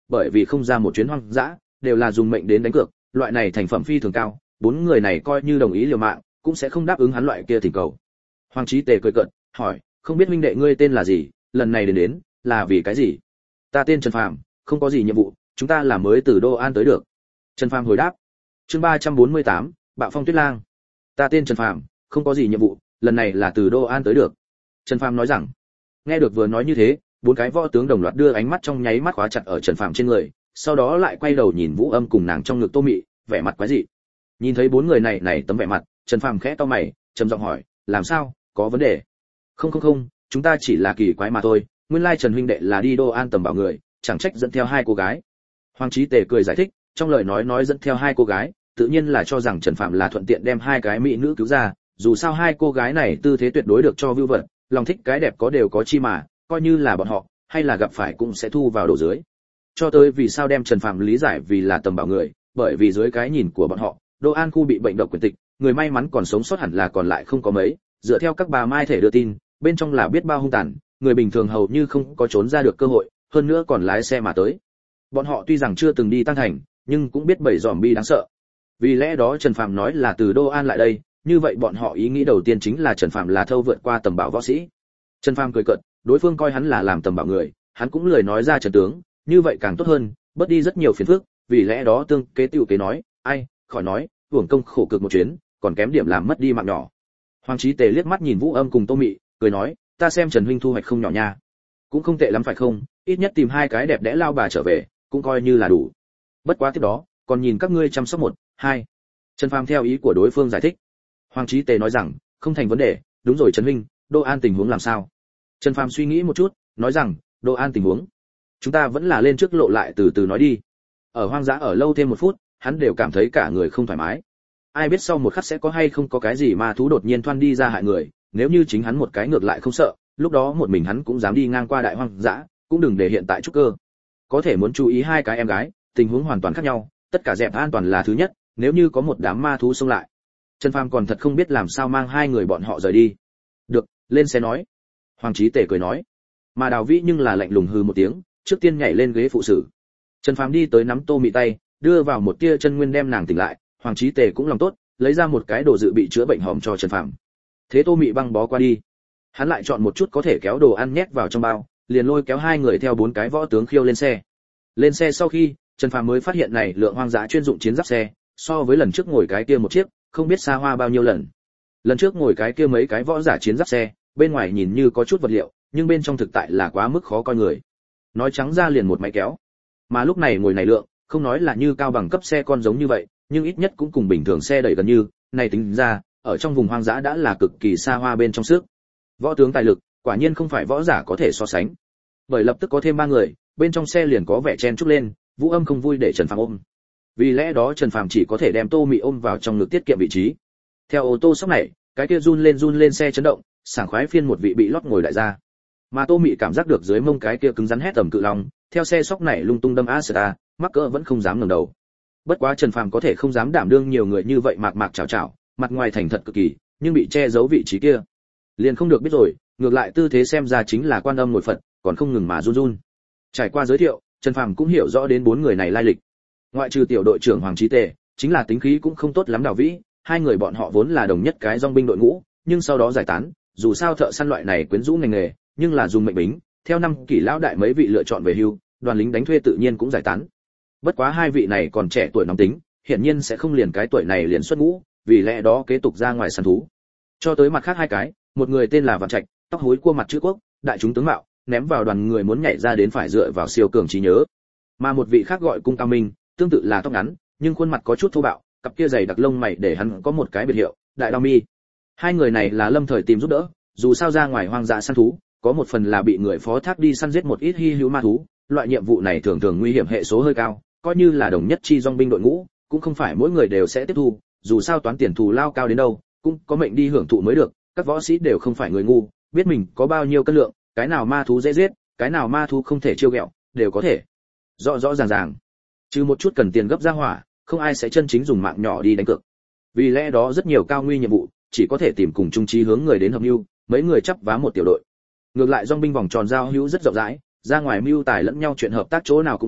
bởi vì không ra một chuyến hoang dã, đều là dùng mệnh đến đánh cược, loại này thành phẩm phi thường cao, bốn người này coi như đồng ý liều mạng, cũng sẽ không đáp ứng hắn loại kia thỉnh cầu. Hoàng Chí Tề cười cợt, hỏi, không biết huynh đệ ngươi tên là gì, lần này đến là vì cái gì? Ta tên Trần Phàm, không có gì nhiệm vụ, chúng ta là mới từ Đô An tới được. Trần Phàm hồi đáp. Chương 348, Bạo Phong Tuyết Lang. Ta tên Trần Phàm, không có gì nhiệm vụ, lần này là từ Đô An tới được. Trần Phàm nói rằng. Nghe được vừa nói như thế, bốn cái võ tướng đồng loạt đưa ánh mắt trong nháy mắt khóa chặt ở Trần Phàm trên người, sau đó lại quay đầu nhìn Vũ Âm cùng nàng trong ngực Tô Mị, vẻ mặt quái dị. Nhìn thấy bốn người này tấm vẻ mặt, Trần Phàm khẽ cau mày, trầm giọng hỏi, làm sao, có vấn đề? Không, chúng ta chỉ là kỳ quái mà thôi, nguyên lai Trần huynh đệ là đi Đô An tầm bảo người, chẳng trách dẫn theo hai cô gái. Hoàng Chí Tề cười giải thích, trong lời nói dẫn theo hai cô gái, tự nhiên là cho rằng Trần Phạm là thuận tiện đem hai cái mỹ nữ cứu ra, dù sao hai cô gái này tư thế tuyệt đối được cho vưu vật, lòng thích cái đẹp có đều có chi mà, coi như là bọn họ, hay là gặp phải cũng sẽ thu vào đầu dưới. Cho tới vì sao đem Trần Phạm lý giải vì là tầm bảo người, bởi vì dưới cái nhìn của bọn họ, Đô An khu bị bệnh độc quyền tịch, người may mắn còn sống sót hẳn là còn lại không có mấy, dựa theo các bà mai thể đưa tin, bên trong là biết bao hung tàn, người bình thường hầu như không có trốn ra được cơ hội, hơn nữa còn lái xe mà tới. Bọn họ tuy rằng chưa từng đi Tăng Thành, nhưng cũng biết bầy zombie đáng sợ. Vì lẽ đó Trần Phạm nói là từ Đô An lại đây, như vậy bọn họ ý nghĩ đầu tiên chính là Trần Phạm là thâu vượt qua tầm bảo võ sĩ. Trần Phạm cười cợt, đối phương coi hắn là làm tầm bảo người, hắn cũng lời nói ra Trần tướng, như vậy càng tốt hơn, bớt đi rất nhiều phiền phức, vì lẽ đó tương kế tiểu kế nói, ai, khỏi nói, uổng công khổ cực một chuyến, còn kém điểm làm mất đi mạng nhỏ. Hoàng Chí Tề liếc mắt nhìn Vũ Âm cùng Tô Mị, cười nói, ta xem Trần huynh thu hoạch không nhỏ nha. Cũng không tệ lắm phải không, ít nhất tìm hai cái đẹp đẽ lao bà trở về, cũng coi như là đủ. Bất quá tiếp đó, còn nhìn các ngươi chăm sóc một, hai. Trần Phàm theo ý của đối phương giải thích. Hoàng Chí Tề nói rằng, không thành vấn đề, đúng rồi Trần huynh, Đô An tình huống làm sao? Trần Phàm suy nghĩ một chút, nói rằng, Đô An tình huống, chúng ta vẫn là lên trước lộ lại từ từ nói đi. Ở hoang dã ở lâu thêm một phút, hắn đều cảm thấy cả người không thoải mái. Ai biết sau một khắc sẽ có hay không có cái gì mà thú đột nhiên thoăn đi ra hại người, nếu như chính hắn một cái ngược lại không sợ, lúc đó một mình hắn cũng dám đi ngang qua đại hoang dã, cũng đừng để hiện tại trúc cơ. Có thể muốn chú ý hai cái em gái, tình huống hoàn toàn khác nhau, tất cả dẹp an toàn là thứ nhất, nếu như có một đám ma thú xông lại. Trần Phàm còn thật không biết làm sao mang hai người bọn họ rời đi. Được, lên xe nói. Hoàng Chí Tề cười nói. Mà Đào Vĩ nhưng là lạnh lùng hừ một tiếng, trước tiên nhảy lên ghế phụ sử. Trần Phàm đi tới nắm Tô Mị tay, đưa vào một tia chân nguyên đem nàng tỉnh lại, Hoàng Chí Tề cũng lòng tốt, lấy ra một cái đồ dự bị chữa bệnh hòm cho Trần Phàm. Thế Tô Mị băng bó qua đi. Hắn lại chọn một chút có thể kéo đồ ăn nhét vào trong bao, liền lôi kéo hai người theo bốn cái võ tướng khiêu lên xe. Lên xe sau khi, Trần Phàm mới phát hiện này lượng hoang dã chuyên dụng chiến giáp xe, so với lần trước ngồi cái kia một chiếc, không biết xa hoa bao nhiêu lần. Lần trước ngồi cái kia mấy cái võ giả chiến giáp xe, bên ngoài nhìn như có chút vật liệu, nhưng bên trong thực tại là quá mức khó coi người. Nói trắng ra liền một máy kéo. Mà lúc này ngồi này lượng, không nói là như cao bằng cấp xe con giống như vậy, nhưng ít nhất cũng cùng bình thường xe đẩy gần như, này tính ra, ở trong vùng hoang dã đã là cực kỳ xa hoa bên trong sức. Võ tướng tài lực, quả nhiên không phải võ giả có thể so sánh. Bởi lập tức có thêm ba người, bên trong xe liền có vẻ chen chúc lên, Vũ Âm không vui để Trần Phàm ôm. Vì lẽ đó Trần Phàm chỉ có thể đem Tô Mị ôm vào trong ngực tiết kiệm vị trí. Theo ô tô sốc này, cái kia run lên xe chấn động, sảng khoái phiên một vị bị lót ngồi đại ra. Mà Tô Mị cảm giác được dưới mông cái kia cứng rắn hét tầm cự long, theo xe sốc này lung tung đâm Asta, mắc cỡ vẫn không dám ngẩng đầu. Bất quá Trần Phàm có thể không dám đảm đương nhiều người như vậy mạc mạc chảo chảo, mặt ngoài thành thật cực kỳ, nhưng bị che giấu vị trí kia, liền không được biết rồi, ngược lại tư thế xem ra chính là Quan Âm ngồi Phật, còn không ngừng mà run run. Trải qua giới thiệu, Trần Phàm cũng hiểu rõ đến bốn người này lai lịch. Ngoại trừ tiểu đội trưởng Hoàng Chí Tề, chính là tính khí cũng không tốt lắm Đào Vĩ, hai người bọn họ vốn là đồng nhất cái dòng binh đội ngũ, nhưng sau đó giải tán, dù sao thợ săn loại này quyến rũ ngành nghề, nhưng là dùng mệnh bính, theo năm kỷ lão đại mấy vị lựa chọn về hưu, đoàn lính đánh thuê tự nhiên cũng giải tán. Bất quá hai vị này còn trẻ tuổi nóng tính, hiển nhiên sẽ không liền cái tuổi này liền xuất ngũ, vì lẽ đó kế tục ra ngoài săn thú. Cho tới mặt khác hai cái, một người tên là Vạn Trạch, tóc hối cua mặt chữ quốc, đại chúng tướng mạo, ném vào đoàn người muốn nhảy ra đến phải dựa vào siêu cường trí nhớ. Mà một vị khác gọi Cung Cao Minh, tương tự là tóc ngắn, nhưng khuôn mặt có chút thô bạo, cặp kia dày đặc lông mày để hắn có một cái biệt hiệu, Đại Đao Mi. Hai người này là lâm thời tìm giúp đỡ, dù sao ra ngoài hoang dã săn thú, có một phần là bị người phó thác đi săn giết một ít hi hữu ma thú, loại nhiệm vụ này thường thường nguy hiểm hệ số hơi cao, coi như là đồng nhất chi dòng binh đội ngũ, cũng không phải mỗi người đều sẽ tiếp thu, dù sao toán tiền thù lao cao đến đâu, cũng có mệnh đi hưởng thụ mới được, các võ sĩ đều không phải người ngu, biết mình có bao nhiêu cân lượng, cái nào ma thú dễ giết, cái nào ma thú không thể chiêu ghẹo, đều có thể rõ rõ ràng ràng. Trừ một chút cần tiền gấp ra hỏa, không ai sẽ chân chính dùng mạng nhỏ đi đánh cược. Vì lẽ đó rất nhiều cao nguy nhiệm vụ, chỉ có thể tìm cùng chung chí hướng người đến hợp mưu, mấy người chấp vá một tiểu đội. Ngược lại dòng binh vòng tròn giao hữu rất rộng rãi, ra ngoài mưu tài lẫn nhau chuyện hợp tác chỗ nào cũng có,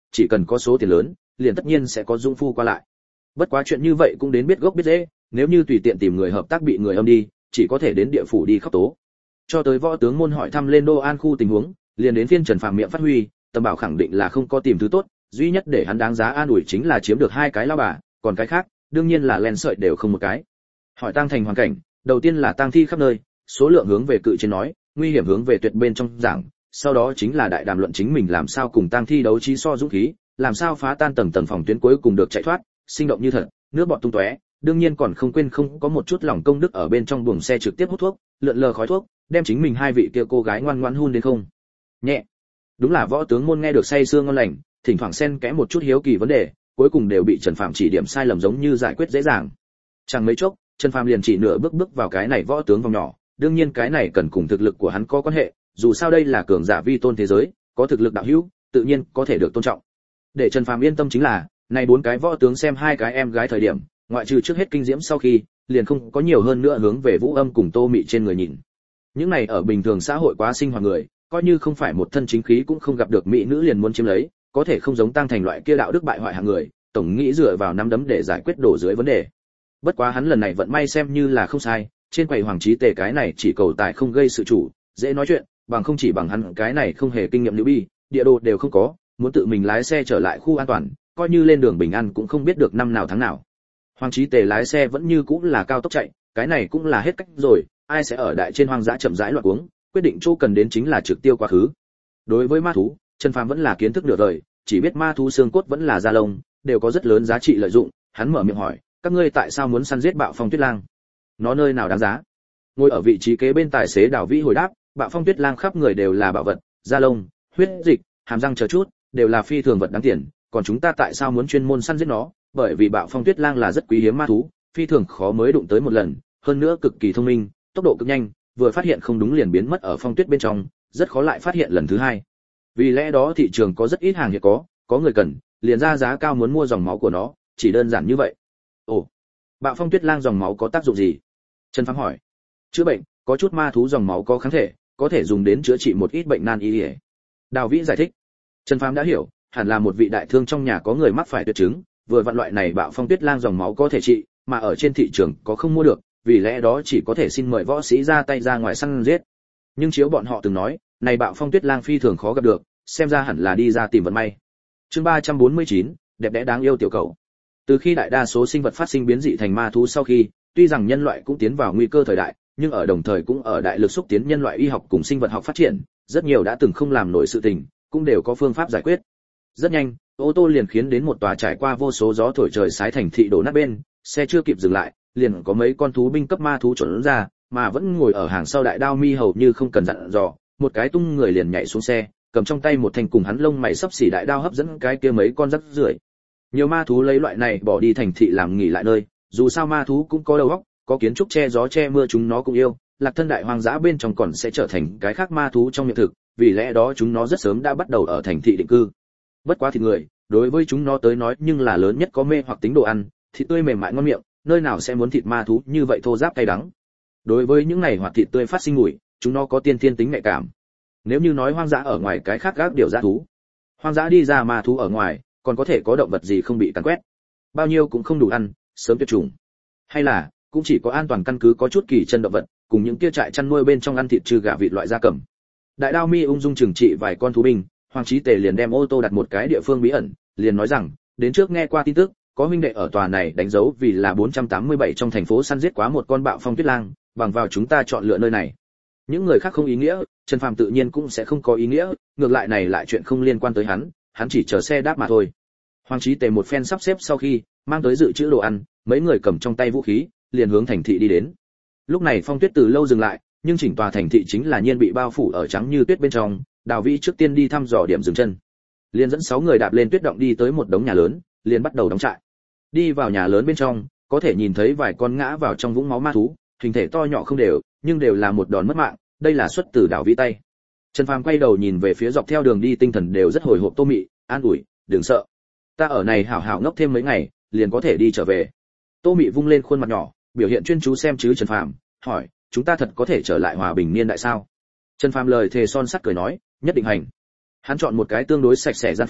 chỉ cần có số tiền lớn, liền tất nhiên sẽ có dung phu qua lại. Bất quá chuyện như vậy cũng đến biết gốc biết rễ, nếu như tùy tiện tìm người hợp tác bị người âm đi, chỉ có thể đến địa phủ đi khóc tố. Cho tới võ tướng môn hỏi thăm lên Đô An khu tình huống, liền đến phiên Trần Phàm miệng phát huy, Tầm Bảo khẳng định là không có tìm thứ tốt, duy nhất để hắn đáng giá an ủi chính là chiếm được 2 cái lao bà, còn cái khác, đương nhiên là len sợi đều không một cái. Hỏi tang thành hoàn cảnh, đầu tiên là tang thi khắp nơi, số lượng hướng về cự trên nói, nguy hiểm hướng về tuyệt bên trong giảng, sau đó chính là đại đàm luận chính mình làm sao cùng tang thi đấu trí so dũng khí, làm sao phá tan tầng tầng phòng tuyến cuối cùng được chạy thoát, sinh động như thật, nước bọt tung tóe, đương nhiên còn không quên không có một chút lòng công đức ở bên trong buồng xe trực tiếp hút thuốc, lượn lờ khói thuốc, đem chính mình 2 vị kia cô gái ngoan ngoãn hun đến không nhẹ. Đúng là võ tướng môn nghe được say sưa ngon lành, thỉnh thoảng xen kẽ một chút hiếu kỳ vấn đề, cuối cùng đều bị Trần Phàm chỉ điểm sai lầm giống như giải quyết dễ dàng. Chẳng mấy chốc, Trần Phàm liền chỉ nửa bước vào cái này võ tướng vòng nhỏ, đương nhiên cái này cần cùng thực lực của hắn có quan hệ, dù sao đây là cường giả vi tôn thế giới, có thực lực đạo hữu, tự nhiên có thể được tôn trọng. Để Trần Phàm yên tâm chính là, này 4 cái võ tướng xem 2 cái em gái thời điểm, ngoại trừ trước hết kinh diễm sau khi, liền không có nhiều hơn nữa hướng về Vũ Âm cùng Tô Mị trên người nhìn. Những này ở bình thường xã hội quá sinh hoạt người, coi như không phải một thân chính khí cũng không gặp được mỹ nữ liền muốn chiếm lấy, có thể không giống tăng thành loại kia đạo đức bại hoại hạng người, tổng nghĩ dựa vào nắm đấm để giải quyết đổ dưới vấn đề. Bất quá hắn lần này vận may xem như là không sai, trên quầy Hoàng Chí Tề cái này chỉ cầu tài không gây sự chủ, dễ nói chuyện, bằng không chỉ bằng hắn cái này không hề kinh nghiệm nữ bi, địa đồ đều không có, muốn tự mình lái xe trở lại khu an toàn, coi như lên đường bình an cũng không biết được năm nào tháng nào. Hoàng Chí Tề lái xe vẫn như cũ là cao tốc chạy, cái này cũng là hết cách rồi, ai sẽ ở đại trên hoang dã chậm rãi loạn uống, quyết định chỗ cần đến chính là trực tiêu quá khứ. Đối với ma thú, Trần Phàm vẫn là kiến thức nửa đời, chỉ biết ma thú xương cốt vẫn là da lông, đều có rất lớn giá trị lợi dụng, hắn mở miệng hỏi, các ngươi tại sao muốn săn giết Bạo Phong Tuyết Lang? Nó nơi nào đáng giá? Ngồi ở vị trí kế bên tài xế Đào Vĩ hồi đáp, Bạo Phong Tuyết Lang khắp người đều là bảo vật, da lông, huyết dịch, hàm răng chờ chút, đều là phi thường vật đáng tiền, còn chúng ta tại sao muốn chuyên môn săn giết nó? Bởi vì Bạo Phong Tuyết Lang là rất quý hiếm ma thú, phi thường khó mới đụng tới một lần, hơn nữa cực kỳ thông minh, tốc độ cực nhanh, vừa phát hiện không đúng liền biến mất ở phong tuyết bên trong, rất khó lại phát hiện lần thứ hai. Vì lẽ đó thị trường có rất ít hàng hiện có người cần, liền ra giá cao muốn mua dòng máu của nó, chỉ đơn giản như vậy. Ồ, Bạo Phong Tuyết Lang dòng máu có tác dụng gì? Trần Phàm hỏi. Chữa bệnh, có chút ma thú dòng máu có kháng thể, có thể dùng đến chữa trị một ít bệnh nan y. Đào Vĩ giải thích. Trần Phàm đã hiểu, hẳn là một vị đại thương trong nhà có người mắc phải tuyệt chứng, vừa vặn loại này Bạo Phong Tuyết Lang dòng máu có thể trị, mà ở trên thị trường có không mua được, vì lẽ đó chỉ có thể xin mời võ sĩ ra tay ra ngoài săn giết. Nhưng chiếu bọn họ từng nói, này Bạo Phong Tuyết Lang phi thường khó gặp được, xem ra hẳn là đi ra tìm vận may. Chương 349, đẹp đẽ đáng yêu tiểu cầu. Từ khi đại đa số sinh vật phát sinh biến dị thành ma thú sau khi, tuy rằng nhân loại cũng tiến vào nguy cơ thời đại, nhưng ở đồng thời cũng ở đại lực xúc tiến nhân loại y học cùng sinh vật học phát triển, rất nhiều đã từng không làm nổi sự tình, cũng đều có phương pháp giải quyết. Rất nhanh, ô tô liền khiến đến một tòa trải qua vô số gió thổi trời sái thành thị đổ nát bên, xe chưa kịp dừng lại, liền có mấy con thú binh cấp ma thú trốn ra, mà vẫn ngồi ở hàng sau đại đao mi hầu như không cần dặn dò, một cái tung người liền nhảy xuống xe, cầm trong tay một thanh cùng hắn lông mày sắp xỉ đại đao hấp dẫn cái kia mấy con rắc rưởi. Nhiều ma thú lấy loại này bỏ đi thành thị làm nghỉ lại nơi, dù sao ma thú cũng có đầu óc, có kiến trúc che gió che mưa chúng nó cũng yêu, lạc thân đại hoang dã bên trong còn sẽ trở thành cái khác ma thú trong miệng thực, vì lẽ đó chúng nó rất sớm đã bắt đầu ở thành thị định cư. Bất quá thịt người, đối với chúng nó tới nói nhưng là lớn nhất có mê hoặc tính đồ ăn, thịt tươi mềm mại ngon miệng, nơi nào sẽ muốn thịt ma thú như vậy thô ráp cay đắng. Đối với những này hoạt thịt tươi phát sinh mùi, chúng nó có tiên thiên tính nhạy cảm. Nếu như nói hoang dã ở ngoài cái khác gác điều dã thú, hoang dã đi ra ma thú ở ngoài, còn có thể có động vật gì không bị cắn quét, bao nhiêu cũng không đủ ăn, sớm tuyệt chủng. Hay là cũng chỉ có an toàn căn cứ có chút kỳ chân động vật, cùng những kia trại chăn nuôi bên trong ăn thịt trừ gà vịt loại gia cầm. Đại đao mi ung dung trừng trị vài con thú binh, Hoàng Chí Tề liền đem ô tô đặt một cái địa phương bí ẩn, liền nói rằng, đến trước nghe qua tin tức, có huynh đệ ở tòa này đánh dấu vì là 487 trong thành phố săn giết quá một con Bạo Phong Tuyết Lang, bằng vào chúng ta chọn lựa nơi này. Những người khác không ý nghĩa, Trần Phàm tự nhiên cũng sẽ không có ý nghĩa, ngược lại này lại chuyện không liên quan tới hắn chỉ chờ xe đáp mà thôi. Hoàng Chí Tề một phen sắp xếp sau khi, mang tới dự trữ đồ ăn, mấy người cầm trong tay vũ khí, liền hướng thành thị đi đến. Lúc này phong tuyết từ lâu dừng lại, nhưng chỉnh tòa thành thị chính là nhiên bị bao phủ ở trắng như tuyết bên trong. Đào Vĩ trước tiên đi thăm dò điểm dừng chân, liền dẫn 6 người đạp lên tuyết động đi tới một đống nhà lớn, liền bắt đầu đóng trại. Đi vào nhà lớn bên trong, có thể nhìn thấy vài con ngã vào trong vũng máu ma thú, hình thể to nhỏ không đều, nhưng đều là một đòn mất mạng, đây là xuất từ Đào Vĩ tay. Trần Phàm quay đầu nhìn về phía dọc theo đường đi tinh thần đều rất hồi hộp Tô Mị, an ủi, đừng sợ, ta ở này hảo hảo ngốc thêm mấy ngày, liền có thể đi trở về. Tô Mị vung lên khuôn mặt nhỏ, biểu hiện chuyên chú xem chứ Trần Phàm, hỏi, chúng ta thật có thể trở lại hòa bình niên đại sao? Trần Phàm lời thề son sắt cười nói, nhất định hành. Hắn chọn một cái tương đối sạch sẽ gian phòng,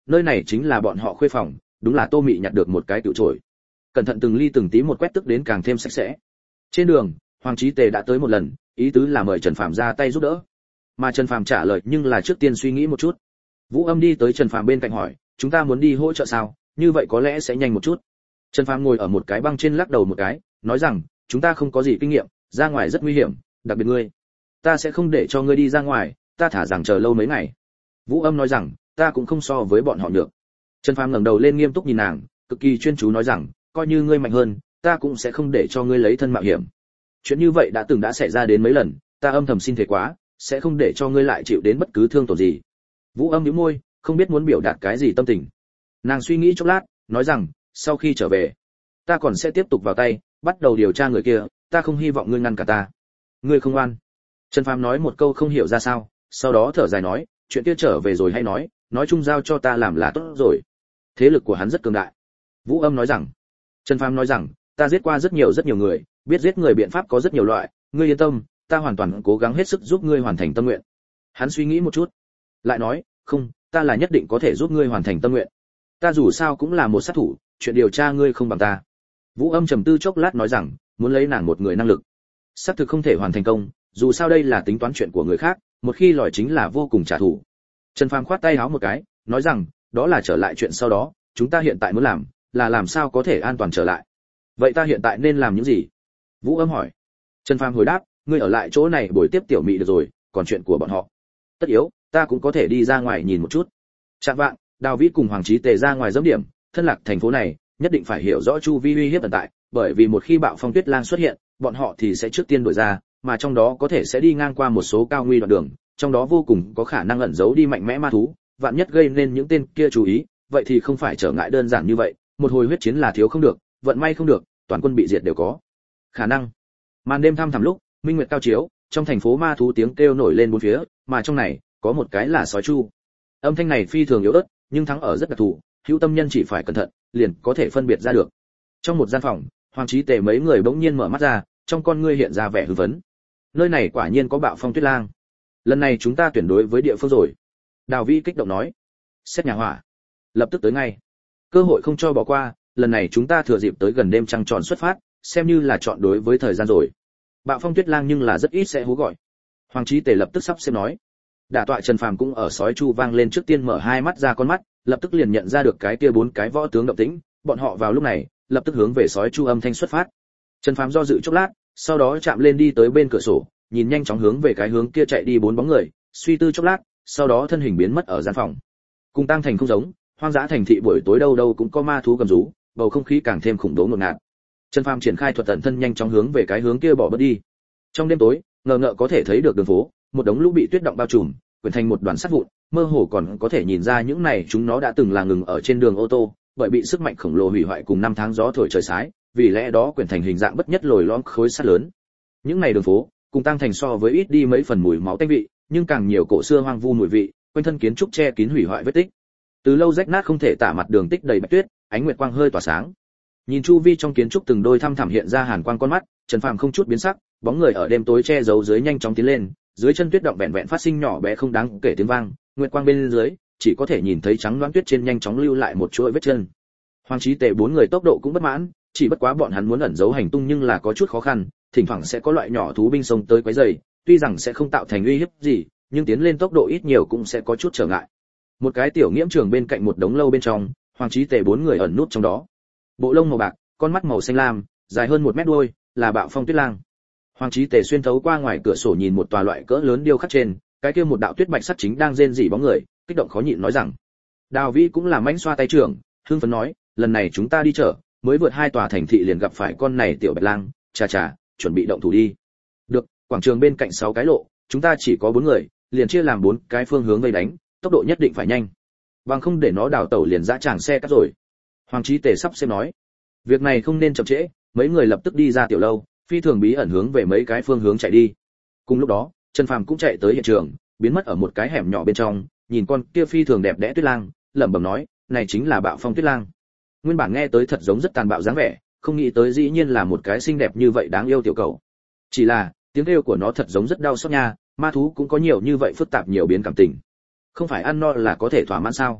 nơi này chính là bọn họ khuê phòng, đúng là Tô Mị nhặt được một cái cựu chổi. Cẩn thận từng ly từng tí một quét tức đến càng thêm sạch sẽ. Trên đường, Hoàng Chí Tề đã tới một lần, ý tứ là mời Trần Phàm ra tay giúp đỡ. Mà Trần Phàm trả lời nhưng là trước tiên suy nghĩ một chút. Vũ Âm đi tới Trần Phàm bên cạnh hỏi, chúng ta muốn đi hỗ trợ sao, như vậy có lẽ sẽ nhanh một chút. Trần Phàm ngồi ở một cái băng trên lắc đầu một cái, nói rằng, chúng ta không có gì kinh nghiệm, ra ngoài rất nguy hiểm, đặc biệt ngươi. Ta sẽ không để cho ngươi đi ra ngoài, ta thả rằng chờ lâu mấy ngày. Vũ Âm nói rằng, ta cũng không so với bọn họ được. Trần Phàm ngẩng đầu lên nghiêm túc nhìn nàng, cực kỳ chuyên chú nói rằng, coi như ngươi mạnh hơn, ta cũng sẽ không để cho ngươi lấy thân mạo hiểm. Chuyện như vậy đã xảy ra đến mấy lần, ta âm thầm xin thề quá, sẽ không để cho ngươi lại chịu đến bất cứ thương tổn gì. Vũ Âm nhíu môi, không biết muốn biểu đạt cái gì tâm tình. Nàng suy nghĩ chốc lát, nói rằng, sau khi trở về, ta còn sẽ tiếp tục vào tay, bắt đầu điều tra người kia, ta không hy vọng ngươi ngăn cả ta. Ngươi không oan. Trần Phàm nói một câu không hiểu ra sao, sau đó thở dài nói, chuyện kia trở về rồi hay nói chung giao cho ta làm là tốt rồi. Thế lực của hắn rất cường đại. Vũ Âm nói rằng. Trần Phàm nói rằng, ta giết qua rất nhiều người, biết giết người biện pháp có rất nhiều loại, ngươi yên tâm, ta hoàn toàn cố gắng hết sức giúp ngươi hoàn thành tâm nguyện. Hắn suy nghĩ một chút, lại nói, không, ta là nhất định có thể giúp ngươi hoàn thành tâm nguyện. Ta dù sao cũng là một sát thủ, chuyện điều tra ngươi không bằng ta. Vũ Âm trầm tư chốc lát nói rằng, muốn lấy nàng một người năng lực, xác thực không thể hoàn thành công, dù sao đây là tính toán chuyện của người khác, một khi lòi chính là vô cùng trả thù. Trần Phàm khoát tay áo một cái, nói rằng, đó là trở lại chuyện sau đó, chúng ta hiện tại muốn làm, là làm sao có thể an toàn trở lại. Vậy ta hiện tại nên làm những gì? Vũ Âm hỏi. Trần Phàm hồi đáp, ngươi ở lại chỗ này buổi tiếp Tiểu Mị được rồi, còn chuyện của bọn họ, tất yếu, ta cũng có thể đi ra ngoài nhìn một chút. Trạng vạng, Đào Vĩ cùng Hoàng Chí Tề ra ngoài giẫm điểm, thân lạc thành phố này, nhất định phải hiểu rõ chu vi uy hiếp tồn tại, bởi vì một khi bạo phong tuyết lang xuất hiện, bọn họ thì sẽ trước tiên đuổi ra, mà trong đó có thể sẽ đi ngang qua một số cao nguy đoạn đường, trong đó vô cùng có khả năng ẩn giấu đi mạnh mẽ ma thú, vạn nhất gây nên những tên kia chú ý, vậy thì không phải trở ngại đơn giản như vậy, một hồi huyết chiến là thiếu không được, vận may không được, toàn quân bị diệt đều có khả năng. Màn đêm thăm thẳm lúc, minh nguyệt cao chiếu, trong thành phố ma thú tiếng kêu nổi lên bốn phía, mà trong này có một cái là sói chu. Âm thanh này phi thường yếu ớt, nhưng thắng ở rất đặc thù, hữu tâm nhân chỉ phải cẩn thận, liền có thể phân biệt ra được. Trong một gian phòng, Hoàng Chí Tề mấy người bỗng nhiên mở mắt ra, trong con ngươi hiện ra vẻ hưng phấn. Nơi này quả nhiên có bạo phong tuyết lang. Lần này chúng ta tuyển đối với địa phương rồi. Đào Vĩ kích động nói. Xét nhà hỏa, lập tức tới ngay. Cơ hội không cho bỏ qua, lần này chúng ta thừa dịp tới gần đêm trăng tròn xuất phát, xem như là chọn đối với thời gian rồi. Bạo phong tuyết lang nhưng là rất ít sẽ hú gọi. Hoàng Chí Tề lập tức sắp xếp nói. Đả tọa Trần Phàm cũng ở sói chu vang lên trước tiên mở hai mắt ra con mắt, lập tức liền nhận ra được cái kia bốn cái võ tướng động tĩnh, bọn họ vào lúc này, lập tức hướng về sói chu âm thanh xuất phát. Trần Phàm do dự chốc lát, sau đó chạm lên đi tới bên cửa sổ, nhìn nhanh chóng hướng về cái hướng kia chạy đi bốn bóng người, suy tư chốc lát, sau đó thân hình biến mất ở gian phòng. Cùng Tăng Thành không giống, hoang dã thành thị buổi tối đâu đâu cũng có ma thú gầm rú, bầu không khí càng thêm khủng bố ngột ngạt. Trần Phàm triển khai thuật tận thân nhanh chóng hướng về cái hướng kia bỏ bớt đi. Trong đêm tối, ngờ ngợ có thể thấy được đường phố, một đống lũ bị tuyết động bao trùm, quyển thành một đoàn sắt vụn, mơ hồ còn có thể nhìn ra những này chúng nó đã từng là ngừng ở trên đường ô tô, bởi bị sức mạnh khổng lồ hủy hoại cùng năm tháng gió thổi trời sái, vì lẽ đó quyển thành hình dạng bất nhất lồi lõm khối sắt lớn. Những này đường phố, cùng Tăng Thành so với ít đi mấy phần mùi máu tanh vị, nhưng càng nhiều cổ xưa hoang vu mùi vị, quanh thân kiến trúc che kín hủy hoại vết tích. Từ lâu rách nát không thể tả mặt đường tích đầy bạch tuyết, ánh nguyệt quang hơi tỏa sáng. Nhìn chu vi trong kiến trúc từng đôi thăm thẳm hiện ra hàn quang con mắt, Trần Phàm không chút biến sắc, bóng người ở đêm tối che giấu dưới nhanh chóng tiến lên, dưới chân tuyết động vẹn vẹn phát sinh nhỏ bé không đáng kể tiếng vang, nguyệt quang bên dưới, chỉ có thể nhìn thấy trắng loãng tuyết trên nhanh chóng lưu lại một chuỗi vết chân. Hoàng Chí Tề bốn người tốc độ cũng bất mãn, chỉ bất quá bọn hắn muốn ẩn giấu hành tung nhưng là có chút khó khăn, thỉnh thoảng sẽ có loại nhỏ thú binh xông tới quấy rầy, tuy rằng sẽ không tạo thành uy hiếp gì, nhưng tiến lên tốc độ ít nhiều cũng sẽ có chút trở ngại. Một cái tiểu nghiễm trường bên cạnh một đống lâu bên trong, Hoàng Chí Tề bốn người ẩn nút trong đó. Bộ lông màu bạc, con mắt màu xanh lam, dài hơn 1 mét đuôi, là bạo phong tuyết lang. Hoàng Chí Tề xuyên thấu qua ngoài cửa sổ nhìn một tòa loại cỡ lớn điêu khắc trên, cái kia một đạo tuyết bạch sắt chính đang rên rỉ bóng người, kích động khó nhịn nói rằng. Đào Vĩ cũng là mãnh xoa tay trưởng, hưng phấn nói, lần này chúng ta đi chợ, mới vượt 2 tòa thành thị liền gặp phải con này tiểu bạch lang, chà, chuẩn bị động thủ đi. Được, quảng trường bên cạnh 6 cái lộ, chúng ta chỉ có 4 người, liền chia làm 4 cái phương hướng vây đánh, tốc độ nhất định phải nhanh. Bằng không để nó đào tẩu liền dã tràng xe cắt rồi. Hoàng Chí Tề sắp xếp nói. Việc này không nên chậm trễ, mấy người lập tức đi ra tiểu lâu, phi thường bí ẩn hướng về mấy cái phương hướng chạy đi. Cùng lúc đó, Trần Phàm cũng chạy tới hiện trường, biến mất ở một cái hẻm nhỏ bên trong, nhìn con kia phi thường đẹp đẽ tuyết lang, lẩm bẩm nói, này chính là bạo phong tuyết lang. Nguyên bản nghe tới thật giống rất tàn bạo dáng vẻ, không nghĩ tới dĩ nhiên là một cái xinh đẹp như vậy đáng yêu tiểu cầu. Chỉ là, tiếng kêu của nó thật giống rất đau xót nha, ma thú cũng có nhiều như vậy phức tạp nhiều biến cảm tình. Không phải ăn no là có thể thỏa mãn sao?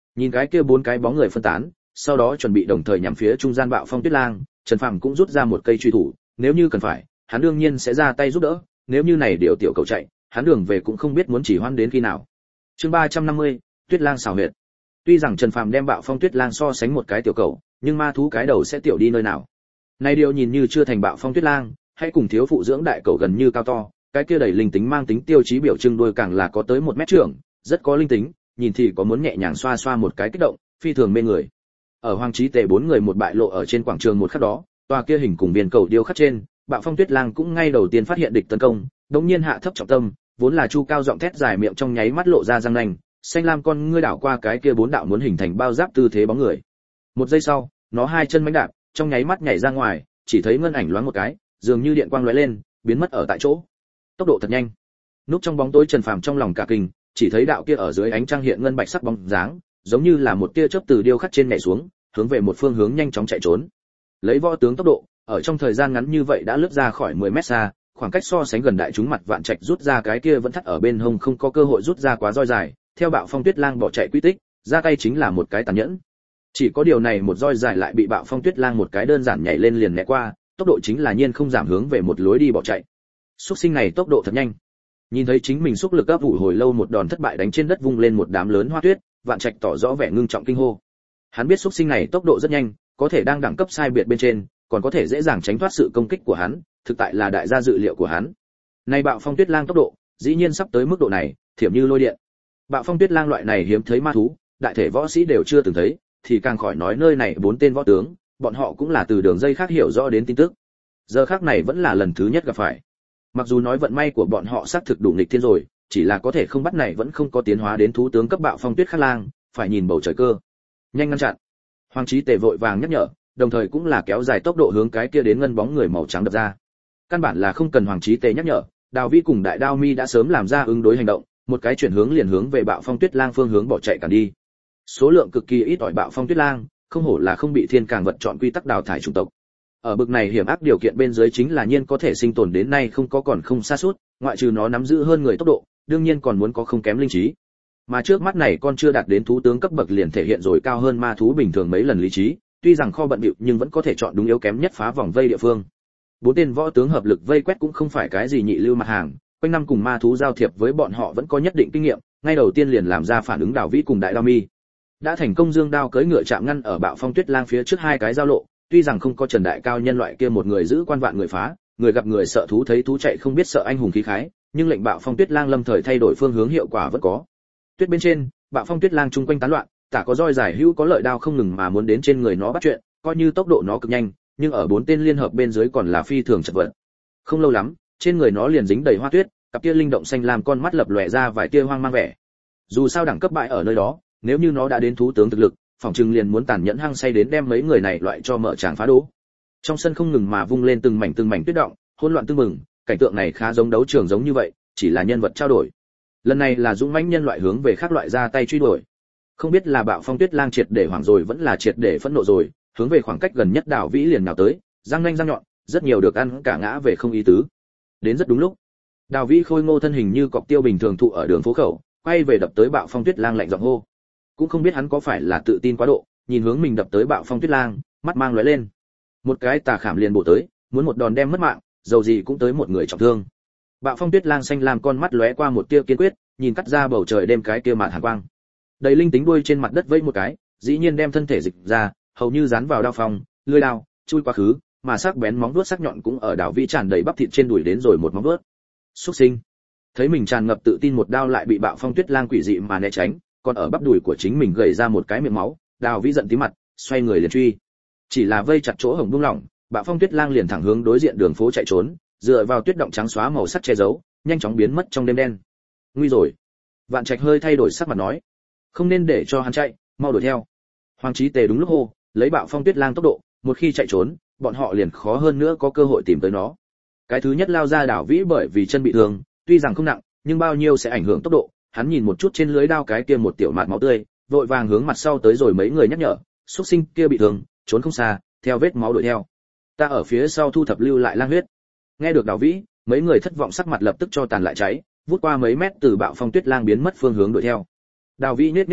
Nhìn cái kia 4 cái bóng người phân tán, sau đó chuẩn bị đồng thời nhắm phía trung gian Bạo Phong Tuyết Lang, Trần Phàm cũng rút ra một cây truy thủ, nếu như cần phải, hắn đương nhiên sẽ ra tay giúp đỡ, nếu như này điều tiểu cầu chạy, hắn đường về cũng không biết muốn chỉ hoãn đến khi nào. Chương 350, Tuyết Lang xảo huyệt. Tuy rằng Trần Phàm đem Bạo Phong Tuyết Lang so sánh một cái tiểu cầu, nhưng ma thú cái đầu sẽ tiểu đi nơi nào. Này điều nhìn như chưa thành Bạo Phong Tuyết Lang, hay cùng thiếu phụ dưỡng đại cầu gần như cao to, cái kia đầy linh tính mang tính tiêu chí biểu trưng đuôi càng là có tới 1 mét trưởng, rất có linh tính, nhìn thì có muốn nhẹ nhàng xoa xoa một cái kích động, phi thường mê người. Ở Hoàng Chí Tề 4 người một bại lộ ở trên quảng trường một khắc đó, tòa kia hình cùng viên cầu điêu khắc trên, Bạo Phong Tuyết Lang cũng ngay đầu tiên phát hiện địch tấn công, đột nhiên hạ thấp trọng tâm, vốn là chu cao giọng thét dài miệng trong nháy mắt lộ ra răng nanh, xanh lam con ngươi đảo qua cái kia 4 đạo muốn hình thành bao giáp tư thế bóng người. Một giây sau, nó hai chân mãnh đạp, trong nháy mắt nhảy ra ngoài, chỉ thấy ngân ảnh loáng một cái, dường như điện quang lóe lên, biến mất ở tại chỗ. Tốc độ thật nhanh. Núp trong bóng tối Trần Phàm trong lòng cả kinh, chỉ thấy đạo kia ở dưới ánh trăng hiện ngân bạch sắc bóng dáng, giống như là một tia chớp từ điêu khắc trên nhảy xuống, hướng về một phương hướng nhanh chóng chạy trốn. Lấy võ tướng tốc độ, ở trong thời gian ngắn như vậy đã lướt ra khỏi 10 mét xa, khoảng cách so sánh gần đại chúng mặt Vạn Trạch rút ra cái kia vẫn thắt ở bên hông không có cơ hội rút ra quá roi dài, theo Bạo Phong Tuyết Lang bỏ chạy quy tích, ra tay chính là một cái tàn nhẫn. Chỉ có điều này một roi dài lại bị Bạo Phong Tuyết Lang một cái đơn giản nhảy lên liền né qua, tốc độ chính là nhiên không giảm hướng về một lối đi bỏ chạy. Súc sinh này tốc độ thật nhanh. Nhìn thấy chính mình xúc lực áp ủi hồi lâu một đòn thất bại đánh trên đất vung lên một đám lớn hoa tuyết, Vạn Trạch tỏ rõ vẻ ngưng trọng kinh hô. Hắn biết xúc sinh này tốc độ rất nhanh, có thể đang đẳng cấp sai biệt bên trên, còn có thể dễ dàng tránh thoát sự công kích của hắn, thực tại là đại gia dự liệu của hắn. Nay Bạo Phong Tuyết Lang tốc độ, dĩ nhiên sắp tới mức độ này, thiểm như lôi điện. Bạo Phong Tuyết Lang loại này hiếm thấy ma thú, đại thể võ sĩ đều chưa từng thấy, thì càng khỏi nói nơi này 4 tên võ tướng, bọn họ cũng là từ đường dây khác hiểu rõ đến tin tức. Giờ khác này vẫn là lần thứ nhất gặp phải. Mặc dù nói vận may của bọn họ xác thực đủ nghịch thiên rồi, chỉ là có thể không bắt này vẫn không có tiến hóa đến thú tướng cấp Bạo Phong Tuyết Khắc Lang, phải nhìn bầu trời cơ. Nhanh ngăn chặn. Hoàng Chí Tề vội vàng nhắc nhở, đồng thời cũng là kéo dài tốc độ hướng cái kia đến ngân bóng người màu trắng đập ra. Căn bản là không cần Hoàng Chí Tề nhắc nhở, Đào Vĩ cùng Đại Đao Mi đã sớm làm ra ứng đối hành động, một cái chuyển hướng liền hướng về Bạo Phong Tuyết Lang phương hướng bỏ chạy cản đi. Số lượng cực kỳ ít ỏi Bạo Phong Tuyết Lang, không hổ là không bị thiên càng vật chọn quy tắc đào thải chủng tộc. Ở bực này hiểm ác điều kiện bên dưới chính là nhiên có thể sinh tồn đến nay không có còn không xa suốt, ngoại trừ nó nắm giữ hơn người tốc độ, đương nhiên còn muốn có không kém linh trí. Mà trước mắt này con chưa đạt đến thú tướng cấp bậc liền thể hiện rồi cao hơn ma thú bình thường mấy lần lý trí, tuy rằng kho bận bịu nhưng vẫn có thể chọn đúng yếu kém nhất phá vòng vây địa phương. 4 tên võ tướng hợp lực vây quét cũng không phải cái gì nhị lưu mặt hàng, quanh năm cùng ma thú giao thiệp với bọn họ vẫn có nhất định kinh nghiệm, ngay đầu tiên liền làm ra phản ứng Đào Vĩ cùng Đại Đao Mi. Đã thành công dương đao cưỡi ngựa chạm ngăn ở Bạo Phong Tuyết Lang phía trước hai cái giao lộ, tuy rằng không có Trần Đại Cao nhân loại kia một người giữ quan vạn người phá, người gặp người sợ thú thấy thú chạy không biết sợ anh hùng khí khái, nhưng lệnh Bạo Phong Tuyết Lang lâm thời thay đổi phương hướng hiệu quả vẫn có. Tuyết bên trên, Bạo Phong Tuyết Lang chung quanh tán loạn, tả có roi dài hữu có lợi đao không ngừng mà muốn đến trên người nó bắt chuyện, coi như tốc độ nó cực nhanh, nhưng ở 4 tên liên hợp bên dưới còn là phi thường chật vật. Không lâu lắm, trên người nó liền dính đầy hoa tuyết, cặp kia linh động xanh làm con mắt lập lòe ra vài tia hoang mang vẻ. Dù sao đẳng cấp bại ở nơi đó, nếu như nó đã đến thú tướng thực lực, phòng trừng liền muốn tàn nhẫn hăng say đến đem mấy người này loại cho mở tràng phá đố. Trong sân không ngừng mà vung lên từng mảnh tuyết động, hỗn loạn tương mừng, cảnh tượng này khá giống đấu trường giống như vậy, chỉ là nhân vật trao đổi. Lần này là dũng mãnh nhân loại hướng về khác loại ra tay truy đuổi. Không biết là Bạo Phong Tuyết Lang triệt để hoảng rồi vẫn là triệt để phẫn nộ rồi, hướng về khoảng cách gần nhất Đào Vĩ liền nào tới, răng nanh răng nhọn, rất nhiều được ăn cả ngã về không ý tứ. Đến rất đúng lúc. Đào Vĩ khôi ngô thân hình như cọc tiêu bình thường thụ ở đường phố khẩu, quay về đập tới Bạo Phong Tuyết Lang lạnh giọng hô. Cũng không biết hắn có phải là tự tin quá độ, nhìn hướng mình đập tới Bạo Phong Tuyết Lang, mắt mang lóe lên. Một cái tà khảm liền bổ tới, muốn một đòn đem mất mạng, dầu gì cũng tới một người trọng thương. Bạo Phong Tuyết Lang xanh làm con mắt lóe qua một tia kiên quyết, nhìn cắt ra bầu trời đêm cái kia màn hàn quang. Đầy linh tính đuôi trên mặt đất vẫy một cái, dĩ nhiên đem thân thể dịch ra, hầu như dán vào đao phong, lưỡi đao, chui quá khứ, mà sắc bén móng vuốt sắc nhọn cũng ở Đào Vĩ tràn đầy bắp thịt trên đùi đến rồi một móng vuốt. Súc sinh. Thấy mình tràn ngập tự tin một đao lại bị Bạo Phong Tuyết Lang quỷ dị mà né tránh, còn ở bắp đùi của chính mình gầy ra một cái miệng máu, Đào Vĩ giận tí mặt, xoay người liền truy. Chỉ là vây chặt chỗ hổng buông lỏng, Bạo Phong Tuyết Lang liền thẳng hướng đối diện đường phố chạy trốn, dựa vào tuyết động trắng xóa màu sắc che giấu, nhanh chóng biến mất trong đêm đen. Nguy rồi. Vạn Trạch hơi thay đổi sắc mặt nói, không nên để cho hắn chạy, mau đuổi theo. Hoàng Chí Tề đúng lúc hô, lấy Bạo Phong Tuyết Lang tốc độ, một khi chạy trốn, bọn họ liền khó hơn nữa có cơ hội tìm tới nó. Cái thứ nhất lao ra Đào Vĩ bởi vì chân bị thương, tuy rằng không nặng, nhưng bao nhiêu sẽ ảnh hưởng tốc độ. Hắn nhìn một chút trên lưới đao cái kia một tiểu mạt máu tươi, vội vàng hướng mặt sau tới rồi mấy người nhắc nhở, xuất sinh kia bị thương, trốn không xa, theo vết máu đuổi theo. Ta ở phía sau thu thập lưu lại lang huyết. Nghe được Đào Vĩ, mấy người thất vọng sắc mặt lập tức cho tàn lại cháy, vút qua mấy mét từ Bạo Phong Tuyết Lang biến mất phương hướng đuổi theo. Đào Vĩ nhếch miệng,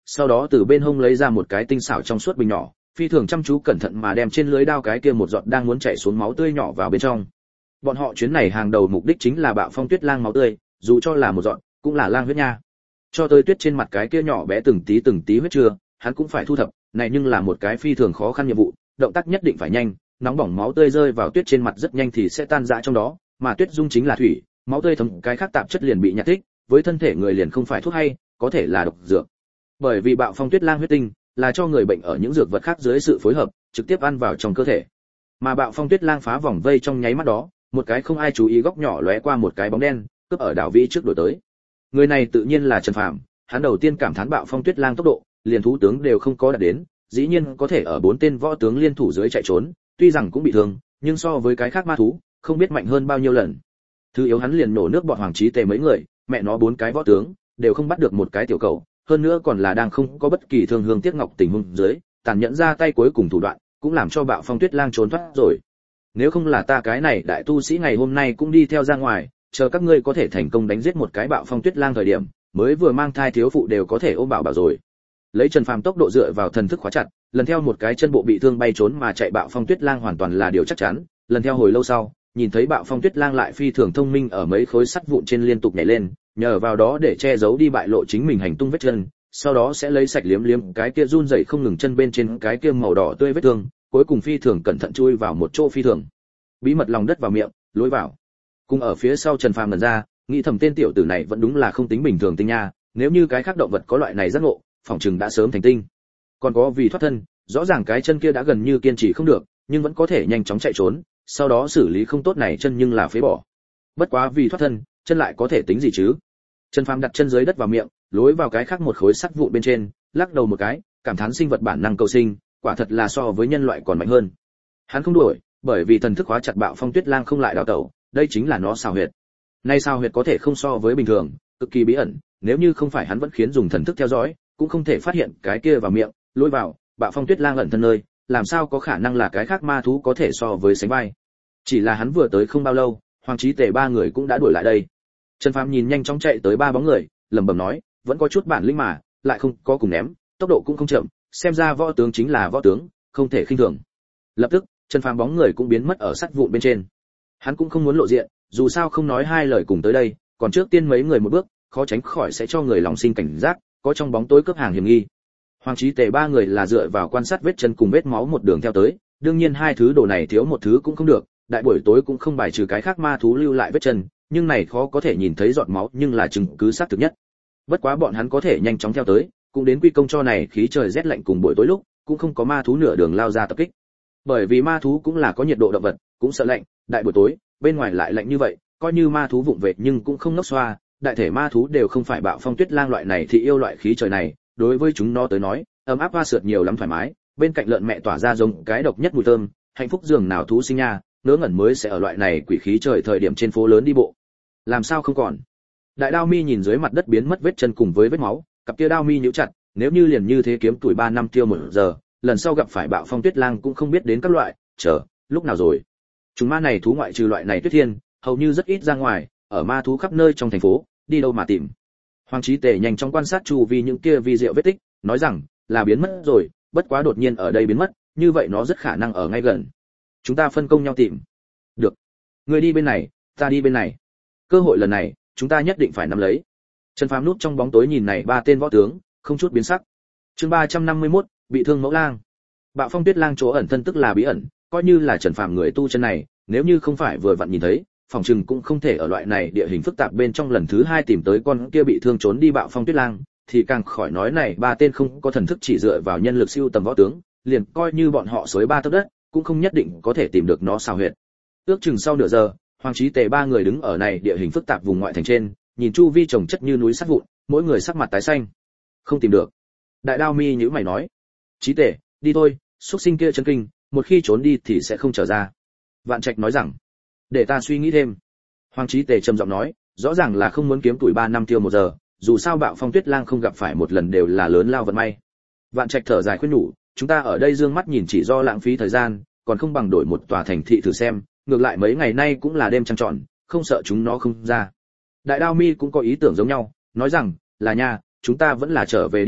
sau đó từ bên hông lấy ra một cái tinh xảo trong suốt bình nhỏ, phi thường chăm chú cẩn thận mà đem trên lưới đao cái kia một giọt đang muốn chảy xuống máu tươi nhỏ vào bên trong. Bọn họ chuyến này hàng đầu mục đích chính là Bạo Phong Tuyết Lang máu tươi, dù cho là một giọt, cũng là lang huyết nha. Cho tới tuyết trên mặt cái kia nhỏ bé từng tí huyết chưa, hắn cũng phải thu thập, này nhưng là một cái phi thường khó khăn nhiệm vụ, động tác nhất định phải nhanh, nóng bỏng máu tươi rơi vào tuyết trên mặt rất nhanh thì sẽ tan rã trong đó, mà tuyết dung chính là thủy, máu tươi thấm cái khác tạp chất liền bị nhạt tích, với thân thể người liền không phải thuốc hay, có thể là độc dược. Bởi vì Bạo Phong Tuyết Lang huyết tinh là cho người bệnh ở những dược vật khác dưới sự phối hợp, trực tiếp ăn vào trong cơ thể. Mà Bạo Phong Tuyết Lang phá vòng vây trong nháy mắt đó, một cái không ai chú ý góc nhỏ lóe qua một cái bóng đen, cướp ở đảo vĩ trước đổi tới. Người này tự nhiên là Trần Phàm, hắn đầu tiên cảm thán Bạo Phong Tuyết Lang tốc độ, liền thú tướng đều không có đạt đến, dĩ nhiên có thể ở 4 tên võ tướng liên thủ dưới chạy trốn, tuy rằng cũng bị thương, nhưng so với cái khác ma thú, không biết mạnh hơn bao nhiêu lần. Thứ yếu hắn liền nổ nước bọn Hoàng Chí Tề mấy người, mẹ nó 4 cái võ tướng, đều không bắt được một cái tiểu cầu, hơn nữa còn là đang không có bất kỳ thương hương tiếc ngọc tình huống dưới, tàn nhẫn ra tay cuối cùng thủ đoạn, cũng làm cho Bạo Phong Tuyết Lang trốn thoát rồi. Nếu không là ta cái này đại tu sĩ ngày hôm nay cũng đi theo ra ngoài, chờ các ngươi có thể thành công đánh giết một cái Bạo Phong Tuyết Lang thời điểm, mới vừa mang thai thiếu phụ đều có thể ôm bảo bảo rồi. Lấy Trần Phàm tốc độ dựa vào thần thức khóa chặt, lần theo một cái chân bộ bị thương bay trốn mà chạy Bạo Phong Tuyết Lang hoàn toàn là điều chắc chắn, lần theo hồi lâu sau, nhìn thấy Bạo Phong Tuyết Lang lại phi thường thông minh ở mấy khối sắt vụn trên liên tục nhảy lên, nhờ vào đó để che giấu đi bại lộ chính mình hành tung vết chân, sau đó sẽ lấy sạch liếm liếm cái kia run rẩy không ngừng chân bên trên cái kia màu đỏ tươi vết thương, cuối cùng phi thường cẩn thận chui vào một chỗ phi thường bí mật lòng đất vào miệng, lối vào. Cùng ở phía sau Trần Phàm lần ra, nghĩ thầm tên tiểu tử này vẫn đúng là không tính bình thường tinh nha, nếu như cái khác động vật có loại này giác ngộ, phỏng chừng đã sớm thành tinh. Còn có vì thoát thân, rõ ràng cái chân kia đã gần như kiên trì không được, nhưng vẫn có thể nhanh chóng chạy trốn, sau đó xử lý không tốt này chân nhưng là phế bỏ. Bất quá vì thoát thân, chân lại có thể tính gì chứ? Trần Phàm đặt chân dưới đất vào miệng, lối vào cái khác một khối sắt vụn bên trên, lắc đầu một cái, cảm thán sinh vật bản năng cầu sinh, quả thật là so với nhân loại còn mạnh hơn. Hắn không đuổi, bởi vì thần thức hóa chặt Bạo Phong Tuyết Lang không lại đào tẩu, đây chính là nó xào huyệt. Nay xào huyệt có thể không so với bình thường, cực kỳ bí ẩn, nếu như không phải hắn vẫn khiến dùng thần thức theo dõi, cũng không thể phát hiện cái kia vào miệng, lối vào, Bạo Phong Tuyết Lang ẩn thân nơi, làm sao có khả năng là cái khác ma thú có thể so với sánh vai. Chỉ là hắn vừa tới không bao lâu, Hoàng Chí Tề 3 người cũng đã đuổi lại đây. Trần Phàm nhìn nhanh chóng chạy tới 3 bóng người, lẩm bẩm nói, vẫn có chút bản lĩnh mà, lại không có cùng ném, tốc độ cũng không chậm, xem ra võ tướng chính là võ tướng, không thể khinh thường. Lập tức, Trần Phàm bóng người cũng biến mất ở sắt vụn bên trên. Hắn cũng không muốn lộ diện, dù sao không nói hai lời cùng tới đây, còn trước tiên mấy người một bước, khó tránh khỏi sẽ cho người lòng sinh cảnh giác, có trong bóng tối cướp hàng hiểm nghi. Hoàng Chí Tề 3 người là dựa vào quan sát vết chân cùng vết máu một đường theo tới, đương nhiên hai thứ đồ này thiếu một thứ cũng không được, đại buổi tối cũng không bài trừ cái khác ma thú lưu lại vết chân, nhưng này khó có thể nhìn thấy giọt máu nhưng là chứng cứ xác thực nhất. Bất quá bọn hắn có thể nhanh chóng theo tới, cũng đến quy công cho này khí trời rét lạnh cùng buổi tối lúc, cũng không có ma thú nửa đường lao ra tập kích. Bởi vì ma thú cũng là có nhiệt độ động vật, cũng sợ lạnh, đại buổi tối, bên ngoài lại lạnh như vậy, coi như ma thú vụng về nhưng cũng không nốc xoa, đại thể ma thú đều không phải Bạo Phong Tuyết Lang loại này thì yêu loại khí trời này, đối với chúng nó tới nói, ấm áp hoa sượt nhiều lắm thoải mái, bên cạnh lợn mẹ tỏa ra giống cái độc nhất mùi thơm, hạnh phúc giường nào thú sinh nha, ngớ ngẩn mới sẽ ở loại này quỷ khí trời thời điểm trên phố lớn đi bộ. Làm sao không còn? Đại Đao Mi nhìn dưới mặt đất biến mất vết chân cùng với vết máu, cặp kia đao mi nhíu chặt, nếu như liền như thế kiếm tuổi 3 năm tiêu 1 giờ, lần sau gặp phải Bạo Phong Tuyết Lang cũng không biết đến các loại, chờ, lúc nào rồi. Chúng ma này thú ngoại trừ loại này Tuyết Thiên, hầu như rất ít ra ngoài, ở ma thú khắp nơi trong thành phố, đi đâu mà tìm. Hoàng Chí Tề nhanh chóng quan sát chu vi những kia vi diệu vết tích, nói rằng, là biến mất rồi, bất quá đột nhiên ở đây biến mất, như vậy nó rất khả năng ở ngay gần. Chúng ta phân công nhau tìm. Được. Người đi bên này, ta đi bên này. Cơ hội lần này, chúng ta nhất định phải nắm lấy. Trần Phàm núp trong bóng tối nhìn này 3 tên võ tướng, không chút biến sắc. Chương 351, bị thương Mẫu Lang. Bạo Phong Tuyết Lang chỗ ẩn thân tức là bí ẩn, coi như là Trần Phàm người tu chân này, nếu như không phải vừa vặn nhìn thấy, phòng trừng cũng không thể ở loại này địa hình phức tạp bên trong lần thứ 2 tìm tới con kia bị thương trốn đi Bạo Phong Tuyết Lang, thì càng khỏi nói này 3 tên không có thần thức chỉ dựa vào nhân lực siêu tầm võ tướng, liền coi như bọn họ xới 3 tấc đất, cũng không nhất định có thể tìm được nó xào huyệt. Ước chừng sau nửa giờ, Hoàng Chí Tề 3 người đứng ở này địa hình phức tạp vùng ngoại thành trên, nhìn chu vi chồng chất như núi sắt vụn, mỗi người sắc mặt tái xanh. Không tìm được. Đại Đao Mi nhíu mày nói, Chí Tề, đi thôi, xuất sinh kia chân kinh, một khi trốn đi thì sẽ không trở ra. Vạn Trạch nói rằng, để ta suy nghĩ thêm. Hoàng Chí Tề trầm giọng nói, rõ ràng là không muốn kiếm tuổi 3 năm tiêu 1 giờ, dù sao Bạo Phong Tuyết Lang không gặp phải một lần đều là lớn lao vận may. Vạn Trạch thở dài khuyên nhủ, chúng ta ở đây dương mắt nhìn chỉ do lãng phí thời gian, còn không bằng đổi một tòa thành thị thử xem, ngược lại mấy ngày nay cũng là đêm trăng tròn, không sợ chúng nó không ra. Đại Đao Mi cũng có ý tưởng giống nhau, nói rằng, là nha, chúng ta vẫn là trở về đi thôi,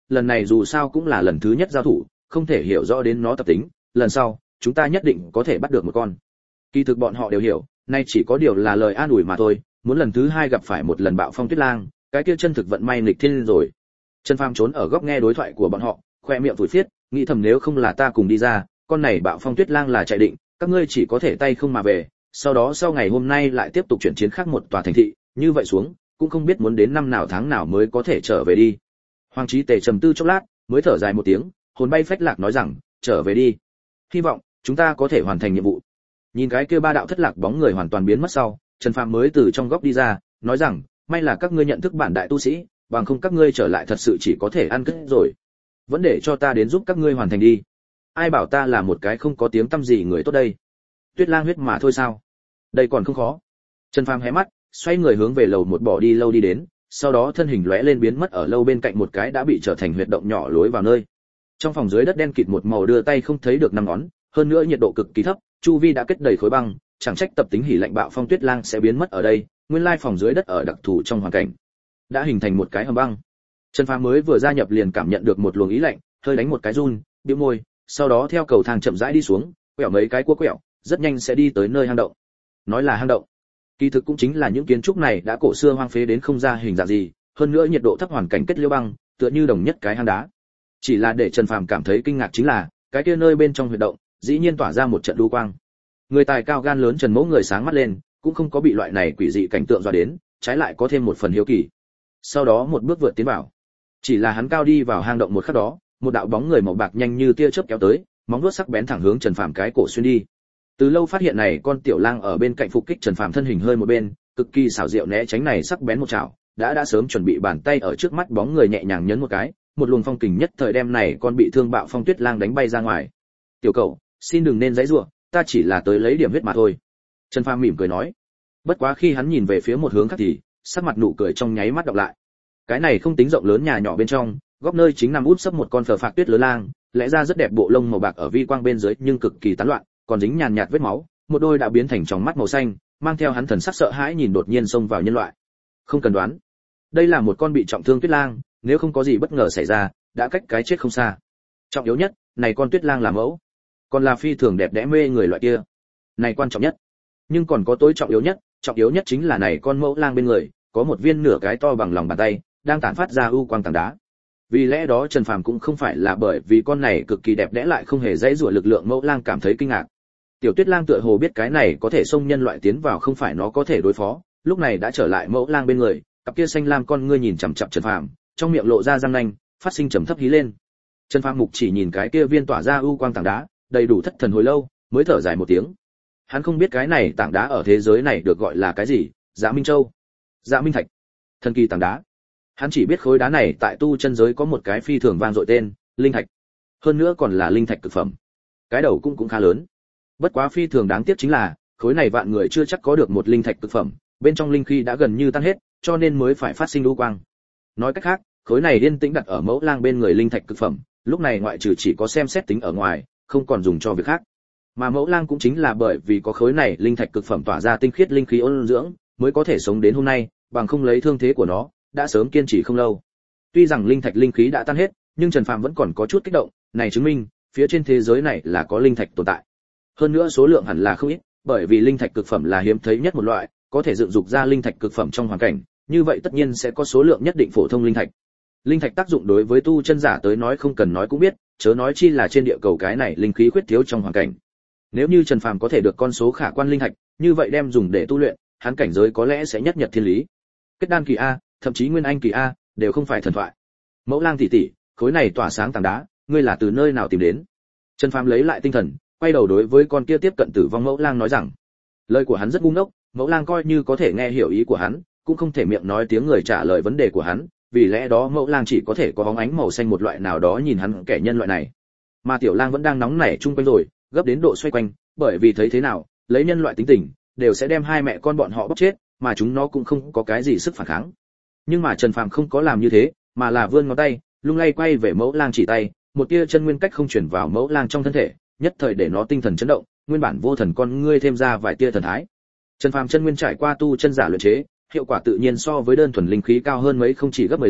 lần này dù sao cũng là lần thứ nhất giao thủ, không thể hiểu rõ đến nó tập tính, lần sau chúng ta nhất định có thể bắt được một con. Kỳ thực bọn họ đều hiểu, nay chỉ có điều là lời an ủi mà thôi, muốn lần thứ hai gặp phải một lần bạo phong tuyết lang, cái kia chân thực vận may nghịch thiên rồi. Trần Phàm trốn ở góc nghe đối thoại của bọn họ, khoe miệng phủi phiết, nghĩ thầm nếu không là ta cùng đi ra, con này bạo phong tuyết lang là chạy định, các ngươi chỉ có thể tay không mà về, sau đó sau ngày hôm nay lại tiếp tục chuyển chiến khác một tòa thành thị, như vậy xuống, cũng không biết muốn đến năm nào tháng nào mới có thể trở về đi. Hoàng Chí Tề trầm tư chốc lát, mới thở dài một tiếng, hồn bay phách lạc nói rằng, trở về đi. Hy vọng chúng ta có thể hoàn thành nhiệm vụ. Nhìn cái kia ba đạo thất lạc bóng người hoàn toàn biến mất sau, Trần Phàm mới từ trong góc đi ra, nói rằng, may là các ngươi nhận thức bản đại tu sĩ, bằng không các ngươi trở lại thật sự chỉ có thể ăn cứt rồi. Vẫn để cho ta đến giúp các ngươi hoàn thành đi. Ai bảo ta là một cái không có tiếng tăm gì người tốt đây. Tuyết lang huyết mà thôi sao? Đây còn không khó. Trần Phàm hé mắt, xoay người hướng về lầu một bỏ đi lâu đi đến, sau đó thân hình lóe lên biến mất ở lâu bên cạnh một cái đã bị trở thành huyệt động nhỏ lối vào nơi. Trong phòng dưới đất đen kịt một màu đưa tay không thấy được năm ngón, hơn nữa nhiệt độ cực kỳ thấp, chu vi đã kết đầy khối băng, chẳng trách tập tính hỉ lạnh bạo phong tuyết lang sẽ biến mất ở đây, nguyên lai phòng dưới đất ở đặc thù trong hoàn cảnh đã hình thành một cái hầm băng. Trần Phàm mới vừa gia nhập liền cảm nhận được một luồng ý lạnh, hơi đánh một cái run, bĩu môi, sau đó theo cầu thang chậm rãi đi xuống, quẹo mấy cái cua quẹo, rất nhanh sẽ đi tới nơi hang động. Nói là hang động, kỳ thực cũng chính là những kiến trúc này đã cổ xưa hoang phế đến không ra hình dạng gì, hơn nữa nhiệt độ thấp hoàn cảnh kết liễu băng, tựa như đồng nhất cái hang đá. Chỉ là để Trần Phàm cảm thấy kinh ngạc chính là, cái kia nơi bên trong huyệt động, dĩ nhiên tỏa ra một trận lưu quang. Người tài cao gan lớn Trần Mỗ người sáng mắt lên, cũng không có bị loại này quỷ dị cảnh tượng dọa đến, trái lại có thêm một phần hiếu kỳ. Sau đó một bước vượt tiến vào. Chỉ là hắn cao đi vào hang động một khắc đó, một đạo bóng người màu bạc nhanh như tia chớp kéo tới, móng vuốt sắc bén thẳng hướng Trần Phàm cái cổ xuyên đi. Từ lâu phát hiện này con tiểu lang ở bên cạnh phục kích Trần Phàm thân hình hơi một bên, cực kỳ xảo diệu né tránh này sắc bén một chảo, đã sớm chuẩn bị bàn tay ở trước mắt bóng người nhẹ nhàng nhấn một cái, một luồng phong kình nhất thời đem này con bị thương bạo phong tuyết lang đánh bay ra ngoài. "Tiểu cậu, xin đừng nên giãy giụa, ta chỉ là tới lấy điểm huyết mà thôi." Trần Phàm mỉm cười nói. Bất quá khi hắn nhìn về phía một hướng khác thì, sắc mặt nụ cười trong nháy mắt đọc lại. Cái này không tính rộng lớn nhà nhỏ bên trong, góc nơi chính nằm út sấp một con phờ phạc tuyết lớn lang, lẽ ra rất đẹp bộ lông màu bạc ở vi quang bên dưới nhưng cực kỳ tán loạn, còn dính nhàn nhạt vết máu, một đôi đã biến thành tròng mắt màu xanh, mang theo hắn thần sắc sợ hãi nhìn đột nhiên xông vào nhân loại. Không cần đoán, đây là một con bị trọng thương tuyết lang, nếu không có gì bất ngờ xảy ra, đã cách cái chết không xa. Trọng yếu nhất, này con tuyết lang là mẫu, còn là phi thường đẹp đẽ mê người loại kia. Này quan trọng nhất, nhưng còn có tối trọng yếu nhất chính là này con mẫu lang bên người, có một viên nửa cái to bằng lòng bàn tay, đang tản phát ra u quang tảng đá. Vì lẽ đó Trần Phàm cũng không phải là bởi vì con này cực kỳ đẹp đẽ lại không hề dãy rủa lực lượng mẫu lang cảm thấy kinh ngạc. Tiểu Tuyết lang tựa hồ biết cái này có thể xông nhân loại tiến vào không phải nó có thể đối phó, lúc này đã trở lại mẫu lang bên người, cặp kia xanh lam con ngươi nhìn chằm chằm Trần Phàm, trong miệng lộ ra răng nanh, phát sinh trầm thấp hí lên. Trần Phàm mục chỉ nhìn cái kia viên tỏa ra u quang tảng đá, đầy đủ thất thần hồi lâu, mới thở dài một tiếng. Hắn không biết cái này tảng đá ở thế giới này được gọi là cái gì, Dạ Minh Châu, Dạ Minh Thạch, thần kỳ tảng đá. Hắn chỉ biết khối đá này tại tu chân giới có một cái phi thường vang dội tên, linh thạch. Hơn nữa còn là linh thạch cực phẩm. Cái đầu cũng khá lớn. Bất quá phi thường đáng tiếc chính là, khối này vạn người chưa chắc có được một linh thạch cực phẩm, bên trong linh khí đã gần như tan hết, cho nên mới phải phát sinh u quang. Nói cách khác, khối này yên tĩnh đặt ở mẫu lang bên người linh thạch cực phẩm, lúc này ngoại trừ chỉ có xem xét tính ở ngoài, không còn dùng cho việc khác. Mà mẫu lang cũng chính là bởi vì có khối này linh thạch cực phẩm tỏa ra tinh khiết linh khí ôn dưỡng, mới có thể sống đến hôm nay, bằng không lấy thương thế của nó, đã sớm kiên trì không lâu. Tuy rằng linh thạch linh khí đã tan hết, nhưng Trần Phàm vẫn còn có chút kích động, này chứng minh, phía trên thế giới này là có linh thạch tồn tại. Hơn nữa số lượng hẳn là không ít, bởi vì linh thạch cực phẩm là hiếm thấy nhất một loại, có thể dựng dục ra linh thạch cực phẩm trong hoàn cảnh, như vậy tất nhiên sẽ có số lượng nhất định phổ thông linh thạch. Linh thạch tác dụng đối với tu chân giả tới nói không cần nói cũng biết, chớ nói chi là trên địa cầu cái này linh khí khuyết thiếu trong hoàn cảnh. Nếu như Trần Phàm có thể được con số khả quan linh thạch, như vậy đem dùng để tu luyện, hắn cảnh giới có lẽ sẽ nhất nhật thiên lý. Kết đan kỳ a, thậm chí nguyên anh kỳ a, đều không phải thần thoại. Mẫu lang tỷ tỷ, khối này tỏa sáng tảng đá, ngươi là từ nơi nào tìm đến? Trần Phàm lấy lại tinh thần, quay đầu đối với con kia tiếp cận tử vong mẫu lang nói rằng, lời của hắn rất ngu ngốc, mẫu lang coi như có thể nghe hiểu ý của hắn, cũng không thể miệng nói tiếng người trả lời vấn đề của hắn, vì lẽ đó mẫu lang chỉ có thể có bóng ánh màu xanh một loại nào đó nhìn hắn kẻ nhân loại này. Mà tiểu lang vẫn đang nóng nảy chung quanh rồi, gấp đến độ xoay quanh, bởi vì thấy thế nào, lấy nhân loại tính tình, đều sẽ đem hai mẹ con bọn họ bóc chết, mà chúng nó cũng không có cái gì sức phản kháng. Nhưng mà Trần Phàm không có làm như thế, mà là vươn ngón tay, lung lay quay về mẫu lang chỉ tay, một tia chân nguyên cách không chuyển vào mẫu lang trong thân thể, nhất thời để nó tinh thần chấn động, nguyên bản vô thần con ngươi thêm ra vài tia thần thái. Trần Phàm chân nguyên trải qua tu chân giả luyện chế, hiệu quả tự nhiên so với đơn thuần linh khí cao hơn mấy không chỉ gấp 10 lần,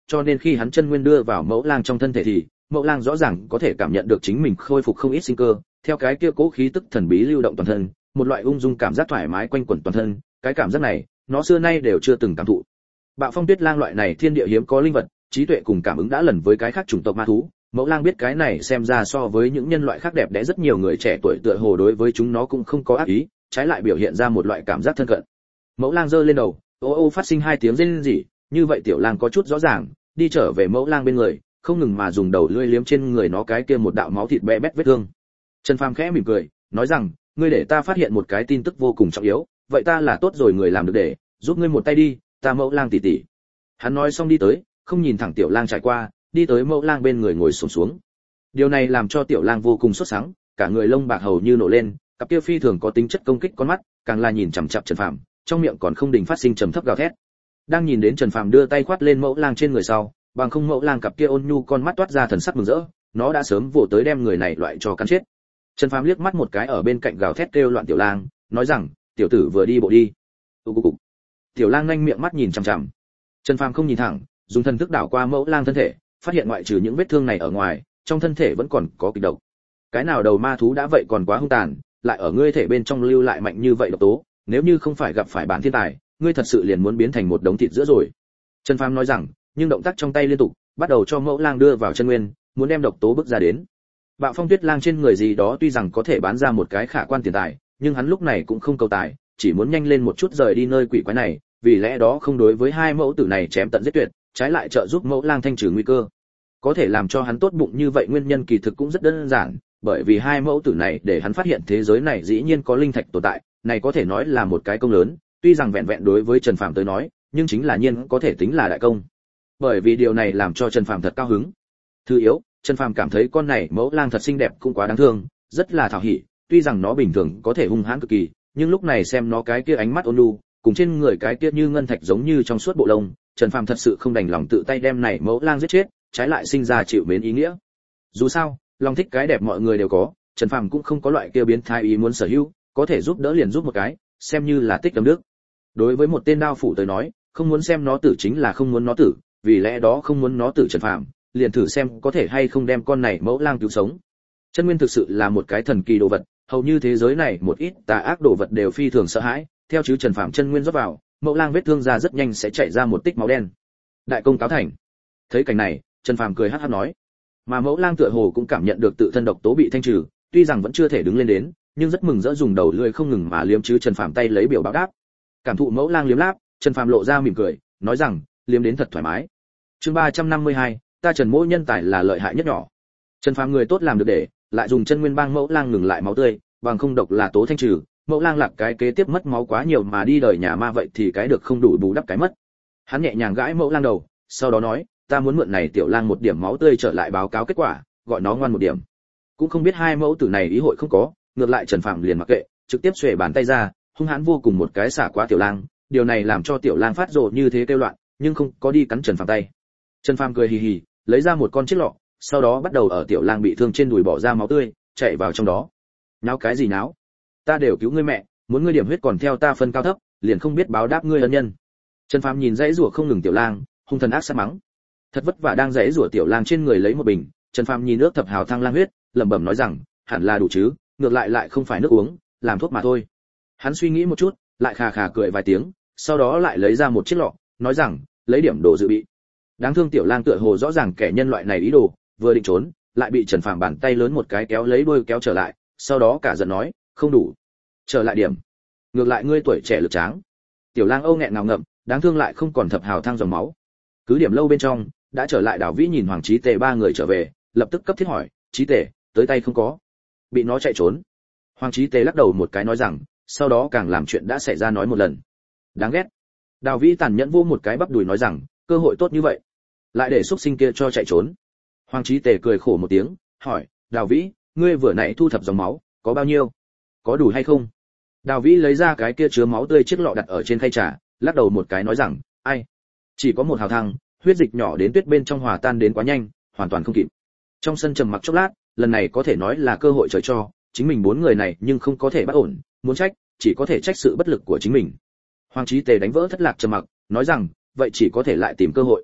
cho nên khi hắn chân nguyên đưa vào Mẫu Lang trong thân thể thì Mẫu Lang rõ ràng có thể cảm nhận được chính mình khôi phục không ít sinh cơ, theo cái kia cố khí tức thần bí lưu động toàn thân, một loại ung dung cảm giác thoải mái quanh quẩn toàn thân, cái cảm giác này, nó xưa nay đều chưa từng cảm thụ. Bạo Phong Tuyết Lang loại này thiên địa hiếm có linh vật, trí tuệ cùng cảm ứng đã lần với cái khác chủng tộc ma thú, Mẫu Lang biết cái này xem ra so với những nhân loại khác đẹp đẽ rất nhiều người trẻ tuổi tựa hồ đối với chúng nó cũng không có ác ý, trái lại biểu hiện ra một loại cảm giác thân cận. Mẫu Lang giơ lên đầu, ô ô phát sinh hai tiếng rên rỉ, như vậy Tiểu Lang có chút rõ ràng, đi trở về Mẫu Lang bên người, không ngừng mà dùng đầu lưỡi liếm trên người nó cái kia một đạo máu thịt bẽ bét vết thương. Trần Phàm khẽ mỉm cười, nói rằng, ngươi để ta phát hiện một cái tin tức vô cùng trọng yếu, vậy ta là tốt rồi người làm được để giúp ngươi một tay đi, ta Mẫu Lang tỷ tỷ. Hắn nói xong đi tới, không nhìn thẳng Tiểu Lang trải qua, đi tới Mẫu Lang bên người ngồi xổm xuống. Điều này làm cho Tiểu Lang vô cùng sốt sắng, cả người lông bạc hầu như nổ lên, cặp kia phi thường có tính chất công kích con mắt, càng là nhìn chằm chằm Trần Phàm, trong miệng còn không đình phát sinh trầm thấp gào thét. Đang nhìn đến Trần Phàm đưa tay khoát lên Mẫu Lang trên người sau, bằng không Mẫu Lang cặp kia ôn nhu con mắt toát ra thần sắc mừng rỡ, nó đã sớm vồ tới đem người này loại cho cắn chết. Trần Phàm liếc mắt một cái ở bên cạnh gào thét kêu loạn Tiểu Lang, nói rằng, tiểu tử vừa đi bộ đi. Cục. Tiểu Lang nhanh miệng mắt nhìn chằm chằm. Trần Phàm không nhìn thẳng, dùng thần thức đảo qua Mẫu Lang thân thể, phát hiện ngoại trừ những vết thương này ở ngoài, trong thân thể vẫn còn có kịch độc. Cái nào đầu ma thú đã vậy còn quá hung tàn, lại ở ngươi thể bên trong lưu lại mạnh như vậy độc tố, nếu như không phải gặp phải bản thiên tài, ngươi thật sự liền muốn biến thành một đống thịt giữa rồi. Trần Phàm nói rằng, nhưng động tác trong tay liên tục, bắt đầu cho Mẫu Lang đưa vào chân nguyên, muốn đem độc tố bức ra đến. Bạo Phong Tuyết Lang trên người gì đó tuy rằng có thể bán ra một cái khả quan tiền tài, nhưng hắn lúc này cũng không cầu tài, chỉ muốn nhanh lên một chút rời đi nơi quỷ quái này, vì lẽ đó không đối với hai mẫu tử này chém tận giết tuyệt, trái lại trợ giúp Mẫu Lang thanh trừ nguy cơ. Có thể làm cho hắn tốt bụng như vậy nguyên nhân kỳ thực cũng rất đơn giản, bởi vì hai mẫu tử này để hắn phát hiện thế giới này dĩ nhiên có linh thạch tồn tại, này có thể nói là một cái công lớn, tuy rằng vẹn vẹn đối với Trần Phàm tới nói, nhưng chính là nhiên có thể tính là đại công. Bởi vì điều này làm cho Trần Phàm thật cao hứng. Thứ yếu, Trần Phàm cảm thấy con này Mẫu Lang thật xinh đẹp cũng quá đáng thương, rất là thảo hỉ, tuy rằng nó bình thường có thể hung hãn cực kỳ, nhưng lúc này xem nó cái kia ánh mắt ôn nhu, cùng trên người cái kia như ngân thạch giống như trong suốt bộ lông, Trần Phàm thật sự không đành lòng tự tay đem này Mẫu Lang giết chết, trái lại sinh ra chịu mến ý nghĩa. Dù sao, lòng thích cái đẹp mọi người đều có, Trần Phàm cũng không có loại kia biến thái ý muốn sở hữu, có thể giúp đỡ liền giúp một cái, xem như là tích âm đức. Đối với một tên đao phủ tới nói, không muốn xem nó tử chính là không muốn nó tử, vì lẽ đó không muốn nó tử Trần Phàm, liền thử xem có thể hay không đem con này Mẫu Lang cứu sống. Chân nguyên thực sự là một cái thần kỳ đồ vật, hầu như thế giới này một ít tà ác đồ vật đều phi thường sợ hãi, theo chứ Trần Phàm chân nguyên rót vào, Mẫu Lang vết thương ra rất nhanh sẽ chảy ra một tích máu đen. Đại công cáo thành. Thấy cảnh này, Trần Phàm cười hắc hắc nói, mà Mẫu Lang tựa hồ cũng cảm nhận được tự thân độc tố bị thanh trừ, tuy rằng vẫn chưa thể đứng lên đến, nhưng rất mừng rỡ dùng đầu lưỡi không ngừng mà liếm chứ Trần Phàm tay lấy biểu báo đáp. Cảm thụ Mẫu Lang liếm láp, Trần Phàm lộ ra mỉm cười, nói rằng, liếm đến thật thoải mái. Chương 352, ta Trần Mỗ nhân tài là lợi hại nhất nhỏ. Trần Phàm người tốt làm được để, lại dùng chân nguyên bang Mẫu Lang ngừng lại máu tươi, bằng không độc là tố thanh trừ, Mẫu Lang lạc cái kế tiếp mất máu quá nhiều mà đi đời nhà ma vậy thì cái được không đủ bù đắp cái mất. Hắn nhẹ nhàng gãi Mẫu Lang đầu, sau đó nói, ta muốn mượn này Tiểu Lang một điểm máu tươi trở lại báo cáo kết quả, gọi nó ngoan một điểm. Cũng không biết hai mẫu tử này ý hội không có, ngược lại Trần Phàm liền mặc kệ, trực tiếp xuề bàn tay ra, hung hãn vô cùng một cái xả qua Tiểu Lang, điều này làm cho Tiểu Lang phát rồ như thế kêu loạn, nhưng không có đi cắn Trần Phàm tay. Trần Phàm cười hì hì, lấy ra một con chiếc lọ, sau đó bắt đầu ở Tiểu Lang bị thương trên đùi bỏ ra máu tươi, chạy vào trong đó. Náo cái gì náo? Ta đều cứu ngươi mẹ, muốn ngươi điểm huyết còn theo ta phân cao thấp, liền không biết báo đáp ngươi ân nhân. Trần Phàm nhìn dãy rủa không ngừng Tiểu Lang, hung thần ác sát mắng. Thật vất vả đang dãy rủa Tiểu Lang trên người lấy một bình, Trần Phàm nhìn nước thập hào thăng lang huyết, lẩm bẩm nói rằng, hẳn là đủ chứ, ngược lại không phải nước uống, làm thuốc mà thôi. Hắn suy nghĩ một chút, lại khà khà cười vài tiếng, sau đó lại lấy ra một chiếc lọ, nói rằng, lấy điểm đồ dự bị. Đáng thương Tiểu Lang tựa hồ rõ ràng kẻ nhân loại này ý đồ, vừa định trốn, lại bị Trần Phàm bàn tay lớn một cái kéo lấy đuôi kéo trở lại, sau đó cả giận nói, không đủ, trở lại điểm. Ngược lại ngươi tuổi trẻ lực tráng. Tiểu Lang âu nghẹn ngào ngậm, đáng thương lại không còn thập hào thăng dòng máu. Cứ điểm lâu bên trong, đã trở lại Đào Vĩ nhìn Hoàng Chí Tề ba người trở về, lập tức cấp thiết hỏi, Chí Tề, tới tay không có? Bị nó chạy trốn. Hoàng Chí Tề lắc đầu một cái nói rằng, sau đó càng làm chuyện đã xảy ra nói một lần. Đáng ghét. Đào Vĩ tàn nhẫn vô một cái bắp đùi nói rằng, cơ hội tốt như vậy, lại để xúc sinh kia cho chạy trốn. Hoàng Chí Tề cười khổ một tiếng, hỏi, Đào Vĩ, ngươi vừa nãy thu thập dòng máu, có bao nhiêu? Có đủ hay không? Đào Vĩ lấy ra cái kia chứa máu tươi chiếc lọ đặt ở trên khay trà, lắc đầu một cái nói rằng, ai, chỉ có một hào thăng, huyết dịch nhỏ đến tuyết bên trong hòa tan đến quá nhanh, hoàn toàn không kịp. Trong sân trầm mặc chốc lát, lần này có thể nói là cơ hội trời cho, chính mình bốn người này nhưng không có thể bắt ổn, muốn trách, chỉ có thể trách sự bất lực của chính mình. Hoàng Chí Tề đánh vỡ thất lạc trầm mặc, nói rằng, vậy chỉ có thể lại tìm cơ hội.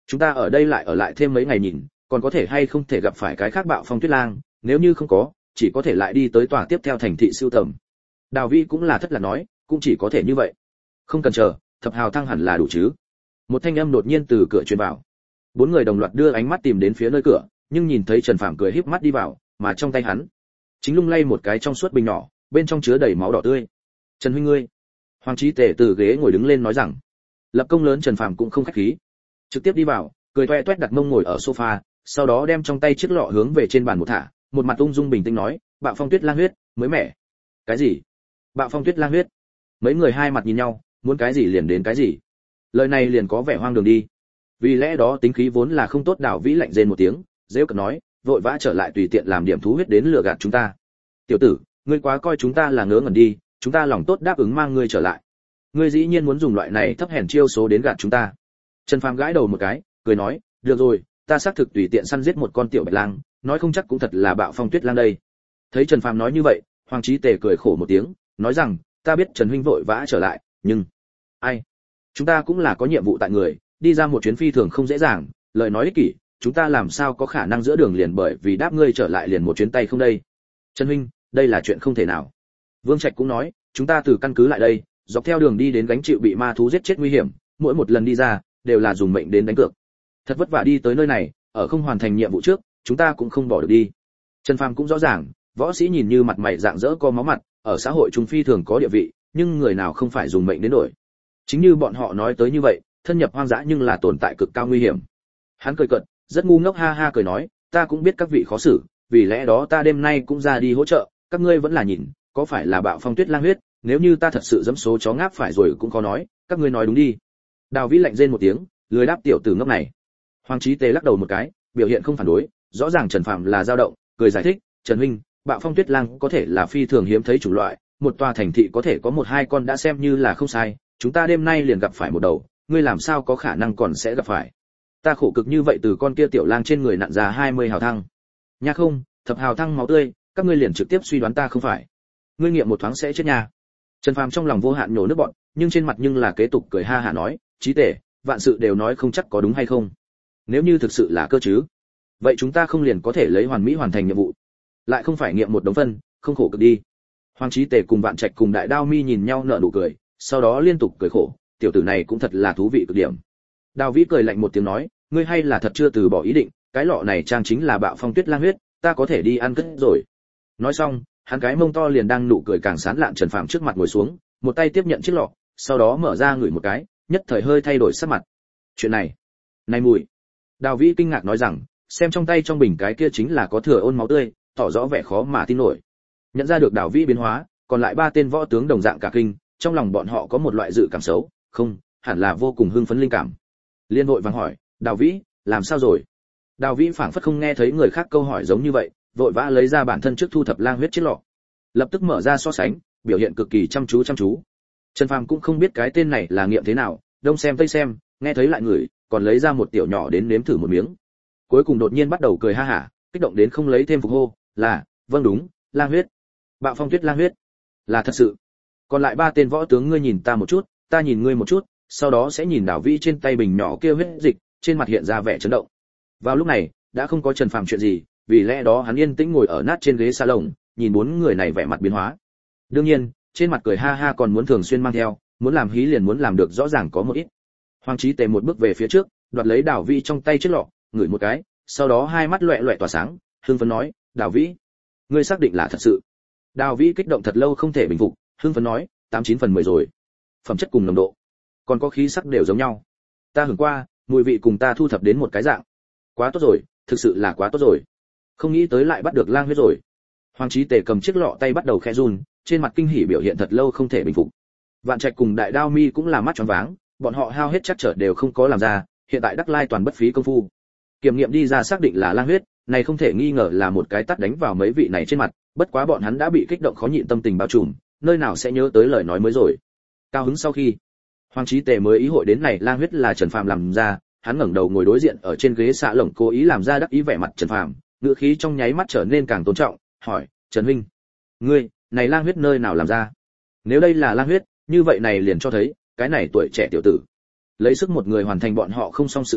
Chúng ta ở đây lại ở lại thêm mấy ngày nhìn, còn có thể hay không thể gặp phải cái khác Bạo Phong Tuyết Lang, nếu như không có, chỉ có thể lại đi tới tòa tiếp theo thành thị siêu tầm. Đào Vĩ cũng là thất lạc nói, cũng chỉ có thể như vậy. Không cần chờ, thập hào thăng hẳn là đủ chứ. Một thanh âm đột nhiên từ cửa truyền vào. Bốn người đồng loạt đưa ánh mắt tìm đến phía nơi cửa, nhưng nhìn thấy Trần Phàm cười híp mắt đi vào, mà trong tay hắn chính lung lay một cái trong suốt bình nhỏ, bên trong chứa đầy máu đỏ tươi. Trần huynh ngươi. Hoàng Chí Tề từ ghế ngồi đứng lên nói rằng, lập công lớn Trần Phàm cũng không khách khí, trực tiếp đi vào, cười toe toét đặt mông ngồi ở sofa, sau đó đem trong tay chiếc lọ hướng về trên bàn một thả, một mặt ung dung bình tĩnh nói, Bạo Phong Tuyết Lang huyết, mới mẻ. Cái gì? Bạo Phong Tuyết Lang huyết? Mấy người hai mặt nhìn nhau, muốn cái gì liền đến cái gì. Lời này liền có vẻ hoang đường đi. Vì lẽ đó tính khí vốn là không tốt, Đào Vĩ lạnh rên một tiếng, giễu cợt nói, vội vã trở lại tùy tiện làm điểm thú huyết đến lừa gạt chúng ta. Tiểu tử, ngươi quá coi chúng ta là ngớ ngẩn đi, chúng ta lòng tốt đáp ứng mang ngươi trở lại. Ngươi dĩ nhiên muốn dùng loại này thấp hèn chiêu số đến gạt chúng ta. Trần Phàm gãi đầu một cái, cười nói, được rồi, ta xác thực tùy tiện săn giết một con tiểu bạch lang, nói không chắc cũng thật là Bạo Phong Tuyết Lang đây. Thấy Trần Phàm nói như vậy, Hoàng Chí Tề cười khổ một tiếng, nói rằng, ta biết Trần huynh vội vã trở lại, nhưng ai, chúng ta cũng là có nhiệm vụ tại người, đi ra một chuyến phi thường không dễ dàng, lời nói ích kỷ, chúng ta làm sao có khả năng giữa đường liền bởi vì đáp ngươi trở lại liền một chuyến tay không đây. Trần huynh, đây là chuyện không thể nào. Vương Trạch cũng nói, chúng ta từ căn cứ lại đây, dọc theo đường đi đến gánh chịu bị ma thú giết chết nguy hiểm, mỗi một lần đi ra đều là dùng mệnh đến đánh cược. Thật vất vả đi tới nơi này, ở không hoàn thành nhiệm vụ trước, chúng ta cũng không bỏ được đi. Trần Phàm cũng rõ ràng, võ sĩ nhìn như mặt mày rạng rỡ có máu mặt, ở xã hội chúng phi thường có địa vị, nhưng người nào không phải dùng mệnh đến đổi. Chính như bọn họ nói tới như vậy, thân nhập hoang dã nhưng là tồn tại cực cao nguy hiểm. Hắn cười cợt, rất ngu ngốc ha ha cười nói, ta cũng biết các vị khó xử, vì lẽ đó ta đêm nay cũng ra đi hỗ trợ, các ngươi vẫn là nhìn, có phải là Bạo Phong Tuyết Lang huyết, nếu như ta thật sự dẫm số chó ngáp phải rồi cũng khó nói, các ngươi nói đúng đi. Đào Vĩ lạnh rên một tiếng, lười đáp tiểu tử ngốc này. Hoàng Chí Tề lắc đầu một cái, biểu hiện không phản đối, rõ ràng Trần Phàm là dao động, cười giải thích, Trần huynh, Bạo Phong Tuyết Lang có thể là phi thường hiếm thấy chủng loại, một tòa thành thị có thể có một hai con đã xem như là không sai, chúng ta đêm nay liền gặp phải một đầu, ngươi làm sao có khả năng còn sẽ gặp phải. Ta khổ cực như vậy từ con kia tiểu lang trên người nặn ra 20 hào thăng. Nha không, thập hào thăng máu tươi, các ngươi liền trực tiếp suy đoán ta không phải. Ngươi nghiệm một thoáng sẽ chết nha. Trần Phàm trong lòng vô hạn nhổ nước bọt, nhưng trên mặt nhưng là kế tục cười ha hả nói, Chí Tề, vạn sự đều nói không chắc có đúng hay không. Nếu như thực sự là cơ chứ, vậy chúng ta không liền có thể lấy hoàn mỹ hoàn thành nhiệm vụ, lại không phải nghiệm một đống phân, không khổ cực đi. Hoàng Chí Tề cùng Vạn Trạch cùng Đại Đao Mi nhìn nhau nở nụ cười, sau đó liên tục cười khổ, tiểu tử này cũng thật là thú vị cực điểm. Đào Vĩ cười lạnh một tiếng nói, ngươi hay là thật chưa từ bỏ ý định, cái lọ này trang chính là Bạo Phong Tuyết Lang huyết, ta có thể đi ăn cất rồi. Nói xong, hắn cái mông to liền đang nụ cười càng sán lạn Trần Phàm trước mặt ngồi xuống, một tay tiếp nhận chiếc lọ, sau đó mở ra ngửi một cái, nhất thời hơi thay đổi sắc mặt. Chuyện này mùi. Đào Vĩ kinh ngạc nói rằng, xem trong tay trong bình cái kia chính là có thừa ôn máu tươi, tỏ rõ vẻ khó mà tin nổi. Nhận ra được Đào Vĩ biến hóa, còn lại ba tên võ tướng đồng dạng cả kinh, trong lòng bọn họ có một loại dự cảm xấu, không, hẳn là vô cùng hưng phấn linh cảm. Liên vội vàng hỏi, Đào Vĩ, làm sao rồi? Đào Vĩ phảng phất không nghe thấy người khác câu hỏi giống như vậy, vội vã lấy ra bản thân trước thu thập lang huyết chiếc lọ, lập tức mở ra so sánh, biểu hiện cực kỳ chăm chú. Trần Phàm cũng không biết cái tên này là nghiệm thế nào, đông xem tây xem, nghe thấy lại ngửi, còn lấy ra một tiểu nhỏ đến nếm thử một miếng. Cuối cùng đột nhiên bắt đầu cười ha hả, kích động đến không lấy thêm phục hô, là, vâng đúng, lang huyết. Bạo Phong Tuyết Lang huyết. Là thật sự. Còn lại ba tên võ tướng ngươi nhìn ta một chút, ta nhìn ngươi một chút, sau đó sẽ nhìn Đào Vĩ trên tay bình nhỏ kia huyết dịch, trên mặt hiện ra vẻ chấn động. Vào lúc này, đã không có Trần Phàm chuyện gì, vì lẽ đó hắn yên tĩnh ngồi ở nát trên ghế salon, nhìn bốn người này vẻ mặt biến hóa. Đương nhiên, trên mặt cười ha ha còn muốn thường xuyên mang theo, muốn làm hí liền muốn làm được rõ ràng có một ít. Hoàng Chí Tề một bước về phía trước, đoạt lấy Đào Vĩ trong tay chiếc lọ, ngửi một cái, sau đó hai mắt loẹt loẹt tỏa sáng, hưng phấn nói, Đào Vĩ, ngươi xác định là thật sự? Đào Vĩ kích động thật lâu không thể bình phục, hưng phấn nói, 89/10 rồi. Phẩm chất cùng nồng độ, còn có khí sắc đều giống nhau. Ta hưởng qua, mùi vị cùng ta thu thập đến một cái dạng. Quá tốt rồi, thực sự là quá tốt rồi. Không nghĩ tới lại bắt được lang huyết rồi. Hoàng Chí Tề cầm chiếc lọ tay bắt đầu khẽ run, trên mặt kinh hỉ biểu hiện thật lâu không thể bình phục. Vạn Trạch cùng Đại Đao Mi cũng là mắt tròn váng, bọn họ hao hết chắc trở đều không có làm ra, hiện tại đắc lai toàn bất phí công phu. Kiểm nghiệm đi ra xác định là lang huyết, này không thể nghi ngờ là một cái tát đánh vào mấy vị này trên mặt, bất quá bọn hắn đã bị kích động khó nhịn tâm tình bao trùm, nơi nào sẽ nhớ tới lời nói mới rồi. Cao hứng sau khi, Hoàng Chí Tề mới ý hội đến này lang huyết là Trần Phàm làm ra, hắn ngẩng đầu ngồi đối diện ở trên ghế xạ lồng cố ý làm ra đắc ý vẻ mặt Trần Phàm, ngữ khí trong nháy mắt trở nên càng tôn trọng, hỏi, Trần huynh, ngươi, này lang huyết nơi nào làm ra? Nếu đây là lang huyết, như vậy này liền cho thấy, cái này tuổi trẻ tiểu tử, lấy sức một người hoàn thành bọn họ không xong sự tình,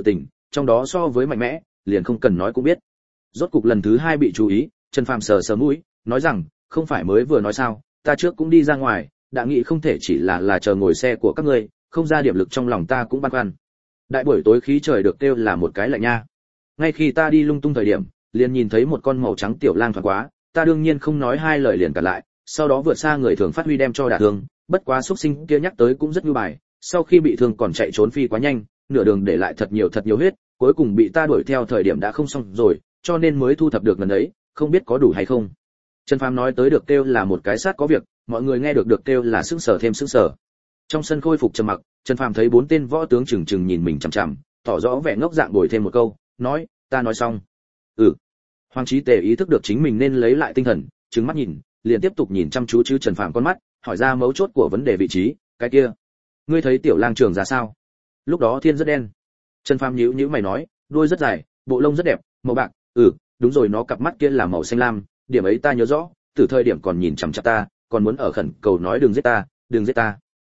trong đó so với mạnh mẽ liền không cần nói cũng biết. Rốt cục lần thứ hai bị chú ý, Trần Phàm sờ sờ mũi, nói rằng, không phải mới vừa nói sao, ta trước cũng đi ra ngoài, đã nghĩ không thể chỉ là chờ ngồi xe của các ngươi, không ra điểm lực trong lòng ta cũng băn khoăn. Đại buổi tối khí trời được kêu là một cái lạnh nha. Ngay khi ta đi lung tung thời điểm, liền nhìn thấy một con màu trắng tiểu lang thoáng quá, ta đương nhiên không nói hai lời liền cản lại, sau đó vượt xa người thường phát huy đem cho đả thương, bất quá xuất sinh kia nhắc tới cũng rất nhu bài, sau khi bị thương còn chạy trốn phi quá nhanh, nửa đường để lại thật nhiều huyết, cuối cùng bị ta đuổi theo thời điểm đã không xong rồi, cho nên mới thu thập được lần ấy, không biết có đủ hay không. Trần Phàm nói tới được kêu là một cái sát có việc, mọi người nghe được kêu là sững sờ thêm sững sờ. Trong sân khôi phục trầm mặc, Trần Phàm thấy bốn tên võ tướng chừng chừng nhìn mình chằm chằm, tỏ rõ vẻ ngốc dạng bồi thêm một câu, nói, ta nói xong. Ừ. Hoàng Chí Tề ý thức được chính mình nên lấy lại tinh thần, trừng mắt nhìn, liền tiếp tục nhìn chăm chú chứ Trần Phàm con mắt, hỏi ra mấu chốt của vấn đề vị trí, cái kia, ngươi thấy tiểu lang trưởng ra sao? Lúc đó thiên rất đen. Trần Phàm nhíu mày nói, đuôi rất dài, bộ lông rất đẹp, màu bạc, đúng rồi nó cặp mắt kia là màu xanh lam, điểm ấy ta nhớ rõ, từ thời điểm còn nhìn chằm chằm ta, còn muốn ở khẩn cầu nói đừng giết ta.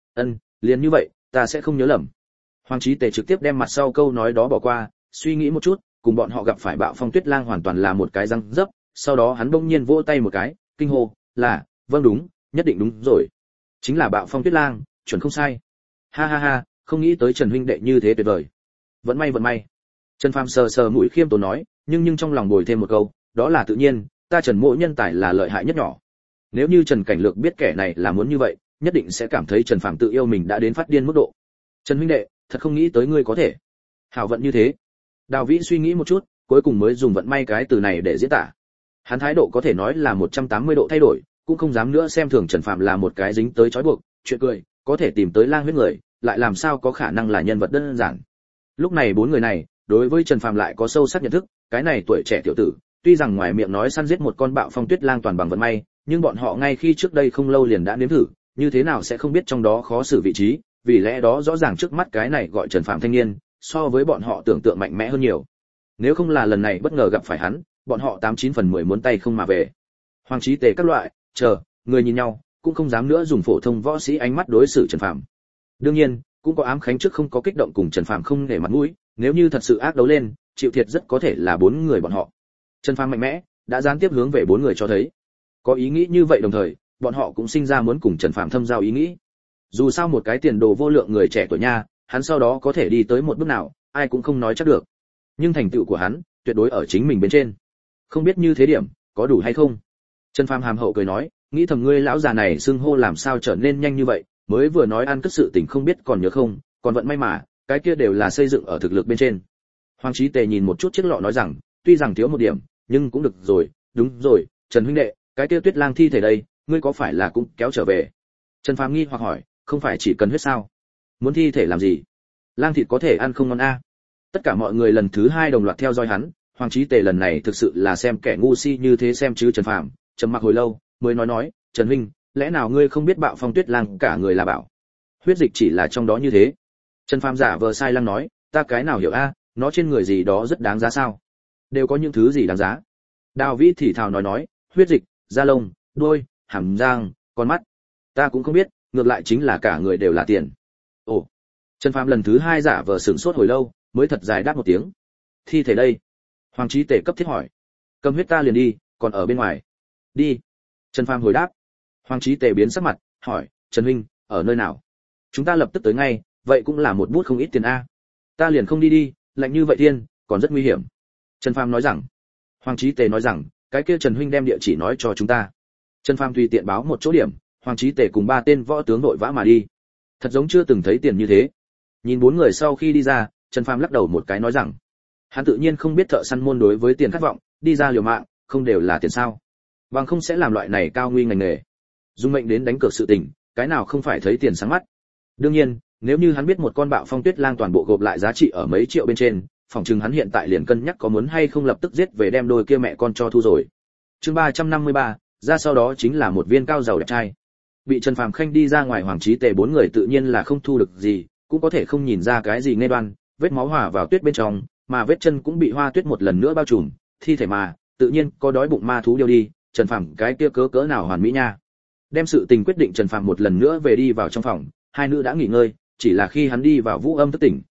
Liền như vậy, ta sẽ không nhớ lầm. Hoàng Chí Tề trực tiếp đem mặt sau câu nói đó bỏ qua, suy nghĩ một chút, cùng bọn họ gặp phải Bạo Phong Tuyết Lang hoàn toàn là một cái răng dấp, sau đó hắn bỗng nhiên vỗ tay một cái, kinh hô, là, vâng đúng, nhất định đúng rồi. Chính là Bạo Phong Tuyết Lang, chuẩn không sai. Ha ha ha, không nghĩ tới Trần huynh đệ như thế tuyệt vời. Vận may. Trần Phàm sờ mũi khiêm tốn nói, nhưng trong lòng bồi thêm một câu, đó là tự nhiên, ta Trần Mỗ nhân tài là lợi hại nhất nhỏ. Nếu như Trần Cảnh Lược biết kẻ này là muốn như vậy, nhất định sẽ cảm thấy Trần Phàm tự yêu mình đã đến phát điên mức độ. Trần huynh đệ, thật không nghĩ tới ngươi có thể hảo vận như thế. Đào Vĩ suy nghĩ một chút, cuối cùng mới dùng vận may cái từ này để diễn tả. Hắn thái độ có thể nói là 180 độ thay đổi, cũng không dám nữa xem thường Trần Phàm là một cái dính tới trói buộc, chuyện cười, có thể tìm tới lang huyết người, lại làm sao có khả năng là nhân vật đơn giản. Lúc này bốn người này, đối với Trần Phàm lại có sâu sắc nhận thức, cái này tuổi trẻ tiểu tử, tuy rằng ngoài miệng nói săn giết một con Bạo Phong Tuyết Lang toàn bằng vận may, nhưng bọn họ ngay khi trước đây không lâu liền đã nếm thử, như thế nào sẽ không biết trong đó khó xử vị trí, vì lẽ đó rõ ràng trước mắt cái này gọi Trần Phàm thanh niên, so với bọn họ tưởng tượng mạnh mẽ hơn nhiều. Nếu không là lần này bất ngờ gặp phải hắn, bọn họ 89/10 muốn tay không mà về. Hoàng Chí Tề các loại, người nhìn nhau, cũng không dám nữa dùng phổ thông võ sĩ ánh mắt đối xử Trần Phàm. Đương nhiên, cũng có ám khánh trước không có kích động cùng Trần Phàm không để mặt mũi, nếu như thật sự ác đấu lên, chịu thiệt rất có thể là bốn người bọn họ. Trần Phàm mạnh mẽ, đã gián tiếp hướng về bốn người cho thấy. Có ý nghĩ như vậy đồng thời, bọn họ cũng sinh ra muốn cùng Trần Phàm thâm giao ý nghĩ. Dù sao một cái tiền đồ vô lượng người trẻ tuổi nha, hắn sau đó có thể đi tới một bước nào, ai cũng không nói chắc được. Nhưng thành tựu của hắn, tuyệt đối ở chính mình bên trên. Không biết như thế điểm, có đủ hay không? Trần Phàm hàm hậu cười nói, nghĩ thầm ngươi lão già này xưng hô làm sao trở nên nhanh như vậy, mới vừa nói ăn cất sự tình không biết còn nhớ không, còn vận may mà, cái kia đều là xây dựng ở thực lực bên trên. Hoàng Chí Tề nhìn một chút chiếc lọ nói rằng, tuy rằng thiếu một điểm, nhưng cũng được rồi, đúng rồi, Trần huynh đệ, cái kia Tuyết Lang thi thể đây, ngươi có phải là cũng kéo trở về? Trần Phàm nghi hoặc hỏi, không phải chỉ cần huyết sao? Muốn thi thể làm gì? Lang thịt có thể ăn không ngon a? Tất cả mọi người lần thứ hai đồng loạt theo dõi hắn, Hoàng Chí Tề lần này thực sự là xem kẻ ngu si như thế xem chứ Trần Phàm, trầm mặc hồi lâu, mới nói, Trần huynh, lẽ nào ngươi không biết Bạo Phong Tuyết Lang cả người là bảo? Huyết dịch chỉ là trong đó như thế. Trần Phàm giả vờ sai lăng nói, ta cái nào hiểu a, nó trên người gì đó rất đáng giá sao? Đều có những thứ gì đáng giá? Đào Vĩ thì thào nói, huyết dịch, da lông, đuôi, hàm răng, con mắt. Ta cũng không biết, ngược lại chính là cả người đều là tiền. Ồ. Trần Phàm lần thứ hai giả vờ sửng sốt hồi lâu, mới thật dài đáp một tiếng. Thi thể đây? Hoàng Chí Tề cấp thiết hỏi. Cầm huyết ta liền đi, còn ở bên ngoài. Đi. Trần Phàm hồi đáp. Hoàng Chí Tề biến sắc mặt, hỏi, Trần huynh, ở nơi nào? Chúng ta lập tức tới ngay, vậy cũng là một bút không ít tiền a. Ta liền không đi, lạnh như vậy thiên, còn rất nguy hiểm. Trần Phàm nói rằng. Hoàng Chí Tề nói rằng, cái kia Trần huynh đem địa chỉ nói cho chúng ta. Trần Phàm tùy tiện báo một chỗ điểm, Hoàng Chí Tề cùng ba tên võ tướng đội vã mà đi. Thật giống chưa từng thấy tiền như thế. Nhìn bốn người sau khi đi ra, Trần Phàm lắc đầu một cái nói rằng, hắn tự nhiên không biết thợ săn môn đối với tiền khát vọng, đi ra liều mạng, không đều là tiền sao? Bằng không sẽ làm loại này cao nguy ngành nghề. Dùng mệnh đến đánh cược sự tình, cái nào không phải thấy tiền sáng mắt. Đương nhiên, nếu như hắn biết một con Bạo Phong Tuyết Lang toàn bộ gộp lại giá trị ở mấy triệu bên trên, phòng chừng hắn hiện tại liền cân nhắc có muốn hay không lập tức giết về đem đôi kia mẹ con cho thu rồi. Chương 353, ra sau đó chính là một viên cao giàu đẹp trai. Bị Trần Phàm khanh đi ra ngoài Hoàng Chí Tề bốn người tự nhiên là không thu được gì, cũng có thể không nhìn ra cái gì nghe đoan, vết máu hòa vào tuyết bên trong, mà vết chân cũng bị hoa tuyết một lần nữa bao trùm, thi thể mà, tự nhiên có đói bụng ma thú điêu đi, Trần Phàm cái kia cỡ nào hoàn mỹ nha. Đem sự tình quyết định Trần Phàm một lần nữa về đi vào trong phòng, hai nữ đã nghỉ ngơi, chỉ là khi hắn đi vào Vũ Âm thức tỉnh,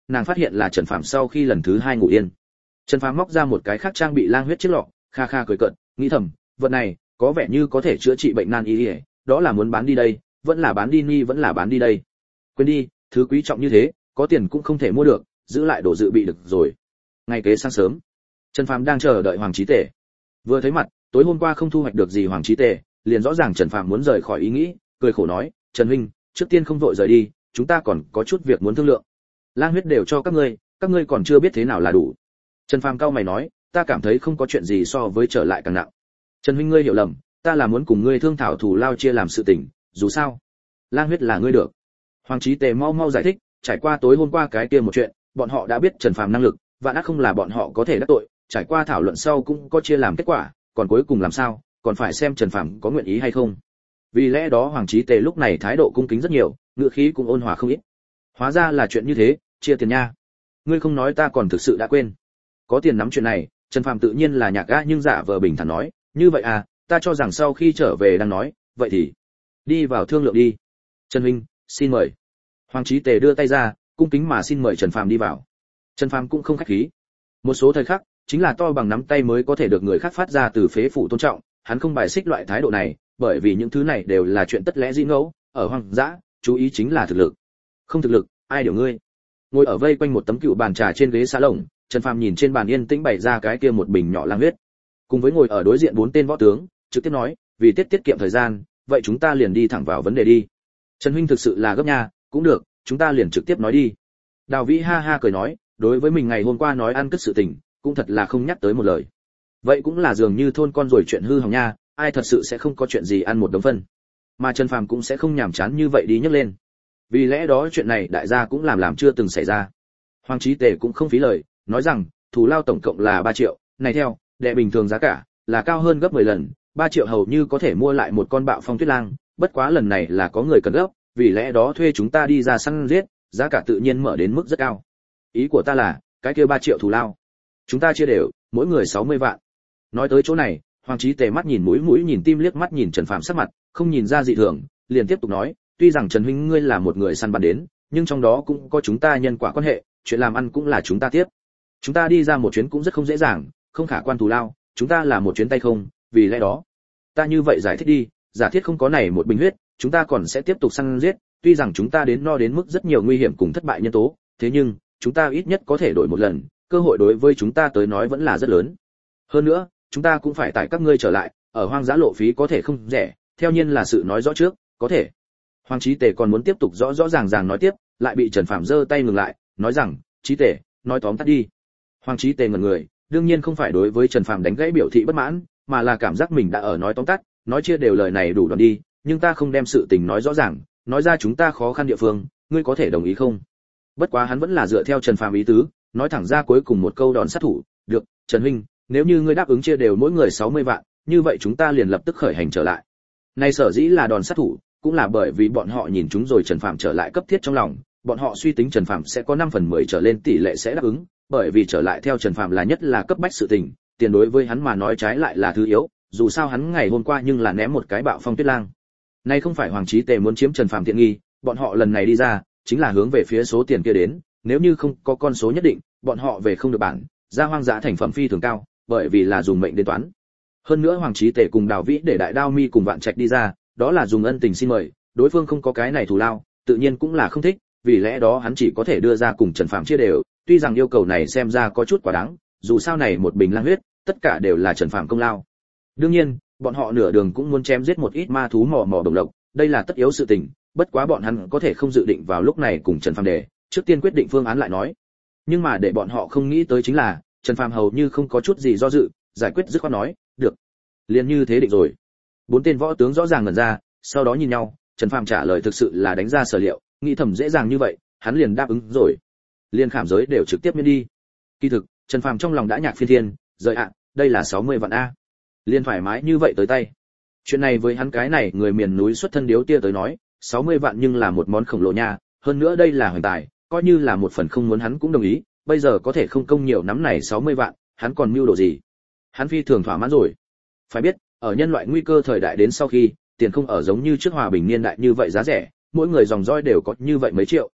nàng phát hiện là Trần Phàm sau khi lần thứ 2 ngủ yên. Trần Phàm móc ra một cái khác trang bị lang huyết chiếc lọ, kha kha cười cợt, nghĩ thầm, vật này có vẻ như có thể chữa trị bệnh nan y, đó là muốn bán đi đây, vẫn là bán đi ni vẫn là bán đi đây. Quên đi, thứ quý trọng như thế, có tiền cũng không thể mua được, giữ lại đồ dự bị được rồi. Ngày kế sáng sớm, Trần Phàm đang chờ đợi Hoàng Chí Tề. Vừa thấy mặt, tối hôm qua không thu hoạch được gì Hoàng Chí Tề, liền rõ ràng Trần Phàm muốn rời khỏi ý nghĩ, cười khổ nói, "Trần huynh, trước tiên không vội rời đi, chúng ta còn có chút việc muốn thương lượng. Lang huyết đều cho các ngươi còn chưa biết thế nào là đủ." Trần Phàm cau mày nói, "Ta cảm thấy không có chuyện gì so với trở lại càng nặng. Trần huynh ngươi hiểu lầm, ta là muốn cùng ngươi thương thảo thù lao chia làm sự tình, dù sao, lang huyết là ngươi được." Hoàng Chí Tề mau mau giải thích, trải qua tối hôm qua cái kia một chuyện, bọn họ đã biết Trần Phàm năng lực, vạn ác không là bọn họ có thể đắc tội, trải qua thảo luận sau cũng có chia làm kết quả, còn cuối cùng làm sao, còn phải xem Trần Phàm có nguyện ý hay không. Vì lẽ đó Hoàng Chí Tề lúc này thái độ cung kính rất nhiều, ngữ khí cũng ôn hòa không ít. Hóa ra là chuyện như thế, chia tiền nha. Ngươi không nói ta còn thực sự đã quên. Có tiền nắm chuyện này, Trần Phàm tự nhiên là nhạc ga nhưng giả vờ bình thản nói, như vậy à, ta cho rằng sau khi trở về đang nói, vậy thì đi vào thương lượng đi. Trần huynh, xin mời. Hoàng Chí Tề đưa tay ra, cung kính mà xin mời Trần Phàm đi vào. Trần Phàm cũng không khách khí. Một số thời khắc, chính là to bằng nắm tay mới có thể được người khác phát ra từ phế phủ tôn trọng, hắn không bài xích loại thái độ này, bởi vì những thứ này đều là chuyện tất lẽ dĩ ngẫu, ở hoang dã, chú ý chính là thực lực. Không thực lực, ai điều ngươi. Ngồi ở vây quanh một tấm cựu bàn trà trên ghế xà lồng, Trần Phàm nhìn trên bàn yên tĩnh bày ra cái kia một bình nhỏ lang huyết. Cùng với ngồi ở đối diện 4 tên võ tướng, trực tiếp nói, vì tiết kiệm thời gian, vậy chúng ta liền đi thẳng vào vấn đề đi. Trần huynh thực sự là gấp nha, cũng được, chúng ta liền trực tiếp nói đi. Đào Vĩ ha ha cười nói, đối với mình ngày hôm qua nói ăn cất sự tình, cũng thật là không nhắc tới một lời. Vậy cũng là dường như thôn con rồi chuyện hư hỏng nha, ai thật sự sẽ không có chuyện gì ăn một đống phân. Mà Trần Phàm cũng sẽ không nhàm chán như vậy đi nhắc lên. Vì lẽ đó chuyện này đại gia cũng làm chưa từng xảy ra. Hoàng Chí Tề cũng không phí lời, nói rằng, thù lao tổng cộng là 3 triệu, này theo đệ bình thường giá cả là cao hơn gấp 10 lần, 3 triệu hầu như có thể mua lại một con bạo phong tuyết lang, bất quá lần này là có người cần gấp, vì lẽ đó thuê chúng ta đi ra săn giết, giá cả tự nhiên mở đến mức rất cao. Ý của ta là, cái kia 3 triệu thù lao, chúng ta chia đều, mỗi người 60 vạn. Nói tới chỗ này, Hoàng Chí Tề mắt nhìn mũi nhìn tim liếc mắt nhìn Trần Phàm sắc mặt, không nhìn ra dị thường, liền tiếp tục nói, tuy rằng Trần huynh ngươi là một người săn bắn đến, nhưng trong đó cũng có chúng ta nhân quả quan hệ, chuyện làm ăn cũng là chúng ta tiếp. Chúng ta đi ra một chuyến cũng rất không dễ dàng, không khả quan thù lao, chúng ta là một chuyến tay không, vì lẽ đó, ta như vậy giải thích đi, giả thiết không có này một bình huyết, chúng ta còn sẽ tiếp tục săn giết, tuy rằng chúng ta đến no đến mức rất nhiều nguy hiểm cùng thất bại nhân tố, thế nhưng, chúng ta ít nhất có thể đổi một lần, cơ hội đối với chúng ta tới nói vẫn là rất lớn. Hơn nữa, chúng ta cũng phải tại các ngươi trở lại, ở hoang dã lộ phí có thể không rẻ, theo nhiên là sự nói rõ trước, có thể. Hoàng Chí Tề còn muốn tiếp tục rõ ràng nói tiếp, lại bị Trần Phàm giơ tay ngừng lại, nói rằng, Chí Tề, nói tóm tắt đi. Hoàng Chí Tề ngẩn người, đương nhiên không phải đối với Trần Phàm đánh gãy biểu thị bất mãn, mà là cảm giác mình đã ở nói tóm tắt, nói chia đều lời này đủ đoạn đi, nhưng ta không đem sự tình nói rõ ràng, nói ra chúng ta khó khăn địa phương, ngươi có thể đồng ý không? Bất quá hắn vẫn là dựa theo Trần Phàm ý tứ, nói thẳng ra cuối cùng một câu đòn sát thủ, được, Trần huynh, nếu như ngươi đáp ứng chia đều mỗi người 60 vạn, như vậy chúng ta liền lập tức khởi hành trở lại. Này sở dĩ là đòn sát thủ, cũng là bởi vì bọn họ nhìn chúng rồi Trần Phàm trở lại cấp thiết trong lòng, bọn họ suy tính Trần Phàm sẽ có 5/10 trở lên tỷ lệ sẽ đáp ứng, bởi vì trở lại theo Trần Phàm là nhất là cấp bách sự tình, tiền đối với hắn mà nói trái lại là thứ yếu, dù sao hắn ngày hôm qua nhưng là ném một cái bạo phong tuyết lang. Nay không phải Hoàng Chí Tề muốn chiếm Trần Phàm tiện nghi, bọn họ lần này đi ra, chính là hướng về phía số tiền kia đến, nếu như không có con số nhất định, bọn họ về không được bản, ra hoang dã thành phẩm phi thường cao, bởi vì là dùng mệnh đến toán. Hơn nữa Hoàng Chí Tề cùng Đào Vĩ để Đại Đao Mi cùng Vạn Trạch đi ra, đó là dùng ân tình xin mời, đối phương không có cái này thù lao, tự nhiên cũng là không thích, vì lẽ đó hắn chỉ có thể đưa ra cùng Trần Phàm chia đều, tuy rằng yêu cầu này xem ra có chút quá đáng, dù sao này một bình lang huyết, tất cả đều là Trần Phàm công lao. Đương nhiên, bọn họ nửa đường cũng muốn chém giết một ít ma thú mò đồng lộc, đây là tất yếu sự tình, bất quá bọn hắn có thể không dự định vào lúc này cùng Trần Phàm đề, trước tiên quyết định phương án lại nói. Nhưng mà để bọn họ không nghĩ tới chính là, Trần Phàm hầu như không có chút gì do dự, giải quyết dứt khoát nói, được, liền như thế định rồi. 4 tên võ tướng rõ ràng ngẩn ra, sau đó nhìn nhau, Trần Phàm trả lời thực sự là đánh ra sở liệu, nghĩ thầm dễ dàng như vậy, hắn liền đáp ứng rồi. Liên khảm giới đều trực tiếp miễn đi. Kỳ thực, Trần Phàm trong lòng đã nhạc phiên thiên, rời ạ, đây là 60 vạn a. Liên thoải mái như vậy tới tay. Chuyện này với hắn cái này người miền núi xuất thân điếu tia tới nói, 60 vạn nhưng là một món khổng lồ nha, hơn nữa đây là hoành tài, coi như là một phần không muốn hắn cũng đồng ý, bây giờ có thể không công nhiều nắm này 60 vạn, hắn còn mưu đồ gì? Hắn phi thường thỏa mãn rồi. Phải biết, ở nhân loại nguy cơ thời đại đến sau khi, tiền không ở giống như trước hòa bình niên đại như vậy giá rẻ, mỗi người dòng roi đều có như vậy mấy triệu.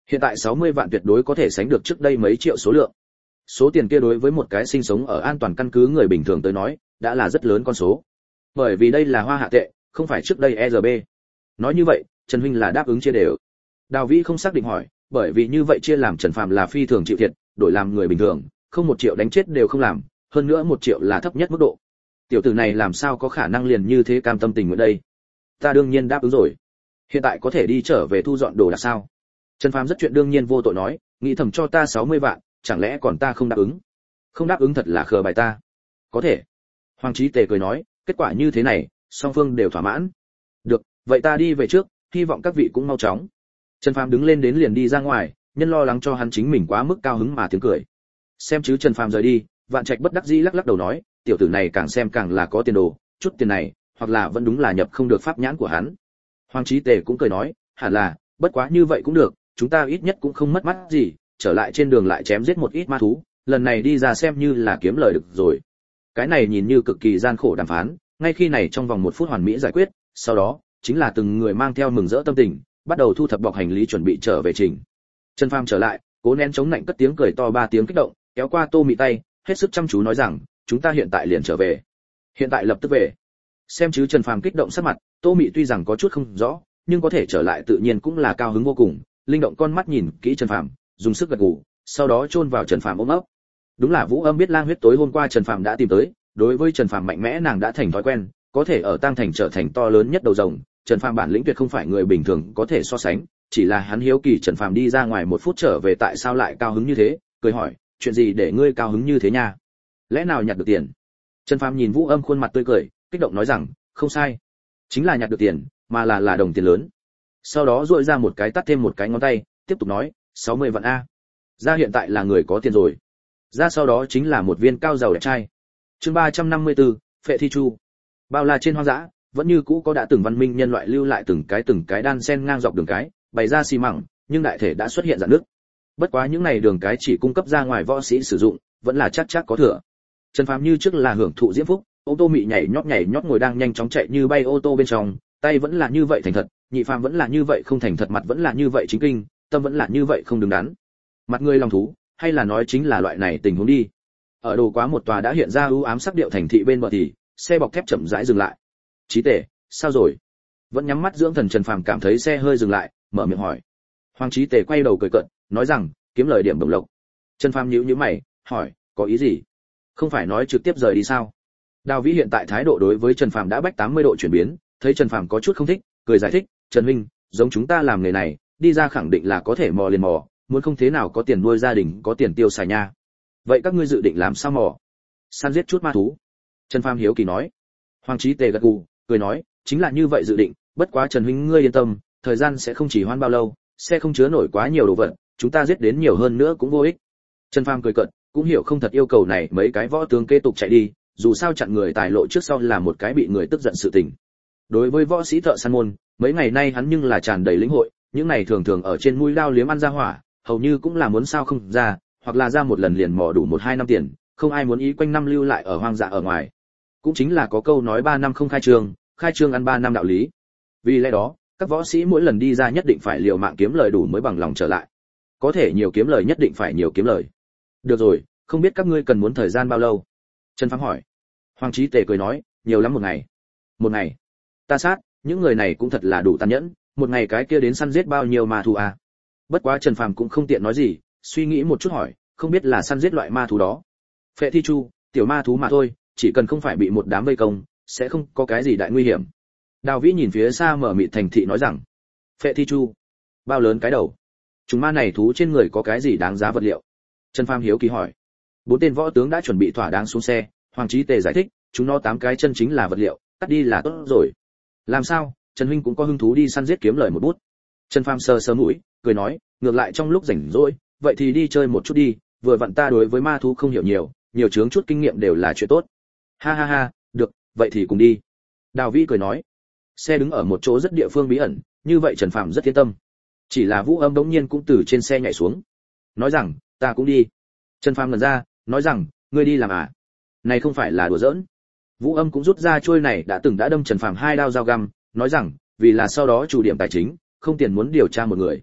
Hiện tại 60 vạn tuyệt đối có thể sánh được trước đây mấy triệu số lượng. Số tiền kia đối với một cái sinh sống ở an toàn căn cứ người bình thường tới nói, đã là rất lớn con số. Bởi vì đây là hoa hạ tệ, không phải trước đây ERB. Nói như vậy, Trần huynh là đáp ứng chia đều. Đào Vĩ không xác định hỏi, bởi vì như vậy chia làm Trần Phàm là phi thường chịu thiệt, đổi làm người bình thường, không 1 triệu đánh chết đều không làm, hơn nữa 1 triệu là thấp nhất mức độ. Tiểu tử này làm sao có khả năng liền như thế cam tâm tình nguyện đây? Ta đương nhiên đáp ứng rồi. Hiện tại có thể đi trở về thu dọn đồ là sao? Trần Phàm rất chuyện đương nhiên vô tội nói, nghĩ thầm cho ta 60 vạn, chẳng lẽ còn ta không đáp ứng? Không đáp ứng thật là khờ bài ta. Có thể. Hoàng Chí Tề cười nói, kết quả như thế này, song phương đều thỏa mãn. Được, vậy ta đi về trước, hy vọng các vị cũng mau chóng. Trần Phàm đứng lên đến liền đi ra ngoài, nhân lo lắng cho hắn chính mình quá mức cao hứng mà tiếng cười. Xem chứ Trần Phàm rời đi, Vạn Trạch bất đắc dĩ lắc lắc đầu nói, tiểu tử này càng xem càng là có tiền đồ, chút tiền này, hoặc là vẫn đúng là nhập không được pháp nhãn của hắn. Hoàng Chí Tề cũng cười nói, hẳn là, bất quá như vậy cũng được, chúng ta ít nhất cũng không mất mắt gì, trở lại trên đường lại chém giết một ít ma thú, lần này đi ra xem như là kiếm lời được rồi. Cái này nhìn như cực kỳ gian khổ đàm phán, ngay khi này trong vòng 1 phút hoàn mỹ giải quyết, sau đó chính là từng người mang theo mừng rỡ tâm tình, bắt đầu thu thập bọc hành lý chuẩn bị trở về trình. Trần Phàm trở lại, cố nén chống nạnh cất tiếng cười to 3 tiếng kích động, kéo qua Tô Mị tay, hết sức chăm chú nói rằng, chúng ta hiện tại liền trở về. Hiện tại lập tức về. Xem chứ Trần Phàm kích động sắc mặt, Tô Mị tuy rằng có chút không rõ, nhưng có thể trở lại tự nhiên cũng là cao hứng vô cùng, linh động con mắt nhìn kỹ Trần Phàm, dùng sức gật gù, sau đó chôn vào Trần Phàm ôm ấp. Đúng là Vũ Âm biết Lang Huyết tối hôm qua Trần Phàm đã tìm tới, đối với Trần Phàm mạnh mẽ nàng đã thành thói quen, có thể ở Tăng Thành trở thành to lớn nhất đầu rồng, Trần Phàm bản lĩnh tuyệt không phải người bình thường có thể so sánh, chỉ là hắn hiếu kỳ Trần Phàm đi ra ngoài 1 phút trở về tại sao lại cao hứng như thế, cười hỏi, chuyện gì để ngươi cao hứng như thế nha? Lẽ nào nhặt được tiền? Trần Phàm nhìn Vũ Âm khuôn mặt tươi cười, kích động nói rằng, không sai, chính là nhặt được tiền, mà là đồng tiền lớn. Sau đó duỗi ra một cái tát thêm một cái ngón tay, tiếp tục nói, 60 vạn a. Ra hiện tại là người có tiền rồi. Ra sau đó chính là một viên cao giàu đẹp trai. Chương 354, Phệ Thi Chu. Bao la trên hoang dã, vẫn như cũ có đã từng văn minh nhân loại lưu lại từng cái đan sen ngang dọc đường cái, bày ra xi măng, nhưng đại thể đã xuất hiện rạn nước. Bất quá những này đường cái chỉ cung cấp ra ngoài võ sĩ sử dụng, vẫn là chắc có thừa. Trần Phàm như trước là hưởng thụ diễm phúc, ô tô mị nhảy nhót ngồi đang nhanh chóng chạy như bay ô tô bên trong, tay vẫn là như vậy thành thật, nhị phàm vẫn là như vậy không thành thật, mặt vẫn là như vậy chính kinh, tâm vẫn là như vậy không đứng đắn. Mặt người lòng thú, hay là nói chính là loại này tình huống đi. Ở đồ quá một tòa đã hiện ra ưu ám sắc điệu thành thị bên bờ thì, xe bọc thép chậm rãi dừng lại. Chí Tề, sao rồi? Vẫn nhắm mắt dưỡng thần Trần Phàm cảm thấy xe hơi dừng lại, mở miệng hỏi. Hoàng Chí Tề quay đầu cười cợt, nói rằng, kiếm lời điểm đồng lộc. Trần Phàm nhíu mày, hỏi, có ý gì? Không phải nói trực tiếp rời đi sao? Đào Vĩ hiện tại thái độ đối với Trần Phàm đã bách 80 độ chuyển biến, thấy Trần Phàm có chút không thích, cười giải thích, Trần huynh, giống chúng ta làm nghề này, đi ra khẳng định là có thể mò liền mò, muốn không thế nào có tiền nuôi gia đình, có tiền tiêu xài nha. Vậy các ngươi dự định làm sao mò? Săn giết chút ma thú. Trần Phàm hiếu kỳ nói. Hoàng Chí Tề gật gù, cười nói, chính là như vậy dự định, bất quá Trần huynh ngươi yên tâm, thời gian sẽ không chỉ hoãn bao lâu, xe không chứa nổi quá nhiều đồ vật, chúng ta giết đến nhiều hơn nữa cũng vô ích. Trần Phàm cười cợt, cũng hiểu không thật yêu cầu này mấy cái võ tướng kế tục chạy đi, dù sao chặn người tài lộ trước sau là một cái bị người tức giận sự tình. Đối với võ sĩ thợ săn môn, mấy ngày nay hắn nhưng là tràn đầy lĩnh hội, những này thường thường ở trên mũi dao liếm ăn ra hỏa, hầu như cũng là muốn sao không ra, hoặc là ra một lần liền mò đủ 1-2 năm tiền, không ai muốn ý quanh năm lưu lại ở hoang dã ở ngoài. Cũng chính là có câu nói 3 năm không khai trương ăn 3 năm đạo lý. Vì lẽ đó, các võ sĩ mỗi lần đi ra nhất định phải liều mạng kiếm lời đủ mới bằng lòng trở lại. Có thể nhiều kiếm lời nhất định phải nhiều kiếm lời. Được rồi, không biết các ngươi cần muốn thời gian bao lâu? Trần Phàm hỏi. Hoàng Chí Tề cười nói, nhiều lắm 1 ngày. 1 ngày? Ta sát, những người này cũng thật là đủ tàn nhẫn, 1 ngày cái kia đến săn giết bao nhiêu ma thú à? Bất quá Trần Phàm cũng không tiện nói gì, suy nghĩ một chút hỏi, không biết là săn giết loại ma thú đó. Phệ Thi Chu, tiểu ma thú mà thôi, chỉ cần không phải bị một đám vây công, sẽ không có cái gì đại nguy hiểm. Đào Vĩ nhìn phía xa mở mịt thành thị nói rằng, Phệ Thi Chu, bao lớn cái đầu? Chúng ma này thú trên người có cái gì đáng giá vật liệu? Trần Phàm hiếu kỳ hỏi. 4 tên võ tướng đã chuẩn bị thỏa đáng xuống xe, Hoàng Chí Tề giải thích, chúng nó 8 cái chân chính là vật liệu, cắt đi là tốt rồi. Làm sao, Trần huynh cũng có hứng thú đi săn giết kiếm lời một bút. Trần Phàm sờ mũi, cười nói, ngược lại trong lúc rảnh rỗi, vậy thì đi chơi một chút đi, vừa vặn ta đối với ma thú không hiểu nhiều chướng chút kinh nghiệm đều là chuyện tốt. Ha ha ha, được, vậy thì cùng đi. Đào Vĩ cười nói. Xe đứng ở một chỗ rất địa phương bí ẩn, như vậy Trần Phàm rất yên tâm. Chỉ là Vũ Âm bỗng nhiên cũng từ trên xe nhảy xuống, nói rằng, ta cũng đi. Trần Phàm ngẩn ra, nói rằng, ngươi đi làm à? Này không phải là đùa giỡn. Vũ Âm cũng rút ra chuôi này đã đâm Trần Phàm 2 đao dao găm, nói rằng, vì là sau đó chủ điểm tài chính, không tiền muốn điều tra một người.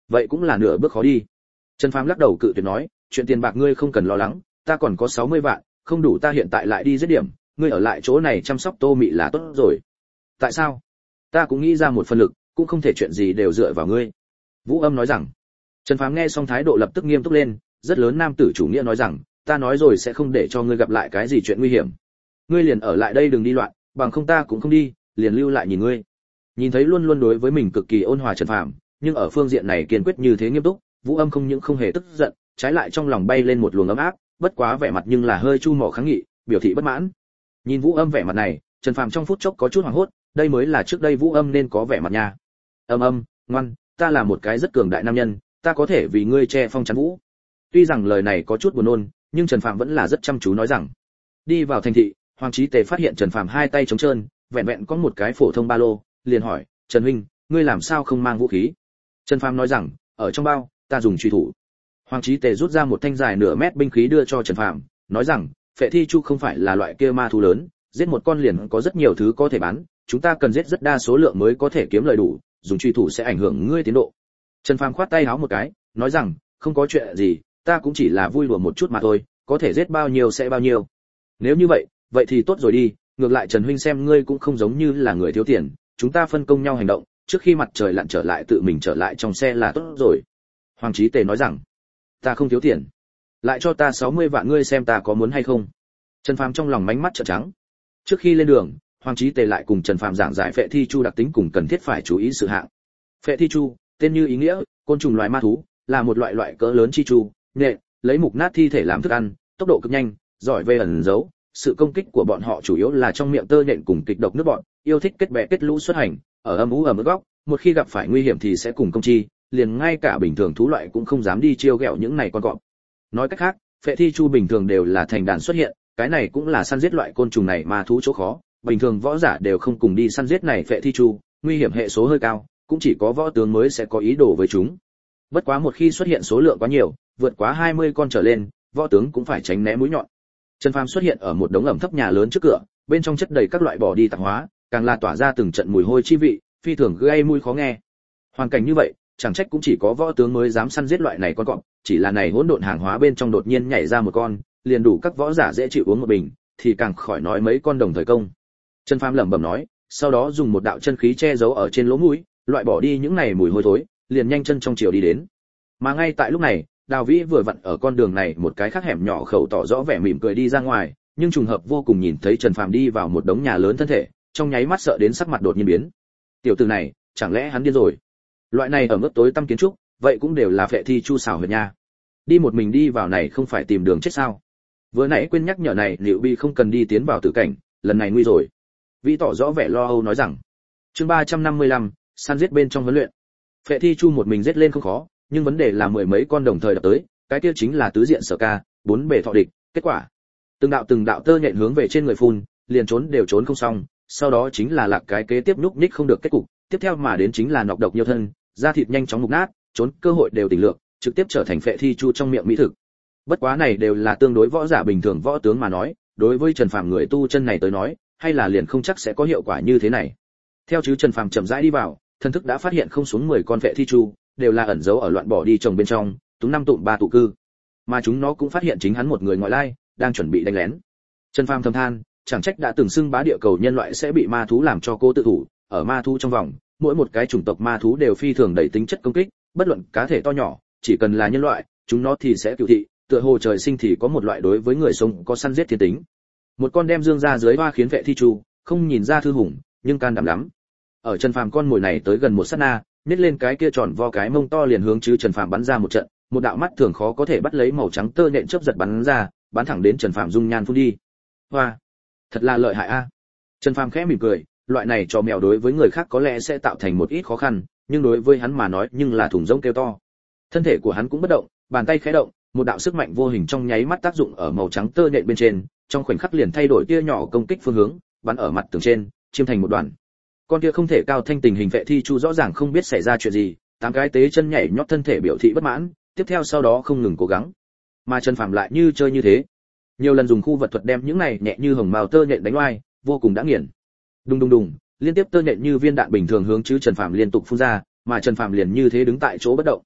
vậy cũng là nửa bước khó đi. Trần Phàm lắc đầu cự tuyệt nói, chuyện tiền bạc ngươi không cần lo lắng, ta còn có 60 vạn, không đủ ta hiện tại lại đi giết điểm, ngươi ở lại chỗ này chăm sóc Tô Mị là tốt rồi. Tại sao? Ta cũng nghĩ ra một phần lực, cũng không thể chuyện gì đều dựa vào ngươi. Vũ Âm nói rằng. Trần Phàm nghe xong thái độ lập tức nghiêm túc lên, rất lớn nam tử chủ nghĩa nói rằng, ta nói rồi sẽ không để cho ngươi gặp lại cái gì chuyện nguy hiểm. Ngươi liền ở lại đây đừng đi loạn, bằng không ta cũng không đi, liền lưu lại nhìn ngươi. Nhìn thấy luôn luôn đối với mình cực kỳ ôn hòa Trần Phàm, nhưng ở phương diện này kiên quyết như thế nghiêm túc, Vũ Âm không những không hề tức giận, trái lại trong lòng bay lên một luồng ấm áp, bất quá vẻ mặt nhưng là hơi chu mỏ kháng nghị, biểu thị bất mãn. Nhìn Vũ Âm vẻ mặt này, Trần Phàm trong phút chốc có chút hoảng hốt, đây mới là trước đây Vũ Âm nên có vẻ mặt nha. Âm, ngoan, ta là một cái rất cường đại nam nhân, ta có thể vì ngươi che phong chắn vũ. Tuy rằng lời này có chút buồn nôn, nhưng Trần Phàm vẫn là rất chăm chú nói rằng. Đi vào thành thị, Hoàng Chí Tề phát hiện Trần Phàm hai tay trống trơn, vẹn vẹn có một cái phổ thông ba lô, liền hỏi, "Trần huynh, ngươi làm sao không mang vũ khí?" Trần Phàm nói rằng, "Ở trong bao, ta dùng truy thủ." Hoàng Chí Tề rút ra một thanh dài nửa mét binh khí đưa cho Trần Phàm, nói rằng, "Phệ Thi Chu không phải là loại kia ma thú lớn, giết một con liền có rất nhiều thứ có thể bán, chúng ta cần giết rất đa số lượng mới có thể kiếm lời đủ, dùng truy thủ sẽ ảnh hưởng ngươi tiến độ." Trần Phàm khoát tay háo một cái, nói rằng, "Không có chuyện gì, ta cũng chỉ là vui đùa một chút mà thôi, có thể giết bao nhiêu sẽ bao nhiêu." Nếu như vậy, vậy thì tốt rồi đi, ngược lại Trần huynh xem ngươi cũng không giống như là người thiếu tiền, chúng ta phân công nhau hành động, trước khi mặt trời lặn trở lại tự mình trở lại trong xe là tốt rồi. Hoàng Chí Tề nói rằng, ta không thiếu tiền, lại cho ta 60 vạn ngươi xem ta có muốn hay không. Trần Phàm trong lòng mánh mắt trợn trắng. Trước khi lên đường, Hoàng Chí Tề lại cùng Trần Phàm giảng giải Phệ Thi Chu đặc tính cùng cần thiết phải chú ý sự hạng. Phệ Thi Chu, tên như ý nghĩa, côn trùng loài ma thú, là một loại cỡ lớn chi chu, nhện, lấy mục nát thi thể làm thức ăn, tốc độ cực nhanh, giỏi về ẩn giấu, sự công kích của bọn họ chủ yếu là trong miệng tơ nhện cùng kịch độc nước bọn, yêu thích kết bè kết lũ xuất hành, ở âm u ở mức góc, một khi gặp phải nguy hiểm thì sẽ cùng công chi, liền ngay cả bình thường thú loại cũng không dám đi chiêu ghẹo những này con cọp. Nói cách khác, Phệ Thi Chu bình thường đều là thành đàn xuất hiện, cái này cũng là săn giết loại côn trùng này ma thú chỗ khó, bình thường võ giả đều không cùng đi săn giết này Phệ Thi Chu, nguy hiểm hệ số hơi cao, cũng chỉ có võ tướng mới sẽ có ý đồ với chúng. Bất quá một khi xuất hiện số lượng quá nhiều, vượt quá 20 con trở lên, võ tướng cũng phải tránh né mũi nhọn. Trần Phàm xuất hiện ở một đống ẩm thấp nhà lớn trước cửa, bên trong chất đầy các loại bỏ đi tạp hóa, càng là tỏa ra từng trận mùi hôi chi vị, phi thường gây mùi khó nghe. Hoàn cảnh như vậy, chẳng trách cũng chỉ có võ tướng mới dám săn giết loại này con cọp, chỉ là này hỗn độn hàng hóa bên trong đột nhiên nhảy ra một con, liền đủ các võ giả dễ chịu uống một bình, thì càng khỏi nói mấy con đồng thời công. Trần Phàm lẩm bẩm nói, sau đó dùng một đạo chân khí che giấu ở trên lỗ mũi, loại bỏ đi những này mùi hôi thối, liền nhanh chân trong chiều đi đến. Mà ngay tại lúc này, Đào Vĩ vừa vặn ở con đường này một cái khác hẻm nhỏ khẩu tỏ rõ vẻ mỉm cười đi ra ngoài, nhưng trùng hợp vô cùng nhìn thấy Trần Phàm đi vào một đống nhà lớn thân thể, trong nháy mắt sợ đến sắc mặt đột nhiên biến. Tiểu tử này, chẳng lẽ hắn điên rồi? Loại này ở mức tối tăm kiến trúc, vậy cũng đều là Phệ Thi Chu xảo huyệt nha. Đi một mình đi vào này không phải tìm đường chết sao? Vừa nãy quên nhắc nhở này, Liệu Bi không cần đi tiến vào tử cảnh, lần này nguy rồi. Vĩ tỏ rõ vẻ lo âu nói rằng. Chương 355, săn giết bên trong huấn luyện. Phệ Thi Chu một mình giết lên không khó, nhưng vấn đề là mười mấy con đồng thời đập tới, cái kia chính là tứ diện sở ca, bốn bề thọ địch, kết quả từng đạo tơ nhện hướng về trên người phun, liền trốn đều trốn không xong, sau đó chính là lạc cái kế tiếp nhúc nhích không được kết cục, tiếp theo mà đến chính là nọc độc nhiều thân, da thịt nhanh chóng mục nát, trốn cơ hội đều tỉnh lượng, trực tiếp trở thành Phệ Thi Chu trong miệng mỹ thực. Bất quá này đều là tương đối võ giả bình thường võ tướng mà nói, đối với Trần Phàm người tu chân này tới nói, hay là liền không chắc sẽ có hiệu quả như thế này. Theo chứ Trần Phàm chậm rãi đi vào, thần thức đã phát hiện không xuống 10 con Phệ Thi Chu, đều là ẩn giấu ở loạn bỏ đi trồng bên trong, túng năm tụm ba tụ cư. Mà chúng nó cũng phát hiện chính hắn một người ngoại lai, đang chuẩn bị đánh lén. Trần Phàm thầm than, chẳng trách đã từng xưng bá địa cầu nhân loại sẽ bị ma thú làm cho cô tự thủ, ở ma thú trong vòng, mỗi một cái chủng tộc ma thú đều phi thường đầy tính chất công kích, bất luận cá thể to nhỏ, chỉ cần là nhân loại, chúng nó thì sẽ cựu thị, tựa hồ trời sinh thì có một loại đối với người sống có săn giết thiên tính. Một con đem dương ra dưới hoa khiến Phệ Thi Chu, không nhìn ra thư hùng, nhưng can đảm lắm. Ở Trần Phàm con mồi này tới gần một sát na, nhét lên cái kia tròn vo cái mông to liền hướng chứ Trần Phàm bắn ra một trận, một đạo mắt thường khó có thể bắt lấy màu trắng tơ nhện chớp giật bắn ra, bắn thẳng đến Trần Phàm dung nhan phun đi. Hoa, thật là lợi hại a. Trần Phàm khẽ mỉm cười, loại này trò mèo đối với người khác có lẽ sẽ tạo thành một ít khó khăn, nhưng đối với hắn mà nói nhưng là thùng rỗng kêu to. Thân thể của hắn cũng bất động, bàn tay khẽ động, một đạo sức mạnh vô hình trong nháy mắt tác dụng ở màu trắng tơ nhện bên trên, trong khoảnh khắc liền thay đổi tia nhỏ công kích phương hướng, bắn ở mặt tường trên, chiếm thành một đoàn. Con kia không thể cao thanh tình hình Phệ Thi Chu rõ ràng không biết xảy ra chuyện gì, tám cái tế chân nhảy nhót thân thể biểu thị bất mãn, tiếp theo sau đó không ngừng cố gắng. Mà Trần Phàm lại như chơi như thế, nhiều lần dùng khu vật thuật đem những này nhẹ như hồng mao tơ nhện đánh oai, vô cùng đã nghiền. Đùng đùng đùng, liên tiếp tơ nhện như viên đạn bình thường hướng chứ Trần Phàm liên tục phun ra, mà Trần Phàm liền như thế đứng tại chỗ bất động,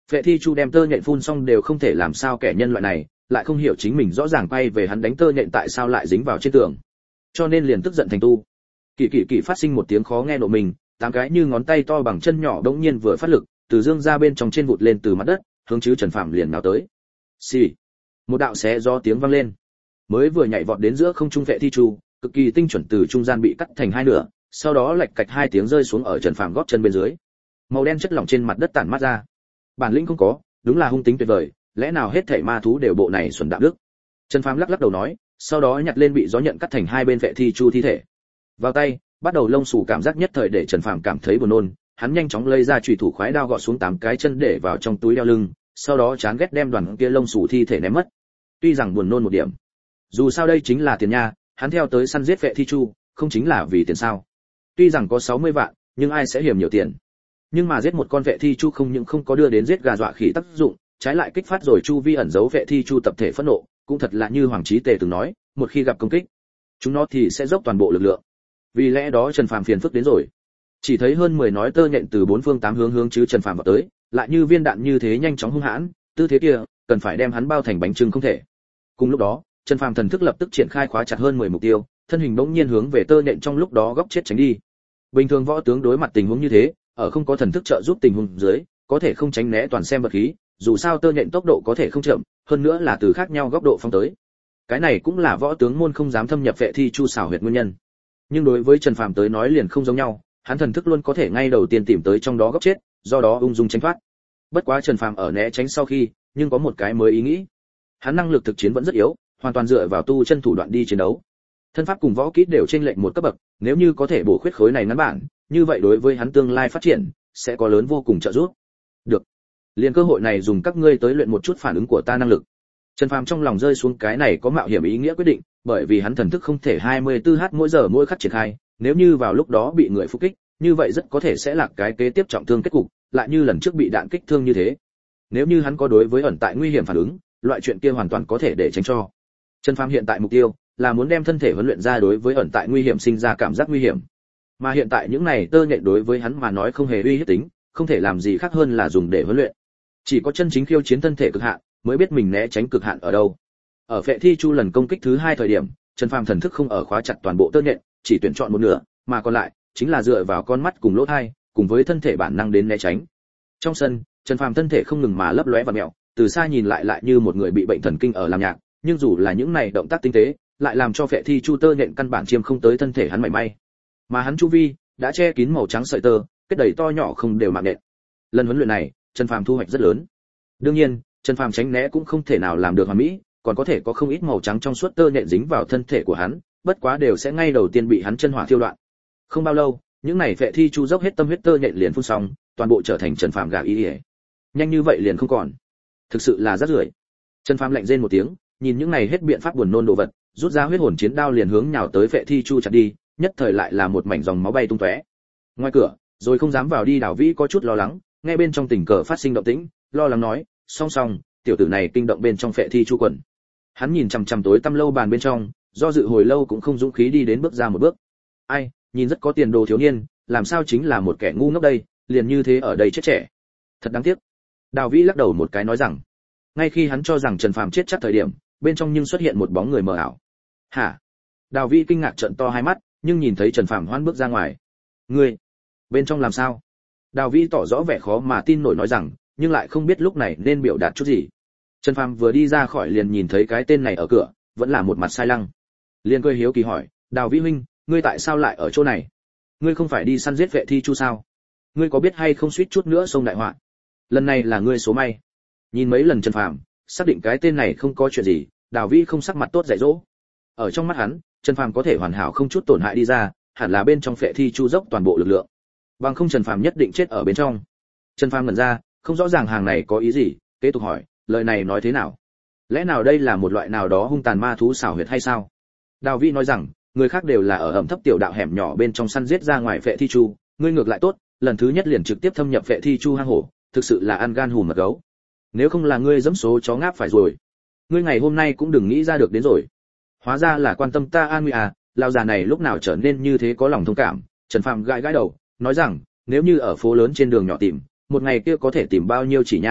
Phệ Thi Chu đem tơ nhện phun xong đều không thể làm sao kẻ nhân loại này, lại không hiểu chính mình rõ ràng quay về hắn đánh tơ nhện tại sao lại dính vào trên tường. Cho nên liền tức giận thành tu. Kỳ phát sinh một tiếng khó nghe nộ mình, 8 cái như ngón tay to bằng chân nhỏ đống nhiên vừa phát lực, từ dương ra bên trong trên vụt lên từ mặt đất, hướng chứ Trần Phàm liền nào tới. Xì. Một đạo xé gió tiếng vang lên. Mới vừa nhảy vọt đến giữa không trung Phệ Thi Chu, cực kỳ tinh chuẩn từ trung gian bị cắt thành hai nửa, sau đó lạch cạch 2 tiếng rơi xuống ở Trần Phàm gót chân bên dưới. Màu đen chất lỏng trên mặt đất tản mát ra. Bản lĩnh không có, đúng là hung tính tuyệt vời, lẽ nào hết thảy ma thú đều bộ này xuẩn đạo đức. Trần Phàm lắc lắc đầu nói, sau đó nhặt lên bị gió nhận cắt thành hai bên Phệ Thi Chu thi thể. Vào tay, bắt đầu lông xù cảm giác nhất thời để Trần Phàm cảm thấy buồn nôn, hắn nhanh chóng lấy ra chùy thủ khoái đao gọt xuống 8 cái chân để vào trong túi đeo lưng, sau đó chán ghét đem đoàn kia lông xù thi thể ném mất. Tuy rằng buồn nôn một điểm, dù sao đây chính là tiền nha, hắn theo tới săn giết Phệ Thi Chu, không chính là vì tiền sao? Tuy rằng có 60 vạn, nhưng ai sẽ hiểm nhiều tiền. Nhưng mà giết một con Phệ Thi Chu không những không có đưa đến giết gà dọa khỉ tác dụng, trái lại kích phát rồi chu vi ẩn giấu Phệ Thi Chu tập thể phẫn nộ, cũng thật là như Hoàng Chí Tề từng nói, một khi gặp công kích, chúng nó thì sẽ dốc toàn bộ lực lượng. Vì lẽ đó Trần Phàm phiền phức đến rồi. Chỉ thấy hơn 10 nói tơ nhện từ 4 phương 8 hướng hướng chứ Trần Phàm vào tới, lại như viên đạn như thế nhanh chóng hung hãn, tư thế kia, cần phải đem hắn bao thành bánh chưng không thể. Cùng lúc đó, Trần Phàm thần thức lập tức triển khai khóa chặt hơn 10 mục tiêu, thân hình bỗng nhiên hướng về tơ nhện trong lúc đó góc chết tránh đi. Bình thường võ tướng đối mặt tình huống như thế, ở không có thần thức trợ giúp tình huống dưới, có thể không tránh né toàn xem vật khí, dù sao tơ nhện tốc độ có thể không chậm, hơn nữa là từ khác nhau góc độ phong tới. Cái này cũng là võ tướng môn không dám thâm nhập Phệ Thi Chu xảo huyệt nguyên nhân. Nhưng đối với Trần Phàm tới nói liền không giống nhau, hắn thần thức luôn có thể ngay đầu tiên tìm tới trong đó góc chết, do đó ung dung tránh thoát. Bất quá Trần Phàm ở né tránh sau khi, nhưng có một cái mới ý nghĩ. Hắn năng lực thực chiến vẫn rất yếu, hoàn toàn dựa vào tu chân thủ đoạn đi chiến đấu. Thân pháp cùng võ kỹ đều trên lệnh một cấp bậc, nếu như có thể bổ khuyết khối này ngắn bản, như vậy đối với hắn tương lai phát triển sẽ có lớn vô cùng trợ giúp. Được, liền cơ hội này dùng các ngươi tới luyện một chút phản ứng của ta năng lực. Trần Phàm trong lòng rơi xuống cái này có mạo hiểm ý nghĩa quyết định, bởi vì hắn thần thức không thể 24h mỗi giờ mỗi khắc triển khai, nếu như vào lúc đó bị người phục kích, như vậy rất có thể sẽ là cái kế tiếp trọng thương kết cục, lại như lần trước bị đạn kích thương như thế. Nếu như hắn có đối với ẩn tại nguy hiểm phản ứng, loại chuyện kia hoàn toàn có thể để tránh cho. Trần Phàm hiện tại mục tiêu là muốn đem thân thể huấn luyện ra đối với ẩn tại nguy hiểm sinh ra cảm giác nguy hiểm. Mà hiện tại những này tơ nhện đối với hắn mà nói không hề uy hiếp tính, không thể làm gì khác hơn là dùng để huấn luyện. Chỉ có chân chính khiêu chiến thân thể cực hạn, mới biết mình né tránh cực hạn ở đâu. Ở Phệ Thi Chu lần công kích thứ 2 thời điểm, Trần Phàm thần thức không ở khóa chặt toàn bộ tơ nhện, chỉ tuyển chọn một nửa, mà còn lại chính là dựa vào con mắt cùng lỗ tai, cùng với thân thể bản năng đến né tránh. Trong sân, Trần Phàm thân thể không ngừng mà lấp lóe và mèo, từ xa nhìn lại như một người bị bệnh thần kinh ở làm nhạc, nhưng dù là những này động tác tinh tế, lại làm cho Phệ Thi Chu tơ nhện căn bản chiêm không tới thân thể hắn mảy may. Mà hắn chu vi đã che kín màu trắng sợi tơ, kết đầy to nhỏ không đều mạng nhện. Lần huấn luyện này, Trần Phàm thu hoạch rất lớn. Đương nhiên, Trần Phàm tránh né cũng không thể nào làm được hoàn mỹ, còn có thể có không ít màu trắng trong suốt tơ nhện dính vào thân thể của hắn, bất quá đều sẽ ngay đầu tiên bị hắn chân hỏa thiêu đoạn. Không bao lâu, những này Phệ Thi Chu dốc hết tâm huyết tơ nhện liền phun xong, toàn bộ trở thành Trần Phàm gà y. Nhanh như vậy liền không còn. Thực sự là rất rưởi. Trần Phàm lạnh rên một tiếng, nhìn những này hết biện pháp buồn nôn đồ vật, rút ra huyết hồn chiến đao liền hướng nhào tới Phệ Thi Chu chặt đi, nhất thời lại là một mảnh dòng máu bay tung tóe. Ngoài cửa, rồi không dám vào đi Đào Vĩ có chút lo lắng, nghe bên trong tình cờ phát sinh động tĩnh, lo lắng nói, song song, tiểu tử này kinh động bên trong Phệ Thi Chu quần. Hắn nhìn chằm chằm tối tăm lâu bàn bên trong, do dự hồi lâu cũng không dũng khí đi đến bước ra một bước. Ai, nhìn rất có tiền đồ thiếu niên, làm sao chính là một kẻ ngu ngốc đây, liền như thế ở đây chết trẻ. Thật đáng tiếc. Đào Vĩ lắc đầu một cái nói rằng, ngay khi hắn cho rằng Trần Phàm chết chắc thời điểm, bên trong nhưng xuất hiện một bóng người mờ ảo. Hả? Đào Vĩ kinh ngạc trợn to hai mắt, nhưng nhìn thấy Trần Phàm hoan bước ra ngoài. Ngươi, bên trong làm sao? Đào Vĩ tỏ rõ vẻ khó mà tin nổi nói rằng, nhưng lại không biết lúc này nên biểu đạt chút gì. Trần Phàm vừa đi ra khỏi liền nhìn thấy cái tên này ở cửa, vẫn là một mặt sai lăng. Liền cười hiếu kỳ hỏi, Đào Vĩ huynh, ngươi tại sao lại ở chỗ này? Ngươi không phải đi săn giết Phệ Thi Chu sao? Ngươi có biết hay không suýt chút nữa xông đại họa? Lần này là ngươi số may. Nhìn mấy lần Trần Phàm, xác định cái tên này không có chuyện gì, Đào Vĩ không sắc mặt tốt dạy dỗ. Ở trong mắt hắn, Trần Phàm có thể hoàn hảo không chút tổn hại đi ra, hẳn là bên trong Phệ Thi Chu dốc toàn bộ lực lượng. Bằng không Trần Phàm nhất định chết ở bên trong. Trần Phàm ngẩn ra, không rõ ràng hàng này có ý gì, kế tục hỏi, lời này nói thế nào? Lẽ nào đây là một loại nào đó hung tàn ma thú xảo huyệt hay sao? Đào Vĩ nói rằng, người khác đều là ở ẩm thấp tiểu đạo hẻm nhỏ bên trong săn giết ra ngoài Phệ Thi Chu, ngươi ngược lại tốt, lần thứ nhất liền trực tiếp thâm nhập Phệ Thi Chu hang hổ, thực sự là ăn gan hùm mật gấu. Nếu không là ngươi giẫm số chó ngáp phải rồi, ngươi ngày hôm nay cũng đừng nghĩ ra được đến rồi. Hóa ra là quan tâm ta an nguy à, lão già này lúc nào trở nên như thế có lòng thông cảm. Trần Phàm gãi gãi đầu, nói rằng, nếu như ở phố lớn trên đường nhỏ tìm, một ngày kia có thể tìm bao nhiêu chỉ nha,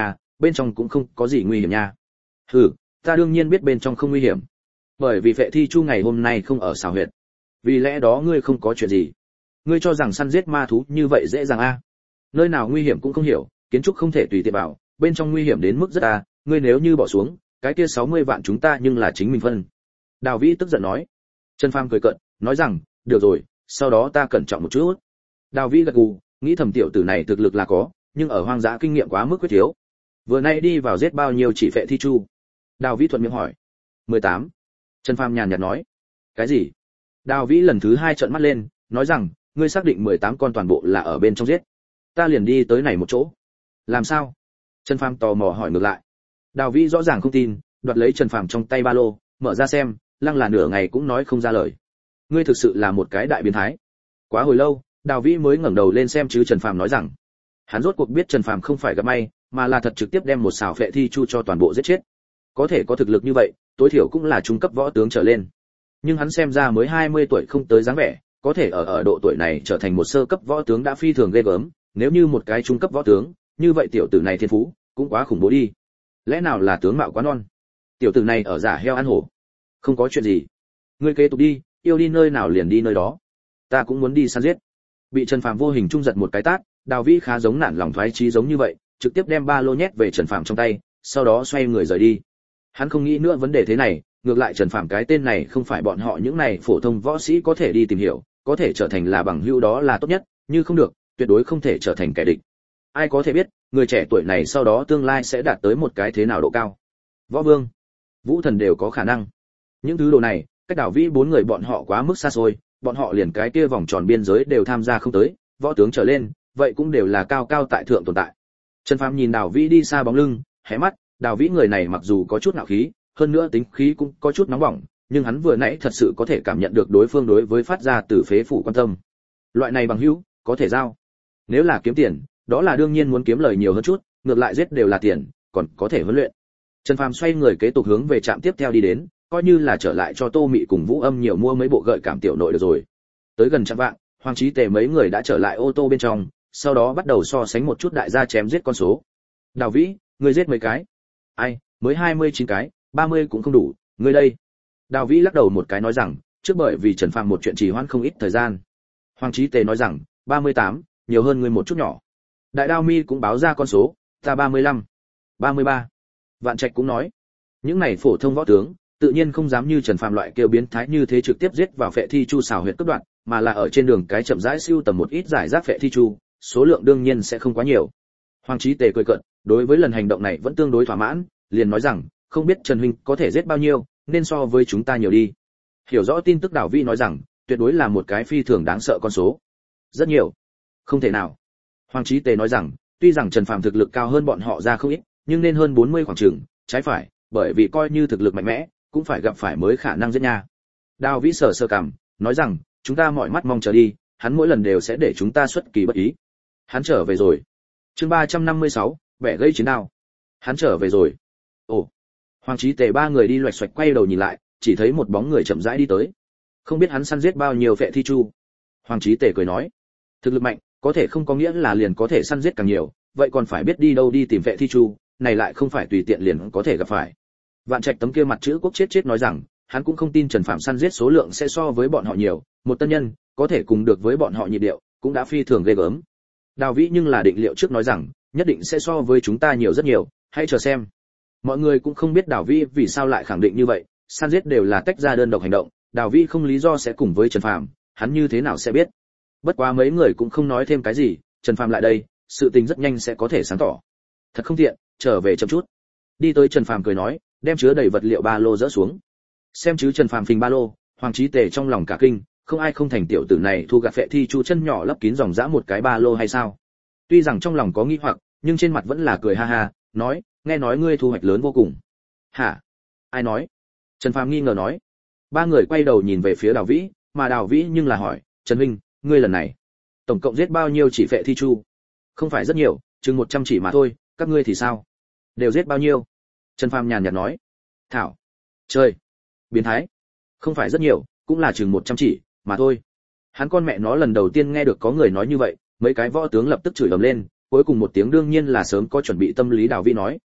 bên trong cũng không có gì nguy hiểm nha. Hừ, ta đương nhiên biết bên trong không nguy hiểm, bởi vì Phệ Thi Chu ngày hôm nay không ở xào huyệt, vì lẽ đó ngươi không có chuyện gì. Ngươi cho rằng săn giết ma thú như vậy dễ dàng a? Nơi nào nguy hiểm cũng không hiểu, kiến trúc không thể tùy tiện vào, bên trong nguy hiểm đến mức rất a, ngươi nếu như bỏ xuống, cái kia 60 vạn chúng ta nhưng là chính mình phân. Đào Vĩ tức giận nói. Trần Phàm cười cợt, nói rằng, được rồi, sau đó ta cẩn trọng một chút. Đào Vĩ gật gù, nghĩ thầm tiểu tử này thực lực là có, nhưng ở hoang dã kinh nghiệm quá mức quyết thiếu. Vừa nay đi vào giết bao nhiêu chỉ Phệ Thi Chu? Đào Vĩ thuận miệng hỏi. 18. Trần Phàm nhàn nhạt nói. Cái gì? Đào Vĩ lần thứ 2 trợn mắt lên, nói rằng, ngươi xác định 18 con toàn bộ là ở bên trong giết. Ta liền đi tới này một chỗ. Làm sao? Trần Phàm tò mò hỏi ngược lại. Đào Vĩ rõ ràng không tin, đoạt lấy Trần Phàm trong tay ba lô, mở ra xem, lăng là nửa ngày cũng nói không ra lời. Ngươi thực sự là một cái đại biến thái. Quá hồi lâu, Đào Vĩ mới ngẩng đầu lên xem chứ Trần Phàm nói rằng, hắn rốt cuộc biết Trần Phàm không phải gặp may, mà là thật trực tiếp đem một xào Phệ Thi Chu cho toàn bộ giết chết. Có thể có thực lực như vậy, tối thiểu cũng là trung cấp võ tướng trở lên. Nhưng hắn xem ra mới 20 tuổi không tới dáng vẻ, có thể ở độ tuổi này trở thành một sơ cấp võ tướng đã phi thường ghê gớm, nếu như một cái trung cấp võ tướng, như vậy tiểu tử này thiên phú cũng quá khủng bố đi. Lẽ nào là tướng mạo quá non? Tiểu tử này ở giả heo ăn hổ. Không có chuyện gì, ngươi kế tục đi, yêu đi nơi nào liền đi nơi đó. Ta cũng muốn đi săn giết. Bị Trần Phàm vô hình trung giật một cái tát, Đào Vĩ khá giống nản lòng thoái chí giống như vậy, trực tiếp đem ba lô nhét về Trần Phàm trong tay, sau đó xoay người rời đi. Hắn không nghĩ nữa vấn đề thế này, ngược lại Trần Phàm cái tên này không phải bọn họ những này phổ thông võ sĩ có thể đi tìm hiểu, có thể trở thành là bằng hữu đó là tốt nhất, như không được, tuyệt đối không thể trở thành kẻ địch. Ai có thể biết, người trẻ tuổi này sau đó tương lai sẽ đạt tới một cái thế nào độ cao. Võ vương, vũ thần đều có khả năng. Những thứ đồ này, cách Đào Vĩ 4 người bọn họ quá mức xa xôi, bọn họ liền cái kia vòng tròn biên giới đều tham gia không tới, võ tướng trở lên, vậy cũng đều là cao cao tại thượng tồn tại. Trần Phàm nhìn Đào Vĩ đi xa bóng lưng, hé mắt, Đào Vĩ người này mặc dù có chút ngạo khí, hơn nữa tính khí cũng có chút nóng bỏng, nhưng hắn vừa nãy thật sự có thể cảm nhận được đối phương đối với phát ra từ phế phủ quan tâm. Loại này bằng hữu, có thể giao. Nếu là kiếm tiền, đó là đương nhiên muốn kiếm lời nhiều hơn chút, ngược lại giết đều là tiền, còn có thể huấn luyện. Trần Phàm xoay người kế tục hướng về trạm tiếp theo đi đến, coi như là trở lại cho Tô Mị cùng Vũ Âm nhiều mua mấy bộ gợi cảm tiểu nội được rồi. Tới gần trạm vạng, Hoàng Chí Tề mấy người đã trở lại ô tô bên trong, sau đó bắt đầu so sánh một chút đại gia chém giết con số. Đào Vĩ, ngươi giết mấy cái? Ai, mới 29 cái, 30 cũng không đủ, ngươi đây. Đào Vĩ lắc đầu một cái nói rằng, trước bởi vì Trần Phàm một chuyện trì hoãn không ít thời gian. Hoàng Chí Tề nói rằng, 38, nhiều hơn ngươi một chút nhỏ. Đại Đao Mi cũng báo ra con số, ta 35, 33. Vạn Trạch cũng nói, những này phổ thông võ tướng, tự nhiên không dám như Trần Phàm loại kêu biến thái như thế trực tiếp giết vào Phệ Thi Chu xào huyệt cấp đoạn, mà là ở trên đường cái chậm rãi siêu tầm một ít giải rác Phệ Thi Chu, số lượng đương nhiên sẽ không quá nhiều. Hoàng Chí Tề cười cợt, đối với lần hành động này vẫn tương đối thỏa mãn, liền nói rằng, không biết Trần huynh có thể giết bao nhiêu, nên so với chúng ta nhiều đi. Hiểu rõ tin tức Đào Vĩ nói rằng, tuyệt đối là một cái phi thường đáng sợ con số. Rất nhiều. Không thể nào. Hoàng Chí Tề nói rằng, tuy rằng Trần Phàm thực lực cao hơn bọn họ ra không ít, nhưng nên hơn 40 khoảng chừng, trái phải, bởi vì coi như thực lực mạnh mẽ, cũng phải gặp phải mới khả năng giết nha. Đào Vĩ sờ sờ cằm, nói rằng, chúng ta mọi mắt mong chờ đi, hắn mỗi lần đều sẽ để chúng ta xuất kỳ bất ý. Hắn trở về rồi. Chương 356, bẻ gây chiến đao. Hắn trở về rồi. Ồ. Hoàng Chí Tề ba người đi loạch xoạch quay đầu nhìn lại, chỉ thấy một bóng người chậm rãi đi tới. Không biết hắn săn giết bao nhiêu Phệ Thi Chu. Hoàng Chí Tề cười nói, thực lực mạnh, có thể không có nghĩa là liền có thể săn giết càng nhiều, vậy còn phải biết đi đâu đi tìm Phệ Thi Chu, này lại không phải tùy tiện liền có thể gặp phải. Vạn Trạch tấm kia mặt chữ quốc chết nói rằng, hắn cũng không tin Trần Phạm săn giết số lượng sẽ so với bọn họ nhiều, một tân nhân có thể cùng được với bọn họ nhịp điệu, cũng đã phi thường ghê gớm. Đào Vĩ nhưng là định liệu trước nói rằng, nhất định sẽ so với chúng ta nhiều rất nhiều, hãy chờ xem. Mọi người cũng không biết Đào Vĩ vì sao lại khẳng định như vậy, săn giết đều là tách ra đơn độc hành động, Đào Vĩ không lý do sẽ cùng với Trần Phạm, hắn như thế nào sẽ biết. Bất quá mấy người cũng không nói thêm cái gì, Trần Phạm lại đây, sự tình rất nhanh sẽ có thể sáng tỏ. Thật không tiện, trở về chậm chút. Đi tới Trần Phạm cười nói, đem chứa đầy vật liệu ba lô dỡ xuống. Xem chứ Trần Phạm phình ba lô, Hoàng Chí Tề trong lòng cả kinh, không ai không thành tiểu tử này thu gạt Phệ Thi Chu chân nhỏ lấp kín dòng dã một cái ba lô hay sao? Tuy rằng trong lòng có nghi hoặc, nhưng trên mặt vẫn là cười ha ha, nói, nghe nói ngươi thu hoạch lớn vô cùng. Hả? Ai nói? Trần Phạm nghi ngờ nói. Ba người quay đầu nhìn về phía Đào Vĩ, mà Đào Vĩ nhưng là hỏi, Trần huynh, ngươi lần này tổng cộng giết bao nhiêu chỉ Phệ Thi Chu? Không phải rất nhiều, chừng 100 chỉ mà thôi, các ngươi thì sao? Đều giết bao nhiêu? Trần Phàm nhàn nhạt nói. Thảo, chơi, biến thái. Không phải rất nhiều, cũng là chừng 100 chỉ mà thôi. Hắn con mẹ nó lần đầu tiên nghe được có người nói như vậy, mấy cái võ tướng lập tức chửi ầm lên, cuối cùng một tiếng đương nhiên là sớm có chuẩn bị tâm lý Đào Vĩ nói,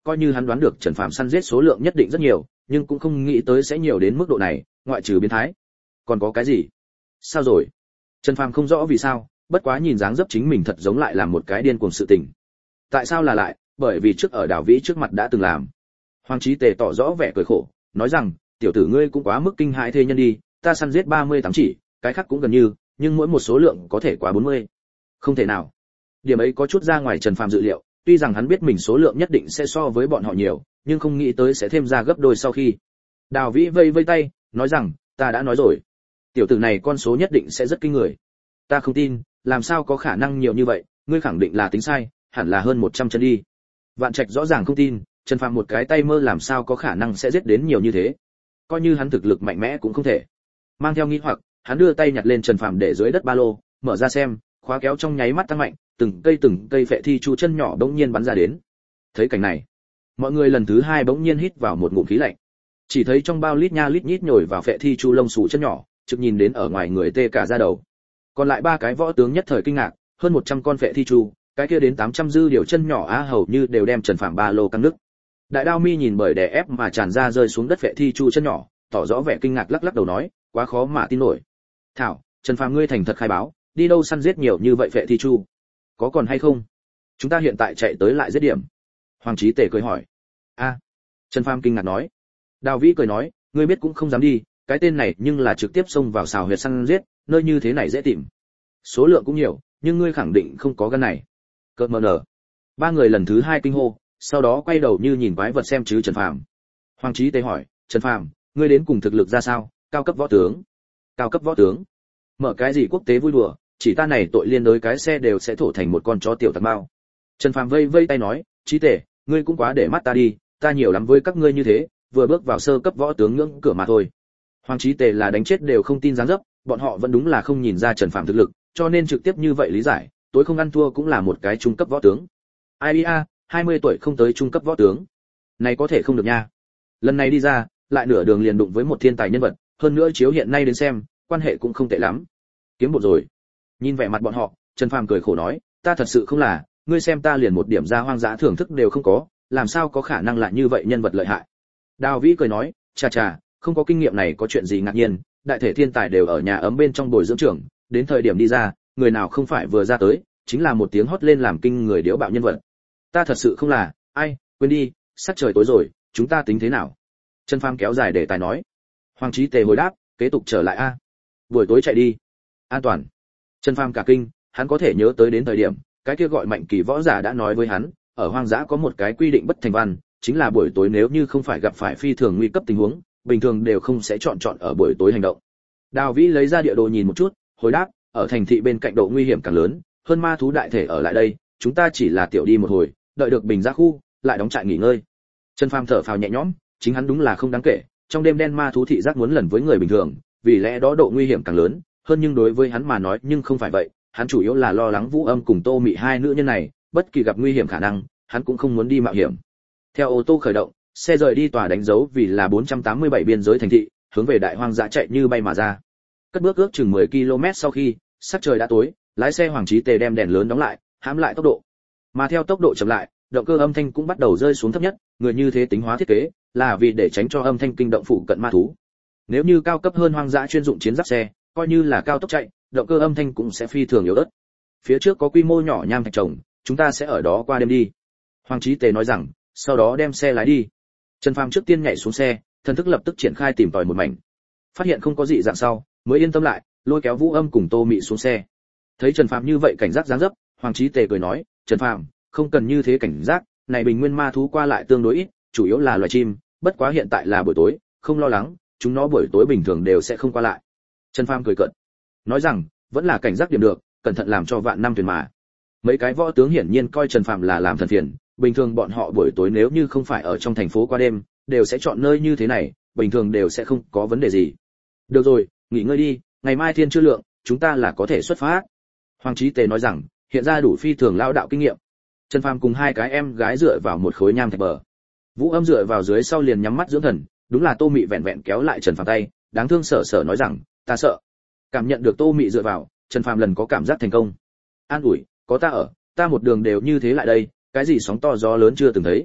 coi như hắn đoán được Trần Phàm săn giết số lượng nhất định rất nhiều, nhưng cũng không nghĩ tới sẽ nhiều đến mức độ này, ngoại trừ biến thái. Còn có cái gì? Sao rồi? Trần Phàm không rõ vì sao, bất quá nhìn dáng dấp chính mình thật giống lại làm một cái điên cuồng sự tình. Tại sao là lại? Bởi vì trước ở Đào Vĩ trước mặt đã từng làm. Hoàng Chí Tề tỏ rõ vẻ cười khổ, nói rằng, tiểu tử ngươi cũng quá mức kinh hãi thế nhân đi, ta săn giết 38 chỉ, cái khác cũng gần như, nhưng mỗi một số lượng có thể quá 40. Không thể nào. Điểm ấy có chút ra ngoài Trần Phàm dự liệu, tuy rằng hắn biết mình số lượng nhất định sẽ so với bọn họ nhiều, nhưng không nghĩ tới sẽ thêm ra gấp đôi sau khi. Đào Vĩ vây vây tay, nói rằng, ta đã nói rồi, tiểu tử này con số nhất định sẽ rất kinh người. Ta không tin, làm sao có khả năng nhiều như vậy, ngươi khẳng định là tính sai, hẳn là hơn 100 chân đi. Vạn Trạch rõ ràng không tin, Trần Phàm một cái tay mơ làm sao có khả năng sẽ giết đến nhiều như thế. Coi như hắn thực lực mạnh mẽ cũng không thể. Mang theo nghi hoặc, hắn đưa tay nhặt lên Trần Phàm để dưới đất ba lô, mở ra xem, khóa kéo trong nháy mắt tăng mạnh, từng cây phệ thi chu chân nhỏ bỗng nhiên bắn ra đến. Thấy cảnh này, mọi người lần thứ hai bỗng nhiên hít vào một ngụm khí lạnh. Chỉ thấy trong bao lít nha lít nhít nhồi vào phệ thi chu lông xù chân nhỏ, trực nhìn đến ở ngoài người tê cả da đầu. Còn lại ba cái võ tướng nhất thời kinh ngạc, hơn 100 con phệ thi chu, cái kia đến 800 dư điều chân nhỏ á hầu như đều đem Trần Phàm ba lô căng nứt. Đại Đao Mi nhìn bởi đè ép mà tràn ra rơi xuống đất phệ thi chu chân nhỏ, tỏ rõ vẻ kinh ngạc lắc lắc đầu nói, quá khó mà tin nổi. Thảo, Trần Phàm ngươi thành thật khai báo, đi đâu săn giết nhiều như vậy phệ thi chu? Có còn hay không? Chúng ta hiện tại chạy tới lại giết điểm. Hoàng Chí Tề cười hỏi. A. Trần Phàm kinh ngạc nói. Đào Vĩ cười nói, ngươi biết cũng không dám đi, cái tên này nhưng là trực tiếp xông vào xào huyệt săn giết, nơi như thế này dễ tìm. Số lượng cũng nhiều, nhưng ngươi khẳng định không có gan này. Cợt mờ nở. Ba người lần thứ hai kinh hô, sau đó quay đầu như nhìn quái vật xem chứ Trần Phàm. Hoàng Chí Tề hỏi, Trần Phàm, ngươi đến cùng thực lực ra sao? Cao cấp võ tướng. Cao cấp võ tướng? Mở cái gì quốc tế vui đùa, chỉ ta này tội liên đối cái xe đều sẽ thổ thành một con chó tiểu tặc bao. Trần Phàm vây vây tay nói, Chí Tề, ngươi cũng quá để mắt ta đi, ta nhiều lắm với các ngươi như thế, vừa bước vào sơ cấp võ tướng ngưỡng cửa mà thôi. Hoàng Chí Tề là đánh chết đều không tin dáng dấp, bọn họ vẫn đúng là không nhìn ra Trần Phàm thực lực, cho nên trực tiếp như vậy lý giải, tối không ăn thua cũng là một cái trung cấp võ tướng. Ai a, 20 tuổi không tới trung cấp võ tướng. Này có thể không được nha. Lần này đi ra, lại nửa đường liền đụng với một thiên tài nhân vật, hơn nữa chiếu hiện nay đến xem, quan hệ cũng không tệ lắm. Kiếm bộ rồi. Nhìn vẻ mặt bọn họ, Trần Phàm cười khổ nói, ta thật sự không là, ngươi xem ta liền một điểm ra hoang dã thưởng thức đều không có, làm sao có khả năng lại như vậy nhân vật lợi hại. Đào Vĩ cười nói, chà chà, không có kinh nghiệm này có chuyện gì ngạc nhiên, đại thể thiên tài đều ở nhà ấm bên trong bồi dưỡng trưởng, đến thời điểm đi ra, người nào không phải vừa ra tới, chính là một tiếng hót lên làm kinh người điếu bạo nhân vật. Ta thật sự không là, ai, quên đi, sắp trời tối rồi, chúng ta tính thế nào? Trần Phàm kéo dài để tài nói. Hoàng Chí Tề hồi đáp, kế tục trở lại a. Buổi tối chạy đi. An toàn. Trần Phàm cả kinh, hắn có thể nhớ tới đến thời điểm, cái kia gọi Mạnh Kỳ võ giả đã nói với hắn, ở hoang dã có một cái quy định bất thành văn, chính là buổi tối nếu như không phải gặp phải phi thường nguy cấp tình huống, bình thường đều không sẽ chọn ở buổi tối hành động. Đào Vĩ lấy ra địa đồ nhìn một chút, hồi đáp, ở thành thị bên cạnh độ nguy hiểm càng lớn, hơn ma thú đại thể ở lại đây, chúng ta chỉ là tiểu đi một hồi, đợi được bình ra khu, lại đóng trại nghỉ ngơi. Trần Phàm thở phào nhẹ nhõm, chính hắn đúng là không đáng kể, trong đêm đen ma thú thị giác muốn lần với người bình thường, vì lẽ đó độ nguy hiểm càng lớn, hơn nhưng đối với hắn mà nói nhưng không phải vậy, hắn chủ yếu là lo lắng Vũ Âm cùng Tô Mị hai nữ nhân này, bất kỳ gặp nguy hiểm khả năng, hắn cũng không muốn đi mạo hiểm. Theo ô tô khởi động, xe rời đi tòa đánh dấu vì là 487 biên giới thành thị, hướng về đại hoang dã chạy như bay mà ra. Cất bước ước chừng 10 km sau khi, sắc trời đã tối, lái xe Hoàng Chí Tề đem đèn lớn đóng lại, hãm lại tốc độ. Mà theo tốc độ chậm lại, động cơ âm thanh cũng bắt đầu rơi xuống thấp nhất, người như thế tính hóa thiết kế, là vì để tránh cho âm thanh kinh động phụ cận ma thú. Nếu như cao cấp hơn hoang dã chuyên dụng chiến giáp xe, coi như là cao tốc chạy, động cơ âm thanh cũng sẽ phi thường yếu ớt. Phía trước có quy mô nhỏ nham thạch trồng, chúng ta sẽ ở đó qua đêm đi. Hoàng Chí Tề nói rằng, sau đó đem xe lái đi. Trần Phàm trước tiên nhảy xuống xe, thần thức lập tức triển khai tìm tòi một mảnh. Phát hiện không có gì dạng sau, mới yên tâm lại, lôi kéo Vũ Âm cùng Tô Mị xuống xe. Thấy Trần Phàm như vậy cảnh giác dáng dấp, Hoàng Chí Tề cười nói, Trần Phàm, không cần như thế cảnh giác, này bình nguyên ma thú qua lại tương đối ít, chủ yếu là loài chim, bất quá hiện tại là buổi tối, không lo lắng, chúng nó buổi tối bình thường đều sẽ không qua lại. Trần Phàm cười cợt, nói rằng, vẫn là cảnh giác điểm được, cẩn thận làm cho vạn năm thuyền mà. Mấy cái võ tướng hiển nhiên coi Trần Phàm là làm thần phiền, bình thường bọn họ buổi tối nếu như không phải ở trong thành phố qua đêm, đều sẽ chọn nơi như thế này, bình thường đều sẽ không có vấn đề gì. Được rồi, nghỉ ngơi đi, ngày mai thiên chưa lượng, chúng ta là có thể xuất phát. Hoàng Chí Tề nói rằng, hiện ra đủ phi thường lao đạo kinh nghiệm. Trần Phàm cùng hai cái em gái dựa vào một khối nham thạch bờ. Vũ Âm dựa vào dưới sau liền nhắm mắt dưỡng thần, đúng là Tô Mị vẹn vẹn kéo lại Trần Phàm tay, đáng thương sở nói rằng, ta sợ. Cảm nhận được Tô Mị dựa vào, Trần Phàm lần có cảm giác thành công. An ủi, có ta ở, ta một đường đều như thế lại đây, cái gì sóng to gió lớn chưa từng thấy.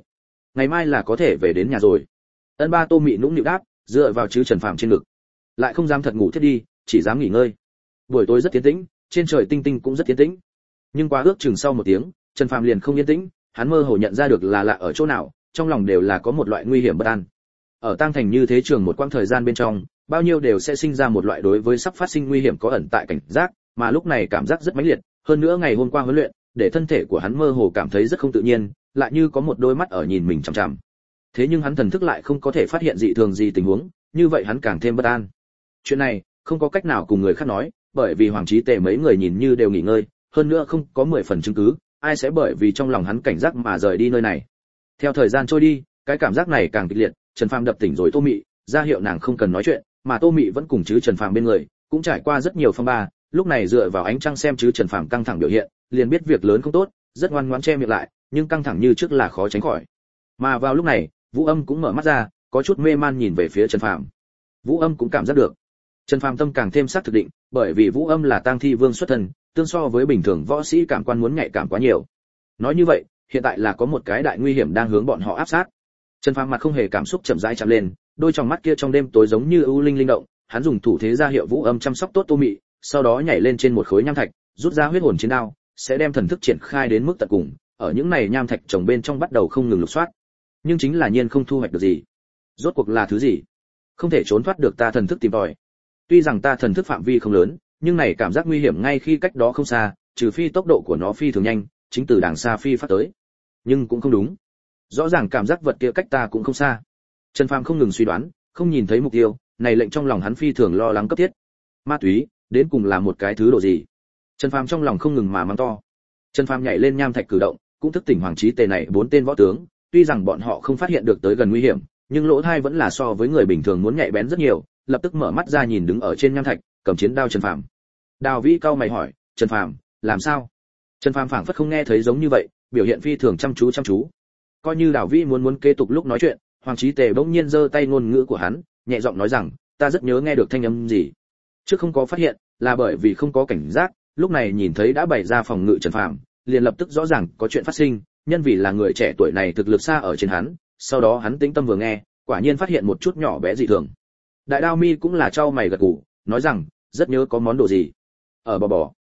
ngày mai là có thể về đến nhà rồi. Ân Ba Tô Mị nũng nịu đáp, dựa vào chứ Trần Phàm trên ngực, lại không dám thật ngủ thiết đi, chỉ dám nghỉ ngơi. Buổi tối rất tiến tĩnh, trên trời tinh tinh cũng rất tiến tĩnh. Nhưng quá ước chừng sau một tiếng, Trần Phàm liền không yên tĩnh, hắn mơ hồ nhận ra được là lạ ở chỗ nào, trong lòng đều là có một loại nguy hiểm bất an. Ở Tang Thành như thế trường một quãng thời gian bên trong, bao nhiêu đều sẽ sinh ra một loại đối với sắp phát sinh nguy hiểm có ẩn tại cảnh giác, mà lúc này cảm giác rất mãnh liệt, hơn nữa ngày hôm qua huấn luyện, để thân thể của hắn mơ hồ cảm thấy rất không tự nhiên, lại như có một đôi mắt ở nhìn mình chằm chằm. Thế nhưng hắn thần thức lại không có thể phát hiện dị thường gì tình huống, như vậy hắn càng thêm bất an. Chuyện này không có cách nào cùng người khác nói, bởi vì Hoàng Chí Tề mấy người nhìn như đều nghỉ ngơi, hơn nữa không có 10 phần chứng cứ, ai sẽ bởi vì trong lòng hắn cảnh giác mà rời đi nơi này. Theo thời gian trôi đi, cái cảm giác này càng kịch liệt, Trần Phàm đập tỉnh rồi Tô Mị, ra hiệu nàng không cần nói chuyện, mà Tô Mị vẫn cùng chứ Trần Phàm bên người, cũng trải qua rất nhiều phong ba, lúc này dựa vào ánh trăng xem chứ Trần Phàm căng thẳng biểu hiện, liền biết việc lớn không tốt, rất ngoan ngoãn che miệng lại, nhưng căng thẳng như trước là khó tránh khỏi. Mà vào lúc này, Vũ Âm cũng mở mắt ra, có chút mê man nhìn về phía Trần Phàm. Vũ Âm cũng cảm giác được. Trần Phàm tâm càng thêm xác thực định, bởi vì Vũ Âm là Tang Thi Vương xuất thân, tương so với bình thường võ sĩ cảm quan muốn nhạy cảm quá nhiều. Nói như vậy, hiện tại là có một cái đại nguy hiểm đang hướng bọn họ áp sát. Trần Phàm mặt không hề cảm xúc chậm rãi chạm lên, đôi tròng mắt kia trong đêm tối giống như ưu linh linh động, hắn dùng thủ thế ra hiệu Vũ Âm chăm sóc tốt Tô Mị, sau đó nhảy lên trên một khối nham thạch, rút ra huyết hồn chiến đao, sẽ đem thần thức triển khai đến mức tận cùng, ở những này nham thạch trồng bên trong bắt đầu không ngừng lục soát. Nhưng chính là nhiên không thu hoạch được gì. Rốt cuộc là thứ gì? Không thể trốn thoát được ta thần thức tìm tòi. Tuy rằng ta thần thức phạm vi không lớn, nhưng này cảm giác nguy hiểm ngay khi cách đó không xa, trừ phi tốc độ của nó phi thường nhanh, chính từ đàng xa phi phát tới. Nhưng cũng không đúng. Rõ ràng cảm giác vật kia cách ta cũng không xa. Trần Phàm không ngừng suy đoán, không nhìn thấy mục tiêu, này lệnh trong lòng hắn phi thường lo lắng cấp thiết. Ma túy, đến cùng là một cái thứ độ gì? Trần Phàm trong lòng không ngừng mà mắng to. Trần Phàm nhảy lên nham thạch cử động, cũng thức tỉnh Hoàng Chí Tề này 4 tên võ tướng, tuy rằng bọn họ không phát hiện được tới gần nguy hiểm, nhưng lỗ tai vẫn là so với người bình thường muốn nhạy bén rất nhiều, lập tức mở mắt ra nhìn đứng ở trên nham thạch, cầm chiến đao Trần Phàm. Đào Vĩ cao mày hỏi, "Trần Phàm, làm sao?" Trần Phàm phảng phất không nghe thấy giống như vậy, biểu hiện phi thường chăm chú. Coi như Đào Vĩ muốn kế tục lúc nói chuyện, Hoàng Chí Tề bỗng nhiên giơ tay ngôn ngữ của hắn, nhẹ giọng nói rằng, "Ta rất nhớ nghe được thanh âm gì." Trước không có phát hiện, là bởi vì không có cảnh giác, lúc này nhìn thấy đã bày ra phòng ngự Trần Phàm, liền lập tức rõ ràng có chuyện phát sinh, nhân vì là người trẻ tuổi này thực lực xa ở trên hắn, sau đó hắn tĩnh tâm vừa nghe, quả nhiên phát hiện một chút nhỏ bé dị thường. Đại Đao Mi cũng là trao mày gật gù, nói rằng, rất nhớ có món đồ gì. Ở bò.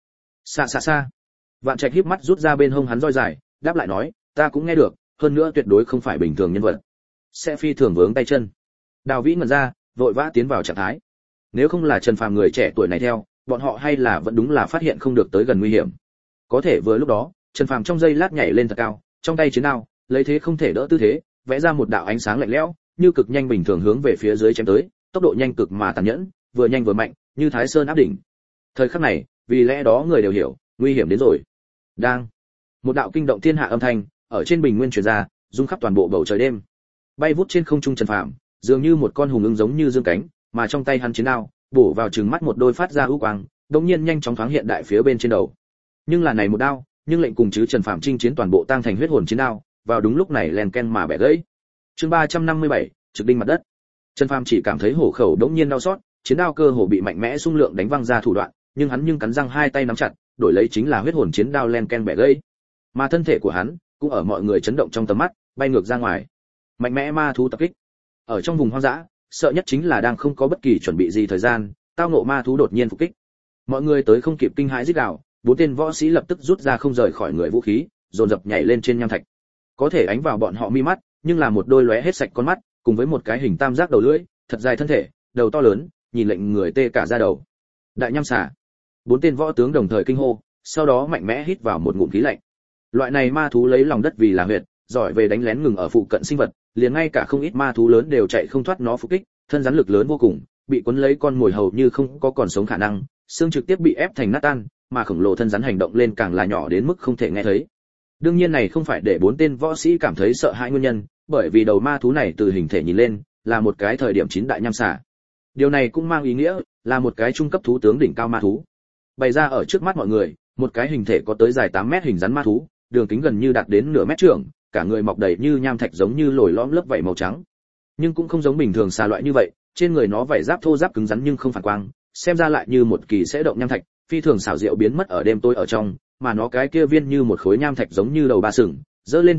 Xa. Vạn Trạch híp mắt rút ra bên hông hắn roi dài, đáp lại nói, ta cũng nghe được, hơn nữa tuyệt đối không phải bình thường nhân vật. Sẽ phi thường vướng tay chân. Đào Vĩ ngẩn ra, vội vã tiến vào trạng thái. Nếu không là Trần Phàm người trẻ tuổi này theo, bọn họ hay là vẫn đúng là phát hiện không được tới gần nguy hiểm. Có thể vừa lúc đó, Trần Phàm trong giây lát nhảy lên thật cao, trong tay chiến đao, lấy thế không thể đỡ tư thế, vẽ ra một đạo ánh sáng lạnh lẽo, như cực nhanh bình thường hướng về phía dưới chém tới, tốc độ nhanh cực mà tàn nhẫn, vừa nhanh vừa mạnh, như Thái Sơn áp đỉnh. Thời khắc này, vì lẽ đó người đều hiểu, nguy hiểm đến rồi. Đang, một đạo kinh động thiên hạ âm thanh ở trên bình nguyên truyền ra, rung khắp toàn bộ bầu trời đêm. Bay vút trên không trung Trần Phàm, dường như một con hùng ưng giống như dương cánh, mà trong tay hắn chiến đao, bổ vào trừng mắt một đôi phát ra ưu quang, đột nhiên nhanh chóng thoáng hiện đại phía bên trên đầu. Nhưng là này một đao, nhưng lệnh cùng chứ Trần Phàm chinh chiến toàn bộ Tang Thành huyết hồn chiến đao, vào đúng lúc này len ken mà bẻ gãy. Chương 357, trực đinh mặt đất. Trần Phàm chỉ cảm thấy hổ khẩu đống nhiên đau xót, chiến đao cơ hồ bị mạnh mẽ xung lượng đánh văng ra thủ đoạn, nhưng hắn cắn răng hai tay nắm chặt, đổi lấy chính là huyết hồn chiến đao len ken bẻ gãy. Mà thân thể của hắn cũng ở mọi người chấn động trong tầm mắt, bay ngược ra ngoài. Mạnh mẽ ma thú tập kích. Ở trong vùng hoang dã, sợ nhất chính là đang không có bất kỳ chuẩn bị gì thời gian, tao ngộ ma thú đột nhiên phục kích. Mọi người tới không kịp kinh hãi rít gào, 4 tên võ sĩ lập tức rút ra không rời khỏi người vũ khí, dồn dập nhảy lên trên nham thạch. Có thể ánh vào bọn họ mi mắt, nhưng là một đôi lóe hết sạch con mắt, cùng với một cái hình tam giác đầu lưỡi, thật dài thân thể, đầu to lớn, nhìn lệnh người tê cả da đầu. Đại nham xà. 4 tên võ tướng đồng thời kinh hô, sau đó mạnh mẽ hít vào một ngụm khí lạnh. Loại này ma thú lấy lòng đất vì là huyệt, giỏi về đánh lén ngừng ở phụ cận sinh vật, liền ngay cả không ít ma thú lớn đều chạy không thoát nó phục kích, thân rắn lực lớn vô cùng, bị cuốn lấy con mồi hầu như không có còn sống khả năng, xương trực tiếp bị ép thành nát tan, mà khổng lồ thân rắn hành động lên càng là nhỏ đến mức không thể nghe thấy. Đương nhiên này không phải để 4 tên võ sĩ cảm thấy sợ hãi nguyên nhân, bởi vì đầu ma thú này từ hình thể nhìn lên, là một cái thời điểm 9 đại nham xà. Điều này cũng mang ý nghĩa là một cái trung cấp thú tướng đỉnh cao ma thú. Bày ra ở trước mắt mọi người, một cái hình thể có tới dài 8 mét hình rắn ma thú, đường kính gần như đạt đến nửa mét trưởng, cả người mọc đầy như nham thạch giống như lồi lõm lớp vảy màu trắng. Nhưng cũng không giống bình thường xà loại như vậy, trên người nó vảy giáp thô giáp cứng rắn nhưng không phản quang, xem ra lại như một kỳ sẽ động nham thạch, phi thường xảo diệu biến mất ở đêm tối ở trong, mà nó cái kia viên như một khối nham thạch giống như đầu ba sừng, dơ lên thật cao,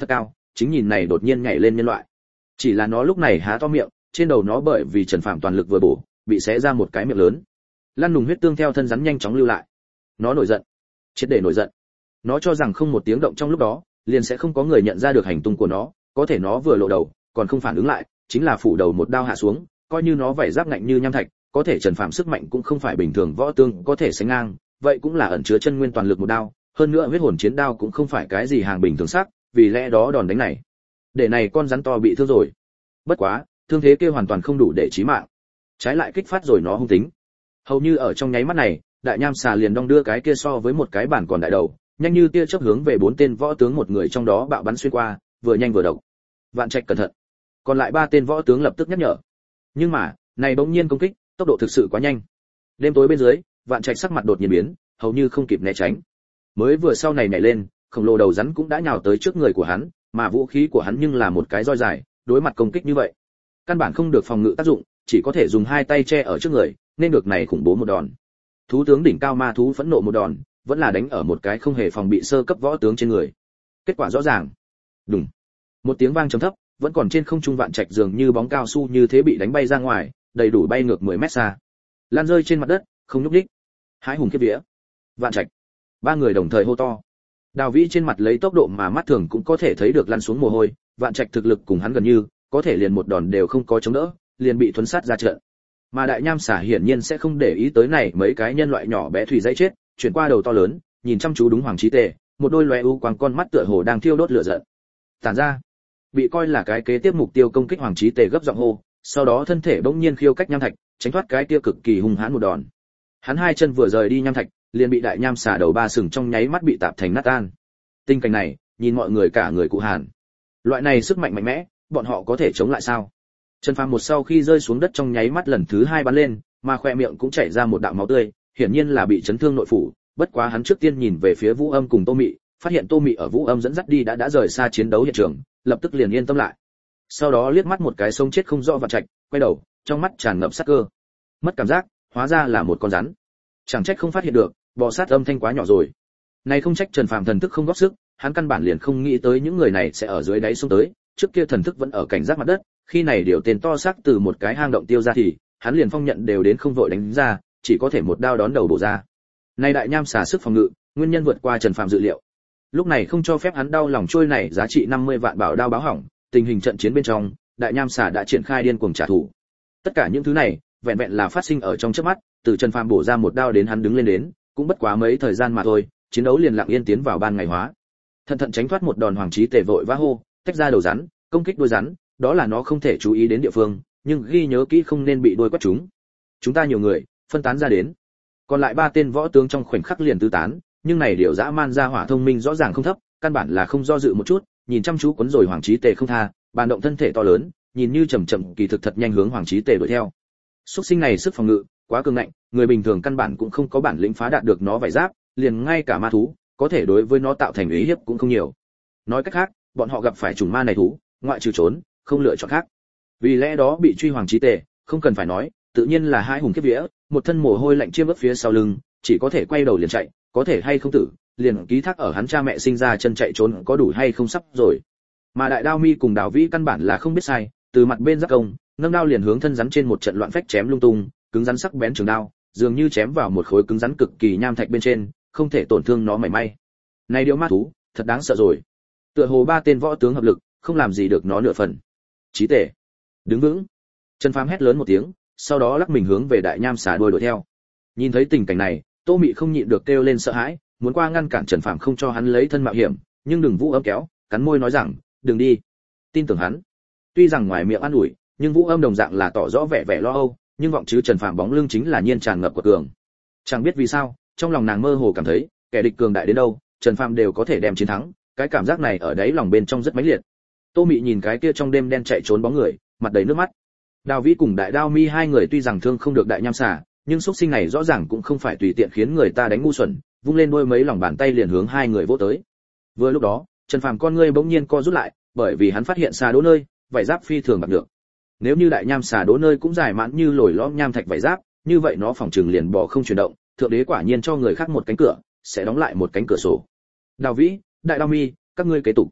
chính nhìn này đột nhiên nhảy lên nhân loại. Chỉ là nó lúc này há to miệng, trên đầu nó bởi vì Trần Phàm toàn lực vừa bổ, bị xé ra một cái miệng lớn. Lăn nùng huyết tương theo thân rắn nhanh chóng lưu lại. Nó nổi giận, triệt để nổi giận. Nó cho rằng không một tiếng động trong lúc đó, liền sẽ không có người nhận ra được hành tung của nó, có thể nó vừa lộ đầu, còn không phản ứng lại, chính là phủ đầu một đao hạ xuống, coi như nó vảy giáp lạnh như nham thạch, có thể Trần Phàm sức mạnh cũng không phải bình thường võ tương có thể sánh ngang, vậy cũng là ẩn chứa chân nguyên toàn lực một đao, hơn nữa huyết hồn chiến đao cũng không phải cái gì hàng bình thường sắc, vì lẽ đó đòn đánh này, để này con rắn to bị thương rồi. Bất quá, thương thế kia hoàn toàn không đủ để chí mạng, trái lại kích phát rồi nó hung tính. Hầu như ở trong nháy mắt này, đại nham xà liền đong đưa cái kia so với một cái bản còn đại đầu, nhanh như tia chớp hướng về 4 tên võ tướng một người trong đó bạo bắn xuyên qua, vừa nhanh vừa độc. Vạn Trạch cẩn thận. Còn lại 3 tên võ tướng lập tức nhắc nhở. Nhưng mà, này bỗng nhiên công kích, tốc độ thực sự quá nhanh. Đêm tối bên dưới, Vạn Trạch sắc mặt đột nhiên biến, hầu như không kịp né tránh. Mới vừa sau này nhảy lên, khổng lồ đầu rắn cũng đã nhào tới trước người của hắn, mà vũ khí của hắn nhưng là một cái roi dài, đối mặt công kích như vậy, căn bản không được phòng ngự tác dụng, chỉ có thể dùng 2 tay che ở trước người, nên được này khủng bố một đòn. Thú tướng đỉnh cao ma thú phẫn nộ một đòn, vẫn là đánh ở một cái không hề phòng bị sơ cấp võ tướng trên người. Kết quả rõ ràng. Đùng. Một tiếng vang trầm thấp, vẫn còn trên không trung Vạn Trạch dường như bóng cao su như thế bị đánh bay ra ngoài, đầy đủ bay ngược 10 mét xa. Lan rơi trên mặt đất, không nhúc nhích. Hãi hùng khiếp vía. Vạn Trạch. 3 người đồng thời hô to. Đào Vĩ trên mặt lấy tốc độ mà mắt thường cũng có thể thấy được lăn xuống mồ hôi, Vạn Trạch thực lực cùng hắn gần như, có thể liền một đòn đều không có chống đỡ, liền bị thuấn sát ra trận. Mà đại nham xà hiển nhiên sẽ không để ý tới này mấy cái nhân loại nhỏ bé thủy dãy chết, chuyển qua đầu to lớn, nhìn chăm chú đúng Hoàng Chí Tề, một đôi lóe u quang con mắt tựa hồ đang thiêu đốt lửa giận. Tản ra, bị coi là cái kế tiếp mục tiêu công kích Hoàng Chí Tề gấp giọng hô, sau đó thân thể bỗng nhiên khiêu cách nham thạch, tránh thoát cái kia cực kỳ hung hãn một đòn. Hắn 2 chân vừa rời đi nham thạch, liền bị đại nham xà đầu 3 sừng trong nháy mắt bị tạp thành nát tan. Tình cảnh này, nhìn mọi người cả người cụ hàn. Loại này sức mạnh mạnh mẽ, bọn họ có thể chống lại sao? Trần Phàm một sau khi rơi xuống đất trong nháy mắt lần thứ 2 bắn lên, mà khóe miệng cũng chảy ra một đạo máu tươi, hiển nhiên là bị chấn thương nội phủ. Bất quá hắn trước tiên nhìn về phía Vũ Âm cùng Tô Mị, phát hiện Tô Mị ở Vũ Âm dẫn dắt đi đã rời xa chiến đấu hiện trường, lập tức liền yên tâm lại. Sau đó liếc mắt một cái sống chết không rõ Vạn Trạch, quay đầu, trong mắt tràn ngập sát cơ. Mất cảm giác, hóa ra là một con rắn. Chẳng trách không phát hiện được, bò sát âm thanh quá nhỏ rồi. Này không trách Trần Phàm thần thức không góp sức, hắn căn bản liền không nghĩ tới những người này sẽ ở dưới đáy xuống tới, trước kia thần thức vẫn ở cảnh giác mặt đất, khi này điều tên to xác từ một cái hang động tiêu ra thì, hắn liền phong nhận đều đến không vội đánh ra, chỉ có thể một đao đón đầu bổ ra. Này đại nham xà sức phòng ngự, nguyên nhân vượt qua Trần Phàm dự liệu. Lúc này không cho phép hắn đau lòng trôi này giá trị 50 vạn bảo đao báo hỏng, tình hình trận chiến bên trong, đại nham xà đã triển khai điên cuồng trả thù. Tất cả những thứ này, vẹn vẹn là phát sinh ở trong chớp mắt, từ Trần Phàm bổ ra một đao đến hắn đứng lên đến, cũng bất quá mấy thời gian mà thôi, chiến đấu liền lặng yên tiến vào ban ngày hóa. Thận thận tránh thoát một đòn Hoàng Chí Tề vội vã hô, tách ra đầu rắn, công kích đuôi rắn, đó là nó không thể chú ý đến địa phương, nhưng ghi nhớ kỹ không nên bị đuôi quét chúng. Chúng ta nhiều người, phân tán ra đến. Còn lại 3 tên võ tướng trong khoảnh khắc liền tứ tán, nhưng này điều dã man ra hỏa thông minh rõ ràng không thấp, căn bản là không do dự một chút, nhìn chăm chú cuốn rồi Hoàng Chí Tề không tha, bàn động thân thể to lớn, nhìn như chậm chậm kỳ thực thật nhanh hướng Hoàng Chí Tề đuổi theo. Súc sinh này sức phòng ngự quá cường ngạnh, người bình thường căn bản cũng không có bản lĩnh phá đạt được nó vảy giáp, liền ngay cả ma thú, có thể đối với nó tạo thành uy hiếp cũng không nhiều. Nói cách khác, bọn họ gặp phải chủng ma này thú, ngoại trừ trốn, không lựa chọn khác. Vì lẽ đó bị truy Hoàng Chí Tề, không cần phải nói, tự nhiên là hai hùng kiếp vía, một thân mồ hôi lạnh chiêm ướt phía sau lưng, chỉ có thể quay đầu liền chạy, có thể hay không tử, liền ký thác ở hắn cha mẹ sinh ra chân chạy trốn có đủ hay không sắp rồi. Mà đại đao mi cùng Đào Vĩ căn bản là không biết sai, từ mặt bên giáp công, nâng đao liền hướng thân rắn trên một trận loạn phách chém lung tung, cứng rắn sắc bén trường đao, dường như chém vào một khối cứng rắn cực kỳ nham thạch bên trên, không thể tổn thương nó mảy may. Này điệu ma thú, thật đáng sợ rồi. Tựa hồ 3 tên võ tướng hợp lực, không làm gì được nó nửa phần. Chí Tề, đứng vững. Trần Phàm hét lớn một tiếng, sau đó lắc mình hướng về đại nham xà đuôi đuổi theo. Nhìn thấy tình cảnh này, Tô Mị không nhịn được kêu lên sợ hãi, muốn qua ngăn cản Trần Phàm không cho hắn lấy thân mạo hiểm, nhưng đừng Vũ Âm kéo, cắn môi nói rằng, đừng đi. Tin tưởng hắn. Tuy rằng ngoài miệng an ủi, nhưng Vũ Âm đồng dạng là tỏ rõ vẻ vẻ lo âu, nhưng vọng chứ Trần Phàm bóng lưng chính là nhiên tràn ngập của cường. Chẳng biết vì sao, trong lòng nàng mơ hồ cảm thấy, kẻ địch cường đại đến đâu, Trần Phàm đều có thể đem chiến thắng, cái cảm giác này ở đáy lòng bên trong rất mãnh liệt. Tô Mị nhìn cái kia trong đêm đen chạy trốn bóng người, mặt đầy nước mắt. Đào Vĩ cùng Đại Đao Mi hai người tuy rằng thương không được đại nham xà, nhưng xuất sinh này rõ ràng cũng không phải tùy tiện khiến người ta đánh ngu xuẩn, vung lên đôi mấy lòng bàn tay liền hướng hai người vỗ tới. Vừa lúc đó, Trần Phàm con ngươi bỗng nhiên co rút lại, bởi vì hắn phát hiện xà đố nơi, vảy giáp phi thường bạc được. Nếu như đại nham xà đố nơi cũng dài mãn như lồi lõm nham thạch vảy giáp, như vậy nó phòng trường liền bỏ không chuyển động, thượng đế quả nhiên cho người khác một cánh cửa, sẽ đóng lại một cánh cửa sổ. Đào Vĩ, Đại Đao Mi, các ngươi kế tục.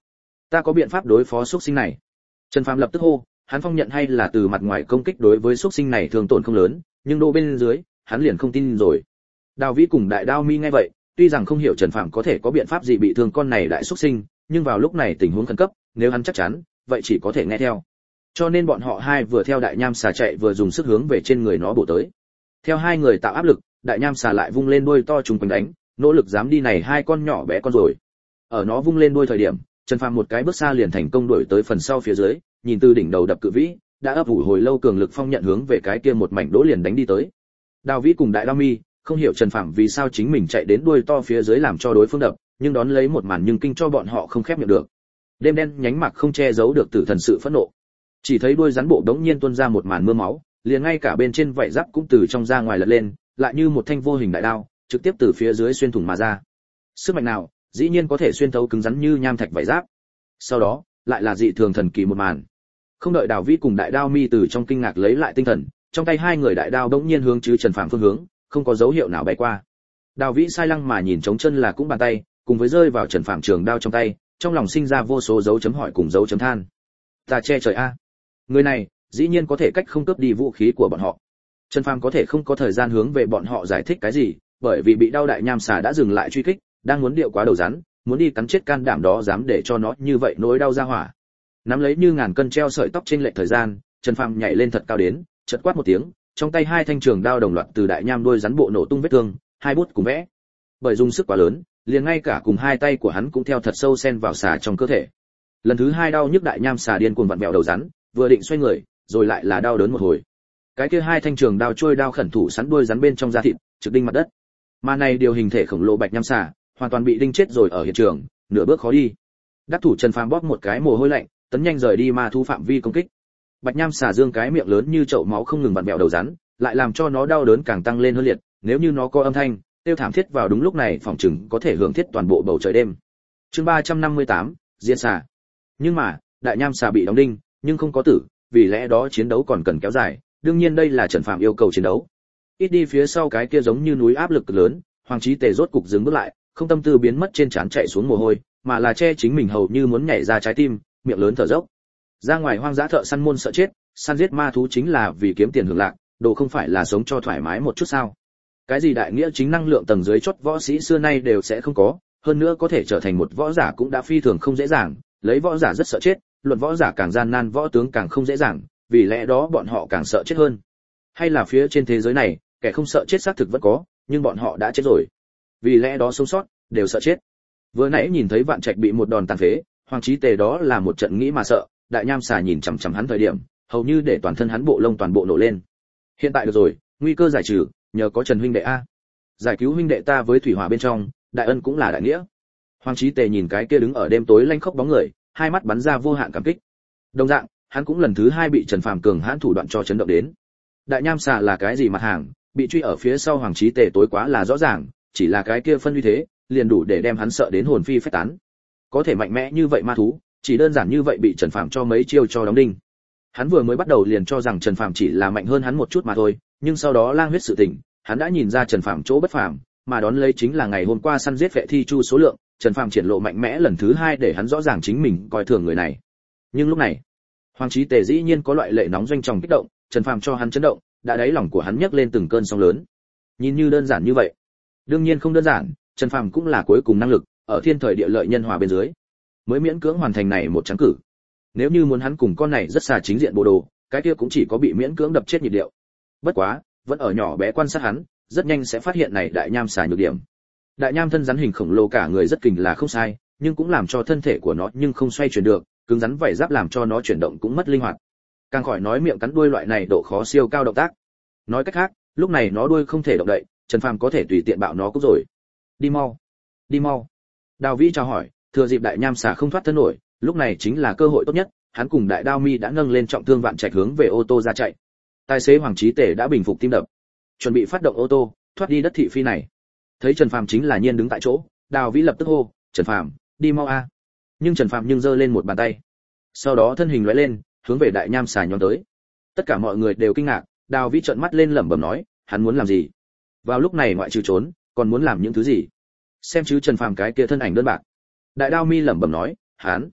Ta có biện pháp đối phó xuất sinh này. Trần Phàm lập tức hô, hắn phong nhận hay là từ mặt ngoài công kích đối với xuất sinh này thương tổn không lớn, nhưng độ bên dưới, hắn liền không tin rồi. Đào Vĩ cùng Đại Đao Mi nghe vậy, tuy rằng không hiểu Trần Phàm có thể có biện pháp gì bị thương con này đại xuất sinh, nhưng vào lúc này tình huống khẩn cấp, nếu hắn chắc chắn, vậy chỉ có thể nghe theo. Cho nên bọn họ hai vừa theo đại nham xà chạy vừa dùng sức hướng về trên người nó bổ tới. Theo hai người tạo áp lực, đại nham xà lại vung lên đuôi to trùng quanh đánh, nỗ lực dám đi này hai con nhỏ bé con rồi. Ở nó vung lên đuôi thời điểm, Trần Phàm một cái bước xa liền thành công đuổi tới phần sau phía dưới, nhìn từ đỉnh đầu đập cự vĩ, đã ấp ủ hồi lâu cường lực phong nhận hướng về cái kia một mảnh đỗ liền đánh đi tới. Đào Vĩ cùng Đại Đao Mi không hiểu Trần Phàm vì sao chính mình chạy đến đuôi to phía dưới làm cho đối phương đập, nhưng đón lấy một màn nhưng kinh cho bọn họ không khép miệng được. Đêm đen nhánh mặc không che giấu được tử thần sự phẫn nộ. Chỉ thấy đuôi rắn bộ đống nhiên tuôn ra một màn mưa máu, liền ngay cả bên trên vảy giáp cũng từ trong ra ngoài lật lên, lại như một thanh vô hình đại đao, trực tiếp từ phía dưới xuyên thủng mà ra. Sức mạnh nào, dĩ nhiên có thể xuyên thấu cứng rắn như nham thạch vảy giáp. Sau đó, lại là dị thường thần kỳ một màn. Không đợi Đào Vĩ cùng Đại Đao Mi từ trong kinh ngạc lấy lại tinh thần, trong tay hai người đại đao đống nhiên hướng chứ Trần Phàm phương hướng, không có dấu hiệu nào bay qua. Đào Vĩ sai lăng mà nhìn trống chân là cũng bàn tay, cùng với rơi vào Trần Phàm trường đao trong tay, trong lòng sinh ra vô số dấu chấm hỏi cùng dấu chấm than. Ta che trời a, người này dĩ nhiên có thể cách không cướp đi vũ khí của bọn họ. Trần Phàm có thể không có thời gian hướng về bọn họ giải thích cái gì, bởi vì bị đau đại nham xà đã dừng lại truy kích, đang muốn điệu quá đầu rắn, muốn đi cắn chết can đảm đó dám để cho nó như vậy nỗi đau ra hỏa. Nắm lấy như ngàn cân treo sợi tóc trên lệch thời gian, Trần Phàm nhảy lên thật cao đến, chợt quát một tiếng, trong tay hai thanh trường đao đồng loạt từ đại nham đuôi rắn bộ nổ tung vết thương, hai bút cùng vẽ. Bởi dùng sức quá lớn, liền ngay cả cùng hai tay của hắn cũng theo thật sâu xen vào xà trong cơ thể. Lần thứ hai đau nhức đại nham xà điên cuồng vặn vẹo đầu rắn, vừa định xoay người, rồi lại là đau đớn một hồi. Cái kia hai thanh trường đao trôi đao khẩn thủ sắn đuôi rắn bên trong da thịt, trực đinh mặt đất. Mà này điều hình thể khổng lồ bạch nham xà, hoàn toàn bị đinh chết rồi ở hiện trường, nửa bước khó đi. Đắc thủ Trần Phàm bóp một cái mồ hôi lạnh, tấn nhanh rời đi ma thú phạm vi công kích. Bạch nham xà dương cái miệng lớn như chậu máu không ngừng vặn vẹo đầu rắn, lại làm cho nó đau đớn càng tăng lên hơn liệt, nếu như nó có âm thanh, tiêu thảm thiết vào đúng lúc này phòng chừng có thể hưởng thiết toàn bộ bầu trời đêm. Chương 358, Diên xà. Nhưng mà, đại nham xà bị đóng đinh, nhưng không có tử, vì lẽ đó chiến đấu còn cần kéo dài, đương nhiên đây là Trần Phàm yêu cầu chiến đấu. Ít đi phía sau cái kia giống như núi áp lực lớn, Hoàng Chí Tề rốt cục dừng bước lại, không tâm tư biến mất trên trán chạy xuống mồ hôi, mà là che chính mình hầu như muốn nhảy ra trái tim, miệng lớn thở dốc. Ra ngoài hoang dã thợ săn môn sợ chết, săn giết ma thú chính là vì kiếm tiền hưởng lạc, đồ không phải là sống cho thoải mái một chút sao? Cái gì đại nghĩa chính năng lượng tầng dưới chót võ sĩ xưa nay đều sẽ không có, hơn nữa có thể trở thành một võ giả cũng đã phi thường không dễ dàng, lấy võ giả rất sợ chết, luận võ giả càng gian nan võ tướng càng không dễ dàng, vì lẽ đó bọn họ càng sợ chết hơn. Hay là phía trên thế giới này, kẻ không sợ chết xác thực vẫn có, nhưng bọn họ đã chết rồi. Vì lẽ đó sống sót đều sợ chết. Vừa nãy nhìn thấy Vạn Trạch bị một đòn tàn phế, Hoàng Chí Tề đó là một trận nghĩ mà sợ, đại nham xà nhìn chằm chằm hắn thời điểm, hầu như để toàn thân hắn bộ lông toàn bộ nổ lên. Hiện tại được rồi, nguy cơ giải trừ, nhờ có Trần huynh đệ a. Giải cứu huynh đệ ta với thủy hỏa bên trong, đại ân cũng là đại nghĩa. Hoàng Chí Tề nhìn cái kia đứng ở đêm tối lanh khốc bóng người, hai mắt bắn ra vô hạn cảm kích. Đồng dạng, hắn cũng lần thứ hai bị Trần Phàm cường hãn thủ đoạn cho chấn động đến. Đại nham xà là cái gì mặt hàng, bị truy ở phía sau Hoàng Chí Tề tối quá là rõ ràng, chỉ là cái kia phân uy thế, liền đủ để đem hắn sợ đến hồn phi phách tán. Có thể mạnh mẽ như vậy ma thú, chỉ đơn giản như vậy bị Trần Phàm cho mấy chiêu cho đóng đinh. Hắn vừa mới bắt đầu liền cho rằng Trần Phàm chỉ là mạnh hơn hắn một chút mà thôi, nhưng sau đó lang huyết sự tình, hắn đã nhìn ra Trần Phàm chỗ bất phàm, mà đón lấy chính là ngày hôm qua săn giết vệ thi chu số lượng, Trần Phàm triển lộ mạnh mẽ lần thứ hai để hắn rõ ràng chính mình coi thường người này. Nhưng lúc này, Hoàng Chí Tề dĩ nhiên có loại lệ nóng doanh tròng kích động, Trần Phàm cho hắn chấn động, đã đáy lòng của hắn nhấc lên từng cơn sóng lớn. Nhìn như đơn giản như vậy, đương nhiên không đơn giản, Trần Phàm cũng là cuối cùng năng lực, ở thiên thời địa lợi nhân hòa bên dưới, mới miễn cưỡng hoàn thành này một trắng cử. Nếu như muốn hắn cùng con này rất xa chính diện bộ đồ, cái kia cũng chỉ có bị miễn cưỡng đập chết nhịp điệu. Bất quá, vẫn ở nhỏ bé quan sát hắn, rất nhanh sẽ phát hiện này đại nham xà nhược điểm. Đại nham thân rắn hình khổng lồ cả người rất kình là không sai, nhưng cũng làm cho thân thể của nó nhưng không xoay chuyển được, cứng rắn vảy giáp làm cho nó chuyển động cũng mất linh hoạt. Càng khỏi nói miệng cắn đuôi loại này độ khó siêu cao động tác. Nói cách khác, lúc này nó đuôi không thể động đậy, Trần Phàm có thể tùy tiện bạo nó cũng rồi. Đi mau, đi mau. Đào Vĩ chào hỏi, thừa dịp đại nham xà không thoát thân nổi, lúc này chính là cơ hội tốt nhất, hắn cùng Đại Đao Mi đã nâng lên trọng thương Vạn Trạch hướng về ô tô ra chạy. Tài xế Hoàng Chí Tề đã bình phục tim đập, chuẩn bị phát động ô tô, thoát đi đất thị phi này. Thấy Trần Phàm chính là nhiên đứng tại chỗ, Đào Vĩ lập tức hô, "Trần Phàm, đi mau a." Nhưng Trần Phàm giơ lên một bàn tay. Sau đó thân hình lóe lên, hướng về đại nham xà nhóm tới. Tất cả mọi người đều kinh ngạc, Đào Vĩ trợn mắt lên lẩm bẩm nói, hắn muốn làm gì? Vào lúc này ngoại trừ trốn, còn muốn làm những thứ gì? Xem chứ Trần Phàm cái kia thân ảnh đơn bạc. Đại Đao Mi lẩm bẩm nói, hắn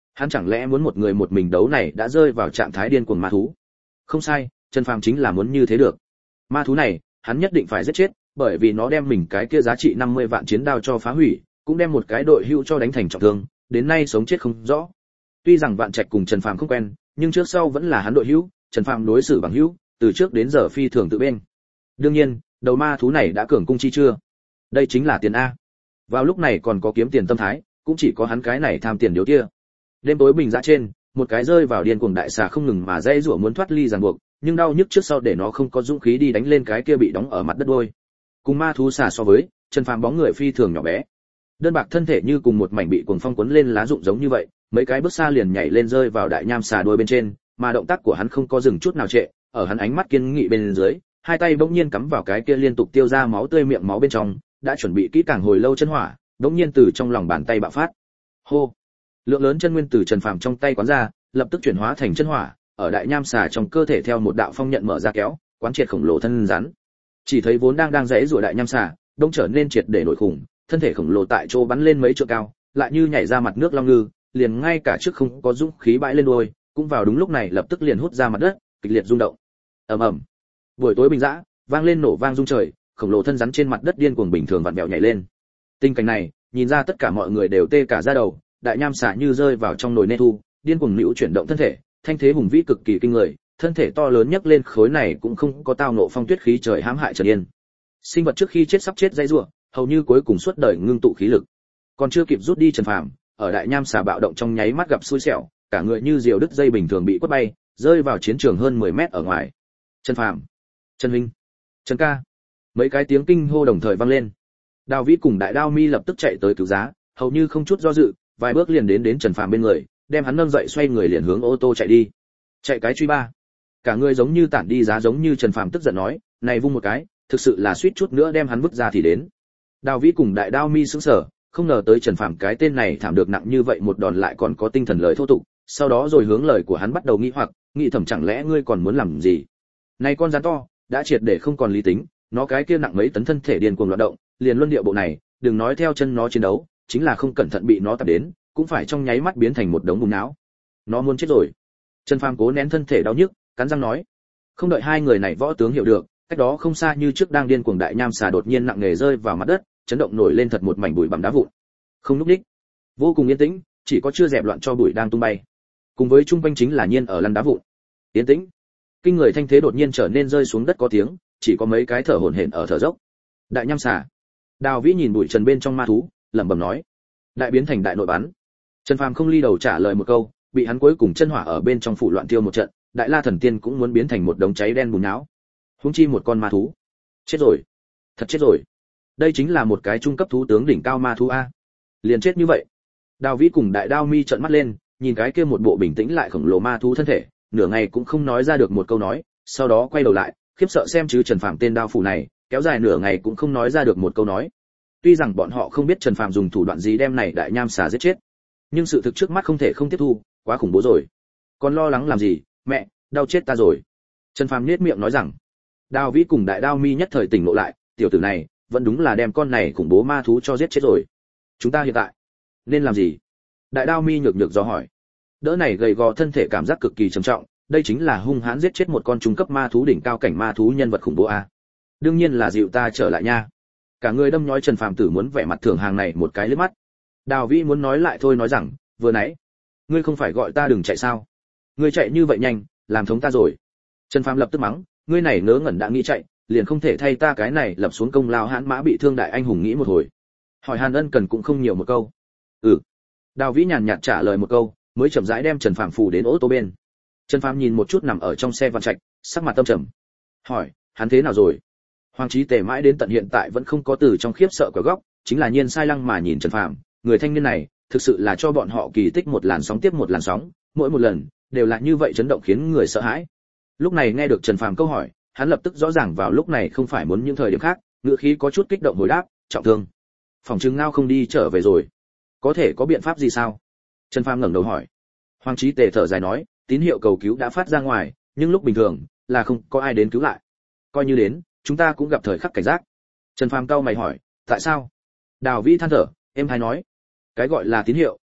Hắn chẳng lẽ muốn một người một mình đấu này đã rơi vào trạng thái điên cuồng ma thú? Không sai, Trần Phàm chính là muốn như thế được. Ma thú này, hắn nhất định phải giết chết, bởi vì nó đem mình cái kia giá trị 50 vạn chiến đao cho phá hủy, cũng đem một cái đội hữu cho đánh thành trọng thương, đến nay sống chết không rõ. Tuy rằng Vạn Trạch cùng Trần Phàm không quen, nhưng trước sau vẫn là hắn đội hữu, Trần Phàm đối xử bằng hữu, từ trước đến giờ phi thường tự bên. Đương nhiên, đầu ma thú này đã cường cung chi chưa? Đây chính là tiền a. Vào lúc này còn có kiếm tiền tâm thái, cũng chỉ có hắn cái này tham tiền điếu kia. Đêm tối bình dã trên, một cái rơi vào điên cuồng đại xà không ngừng mà dãy rủa muốn thoát ly ràng buộc, nhưng đau nhức trước sau để nó không có dũng khí đi đánh lên cái kia bị đóng ở mặt đất đôi. Cùng ma thú xà so với, Trần Phàm bóng người phi thường nhỏ bé. Đơn bạc thân thể như cùng một mảnh bị cuồng phong cuốn lên lá rụng giống như vậy, mấy cái bước xa liền nhảy lên rơi vào đại nham xà đuôi bên trên, mà động tác của hắn không có dừng chút nào trệ, ở hắn ánh mắt kiên nghị bên dưới, hai tay bỗng nhiên cắm vào cái kia liên tục tiêu ra máu tươi miệng máu bên trong, đã chuẩn bị kỹ càng hồi lâu chân hỏa, bỗng nhiên từ trong lòng bàn tay bạo phát. Hô! Lượng lớn chân nguyên từ Trần Phàm trong tay quán ra, lập tức chuyển hóa thành chân hỏa, ở đại nham xà trong cơ thể theo một đạo phong nhận mở ra kéo, quán triệt khổng lồ thân rắn. Chỉ thấy vốn đang rẽ rủa đại nham xà, đông trở nên triệt để nổi khủng, thân thể khổng lồ tại chỗ bắn lên mấy trượng cao, lại như nhảy ra mặt nước long ngư, liền ngay cả trước không có dũng khí bãi lên đuôi, cũng vào đúng lúc này lập tức liền hút ra mặt đất, kịch liệt rung động. Ầm ầm. Buổi tối bình dã, vang lên nổ vang rung trời, khổng lồ thân rắn trên mặt đất điên cuồng bình thường vặn vẹo nhảy lên. Tình cảnh này, nhìn ra tất cả mọi người đều tê cả da đầu, đại nham xà như rơi vào trong nồi nê thu, điên cuồng liễu chuyển động thân thể, thanh thế hùng vĩ cực kỳ kinh người, thân thể to lớn nhấc lên khối này cũng không có tao nộ phong tuyết khí trời hãm hại Trần Yên. Sinh vật trước khi chết sắp chết dãy rủa, hầu như cuối cùng suốt đời ngưng tụ khí lực. Còn chưa kịp rút đi Trần Phàm, ở đại nham xà bạo động trong nháy mắt gặp xui xẻo, cả người như diều đứt dây bình thường bị quất bay, rơi vào chiến trường hơn 10 mét ở ngoài. Trần Phàm, Trần huynh, Trần ca. Mấy cái tiếng kinh hô đồng thời vang lên. Đào Vĩ cùng Đại Đao Mi lập tức chạy tới cứu giá, hầu như không chút do dự, vài bước liền đến Trần Phàm bên người, đem hắn nâng dậy xoay người liền hướng ô tô chạy đi. Chạy cái truy ba. Cả người giống như tản đi giá giống như Trần Phàm tức giận nói, này vung một cái, thực sự là suýt chút nữa đem hắn vứt ra thì đến. Đào Vĩ cùng Đại Đao Mi sững sờ, không ngờ tới Trần Phàm cái tên này thảm được nặng như vậy một đòn lại còn có tinh thần lời thô tục, sau đó rồi hướng lời của hắn bắt đầu nghi hoặc, nghĩ thầm chẳng lẽ ngươi còn muốn làm gì? Này con rắn to, đã triệt để không còn lý tính, nó cái kia nặng mấy tấn thân thể điên cuồng loạn động, liền luân điệu bộ này, đừng nói theo chân nó chiến đấu, chính là không cẩn thận bị nó tập đến, cũng phải trong nháy mắt biến thành một đống bùn não. Nó muốn chết rồi. Trần Phàm cố nén thân thể đau nhức, cắn răng nói. Không đợi hai người này võ tướng hiểu được, cách đó không xa như trước đang điên cuồng đại nham xà đột nhiên nặng nề rơi vào mặt đất, chấn động nổi lên thật một mảnh bụi bặm đá vụn. Không lúc đích, vô cùng yên tĩnh, chỉ có chưa dẹp loạn cho bụi đang tung bay. Cùng với trung quanh chính là nhiên ở lăn đá vụn. Yên tĩnh. Kinh người thanh thế đột nhiên trở nên rơi xuống đất có tiếng, chỉ có mấy cái thở hổn hển ở thở dốc. Đại nham xà. Đào Vĩ nhìn bụi trần bên trong ma thú, lẩm bẩm nói. Đại biến thành đại nội bắn. Trần Phàm không ly đầu trả lời một câu, bị hắn cuối cùng chân hỏa ở bên trong phủ loạn tiêu một trận, Đại La thần tiên cũng muốn biến thành một đống cháy đen bùn não. Huống chi một con ma thú. Chết rồi. Thật chết rồi. Đây chính là một cái trung cấp thú tướng đỉnh cao ma thú a. Liền chết như vậy. Đào Vĩ cùng Đại Đao Mi trợn mắt lên, nhìn cái kia một bộ bình tĩnh lại khổng lồ ma thú thân thể, nửa ngày cũng không nói ra được một câu nói, sau đó quay đầu lại, khiếp sợ xem chứ Trần Phàm tên đao phủ này, kéo dài nửa ngày cũng không nói ra được một câu nói. Tuy rằng bọn họ không biết Trần Phàm dùng thủ đoạn gì đem này đại nham xà giết chết, nhưng sự thực trước mắt không thể không tiếp thu, quá khủng bố rồi. Còn lo lắng làm gì, mẹ, đau chết ta rồi. Trần Phàm nhếch miệng nói rằng. Đào Vĩ cùng Đại Đao Mi nhất thời tỉnh ngộ lại, tiểu tử này, vẫn đúng là đem con này khủng bố ma thú cho giết chết rồi. Chúng ta hiện tại nên làm gì? Đại Đao Mi nhược nhược do hỏi. Đỡ này gầy gò thân thể cảm giác cực kỳ trầm trọng, đây chính là hung hãn giết chết một con trung cấp ma thú đỉnh cao cảnh ma thú nhân vật khủng bố a. Đương nhiên là dịu ta trở lại nha. Cả người đâm nhói Trần Phàm tử muốn vẻ mặt thưởng hàng này một cái liếc mắt. Đào Vĩ muốn nói lại thôi nói rằng, vừa nãy, ngươi không phải gọi ta đừng chạy sao? Ngươi chạy như vậy nhanh, làm thống ta rồi. Trần Phàm lập tức mắng, ngươi này ngớ ngẩn đã nghĩ chạy, liền không thể thay ta cái này lập xuống công lao hãn mã bị thương đại anh hùng nghĩ một hồi. Hỏi Hàn Ân cần cũng không nhiều một câu. Ừ. Đào Vĩ nhàn nhạt trả lời một câu, mới chậm rãi đem Trần Phàm phủ đến ô tô bên. Trần Phàm nhìn một chút nằm ở trong xe Vạn Trạch, sắc mặt tâm trầm. Hỏi, hắn thế nào rồi? Hoàng Chí Tề mãi đến tận hiện tại vẫn không có từ trong khiếp sợ của góc, chính là nhiên sai lăng mà nhìn Trần Phàm, người thanh niên này, thực sự là cho bọn họ kỳ tích một làn sóng tiếp một làn sóng, mỗi một lần đều là như vậy chấn động khiến người sợ hãi. Lúc này nghe được Trần Phàm câu hỏi, hắn lập tức rõ ràng vào lúc này không phải muốn những thời điểm khác, ngữ khí có chút kích động hồi đáp, trọng thương. Phòng trừng ngao không đi trở về rồi. Có thể có biện pháp gì sao? Trần Phàm ngẩng đầu hỏi. Hoàng Chí Tề thở dài nói, tín hiệu cầu cứu đã phát ra ngoài, nhưng lúc bình thường là không có ai đến cứu lại. Coi như đến, chúng ta cũng gặp thời khắc cảnh giác. Trần Phàm cau mày hỏi, tại sao? Đào Vĩ than thở, em hay nói, cái gọi là tín hiệu,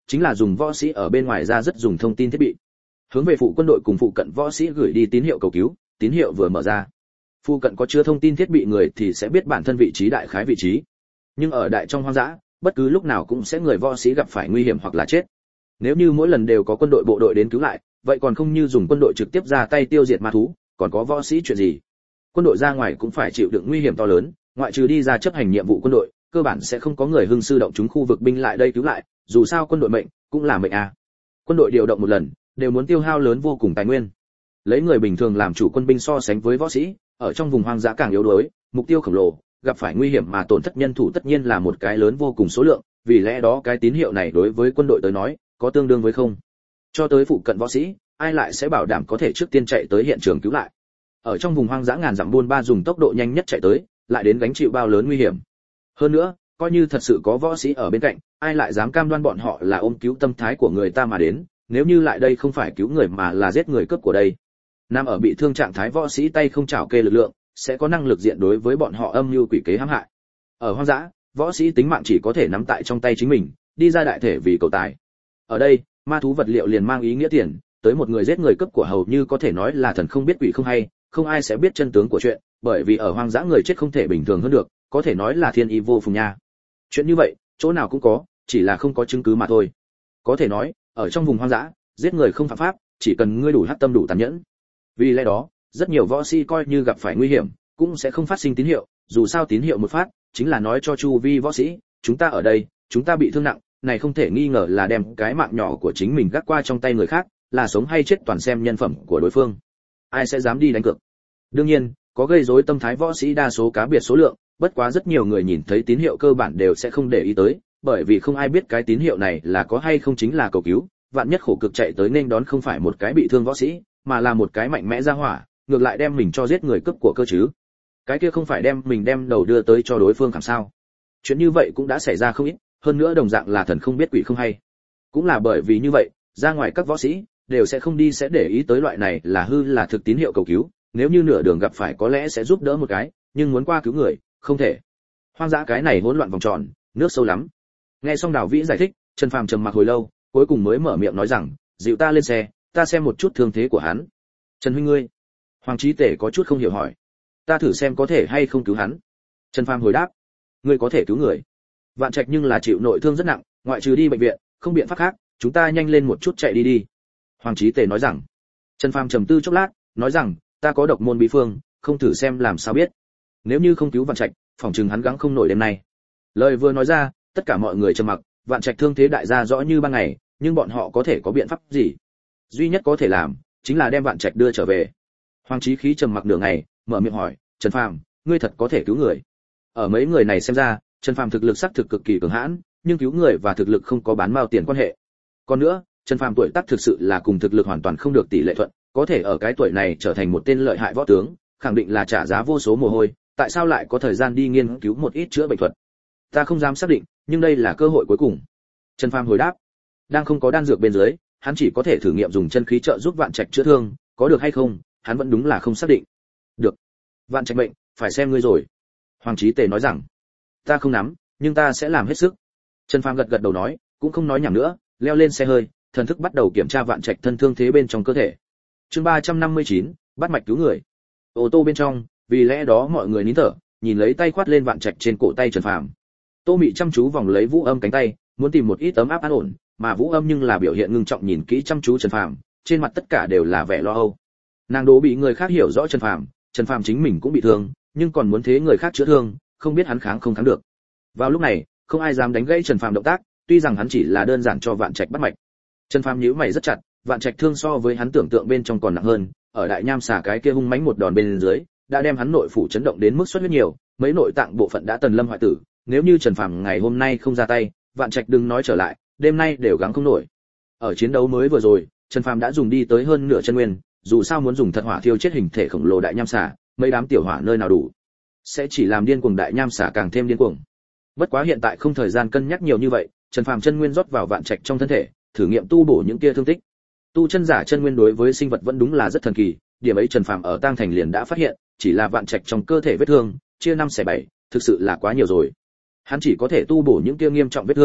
chính là dùng võ sĩ ở bên ngoài ra rất dùng thông tin thiết bị, hướng về phụ quân đội cùng phụ cận võ sĩ gửi đi tín hiệu cầu cứu. Tín hiệu vừa mở ra, phụ cận có chứa thông tin thiết bị người thì sẽ biết bản thân vị trí đại khái vị trí. Nhưng ở đại trong hoang dã, bất cứ lúc nào cũng sẽ người võ sĩ gặp phải nguy hiểm hoặc là chết. Nếu như mỗi lần đều có quân đội bộ đội đến cứu lại, vậy còn không như dùng quân đội trực tiếp ra tay tiêu diệt ma thú, còn có võ sĩ chuyện gì? Quân đội ra ngoài cũng phải chịu đựng nguy hiểm to lớn, ngoại trừ đi ra chấp hành nhiệm vụ quân đội, cơ bản sẽ không có người hưng sư động chúng khu vực binh lại đây cứu lại, dù sao quân đội mệnh cũng là mệnh a. Quân đội điều động một lần, đều muốn tiêu hao lớn vô cùng tài nguyên. Lấy người bình thường làm chủ quân binh so sánh với võ sĩ, ở trong vùng hoang dã càng yếu đuối, mục tiêu khổng lồ, gặp phải nguy hiểm mà tổn thất nhân thủ tất nhiên là một cái lớn vô cùng số lượng, vì lẽ đó cái tín hiệu này đối với quân đội tới nói, có tương đương với không. Cho tới phụ cận võ sĩ, ai lại sẽ bảo đảm có thể trước tiên chạy tới hiện trường cứu lại. Ở trong vùng hoang dã ngàn dặm buôn ba dùng tốc độ nhanh nhất chạy tới, lại đến gánh chịu bao lớn nguy hiểm. Hơn nữa, coi như thật sự có võ sĩ ở bên cạnh, ai lại dám cam đoan bọn họ là ôm cứu tâm thái của người ta mà đến, nếu như lại đây không phải cứu người mà là giết người cướp của đây. Nam ở bị thương trạng thái võ sĩ tay không chảo kê lực lượng, sẽ có năng lực diện đối với bọn họ âm mưu quỷ kế hãm hại. Ở hoang dã, võ sĩ tính mạng chỉ có thể nắm tại trong tay chính mình, đi ra đại thể vì cầu tài. Ở đây, ma thú vật liệu liền mang ý nghĩa tiền, tới một người giết người cướp của hầu như có thể nói là thần không biết quỷ không hay, không ai sẽ biết chân tướng của chuyện, bởi vì ở hoang dã người chết không thể bình thường hơn được, có thể nói là thiên ý vô phùng nha. Chuyện như vậy, chỗ nào cũng có, chỉ là không có chứng cứ mà thôi. Có thể nói, ở trong vùng hoang dã, giết người không phạm pháp, chỉ cần ngươi đủ hắc tâm đủ tàn nhẫn. Vì lẽ đó, rất nhiều võ sĩ coi như gặp phải nguy hiểm, cũng sẽ không phát sinh tín hiệu, dù sao tín hiệu một phát, chính là nói cho chu vi võ sĩ, chúng ta ở đây, chúng ta bị thương nặng, này không thể nghi ngờ là đem cái mạng nhỏ của chính mình gác qua trong tay người khác, là sống hay chết toàn xem nhân phẩm của đối phương. Ai sẽ dám đi đánh cược? Đương nhiên, có gây rối tâm thái võ sĩ đa số cá biệt số lượng, bất quá rất nhiều người nhìn thấy tín hiệu cơ bản đều sẽ không để ý tới, bởi vì không ai biết cái tín hiệu này là có hay không chính là cầu cứu, vạn nhất khổ cực chạy tới nên đón không phải một cái bị thương võ sĩ, mà là một cái mạnh mẽ ra hỏa, ngược lại đem mình cho giết người cướp của cơ chứ. Cái kia không phải đem mình đem đầu đưa tới cho đối phương làm sao? Chuyện như vậy cũng đã xảy ra không ít, hơn nữa đồng dạng là thần không biết quỷ không hay. Cũng là bởi vì như vậy, ra ngoài các võ sĩ đều sẽ không đi sẽ để ý tới loại này là hư là thực tín hiệu cầu cứu, nếu như nửa đường gặp phải có lẽ sẽ giúp đỡ một cái, nhưng muốn qua cứu người, không thể. Hoang dã cái này hỗn loạn vòng tròn, nước sâu lắm. Nghe xong Đào Vĩ giải thích, Trần Phàm trầm mặc hồi lâu, cuối cùng mới mở miệng nói rằng, dịu ta lên xe, ta xem một chút thương thế của hắn. Trần huynh ngươi? Hoàng Chí Tể có chút không hiểu hỏi. Ta thử xem có thể hay không cứu hắn. Trần Phàm hồi đáp, ngươi có thể cứu người. Vạn Trạch nhưng là chịu nội thương rất nặng, ngoại trừ đi bệnh viện, không biện pháp khác, chúng ta nhanh lên một chút chạy đi đi. Hoàng Chí Tề nói rằng. Trần Phàm trầm tư chốc lát, nói rằng, ta có độc môn bí phương, không thử xem làm sao biết. Nếu như không cứu Vạn Trạch, phòng chừng hắn gắng không nổi đêm nay. Lời vừa nói ra, tất cả mọi người trầm mặc, Vạn Trạch thương thế đại gia rõ như ban ngày, nhưng bọn họ có thể có biện pháp gì? Duy nhất có thể làm, chính là đem Vạn Trạch đưa trở về. Hoàng Chí Khí trầm mặc nửa ngày, mở miệng hỏi, Trần Phàm, ngươi thật có thể cứu người? Ở mấy người này xem ra, Trần Phàm thực lực xác thực cực kỳ cường hãn, nhưng cứu người và thực lực không có bán mao tiền quan hệ. Còn nữa, Trần Phàm tuổi tác thực sự là cùng thực lực hoàn toàn không được tỷ lệ thuận, có thể ở cái tuổi này trở thành một tên lợi hại võ tướng, khẳng định là trả giá vô số mồ hôi, tại sao lại có thời gian đi nghiên cứu một ít chữa bệnh thuật? Ta không dám xác định, nhưng đây là cơ hội cuối cùng. Trần Phàm hồi đáp. Đang không có đan dược bên dưới, hắn chỉ có thể thử nghiệm dùng chân khí trợ giúp Vạn Trạch chữa thương, có được hay không, hắn vẫn đúng là không xác định. Được. Vạn Trạch bệnh, phải xem ngươi rồi. Hoàng Chí Tề nói rằng, ta không nắm, nhưng ta sẽ làm hết sức. Trần Phàm gật gật đầu nói, cũng không nói nhảm nữa, leo lên xe hơi, thần thức bắt đầu kiểm tra Vạn Trạch thân thương thế bên trong cơ thể. Chương 359, bắt mạch cứu người. Ô tô bên trong, vì lẽ đó mọi người nín thở, nhìn lấy tay khoát lên Vạn Trạch trên cổ tay Trần Phàm. Tô Mị chăm chú vòng lấy Vũ Âm cánh tay, muốn tìm một ít ấm áp an ổn, mà Vũ Âm nhưng là biểu hiện ngưng trọng nhìn kỹ chăm chú Trần Phàm, trên mặt tất cả đều là vẻ lo âu. Nàng đố bị người khác hiểu rõ Trần Phàm chính mình cũng bị thương, nhưng còn muốn thế người khác chữa thương, không biết hắn kháng không kháng được. Vào lúc này, không ai dám đánh gãy Trần Phàm động tác, tuy rằng hắn chỉ là đơn giản cho Vạn Trạch bắt mạch. Trần Phàm nhíu mày rất chặt, Vạn Trạch thương so với hắn tưởng tượng bên trong còn nặng hơn, ở đại nham xà cái kia hung mãnh một đòn bên dưới, đã đem hắn nội phủ chấn động đến mức xuất huyết nhiều, mấy nội tạng bộ phận đã tần lâm hoại tử, nếu như Trần Phàm ngày hôm nay không ra tay, Vạn Trạch đừng nói trở lại, đêm nay đều gắng không nổi. Ở chiến đấu mới vừa rồi, Trần Phàm đã dùng đi tới hơn nửa chân nguyên, dù sao muốn dùng thật hỏa thiêu chết hình thể khổng lồ đại nham xà, mấy đám tiểu hỏa nơi nào đủ, sẽ chỉ làm điên cuồng đại nham xà càng thêm điên cuồng. Bất quá hiện tại không thời gian cân nhắc nhiều như vậy, Trần Phàm chân nguyên rót vào Vạn Trạch trong thân thể, thử nghiệm tu bổ những kia thương tích. Tu chân giả chân nguyên đối với sinh vật vẫn đúng là rất thần kỳ, điểm ấy Trần Phàm ở Tang Thành liền đã phát hiện, chỉ là Vạn Trạch trong cơ thể vết thương, chia 5/7, thực sự là quá nhiều rồi. Hắn chỉ có thể tu bổ những kia nghiêm trọng vết thương,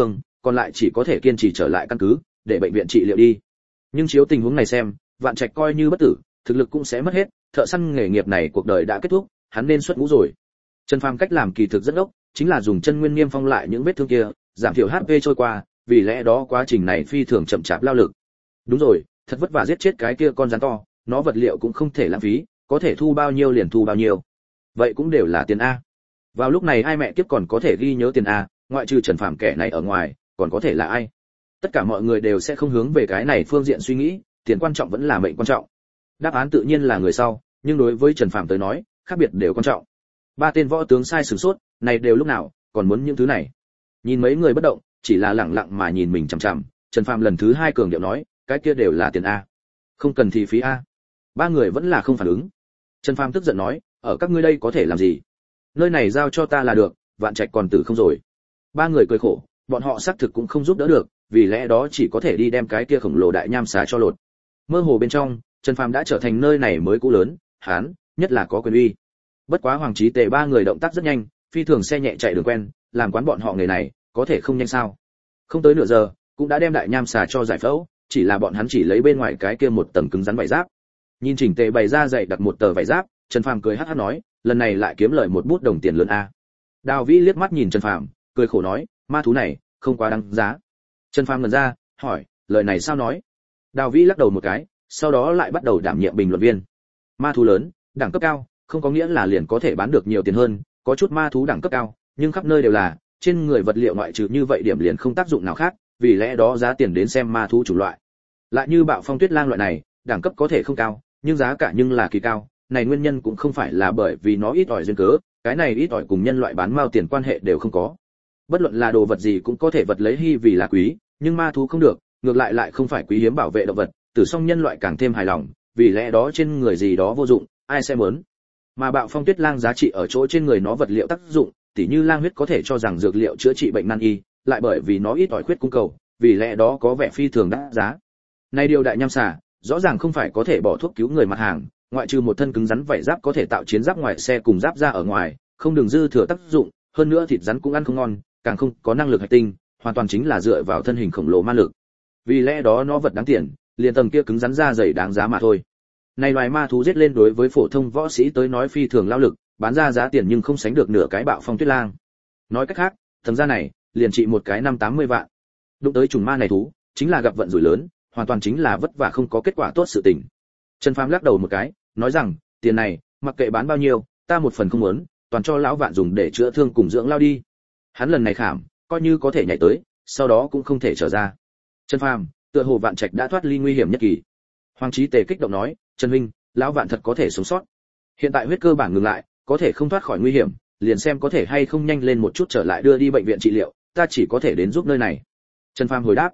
còn lại chỉ có thể kiên trì trở lại căn cứ để bệnh viện trị liệu đi. Nhưng chiếu tình huống này xem, Vạn Trạch coi như bất tử, thực lực cũng sẽ mất hết, thợ săn nghề nghiệp này cuộc đời đã kết thúc, hắn nên xuất ngũ rồi. Trần Phàm cách làm kỳ thực rất ốc, chính là dùng chân nguyên niêm phong lại những vết thương kia, giảm thiểu HP trôi qua, vì lẽ đó quá trình này phi thường chậm chạp lao lực. Đúng rồi, thật vất vả giết chết cái kia con rắn to, nó vật liệu cũng không thể lãng phí, có thể thu bao nhiêu liền thu bao nhiêu. Vậy cũng đều là tiền a. Vào lúc này ai mẹ kiếp còn có thể ghi nhớ tiền a, ngoại trừ Trần Phàm kẻ này ở ngoài, còn có thể là ai? Tất cả mọi người đều sẽ không hướng về cái này phương diện suy nghĩ, tiền quan trọng vẫn là mệnh quan trọng. Đáp án tự nhiên là người sau, nhưng đối với Trần Phàm tới nói, khác biệt đều quan trọng. Ba tên võ tướng sai sửng sốt, này đều lúc nào, còn muốn những thứ này. Nhìn mấy người bất động, chỉ là lặng lặng mà nhìn mình chằm chằm, Trần Phàm lần thứ hai cường điệu nói, cái kia đều là tiền a. Không cần thì phí a. Ba người vẫn là không phản ứng. Trần Phàm tức giận nói, ở các ngươi đây có thể làm gì? Nơi này giao cho ta là được, Vạn Trạch còn tử không rồi. Ba người cười khổ, bọn họ xác thực cũng không giúp đỡ được, vì lẽ đó chỉ có thể đi đem cái kia khổng lồ đại nham xà cho lột. Mơ hồ bên trong, Trần Phàm đã trở thành nơi này mới cũ lớn, hán, nhất là có quyền uy. Bất quá Hoàng Chí Tề ba người động tác rất nhanh, phi thường xe nhẹ chạy đường quen, làm quán bọn họ nghề này, có thể không nhanh sao? Không tới nửa giờ, cũng đã đem đại nham xà cho giải phẫu, chỉ là bọn hắn chỉ lấy bên ngoài cái kia một tầng cứng rắn vải giáp. Nhìn chỉnh tề bày ra dày đặt một tờ vải giáp, Trần Phàm cười hắc hắc nói, lần này lại kiếm lời một bút đồng tiền lớn a. Đào Vĩ liếc mắt nhìn Trần Phàm, cười khổ nói, ma thú này, không quá đáng giá. Trần Phàm ngẩn ra, hỏi, lời này sao nói? Đào Vĩ lắc đầu một cái, sau đó lại bắt đầu đảm nhiệm bình luận viên. Ma thú lớn, đẳng cấp cao, không có nghĩa là liền có thể bán được nhiều tiền hơn, có chút ma thú đẳng cấp cao, nhưng khắp nơi đều là, trên người vật liệu ngoại trừ như vậy điểm liền không tác dụng nào khác, vì lẽ đó giá tiền đến xem ma thú chủng loại. Lại như Bạo Phong Tuyết Lang loại này, đẳng cấp có thể không cao, nhưng giá cả nhưng là kỳ cao, này nguyên nhân cũng không phải là bởi vì nó ít ỏi duyên cớ, cái này ít ỏi cùng nhân loại bán mao tiền quan hệ đều không có. Bất luận là đồ vật gì cũng có thể vật lấy hy vì là quý, nhưng ma thú không được, ngược lại không phải quý hiếm bảo vệ động vật, tử song nhân loại càng thêm hài lòng, vì lẽ đó trên người gì đó vô dụng, ai sẽ muốn. Mà Bạo Phong Tuyết Lang giá trị ở chỗ trên người nó vật liệu tác dụng, tỉ như lang huyết có thể cho rằng dược liệu chữa trị bệnh nan y, lại bởi vì nó ít ỏi khuyết cung cầu, vì lẽ đó có vẻ phi thường đắt giá. Nay điều đại nham xà, rõ ràng không phải có thể bỏ thuốc cứu người mặt hàng, ngoại trừ một thân cứng rắn vảy giáp có thể tạo chiến giáp ngoài xe cùng giáp ra ở ngoài, không đường dư thừa tác dụng, hơn nữa thịt rắn cũng ăn không ngon, càng không có năng lực hạch tinh, hoàn toàn chính là dựa vào thân hình khổng lồ ma lực. Vì lẽ đó nó vật đáng tiền, liền tầng kia cứng rắn da dày đáng giá mà thôi. Này loài ma thú giết lên đối với phổ thông võ sĩ tới nói phi thường lao lực, bán ra giá tiền nhưng không sánh được nửa cái Bạo Phong Tuyết Lang. Nói cách khác, tầng da này liền trị một cái 580 vạn. Đụng tới trùng ma này thú, chính là gặp vận rủi lớn, hoàn toàn chính là vất vả không có kết quả tốt sự tình. Trần Phàm lắc đầu một cái, nói rằng, tiền này, mặc kệ bán bao nhiêu, ta một phần không muốn, toàn cho lão Vạn dùng để chữa thương cùng dưỡng lao đi. Hắn lần này khảm, coi như có thể nhảy tới, sau đó cũng không thể trở ra. Trần Phàm, tựa hồ Vạn Trạch đã thoát ly nguy hiểm nhất kỳ. Hoàng Chí Tề kích động nói, Trần huynh, lão Vạn thật có thể sống sót. Hiện tại huyết cơ bản ngừng lại, có thể không thoát khỏi nguy hiểm, liền xem có thể hay không nhanh lên một chút trở lại đưa đi bệnh viện trị liệu, ta chỉ có thể đến giúp nơi này. Trần Phàm hồi đáp,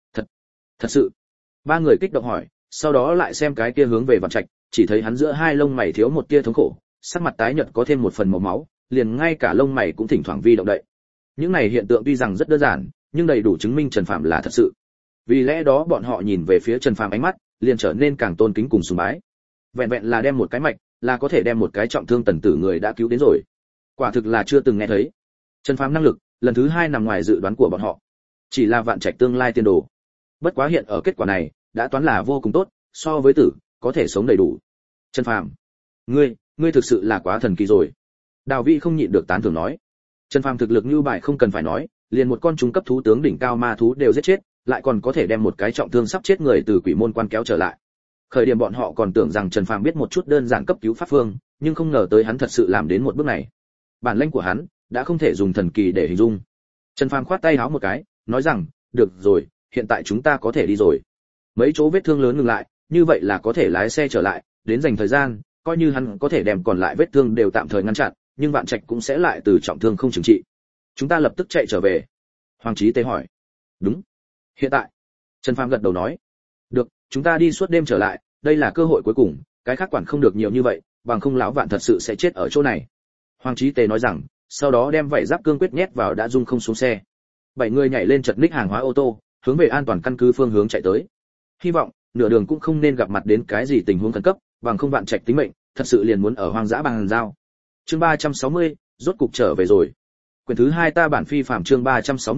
thật sự. Ba người kích động hỏi, sau đó lại xem cái kia hướng về Vạn Trạch, chỉ thấy hắn giữa hai lông mày thiếu một tia thống khổ, sắc mặt tái nhợt có thêm một phần màu máu, liền ngay cả lông mày cũng thỉnh thoảng vi động đậy. Những này hiện tượng tuy rằng rất đơn giản, nhưng đầy đủ chứng minh Trần Phàm là thật sự. Vì lẽ đó bọn họ nhìn về phía Trần Phàm ánh mắt liền trở nên càng tôn kính cùng sùng bái. Vẹn vẹn là đem một cái mạch, là có thể đem một cái trọng thương tần tử người đã cứu đến rồi. Quả thực là chưa từng nghe thấy. Trần Phàm năng lực, lần thứ hai nằm ngoài dự đoán của bọn họ. Chỉ là Vạn Trạch tương lai tiền đồ. Bất quá hiện ở kết quả này, đã toán là vô cùng tốt, so với tử, có thể sống đầy đủ. Trần Phàm, ngươi thực sự là quá thần kỳ rồi. Đào Vĩ không nhịn được tán thưởng nói. Trần Phàm thực lực như bài không cần phải nói, liền một con trung cấp thú tướng đỉnh cao ma thú đều giết chết, lại còn có thể đem một cái trọng thương sắp chết người từ quỷ môn quan kéo trở lại. Khởi điểm bọn họ còn tưởng rằng Trần Phàm biết một chút đơn giản cấp cứu pháp phương, nhưng không ngờ tới hắn thật sự làm đến một bước này. Bản lĩnh của hắn đã không thể dùng thần kỳ để hình dung. Trần Phàm khoát tay háo một cái, nói rằng, được rồi, hiện tại chúng ta có thể đi rồi. Mấy chỗ vết thương lớn ngừng lại, như vậy là có thể lái xe trở lại, đến dành thời gian, coi như hắn có thể đem còn lại vết thương đều tạm thời ngăn chặn, nhưng Vạn Trạch cũng sẽ lại từ trọng thương không chừng trị. Chúng ta lập tức chạy trở về. Hoàng Chí Tề hỏi. Đúng. Hiện tại. Trần Phàm gật đầu nói. Được, chúng ta đi suốt đêm trở lại, đây là cơ hội cuối cùng, cái khác quản không được nhiều như vậy, bằng không lão Vạn thật sự sẽ chết ở chỗ này. Hoàng Chí Tề nói rằng, sau đó đem vảy giáp cương quyết nhét vào đã dung không xuống xe. 7 người nhảy lên chật ních hàng hóa ô tô, hướng về an toàn căn cứ phương hướng chạy tới. Hy vọng nửa đường cũng không nên gặp mặt đến cái gì tình huống khẩn cấp, bằng không Vạn Trạch tính mệnh, thật sự liền muốn ở hoang dã bằng giao. Chương 360, rốt cục trở về rồi. Quyển thứ 2 ta bản phi phàm chương 360,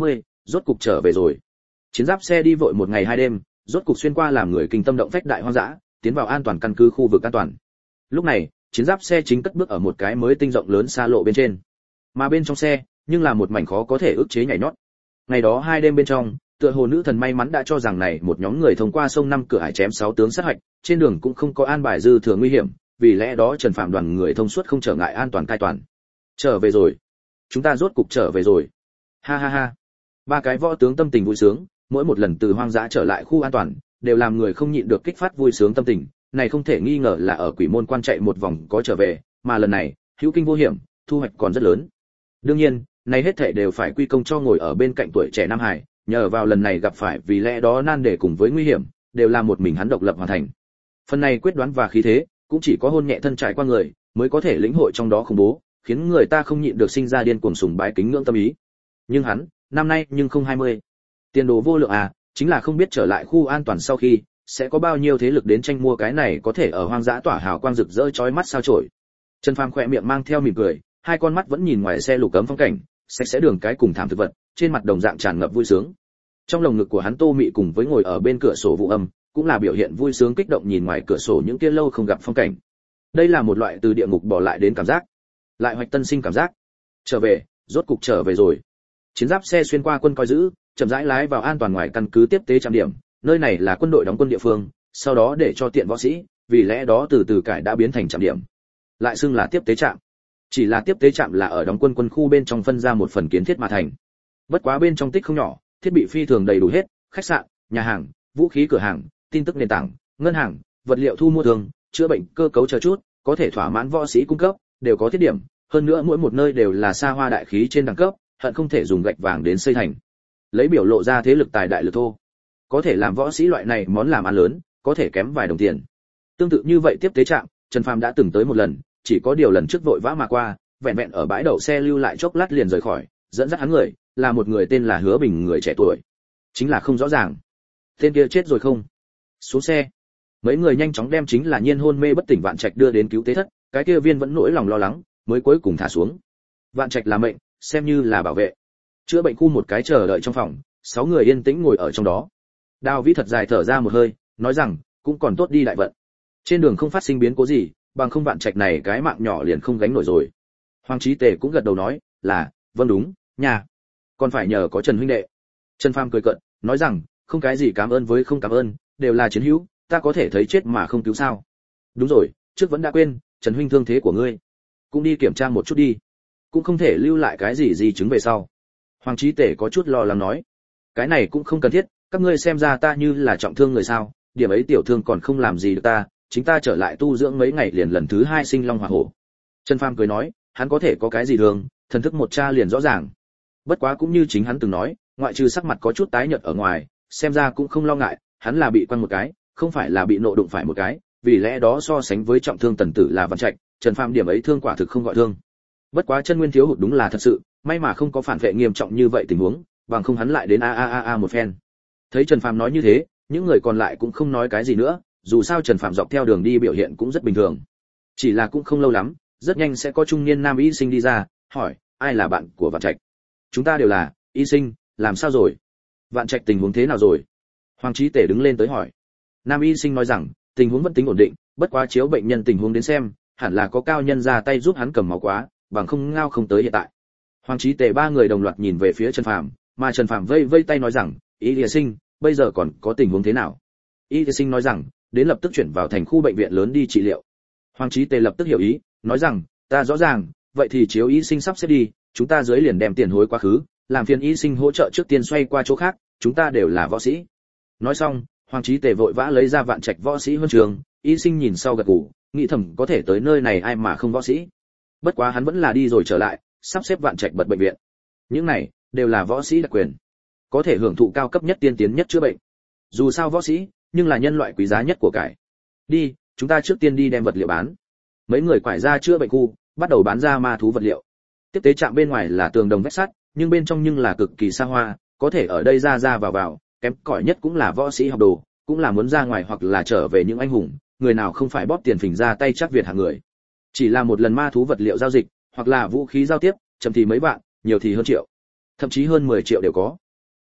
rốt cục trở về rồi. Chiến giáp xe đi vội một ngày hai đêm, rốt cục xuyên qua làm người kinh tâm động phách đại hoang dã, tiến vào an toàn căn cứ khu vực an toàn. Lúc này, chiến giáp xe chính cất bước ở một cái mới tinh rộng lớn xa lộ bên trên. Mà bên trong xe, nhưng là một mảnh khó có thể ức chế nhảy nhót. Ngày đó hai đêm bên trong, tựa hồ nữ thần may mắn đã cho rằng này một nhóm người thông qua sông năm cửa hải chém 6 tướng sát hạch, trên đường cũng không có an bài dư thừa nguy hiểm, vì lẽ đó Trần Phạm đoàn người thông suốt không trở ngại an toàn cai toàn. Trở về rồi, chúng ta rốt cục trở về rồi. Ha ha ha. Ba cái võ tướng tâm tình vui sướng, mỗi một lần từ hoang dã trở lại khu an toàn, đều làm người không nhịn được kích phát vui sướng tâm tình, này không thể nghi ngờ là ở Quỷ Môn Quan chạy một vòng có trở về, mà lần này, hữu kinh vô hiểm, thu hoạch còn rất lớn. Đương nhiên, này hết thảy đều phải quy công cho ngồi ở bên cạnh tuổi trẻ Nam Hải, nhờ vào lần này gặp phải vì lẽ đó nan đề cùng với nguy hiểm, đều là một mình hắn độc lập hoàn thành. Phần này quyết đoán và khí thế, cũng chỉ có hôn nhẹ thân trải qua người, mới có thể lĩnh hội trong đó khủng bố, khiến người ta không nhịn được sinh ra điên cuồng sùng bái kính ngưỡng tâm ý. Nhưng hắn, năm nay nhưng không 20. Tiền đồ vô lượng à, chính là không biết trở lại khu an toàn sau khi, sẽ có bao nhiêu thế lực đến tranh mua cái này có thể ở hoang dã tỏa hào quang rực rỡ chói mắt sao chổi. Trần Phàm khỏe miệng mang theo mỉm cười, hai con mắt vẫn nhìn ngoài xe lục cấm phong cảnh, sạch sẽ đường cái cùng thảm thực vật, trên mặt đồng dạng tràn ngập vui sướng. Trong lồng ngực của hắn Tô Mị cùng với ngồi ở bên cửa sổ Vũ Âm, cũng là biểu hiện vui sướng kích động nhìn ngoài cửa sổ những kia lâu không gặp phong cảnh. Đây là một loại từ địa ngục bỏ lại đến cảm giác, lại hoạch tân sinh cảm giác. Trở về, rốt cục trở về rồi. Chiến giáp xe xuyên qua quân coi giữ, chậm rãi lái vào an toàn ngoài căn cứ tiếp tế trạm điểm, nơi này là quân đội đóng quân địa phương, sau đó để cho tiện võ sĩ, vì lẽ đó từ từ cải đã biến thành trạm điểm. Lại xưng là tiếp tế trạm. Chỉ là tiếp tế trạm là ở đóng quân quân khu bên trong phân ra một phần kiến thiết mà thành. Bất quá bên trong tích không nhỏ, thiết bị phi thường đầy đủ hết, khách sạn, nhà hàng, vũ khí cửa hàng, tin tức nền tảng, ngân hàng, vật liệu thu mua thường, chữa bệnh, cơ cấu chờ chút, có thể thỏa mãn võ sĩ cung cấp, đều có thiết điểm, hơn nữa mỗi một nơi đều là xa hoa đại khí trên đẳng cấp, hận không thể dùng gạch vàng đến xây thành. Lấy biểu lộ ra thế lực tài đại lực thô. Có thể làm võ sĩ loại này món làm ăn lớn, có thể kém vài đồng tiền. Tương tự như vậy tiếp tế trạm, Trần Phàm đã từng tới một lần, chỉ có điều lần trước vội vã mà qua, vẹn vẹn ở bãi đậu xe lưu lại chốc lát liền rời khỏi, dẫn dắt hắn người, là một người tên là Hứa Bình người trẻ tuổi. Chính là không rõ ràng. Tên kia chết rồi không? Xuống xe. Mấy người nhanh chóng đem chính là nhiên hôn mê bất tỉnh Vạn Trạch đưa đến cứu tế thất, cái kia viên vẫn nỗi lòng lo lắng, mới cuối cùng thả xuống. Vạn Trạch là mệnh, xem như là bảo vệ. Chữa bệnh khu một cái chờ đợi trong phòng, 6 người yên tĩnh ngồi ở trong đó. Đào Vĩ thật dài thở ra một hơi, nói rằng, cũng còn tốt đi đại vận. Trên đường không phát sinh biến cố gì, bằng không Vạn Trạch này cái mạng nhỏ liền không gánh nổi rồi. Hoàng Chí Tề cũng gật đầu nói, là, vâng đúng, nhà. Còn phải nhờ có Trần huynh đệ. Trần Phàm cười cợt, nói rằng, không cái gì cảm ơn với không cảm ơn, đều là chiến hữu, ta có thể thấy chết mà không cứu sao? Đúng rồi, trước vẫn đã quên, Trần huynh thương thế của ngươi, cũng đi kiểm tra một chút đi, cũng không thể lưu lại cái gì chứng về sau. Hoàng Chí Tề có chút lo lắng nói, cái này cũng không cần thiết, các ngươi xem ra ta như là trọng thương người sao? Điểm ấy tiểu thương còn không làm gì được ta, chính ta trở lại tu dưỡng mấy ngày liền lần thứ 2 sinh long hỏa hổ. Trần Phàm cười nói, hắn có thể có cái gì thường, thần thức một tra liền rõ ràng. Bất quá cũng như chính hắn từng nói, ngoại trừ sắc mặt có chút tái nhợt ở ngoài, xem ra cũng không lo ngại, hắn là bị quăng một cái, không phải là bị nộ đụng phải một cái, vì lẽ đó so sánh với trọng thương Tần Tử là Vạn Trạch, Trần Phàm điểm ấy thương quả thực không gọi thương. Bất quá chân nguyên thiếu hụt đúng là thật sự, may mà không có phản vệ nghiêm trọng như vậy tình huống, bằng không hắn lại đến a một phen. Thấy Trần Phàm nói như thế, những người còn lại cũng không nói cái gì nữa, dù sao Trần Phàm dọc theo đường đi biểu hiện cũng rất bình thường. Chỉ là cũng không lâu lắm, rất nhanh sẽ có trung niên nam y sinh đi ra, hỏi, ai là bạn của Vạn Trạch? Chúng ta đều là, y sinh, làm sao rồi? Vạn Trạch tình huống thế nào rồi? Hoàng Chí Tề đứng lên tới hỏi. Nam y sinh nói rằng, tình huống vẫn tính ổn định, bất quá chiếu bệnh nhân tình huống đến xem, hẳn là có cao nhân ra tay giúp hắn cầm máu quá, bằng không ngao không tới hiện tại. Hoàng Chí Tề ba người đồng loạt nhìn về phía Trần Phàm, mà Trần Phàm vây vây tay nói rằng, y lìa sinh, bây giờ còn có tình huống thế nào? Y lìa sinh nói rằng, đến lập tức chuyển vào thành khu bệnh viện lớn đi trị liệu. Hoàng Chí Tề lập tức hiểu ý, nói rằng, ta rõ ràng, vậy thì chiếu y sinh sắp xếp đi, chúng ta dưới liền đem tiền hối quá khứ, làm phiền y sinh hỗ trợ trước tiên xoay qua chỗ khác, chúng ta đều là võ sĩ. Nói xong, Hoàng Chí Tề vội vã lấy ra Vạn Trạch võ sĩ huân trường, y sinh nhìn sau gật gù, nghĩ thầm có thể tới nơi này ai mà không võ sĩ. Bất quá hắn vẫn là đi rồi trở lại, sắp xếp Vạn Trạch bật bệnh viện. Những này đều là võ sĩ đặc quyền, có thể hưởng thụ cao cấp nhất tiên tiến nhất chữa bệnh. Dù sao võ sĩ, nhưng là nhân loại quý giá nhất của cải. Đi, chúng ta trước tiên đi đem vật liệu bán. Mấy người quải ra chữa bệnh khu, bắt đầu bán ra ma thú vật liệu. Tiếp tế trạm bên ngoài là tường đồng vách sắt, nhưng bên trong nhưng là cực kỳ xa hoa, có thể ở đây ra vào, kém cỏi nhất cũng là võ sĩ học đồ, cũng là muốn ra ngoài hoặc là trở về những anh hùng, người nào không phải bóp tiền phình ra tay chắc Việt hạng người. Chỉ là một lần ma thú vật liệu giao dịch, hoặc là vũ khí giao tiếp, chậm thì mấy vạn, nhiều thì hơn triệu, thậm chí hơn 10 triệu đều có.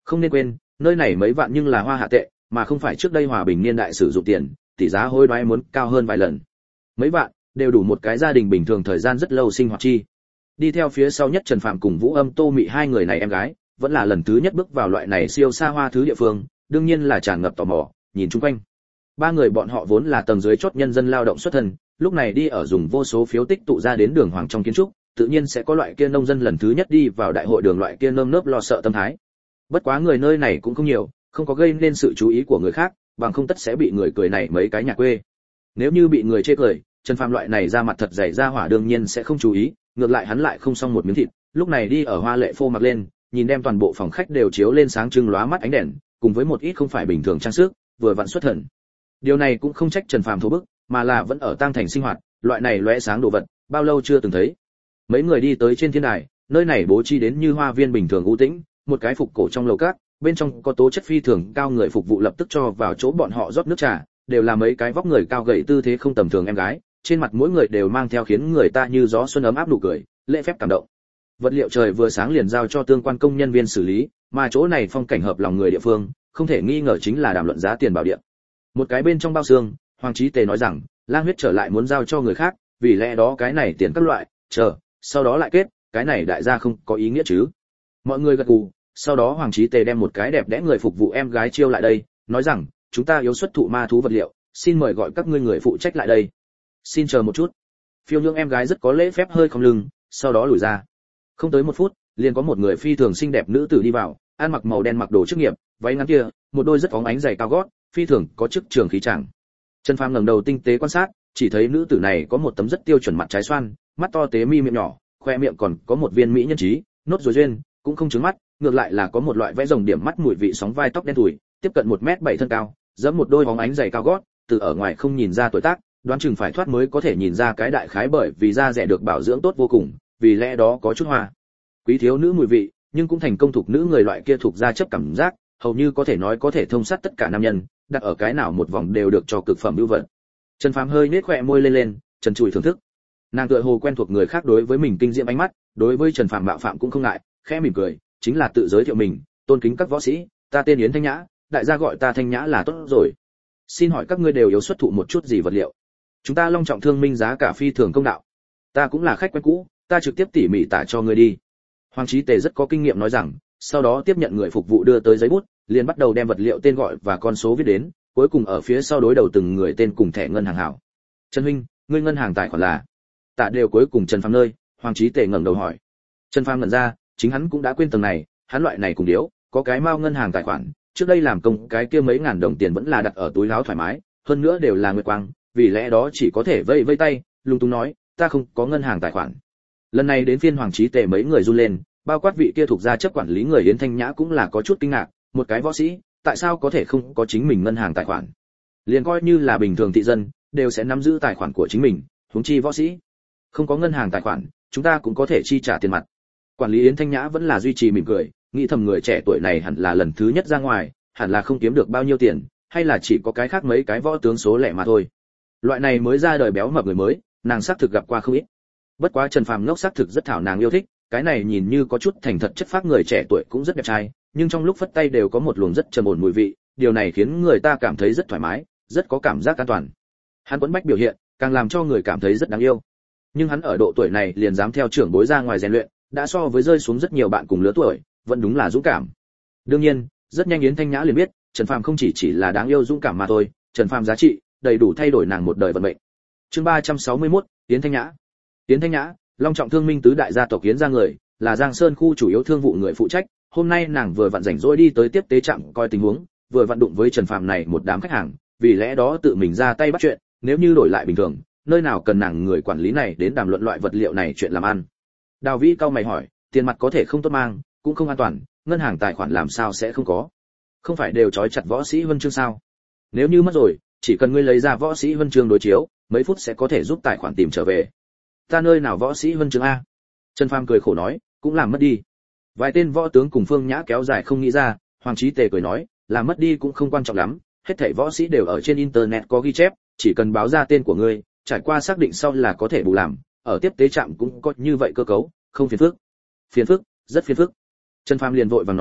Không nên quên, nơi này mấy vạn nhưng là hoa hạ tệ, mà không phải trước đây hòa bình niên đại sử dụng tiền, tỷ giá hối đoái muốn cao hơn vài lần. Mấy vạn đều đủ một cái gia đình bình thường thời gian rất lâu sinh hoạt chi. Đi theo phía sau nhất Trần Phạm cùng Vũ Âm Tô Mị hai người này em gái, vẫn là lần thứ nhất bước vào loại này siêu xa hoa thứ địa phương, đương nhiên là tràn ngập tò mò, nhìn chung quanh. Ba người bọn họ vốn là tầng dưới chót nhân dân lao động xuất thân, lúc này đi ở dùng vô số phiếu tích tụ ra đến đường hoàng trong kiến trúc, tự nhiên sẽ có loại kia nông dân lần thứ nhất đi vào đại hội đường loại kia nơm nớp lo sợ tâm thái. Bất quá người nơi này cũng không nhiều, không có gây nên sự chú ý của người khác, bằng không tất sẽ bị người cười này mấy cái nhà quê. Nếu như bị người chê cười, Trần Phàm loại này ra mặt thật dày ra hỏa đương nhiên sẽ không chú ý, ngược lại hắn lại không xong một miếng thịt, lúc này đi ở hoa lệ phô mặc lên, nhìn đem toàn bộ phòng khách đều chiếu lên sáng trưng lóa mắt ánh đèn, cùng với một ít không phải bình thường trang sức, vừa vặn xuất thần. Điều này cũng không trách Trần Phàm thô bức, mà là vẫn ở tang thành sinh hoạt, loại này lóe sáng đồ vật, bao lâu chưa từng thấy. Mấy người đi tới trên thiên đài, nơi này bố trí đến như hoa viên bình thường u tĩnh, một cái phục cổ trong lầu cát, bên trong có tố chất phi thường cao người phục vụ lập tức cho vào chỗ bọn họ rót nước trà, đều là mấy cái vóc người cao gầy tư thế không tầm thường em gái, trên mặt mỗi người đều mang theo khiến người ta như gió xuân ấm áp nụ cười, lễ phép cảm động. Vật liệu trời vừa sáng liền giao cho tương quan công nhân viên xử lý, mà chỗ này phong cảnh hợp lòng người địa phương, không thể nghi ngờ chính là đàm luận giá tiền bảo địa. Một cái bên trong bao xương, Hoàng Chí Tề nói rằng, Lang huyết trở lại muốn giao cho người khác, vì lẽ đó cái này tiền các loại, chờ, sau đó lại kết, cái này đại gia không có ý nghĩa chứ. Mọi người gật gù, sau đó Hoàng Chí Tề đem một cái đẹp đẽ người phục vụ em gái chiêu lại đây, nói rằng, chúng ta yếu xuất thụ ma thú vật liệu, xin mời gọi các ngươi người phụ trách lại đây. Xin chờ một chút. Phiêu Nhung em gái rất có lễ phép hơi cong lưng, sau đó lùi ra. Không tới một phút, liền có một người phi thường xinh đẹp nữ tử đi vào, ăn mặc màu đen mặc đồ chức nghiệp, váy ngắn kia, một đôi rất phóng ánh giày cao gót, phi thường có chức trường khí chàng. Trần Phàm ngẩng đầu tinh tế quan sát, chỉ thấy nữ tử này có một tấm rất tiêu chuẩn mặt trái xoan, mắt to tế mi miệng nhỏ, khoe miệng còn có một viên mỹ nhân trí, nốt ruồi duyên, cũng không trướng mắt, ngược lại là có một loại vẽ rồng điểm mắt mùi vị sóng vai tóc đen tủi, tiếp cận 1m7 thân cao, giẫm một đôi bóng ánh giày cao gót, từ ở ngoài không nhìn ra tuổi tác, đoán chừng phải thoát mới có thể nhìn ra cái đại khái bởi vì da rẻ được bảo dưỡng tốt vô cùng, vì lẽ đó có chút hoa. Quý thiếu nữ mùi vị, nhưng cũng thành công thuộc nữ người loại kia thuộc da chấp cảm giác, hầu như có thể nói có thể thông sát tất cả nam nhân, đặt ở cái nào một vòng đều được cho cực phẩm ưu vật. Trần Phàm hơi nhếch khóe môi lên, trần trụi thưởng thức. Nàng tựa hồ quen thuộc người khác đối với mình kinh diễm ánh mắt, đối với Trần Phàm mạo phạm cũng không ngại, khẽ mỉm cười, chính là tự giới thiệu mình, tôn kính các võ sĩ, ta tên Yến Thanh Nhã, đại gia gọi ta Thanh Nhã là tốt rồi. Xin hỏi các ngươi đều yếu xuất thụ một chút gì vật liệu? Chúng ta long trọng thương minh giá cả phi thường công đạo. Ta cũng là khách quen cũ, ta trực tiếp tỉ mỉ tả cho ngươi đi. Hoàng Chí Tề rất có kinh nghiệm nói rằng, sau đó tiếp nhận người phục vụ đưa tới giấy bút, liền bắt đầu đem vật liệu tên gọi và con số viết đến, cuối cùng ở phía sau đối đầu từng người tên cùng thẻ ngân hàng hảo. Trần huynh, ngươi ngân hàng tài khoản là? Tạ đều cuối cùng Trần Phàm nơi, Hoàng Chí Tề ngẩng đầu hỏi. Trần Phàm ngẩn ra, chính hắn cũng đã quên tầng này, hắn loại này cùng điếu, có cái mao ngân hàng tài khoản, trước đây làm công cái kia mấy ngàn đồng tiền vẫn là đặt ở túi áo thoải mái, hơn nữa đều là nguyệt quang, vì lẽ đó chỉ có thể vây vây tay, lung tung nói, ta không có ngân hàng tài khoản. Lần này đến phiên Hoàng Chí Tề mấy người run lên, bao quát vị kia thuộc gia chấp quản lý người Yến Thanh Nhã cũng là có chút kinh ngạc, một cái võ sĩ, tại sao có thể không có chính mình ngân hàng tài khoản? Liền coi như là bình thường thị dân, đều sẽ nắm giữ tài khoản của chính mình, huống chi võ sĩ. Không có ngân hàng tài khoản, chúng ta cũng có thể chi trả tiền mặt. Quản lý Yến Thanh Nhã vẫn là duy trì mỉm cười, nghĩ thầm người trẻ tuổi này hẳn là lần thứ nhất ra ngoài, hẳn là không kiếm được bao nhiêu tiền, hay là chỉ có cái khác mấy cái võ tướng số lẻ mà thôi. Loại này mới ra đời béo mập người mới, nàng xác thực gặp qua không ít. Bất quá Trần Phàm ngốc xác thực rất thảo nàng yêu thích, cái này nhìn như có chút thành thật chất phác người trẻ tuổi cũng rất đẹp trai, nhưng trong lúc phất tay đều có một luồng rất trầm ổn mùi vị, điều này khiến người ta cảm thấy rất thoải mái, rất có cảm giác an toàn. Hắn quấn bách biểu hiện, càng làm cho người cảm thấy rất đáng yêu. Nhưng hắn ở độ tuổi này liền dám theo trưởng bối ra ngoài rèn luyện, đã so với rơi xuống rất nhiều bạn cùng lứa tuổi, vẫn đúng là dũng cảm. Đương nhiên, rất nhanh Yến Thanh Nhã liền biết, Trần Phàm không chỉ là đáng yêu dũng cảm mà thôi, Trần Phàm giá trị đầy đủ thay đổi nàng một đời vận mệnh. Chương 361, Yến Thanh Nhã. Yến Thanh Nhã, long trọng thương minh tứ đại gia tộc Yến gia người, là Giang Sơn khu chủ yếu thương vụ người phụ trách, hôm nay nàng vừa vặn rảnh rỗi đi tới tiếp tế trạm coi tình huống, vừa vặn đụng với Trần Phàm này một đám khách hàng, vì lẽ đó tự mình ra tay bắt chuyện, nếu như đổi lại bình thường, nơi nào cần nàng người quản lý này đến đàm luận loại vật liệu này chuyện làm ăn. Đào Vĩ cao mày hỏi, tiền mặt có thể không tốt mang, cũng không an toàn, ngân hàng tài khoản làm sao sẽ không có? Không phải đều trói chặt võ sĩ huân chương sao? Nếu như mất rồi, chỉ cần ngươi lấy ra võ sĩ huân chương đối chiếu, mấy phút sẽ có thể giúp tài khoản tìm trở về. Ta nơi nào võ sĩ huân chương a? Trần Phàm cười khổ nói, cũng làm mất đi. Vài tên võ tướng cùng Phương Nhã kéo dài không nghĩ ra, Hoàng Chí Tề cười nói, làm mất đi cũng không quan trọng lắm, hết thảy võ sĩ đều ở trên internet có ghi chép, chỉ cần báo ra tên của ngươi, trải qua xác định sau là có thể bù làm, ở tiếp tế trạm cũng có như vậy cơ cấu, không phiền phức. Phiền phức, rất phiền phức. Trần Phàm liền vội vàng nói,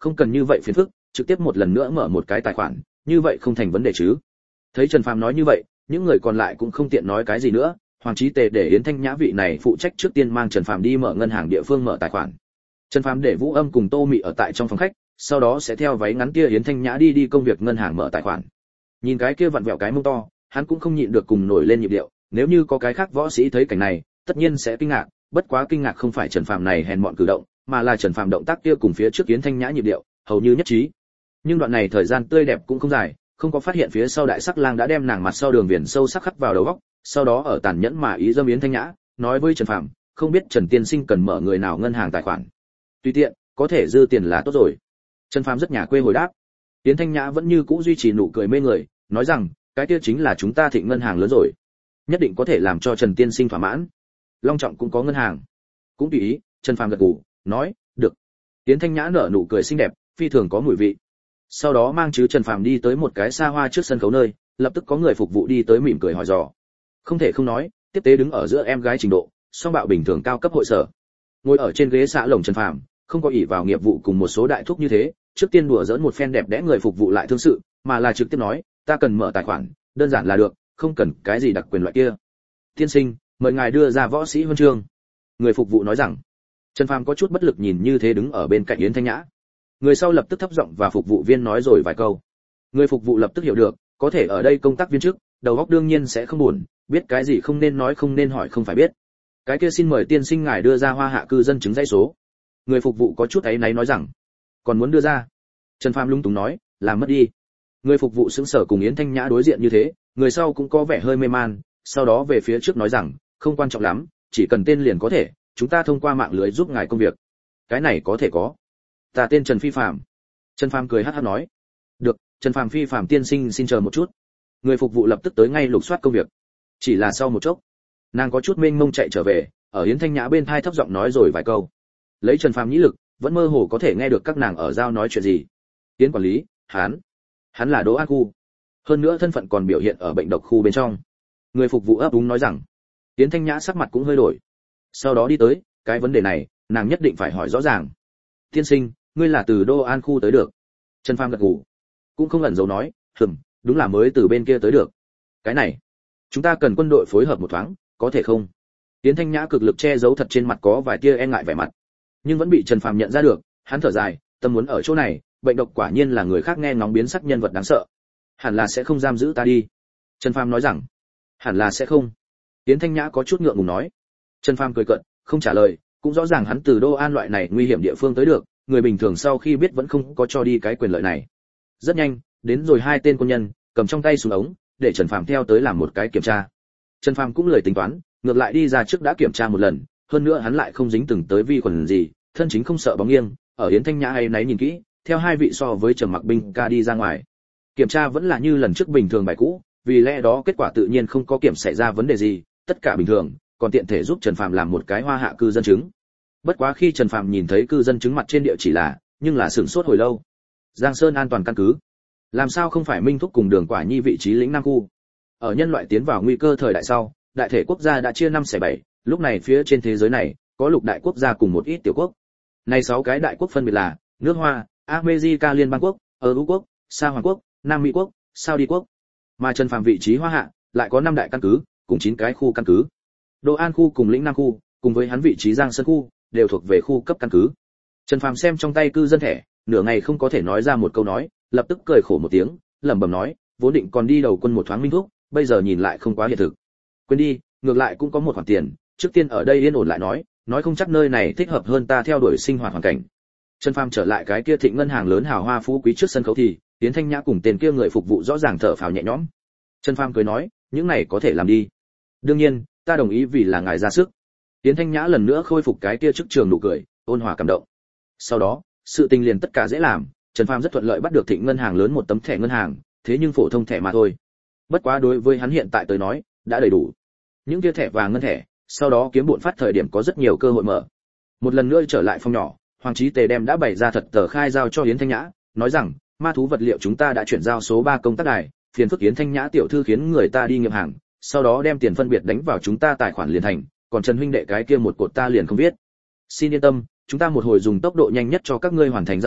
không cần như vậy phiền phức, trực tiếp một lần nữa mở một cái tài khoản, như vậy không thành vấn đề chứ. Thấy Trần Phàm nói như vậy, những người còn lại cũng không tiện nói cái gì nữa. Hoàng Chí Tề để Yến Thanh Nhã vị này phụ trách trước tiên mang Trần Phàm đi mở ngân hàng địa phương mở tài khoản. Trần Phàm để Vũ Âm cùng Tô Mị ở tại trong phòng khách, sau đó sẽ theo váy ngắn kia Yến Thanh Nhã đi công việc ngân hàng mở tài khoản. Nhìn cái kia vặn vẹo cái mông to, hắn cũng không nhịn được cùng nổi lên nhịp điệu, nếu như có cái khác võ sĩ thấy cảnh này, tất nhiên sẽ kinh ngạc, bất quá kinh ngạc không phải Trần Phàm này hèn mọn cử động, mà là Trần Phàm động tác kia cùng phía trước Yến Thanh Nhã nhịp điệu, hầu như nhất trí. Nhưng đoạn này thời gian tươi đẹp cũng không dài, không có phát hiện phía sau đại sắc lang đã đem nàng mặt sau đường viền sâu sắc khắc vào đầu óc, sau đó ở tàn nhẫn mà ý dâm Yến Thanh Nhã, nói với Trần Phàm, không biết Trần tiên sinh cần mở người nào ngân hàng tài khoản. Tùy tiện, có thể dư tiền là tốt rồi. Trần Phàm rất nhà quê hồi đáp. Yến Thanh Nhã vẫn như cũ duy trì nụ cười mê người, nói rằng, cái kia chính là chúng ta Thịnh ngân hàng lớn rồi, nhất định có thể làm cho Trần tiên sinh thỏa mãn. Long Trọng cũng có ngân hàng, cũng tùy ý. Trần Phàm gật gù, nói, được. Yến Thanh Nhã nở nụ cười xinh đẹp, phi thường có mùi vị. Sau đó mang chứ Trần Phàm đi tới một cái xa hoa trước sân khấu nơi, lập tức có người phục vụ đi tới mỉm cười hỏi dò. Không thể không nói, tiếp tế đứng ở giữa em gái trình độ, song bạo bình thường cao cấp hội sở. Ngồi ở trên ghế xạ lồng Trần Phàm, không có ỷ vào nghiệp vụ cùng một số đại thúc như thế, trước tiên đùa giỡn một phen đẹp đẽ người phục vụ lại thương sự, mà là trực tiếp nói, ta cần mở tài khoản, đơn giản là được, không cần cái gì đặc quyền loại kia. Tiên sinh, mời ngài đưa ra võ sĩ huân chương. Người phục vụ nói rằng. Trần Phàm có chút bất lực nhìn như thế đứng ở bên cạnh Yến Thanh Nhã. Người sau lập tức thấp giọng và phục vụ viên nói rồi vài câu. Người phục vụ lập tức hiểu được, có thể ở đây công tác viên trước, đầu óc đương nhiên sẽ không buồn, biết cái gì không nên nói không nên hỏi không phải biết. Cái kia xin mời tiên sinh ngài đưa ra Hoa Hạ cư dân chứng dãy số. Người phục vụ có chút áy náy nói rằng, còn muốn đưa ra. Trần Phàm lung túng nói, làm mất đi. Người phục vụ sững sờ cùng Yến Thanh Nhã đối diện như thế, người sau cũng có vẻ hơi mê man, sau đó về phía trước nói rằng, không quan trọng lắm, chỉ cần tên liền có thể, chúng ta thông qua mạng lưới giúp ngài công việc. Cái này có thể có. Ta tên Trần Phi Phạm. Trần Phàm cười hắc hắc nói, được, Trần Phàm Phi Phạm tiên sinh xin chờ một chút. Người phục vụ lập tức tới ngay lục soát công việc. Chỉ là sau một chốc, nàng có chút mênh mông chạy trở về, ở Yến Thanh Nhã bên tai thấp giọng nói rồi vài câu. Lấy Trần Phàm nhĩ lực, vẫn mơ hồ có thể nghe được các nàng ở giao nói chuyện gì. Yến quản lý, hắn là Đỗ An Khu, hơn nữa thân phận còn biểu hiện ở bệnh độc khu bên trong. Người phục vụ ấp úng nói rằng. Yến Thanh Nhã sắc mặt cũng hơi đổi, sau đó đi tới, cái vấn đề này nàng nhất định phải hỏi rõ ràng. Tiên sinh, ngươi là từ Đô An Khu tới được? Trần Phàm gật gù, cũng không ẩn giấu nói, đúng là mới từ bên kia tới được. Cái này, chúng ta cần quân đội phối hợp một thoáng, có thể không? Yến Thanh Nhã cực lực che giấu thật trên mặt có vài tia e ngại vẻ mặt, nhưng vẫn bị Trần Phàm nhận ra được. Hắn thở dài, tâm muốn ở chỗ này, bệnh độc quả nhiên là người khác nghe ngóng biến sắc nhân vật đáng sợ, hẳn là sẽ không giam giữ ta đi. Trần Phàm nói rằng, hẳn là sẽ không. Yến Thanh Nhã có chút ngượng ngùng nói. Trần Phàm cười cợt, không trả lời, cũng rõ ràng hắn từ Đô An loại này nguy hiểm địa phương tới được, người bình thường sau khi biết vẫn không có cho đi cái quyền lợi này. Rất nhanh, đến rồi hai tên quân nhân, cầm trong tay súng ống, để Trần Phàm theo tới làm một cái kiểm tra. Trần Phàm cũng lười tính toán, ngược lại đi ra trước đã kiểm tra một lần, hơn nữa hắn lại không dính từng tới vi khuẩn gì, thân chính không sợ bóng nghiêng, ở Yến Thanh Nhã hay nấy nhìn kỹ, theo hai vị so với Trầm Mặc binh ca đi ra ngoài. Kiểm tra vẫn là như lần trước bình thường bài cũ, vì lẽ đó kết quả tự nhiên không có kiểm xảy ra vấn đề gì, tất cả bình thường, còn tiện thể giúp Trần Phàm làm một cái Hoa Hạ cư dân chứng. Bất quá khi Trần Phàm nhìn thấy cư dân chứng mặt trên địa chỉ là, nhưng là sửng sốt hồi lâu. Giang Sơn an toàn căn cứ. Làm sao không phải Minh Thúc cùng Đường Quả Nhi vị trí lĩnh Nam khu? Ở nhân loại tiến vào nguy cơ thời đại sau, đại thể quốc gia đã chia 5/7, lúc này phía trên thế giới này có lục đại quốc gia cùng một ít tiểu quốc. Này 6 cái đại quốc phân biệt là nước Hoa, America Liên bang quốc, Âu quốc, Sa Hoàng quốc, Nam Mỹ quốc, Saudi quốc. Mà Trần Phàm vị trí Hoa Hạ lại có 5 đại căn cứ, cùng 9 cái khu căn cứ. Đô An khu cùng lĩnh Nam khu, cùng với hắn vị trí Giang Sơn khu, đều thuộc về khu cấp căn cứ. Trần Phàm xem trong tay cư dân thẻ, nửa ngày không có thể nói ra một câu nói, lập tức cười khổ một tiếng, lẩm bẩm nói, vốn định còn đi đầu quân một thoáng Minh Thúc, bây giờ nhìn lại không quá hiện thực. Quên đi, ngược lại cũng có một khoản tiền, trước tiên ở đây yên ổn lại nói không chắc nơi này thích hợp hơn ta theo đuổi sinh hoạt hoàn cảnh. Trần Phàm trở lại cái kia Thịnh ngân hàng lớn hào hoa phú quý trước sân khấu thì, Tiến Thanh Nhã cùng tên kia người phục vụ rõ ràng thở phào nhẹ nhõm. Trần Phàm cười nói, những này có thể làm đi. Đương nhiên, ta đồng ý vì là ngài ra sức. Tiến Thanh Nhã lần nữa khôi phục cái kia trước trường nụ cười, ôn hòa cảm động. Sau đó, sự tình liền tất cả dễ làm, Trần Phàm rất thuận lợi bắt được Thịnh ngân hàng lớn một tấm thẻ ngân hàng, thế nhưng phổ thông thẻ mà thôi. Bất quá đối với hắn hiện tại tới nói, đã đầy đủ. Những kia thẻ vàng ngân thẻ, sau đó kiếm bộn phát thời điểm có rất nhiều cơ hội mở. Một lần nữa trở lại phòng nhỏ, Hoàng Chí Tề đem đã bày ra thật tờ khai giao cho Yến Thanh Nhã, nói rằng, ma thú vật liệu chúng ta đã chuyển giao số 3 công tác đài, phiền phức Yến Thanh Nhã tiểu thư khiến người ta đi nghiệm hàng, sau đó đem tiền phân biệt đánh vào chúng ta tài khoản liền thành, còn Trần huynh đệ cái kia một cột ta liền không biết. Xin yên tâm, chúng ta một hồi dùng tốc độ nhanh nhất cho các ngươi hoàn thành giao dịch,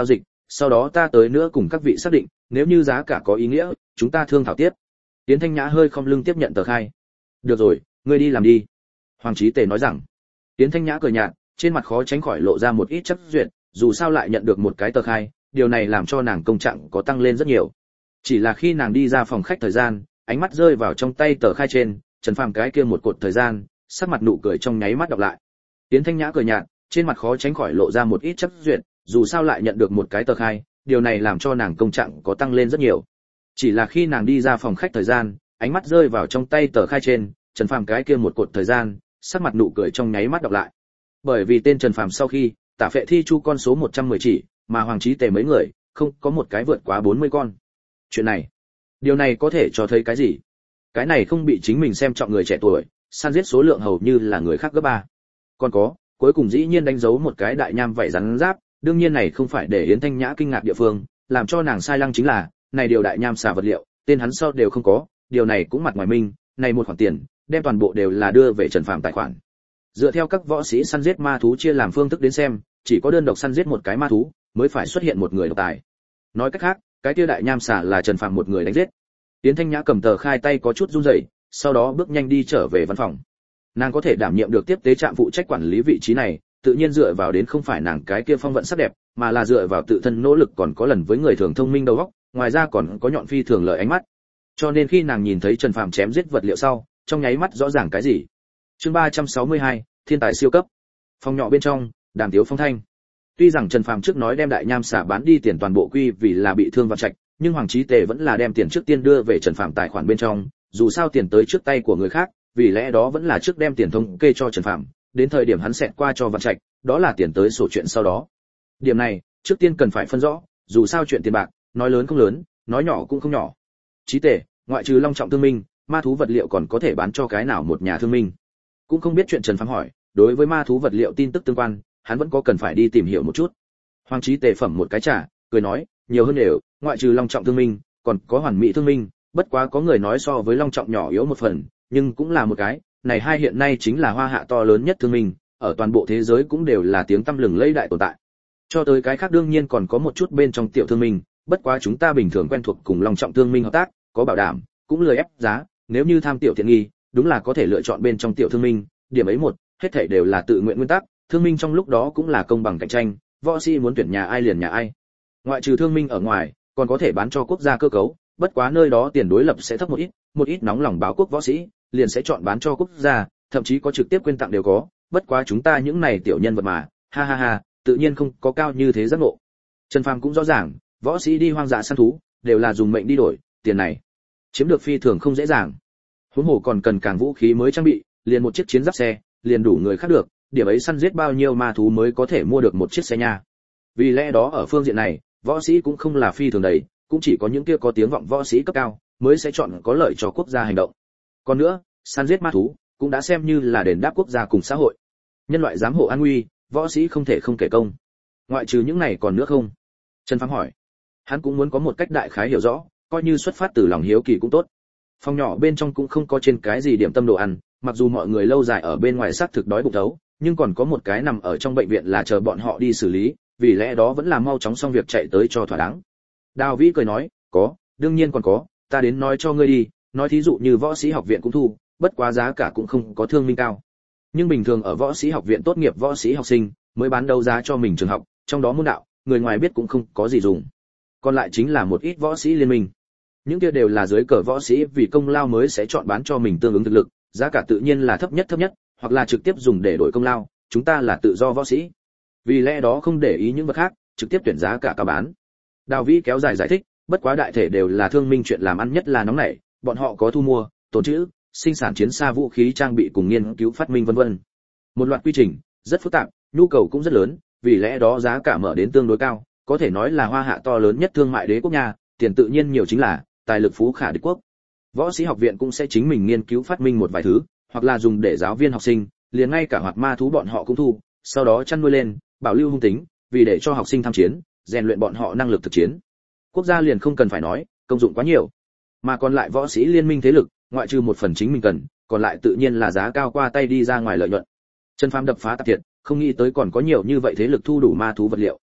sau đó ta tới nữa cùng các vị xác định, nếu như giá cả có ý nghĩa, chúng ta thương thảo tiếp. Tiến Thanh Nhã hơi khom lưng tiếp nhận tờ khai. Được rồi, ngươi đi làm đi. Hoàng Chí Tề nói rằng. Tiến Thanh Nhã cười nhạt, trên mặt khó tránh khỏi lộ ra một ít chấp duyệt, dù sao lại nhận được một cái tờ khai, điều này làm cho nàng công trạng có tăng lên rất nhiều. Chỉ là khi nàng đi ra phòng khách thời gian, ánh mắt rơi vào trong tay tờ khai trên, Trần Phàm cái kia một cột thời gian, sắc mặt nụ cười trong nháy mắt đọc lại. Tiến Thanh Nhã cười nhạt, trên mặt khó tránh khỏi lộ ra một ít chấp duyệt, dù sao lại nhận được một cái tờ khai, điều này làm cho nàng công trạng có tăng lên rất nhiều. Chỉ là khi nàng đi ra phòng khách thời gian, ánh mắt rơi vào trong tay tờ khai trên, Trần Phàm cái kia một cột thời gian, sắc mặt nụ cười trong nháy mắt đọc lại. Bởi vì tên Trần Phàm sau khi, Tả Phệ Thi Chu con số 110 chỉ, mà Hoàng Chí Tề mấy người, không có một cái vượt quá 40 con. Chuyện này, điều này có thể cho thấy cái gì? Cái này không bị chính mình xem trọng người trẻ tuổi, săn giết số lượng hầu như là người khác gấp 3. Còn có, cuối cùng dĩ nhiên đánh dấu một cái đại nham vảy rắn giáp, đương nhiên này không phải để Yến Thanh Nhã kinh ngạc địa phương, làm cho nàng sai lăng chính là, này điều đại nham xà vật liệu, tên hắn sau đều không có, điều này cũng mặt ngoài minh, này một khoản tiền, đem toàn bộ đều là đưa về Trần Phàm tài khoản. Dựa theo các võ sĩ săn giết ma thú chia làm phương thức đến xem, chỉ có đơn độc săn giết một cái ma thú, mới phải xuất hiện một người độc tài. Nói cách khác, cái kia đại nham xà là Trần Phàm một người đánh giết. Yến Thanh Nhã cầm tờ khai tay có chút run rẩy, sau đó bước nhanh đi trở về văn phòng. Nàng có thể đảm nhiệm được tiếp tế trạm phụ trách quản lý vị trí này, tự nhiên dựa vào đến không phải nàng cái kia phong vận sắc đẹp, mà là dựa vào tự thân nỗ lực còn có lần với người thường thông minh đầu óc, ngoài ra còn có nhọn phi thường lợi ánh mắt. Cho nên khi nàng nhìn thấy Trần Phàm chém giết vật liệu sau, trong nháy mắt rõ ràng cái gì. Chương 362, thiên tài siêu cấp. Phòng nhỏ bên trong, Đàm Tiếu Phong thanh. Tuy rằng Trần Phàm trước nói đem đại nham xả bán đi tiền toàn bộ quy vì là bị thương Vạn Trạch, nhưng Hoàng Chí Tề vẫn là đem tiền trước tiên đưa về Trần Phàm tài khoản bên trong, dù sao tiền tới trước tay của người khác, vì lẽ đó vẫn là trước đem tiền thống kê cho Trần Phàm, đến thời điểm hắn xẹt qua cho Vạn Trạch, đó là tiền tới sổ chuyện sau đó. Điểm này, trước tiên cần phải phân rõ, dù sao chuyện tiền bạc, nói lớn không lớn, nói nhỏ cũng không nhỏ. Chí Tề, ngoại trừ Long Trọng thương minh, ma thú vật liệu còn có thể bán cho cái nào một nhà thương minh? Cũng không biết chuyện Trần Phàm hỏi, đối với ma thú vật liệu tin tức tương quan, hắn vẫn có cần phải đi tìm hiểu một chút. Hoàng Chí Tề phẩm một cái trà, cười nói, nhiều hơn đều, ngoại trừ Long Trọng thương minh, còn có Hoàn Mỹ thương minh, bất quá có người nói so với Long Trọng nhỏ yếu một phần, nhưng cũng là một cái, này hai hiện nay chính là hoa hạ to lớn nhất thương minh, ở toàn bộ thế giới cũng đều là tiếng tăm lừng lẫy đại tồn tại. Cho tới cái khác đương nhiên còn có một chút bên trong tiểu thương minh, bất quá chúng ta bình thường quen thuộc cùng Long Trọng thương minh hợp tác, có bảo đảm, cũng lười ép giá, nếu như tham tiểu tiện nghi, đúng là có thể lựa chọn bên trong tiểu thương minh, điểm ấy một, hết thảy đều là tự nguyện nguyên tắc, thương minh trong lúc đó cũng là công bằng cạnh tranh, võ sĩ muốn tuyển nhà ai liền nhà ai. Ngoại trừ thương minh ở ngoài, còn có thể bán cho quốc gia cơ cấu, bất quá nơi đó tiền đối lập sẽ thấp một ít nóng lòng báo quốc võ sĩ, liền sẽ chọn bán cho quốc gia, thậm chí có trực tiếp quyên tặng đều có, bất quá chúng ta những này tiểu nhân vật mà, ha ha ha, tự nhiên không có cao như thế giác ngộ. Trần Phàm cũng rõ ràng, võ sĩ đi hoang dã săn thú, đều là dùng mệnh đi đổi, tiền này chiếm được phi thường không dễ dàng. Huống hồ còn cần càng vũ khí mới trang bị, liền một chiếc chiến giáp xe, liền đủ người khác được, điểm ấy săn giết bao nhiêu ma thú mới có thể mua được một chiếc xe nha. Vì lẽ đó ở phương diện này, võ sĩ cũng không là phi thường đầy, cũng chỉ có những kia có tiếng vọng võ sĩ cấp cao mới sẽ chọn có lợi cho quốc gia hành động. Còn nữa, săn giết ma thú cũng đã xem như là đền đáp quốc gia cùng xã hội. Nhân loại giám hộ an nguy, võ sĩ không thể không kể công. Ngoại trừ những này còn nữa không? Trần Phàm hỏi. Hắn cũng muốn có một cách đại khái hiểu rõ, coi như xuất phát từ lòng hiếu kỳ cũng tốt. Phòng nhỏ bên trong cũng không có trên cái gì điểm tâm đồ ăn, mặc dù mọi người lâu dài ở bên ngoài xác thực đói bụng thấu, nhưng còn có một cái nằm ở trong bệnh viện là chờ bọn họ đi xử lý, vì lẽ đó vẫn là mau chóng xong việc chạy tới cho thỏa đáng. Đào Vĩ cười nói, có, đương nhiên còn có, ta đến nói cho ngươi đi, nói thí dụ như võ sĩ học viện cũng thu, bất quá giá cả cũng không có thương minh cao. Nhưng bình thường ở võ sĩ học viện tốt nghiệp võ sĩ học sinh mới bán đấu giá cho mình trường học, trong đó môn đạo, người ngoài biết cũng không có gì dùng. Còn lại chính là một ít võ sĩ liên minh. Những kia đều là dưới cờ võ sĩ vì công lao mới sẽ chọn bán cho mình tương ứng thực lực, giá cả tự nhiên là thấp nhất, hoặc là trực tiếp dùng để đổi công lao, chúng ta là tự do võ sĩ. Vì lẽ đó không để ý những vật khác, trực tiếp tuyển giá cả cao bán. Đào Vĩ kéo dài giải thích, bất quá đại thể đều là thương minh chuyện làm ăn nhất là nóng nảy, bọn họ có thu mua, tồn trữ, sinh sản chiến xa vũ khí trang bị cùng nghiên cứu phát minh vân vân. Một loạt quy trình rất phức tạp, nhu cầu cũng rất lớn, vì lẽ đó giá cả mở đến tương đối cao, có thể nói là hoa hạ to lớn nhất thương mại đế quốc nhà, tiền tự nhiên nhiều chính là tài lực phú khả địch quốc. Võ sĩ học viện cũng sẽ chính mình nghiên cứu phát minh một vài thứ, hoặc là dùng để giáo viên học sinh, liền ngay cả hoạt ma thú bọn họ cũng thu, sau đó chăn nuôi lên, bảo lưu hung tính, vì để cho học sinh tham chiến, rèn luyện bọn họ năng lực thực chiến. Quốc gia liền không cần phải nói, công dụng quá nhiều. Mà còn lại võ sĩ liên minh thế lực, ngoại trừ một phần chính mình cần, còn lại tự nhiên là giá cao qua tay đi ra ngoài lợi nhuận. Trần Phàm đập phá tạp thiệt, không nghĩ tới còn có nhiều như vậy thế lực thu đủ ma thú vật liệu.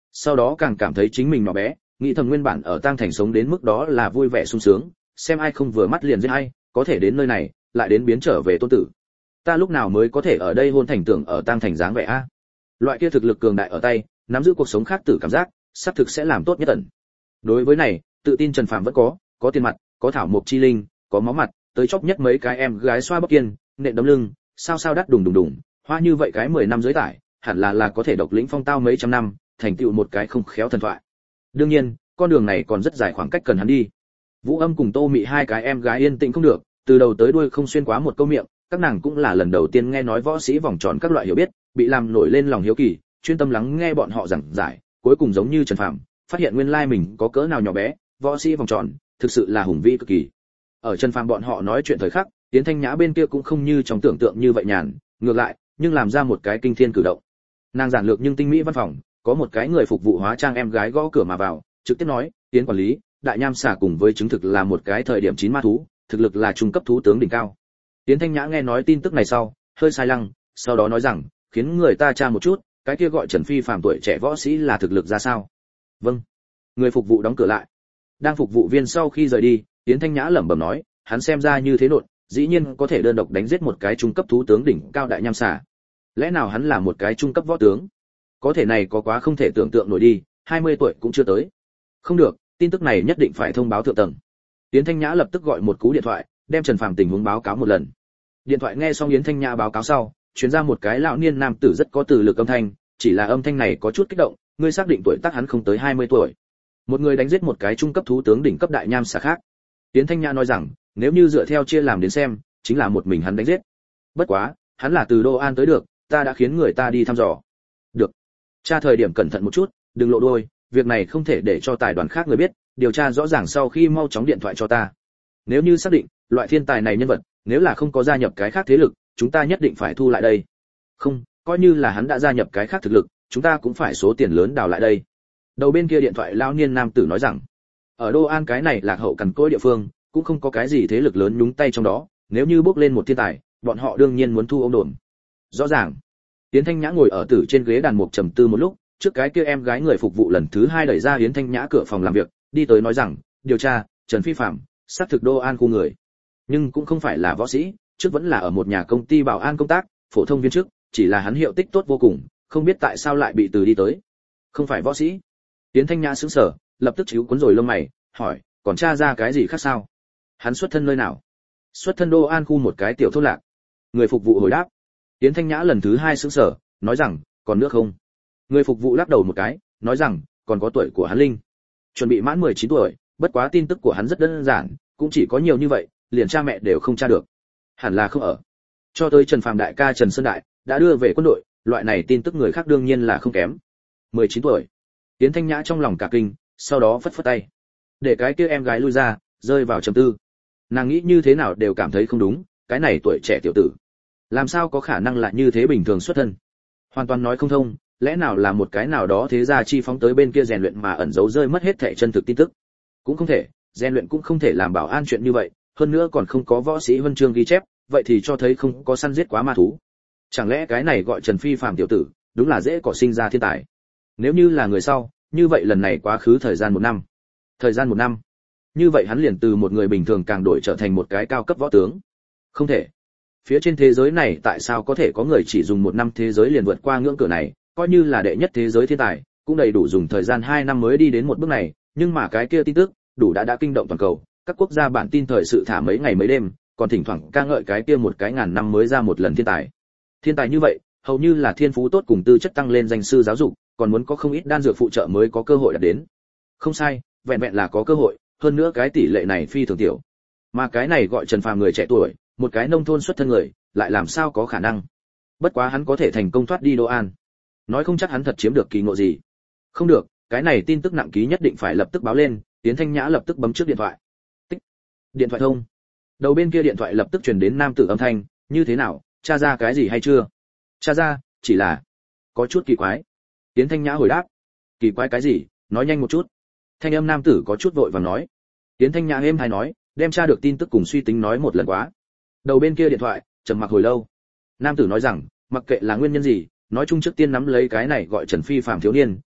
Sau đó càng cảm thấy chính mình nhỏ bé, nghĩ thầm nguyên bản ở tang thành sống đến mức đó là vui vẻ sung sướng, xem ai không vừa mắt liền giết hay, có thể đến nơi này lại đến biến trở về tôn tử. Ta lúc nào mới có thể ở đây hôn thành tưởng ở tang thành dáng vẻ a? Loại kia thực lực cường đại ở tay, nắm giữ cuộc sống khác tử cảm giác, sắp thực sẽ làm tốt nhất tận. Đối với này, tự tin Trần Phàm vẫn có tiền mặt, có thảo mộc chi linh, có máu mặt, tới chóp nhất mấy cái em gái xoa bắp kiên, nện đấm lưng, sao đắt đùng đùng, hoa như vậy cái 10 năm dưới tải, hẳn là có thể độc lĩnh phong tao mấy trăm năm, thành tựu một cái không khéo thần thoại. Đương nhiên, con đường này còn rất dài khoảng cách cần hắn đi. Vũ Âm cùng Tô Mị hai cái em gái yên tĩnh không được, từ đầu tới đuôi không xuyên quá một câu miệng, các nàng cũng là lần đầu tiên nghe nói võ sĩ vòng tròn các loại hiểu biết, bị làm nổi lên lòng hiếu kỳ, chuyên tâm lắng nghe bọn họ giảng giải, cuối cùng giống như Trần Phàm, phát hiện nguyên lai mình có cỡ nào nhỏ bé, võ sĩ vòng tròn, thực sự là hùng vĩ cực kỳ. Ở Trần Phàm bọn họ nói chuyện thời khắc, Tiến Thanh Nhã bên kia cũng không như trong tưởng tượng như vậy nhàn, ngược lại, nhưng làm ra một cái kinh thiên cử động. Nàng giản lược nhưng tinh mỹ văn phòng, có một cái người phục vụ hóa trang em gái gõ cửa mà vào, trực tiếp nói, Tiến quản lý, đại nham xà cùng với chứng thực là một cái thời điểm 9 ma thú, thực lực là trung cấp thú tướng đỉnh cao. Tiến Thanh Nhã nghe nói tin tức này sau, hơi sai lăng, sau đó nói rằng, khiến người ta tra một chút, cái kia gọi Trần Phi phàm tuổi trẻ võ sĩ là thực lực ra sao? Vâng. Người phục vụ đóng cửa lại. Đang phục vụ viên sau khi rời đi, Tiến Thanh Nhã lẩm bẩm nói, hắn xem ra như thế nộn, dĩ nhiên có thể đơn độc đánh giết một cái trung cấp thú tướng đỉnh cao đại nham xà. Lẽ nào hắn là một cái trung cấp võ tướng? Có thể này có quá không thể tưởng tượng nổi đi, 20 tuổi cũng chưa tới. Không được, tin tức này nhất định phải thông báo thượng tầng. Yến Thanh Nhã lập tức gọi một cú điện thoại, đem Trần Phàm tình huống báo cáo một lần. Điện thoại nghe xong Yến Thanh Nhã báo cáo sau, truyền ra một cái lão niên nam tử rất có từ lực âm thanh, chỉ là âm thanh này có chút kích động, ngươi xác định tuổi tác hắn không tới 20 tuổi. Một người đánh giết một cái trung cấp thú tướng đỉnh cấp đại nham xà khác. Yến Thanh Nhã nói rằng, nếu như dựa theo chia làm đến xem, chính là một mình hắn đánh giết. Bất quá, hắn là từ Đô An tới được, ta đã khiến người ta đi thăm dò. Được. Tra thời điểm cẩn thận một chút, đừng lộ đuôi, việc này không thể để cho tài đoàn khác người biết, điều tra rõ ràng sau khi mau chóng điện thoại cho ta. Nếu như xác định, loại thiên tài này nhân vật, nếu là không có gia nhập cái khác thế lực, chúng ta nhất định phải thu lại đây. Không, coi như là hắn đã gia nhập cái khác thực lực, chúng ta cũng phải số tiền lớn đào lại đây. Đầu bên kia điện thoại lão niên nam tử nói rằng, ở Đô An cái này lạc hậu cằn cỗi địa phương, cũng không có cái gì thế lực lớn nhúng tay trong đó, nếu như bước lên một thiên tài, bọn họ đương nhiên muốn thu ông đồn. Rõ ràng. Yến Thanh Nhã ngồi ở tử trên ghế đàn mục trầm tư một lúc, trước cái kia em gái người phục vụ lần thứ 2 đẩy ra Yến Thanh Nhã cửa phòng làm việc, đi tới nói rằng, điều tra, Trần Phi phạm, xác thực Đô An khu người, nhưng cũng không phải là võ sĩ, trước vẫn là ở một nhà công ty bảo an công tác, phổ thông viên chức, chỉ là hắn hiệu tích tốt vô cùng, không biết tại sao lại bị từ đi tới. Không phải võ sĩ. Yến Thanh Nhã sững sờ, lập tức chíu cuốn rồi lông mày, hỏi, còn tra ra cái gì khác sao? Hắn xuất thân nơi nào? Xuất thân Đô An khu một cái tiểu thôn lạc. Người phục vụ hồi đáp. Yến Thanh Nhã lần thứ 2 sững sờ, nói rằng, còn nước không? Người phục vụ lắc đầu một cái, nói rằng, còn có tuổi của hắn linh. Chuẩn bị mãn 19 tuổi, bất quá tin tức của hắn rất đơn giản, cũng chỉ có nhiều như vậy, liền cha mẹ đều không tra được. Hẳn là không ở. Cho tới Trần Phàm đại ca Trần Sơn Đại, đã đưa về quân đội, loại này tin tức người khác đương nhiên là không kém. 19 tuổi. Yến Thanh Nhã trong lòng cả kinh, sau đó phất phất tay. Để cái kia em gái lui ra, rơi vào trầm tư. Nàng nghĩ như thế nào đều cảm thấy không đúng, cái này tuổi trẻ tiểu tử. Làm sao có khả năng lại như thế bình thường xuất thân? Hoàn toàn nói không thông, lẽ nào là một cái nào đó thế gia chi phóng tới bên kia rèn luyện mà ẩn giấu rơi mất hết thể chân thực tin tức? Cũng không thể, rèn luyện cũng không thể làm bảo an chuyện như vậy, hơn nữa còn không có võ sĩ huân chương ghi chép, vậy thì cho thấy không có săn giết quá ma thú. Chẳng lẽ cái này gọi Trần Phi phàm tiểu tử, đúng là dễ cỏ sinh ra thiên tài? Nếu như là người sau, như vậy lần này quá khứ thời gian 1 năm. Thời gian 1 năm. Như vậy hắn liền từ một người bình thường càng đổi trở thành một cái cao cấp võ tướng. Không thể. Phía trên thế giới này tại sao có thể có người chỉ dùng 1 năm thế giới liền vượt qua ngưỡng cửa này, coi như là đệ nhất thế giới thiên tài, cũng đầy đủ dùng thời gian 2 năm mới đi đến một bước này, nhưng mà cái kia tin tức, đủ đã kinh động toàn cầu, các quốc gia bản tin thời sự thả mấy ngày mấy đêm, còn thỉnh thoảng ca ngợi cái kia một cái ngàn năm mới ra một lần thiên tài. Thiên tài như vậy, hầu như là thiên phú tốt cùng tư chất tăng lên danh sư giáo dục, còn muốn có không ít đan dược phụ trợ mới có cơ hội đạt đến. Không sai, vẹn vẹn là có cơ hội, hơn nữa cái tỷ lệ này phi thường tiểu. Mà cái này gọi Trần Phàm người trẻ tuổi, một cái nông thôn xuất thân người, lại làm sao có khả năng? Bất quá hắn có thể thành công thoát đi Đô An, nói không chắc hắn thật chiếm được kỳ ngộ gì. Không được, cái này tin tức nặng ký nhất định phải lập tức báo lên. Tiến Thanh Nhã lập tức bấm trước điện thoại. Tích. Điện thoại thông. Đầu bên kia điện thoại lập tức truyền đến nam tử âm thanh, như thế nào, tra ra cái gì hay chưa? Tra ra, chỉ là có chút kỳ quái. Tiến Thanh Nhã hồi đáp. Kỳ quái cái gì, nói nhanh một chút. Thanh âm nam tử có chút vội vàng nói. Tiến Thanh Nhã êm hay nói, đem tra được tin tức cùng suy tính nói một lần quá. Đầu bên kia điện thoại trầm mặc hồi lâu. Nam tử nói rằng, mặc kệ là nguyên nhân gì, nói chung trước tiên nắm lấy cái này gọi Trần Phi phàm thiếu niên,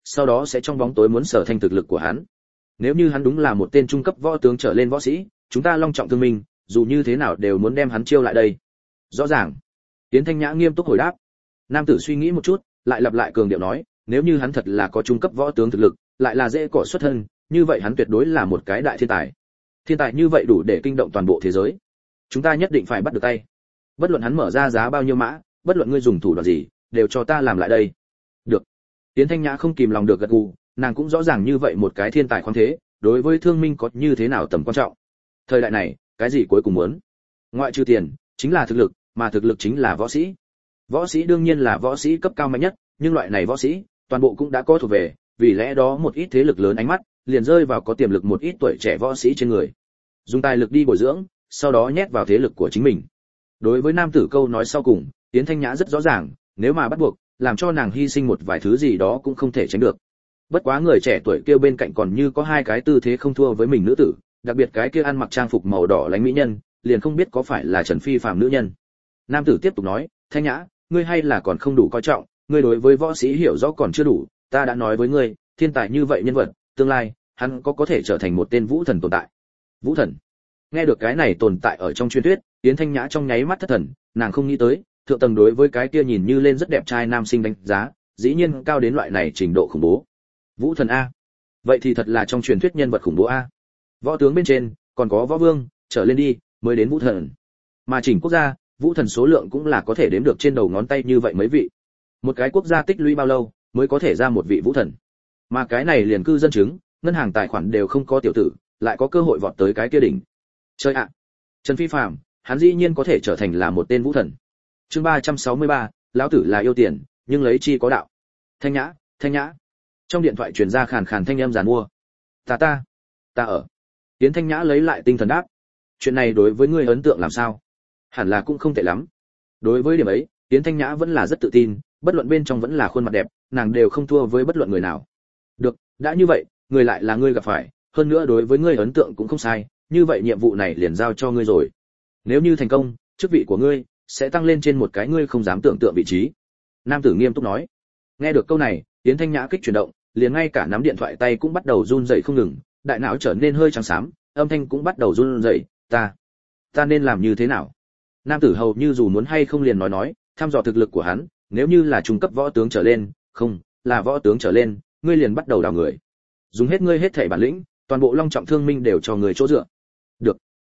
sau đó sẽ trong bóng tối muốn sở thanh thực lực của hắn. Nếu như hắn đúng là một tên trung cấp võ tướng trở lên võ sĩ, chúng ta Long Trọng Thương Minh, dù như thế nào đều muốn đem hắn chiêu lại đây. Rõ ràng. Yến Thanh Nhã nghiêm túc hồi đáp. Nam tử suy nghĩ một chút, lại lặp lại cường điệu nói, nếu như hắn thật là có trung cấp võ tướng thực lực, lại là dễ cỏ xuất thân, như vậy hắn tuyệt đối là một cái đại thiên tài. Thiên tài như vậy đủ để kinh động toàn bộ thế giới. Chúng ta nhất định phải bắt được tay. Bất luận hắn mở ra giá bao nhiêu mã, bất luận ngươi dùng thủ đoạn gì, đều cho ta làm lại đây. Được. Yến Thanh Nhã không kìm lòng được gật gù, nàng cũng rõ ràng như vậy một cái thiên tài khoáng thế, đối với Thương Minh có như thế nào tầm quan trọng. Thời đại này, cái gì cuối cùng muốn? Ngoại trừ tiền, chính là thực lực, mà thực lực chính là võ sĩ. Võ sĩ đương nhiên là võ sĩ cấp cao mạnh nhất, nhưng loại này võ sĩ, toàn bộ cũng đã có thuộc về, vì lẽ đó một ít thế lực lớn ánh mắt liền rơi vào có tiềm lực một ít tuổi trẻ võ sĩ trên người. Dùng tài lực đi bồi dưỡng, sau đó nhét vào thế lực của chính mình. Đối với nam tử câu nói sau cùng, Yến Thanh Nhã rất rõ ràng, nếu mà bắt buộc, làm cho nàng hy sinh một vài thứ gì đó cũng không thể tránh được. Bất quá người trẻ tuổi kia bên cạnh còn như có hai cái tư thế không thua với mình nữ tử, đặc biệt cái kia ăn mặc trang phục màu đỏ lánh mỹ nhân, liền không biết có phải là Trần Phi phàm nữ nhân. Nam tử tiếp tục nói, Thanh Nhã, ngươi hay là còn không đủ coi trọng, ngươi đối với võ sĩ hiểu rõ còn chưa đủ, ta đã nói với ngươi, thiên tài như vậy nhân vật, tương lai, hắn có thể trở thành một tên vũ thần tồn tại. Vũ thần? Nghe được cái này tồn tại ở trong truyền thuyết, Yến Thanh Nhã trong nháy mắt thất thần, nàng không nghĩ tới, thượng tầng đối với cái kia nhìn như lên rất đẹp trai nam sinh đánh giá, dĩ nhiên cao đến loại này trình độ khủng bố. Vũ thần a? Vậy thì thật là trong truyền thuyết nhân vật khủng bố a. Võ tướng bên trên, còn có võ vương, trở lên đi, mới đến vũ thần. Mà chỉnh quốc gia, vũ thần số lượng cũng là có thể đếm được trên đầu ngón tay như vậy mấy vị. Một cái quốc gia tích lũy bao lâu mới có thể ra một vị vũ thần? Mà cái này liền cư dân chứng, ngân hàng tài khoản đều không có tiểu tử, lại có cơ hội vọt tới cái kia đỉnh. Chơi ạ. Trần Phi Phàm, hắn dĩ nhiên có thể trở thành là một tên vũ thần. Chương 363, lão tử là yêu tiền, nhưng lấy chi có đạo. Thanh Nhã, Thanh Nhã. Trong điện thoại truyền ra khàn khàn thanh âm giàn mua. Ta ở. Yến Thanh Nhã lấy lại tinh thần đáp. Chuyện này đối với ngươi ấn tượng làm sao? Hẳn là cũng không tệ lắm. Đối với điểm ấy, Yến Thanh Nhã vẫn là rất tự tin, bất luận bên trong vẫn là khuôn mặt đẹp, nàng đều không thua với bất luận người nào. Được, đã như vậy, người lại là ngươi gặp phải, hơn nữa đối với ngươi ấn tượng cũng không sai, như vậy nhiệm vụ này liền giao cho ngươi rồi. Nếu như thành công, chức vị của ngươi sẽ tăng lên trên một cái ngươi không dám tưởng tượng vị trí. Nam tử nghiêm túc nói. Nghe được câu này, Yến Thanh Nhã kích chuyển động, liền ngay cả nắm điện thoại tay cũng bắt đầu run rẩy không ngừng, đại não trở nên hơi trắng xám, âm thanh cũng bắt đầu run rẩy, ta nên làm như thế nào? Nam tử hầu như dù muốn hay không liền nói, thăm dò thực lực của hắn, nếu như là trung cấp võ tướng trở lên, không, là võ tướng trở lên, ngươi liền bắt đầu đào người. Dùng hết ngươi hết thảy bản lĩnh, toàn bộ Long Trọng Thương Minh đều cho người chỗ dựa. Được.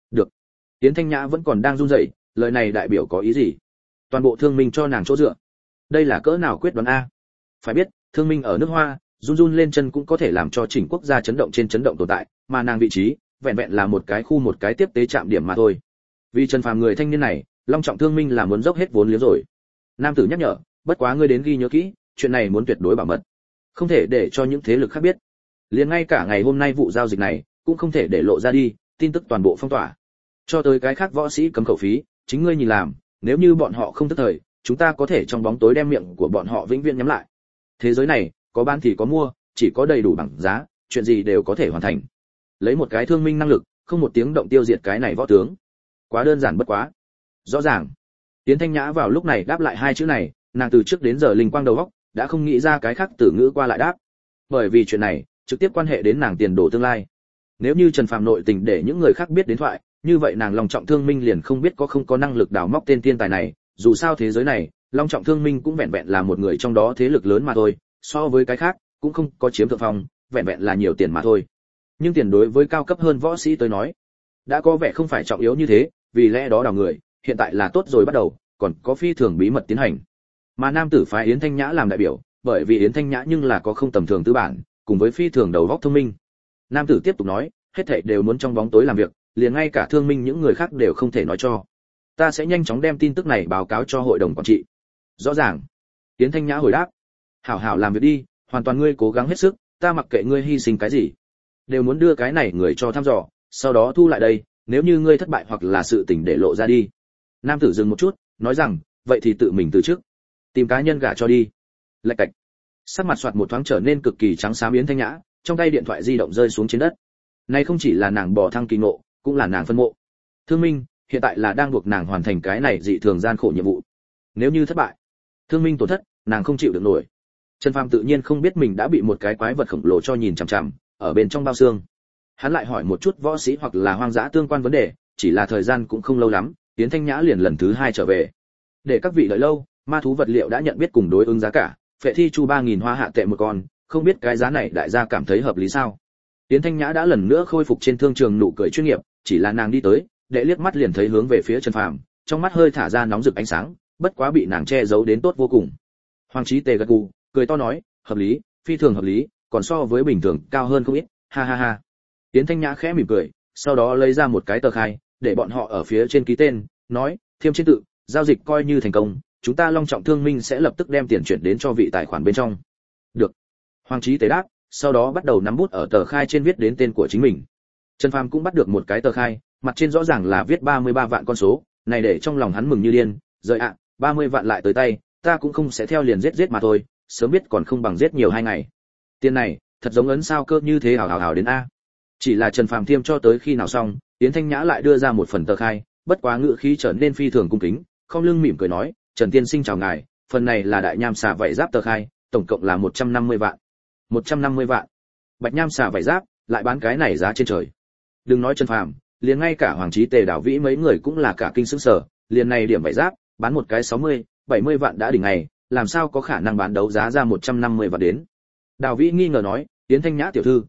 Yến Thanh Nhã vẫn còn đang run rẩy, lời này đại biểu có ý gì? Toàn bộ Thương Minh cho nàng chỗ dựa. Đây là cỡ nào quyết đoán a? Phải biết, Thương Minh ở nước Hoa, run lên chân cũng có thể làm cho chỉnh quốc gia chấn động trên chấn động tồn tại, mà nàng vị trí, vẹn vẹn là một cái khu một cái tiếp tế chạm điểm mà thôi. Vì Trần Phàm người thanh niên này, Long Trọng Thương Minh là muốn dốc hết vốn liếng rồi. Nam tử nhắc nhở, bất quá ngươi đến ghi nhớ kỹ, chuyện này muốn tuyệt đối bảo mật, không thể để cho những thế lực khác biết. Liền ngay cả ngày hôm nay vụ giao dịch này, cũng không thể để lộ ra đi, tin tức toàn bộ phong tỏa. Cho tới cái khác võ sĩ cấm khẩu phí, chính ngươi nhìn làm, nếu như bọn họ không tức thời, chúng ta có thể trong bóng tối đem miệng của bọn họ vĩnh viễn nhắm lại. Thế giới này, có bán thì có mua, chỉ có đầy đủ bằng giá, chuyện gì đều có thể hoàn thành. Lấy một cái thương minh năng lực, không một tiếng động tiêu diệt cái này võ tướng. Quá đơn giản bất quá. Rõ ràng. Yến Thanh Nhã vào lúc này đáp lại hai chữ này, nàng từ trước đến giờ linh quang đầu óc, đã không nghĩ ra cái khác từ ngữ qua lại đáp. Bởi vì chuyện này, trực tiếp quan hệ đến nàng tiền đồ tương lai. Nếu như Trần Phàm nội tình để những người khác biết đến thoại, như vậy nàng Long Trọng Thương Minh liền không biết có không có năng lực đào móc tên thiên tài này, dù sao thế giới này, Long Trọng Thương Minh cũng vẹn vẹn là một người trong đó thế lực lớn mà thôi, so với cái khác, cũng không có chiếm thượng phong, vẹn vẹn là nhiều tiền mà thôi. Nhưng tiền đối với cao cấp hơn võ sĩ tới nói, đã có vẻ không phải trọng yếu như thế, vì lẽ đó đào người, hiện tại là tốt rồi bắt đầu, còn có phi thường bí mật tiến hành. Mà nam tử phái Yến Thanh Nhã làm đại biểu, bởi vì Yến Thanh Nhã nhưng là có không tầm thường tư bản, cùng với phi thường đầu óc thông minh. Nam tử tiếp tục nói, hết thảy đều muốn trong bóng tối làm việc, liền ngay cả Thương Minh những người khác đều không thể nói cho. Ta sẽ nhanh chóng đem tin tức này báo cáo cho hội đồng quản trị. Rõ ràng. Yến Thanh Nhã hồi đáp. Hảo hảo làm việc đi, hoàn toàn ngươi cố gắng hết sức, ta mặc kệ ngươi hy sinh cái gì, đều muốn đưa cái này người cho thăm dò, sau đó thu lại đây, nếu như ngươi thất bại hoặc là sự tình để lộ ra đi. Nam tử dừng một chút, nói rằng, vậy thì tự mình từ chức, tìm cá nhân gả cho đi. Lạch cạch. Sắc mặt soạt một thoáng trở nên cực kỳ trắng xám Yến Thanh Nhã, trong tay điện thoại di động rơi xuống trên đất. Này không chỉ là nàng bỏ thăng kỳ ngộ, cũng là nàng phân mộ. Thương Minh hiện tại là đang buộc nàng hoàn thành cái này dị thường gian khổ nhiệm vụ. Nếu như thất bại, Thương Minh tổn thất, nàng không chịu được nổi. Trần Phàm tự nhiên không biết mình đã bị một cái quái vật khổng lồ cho nhìn chằm chằm ở bên trong bao xương. Hắn lại hỏi một chút võ sĩ hoặc là hoang dã tương quan vấn đề, chỉ là thời gian cũng không lâu lắm, Tiến Thanh Nhã liền lần thứ 2 trở về. Để các vị đợi lâu, ma thú vật liệu đã nhận biết cùng đối ứng giá cả, phệ thi chu 3000 hoa hạ tệ một con, không biết cái giá này đại gia cảm thấy hợp lý sao? Tiến Thanh Nhã đã lần nữa khôi phục trên thương trường nụ cười chuyên nghiệp, chỉ là nàng đi tới, đệ liếc mắt liền thấy hướng về phía Trần Phàm, trong mắt hơi thả ra nóng rực ánh sáng, bất quá bị nàng che giấu đến tốt vô cùng. Hoàng Chí Tề gật gù, cười to nói, hợp lý, phi thường hợp lý, còn so với bình thường cao hơn không ít, ha ha ha. Tiến Thanh Nhã khẽ mỉm cười, sau đó lấy ra một cái tờ khai, để bọn họ ở phía trên ký tên, nói, thiêm trên tự, giao dịch coi như thành công, chúng ta Long Trọng Thương Minh sẽ lập tức đem tiền chuyển đến cho vị tài khoản bên trong. Được. Hoàng Chí Tề đáp, sau đó bắt đầu nắm bút ở tờ khai trên viết đến tên của chính mình. Trần Phàm cũng bắt được một cái tờ khai, mặt trên rõ ràng là viết 33 vạn con số, này để trong lòng hắn mừng như điên, rời ạ, 30 vạn lại tới tay, ta cũng không sẽ theo liền giết mà thôi, sớm biết còn không bằng giết nhiều 2 ngày. Tiền này, thật giống ấn sao cơ như thế hào đến a. Chỉ là Trần Phàm thiêm cho tới khi nào xong, Tiến Thanh Nhã lại đưa ra một phần tờ khai, bất quá ngữ khí trở nên phi thường cung kính, không lưng mỉm cười nói, Trần tiên sinh chào ngài, phần này là đại nham xà vảy giáp tờ khai, tổng cộng là 150 vạn. 150 vạn. Bạch nham xà vảy giáp, lại bán cái này giá trên trời. Đừng nói Trần Phàm, liền ngay cả Hoàng Chí Tề Đảo Vĩ mấy người cũng là cả kinh sửng sở, liền này điểm vảy giáp, bán một cái 60, 70 vạn đã đỉnh ngày, làm sao có khả năng bán đấu giá ra 150 vạn đến. Đào Vĩ nghi ngờ nói, Tiến Thanh Nhã tiểu thư,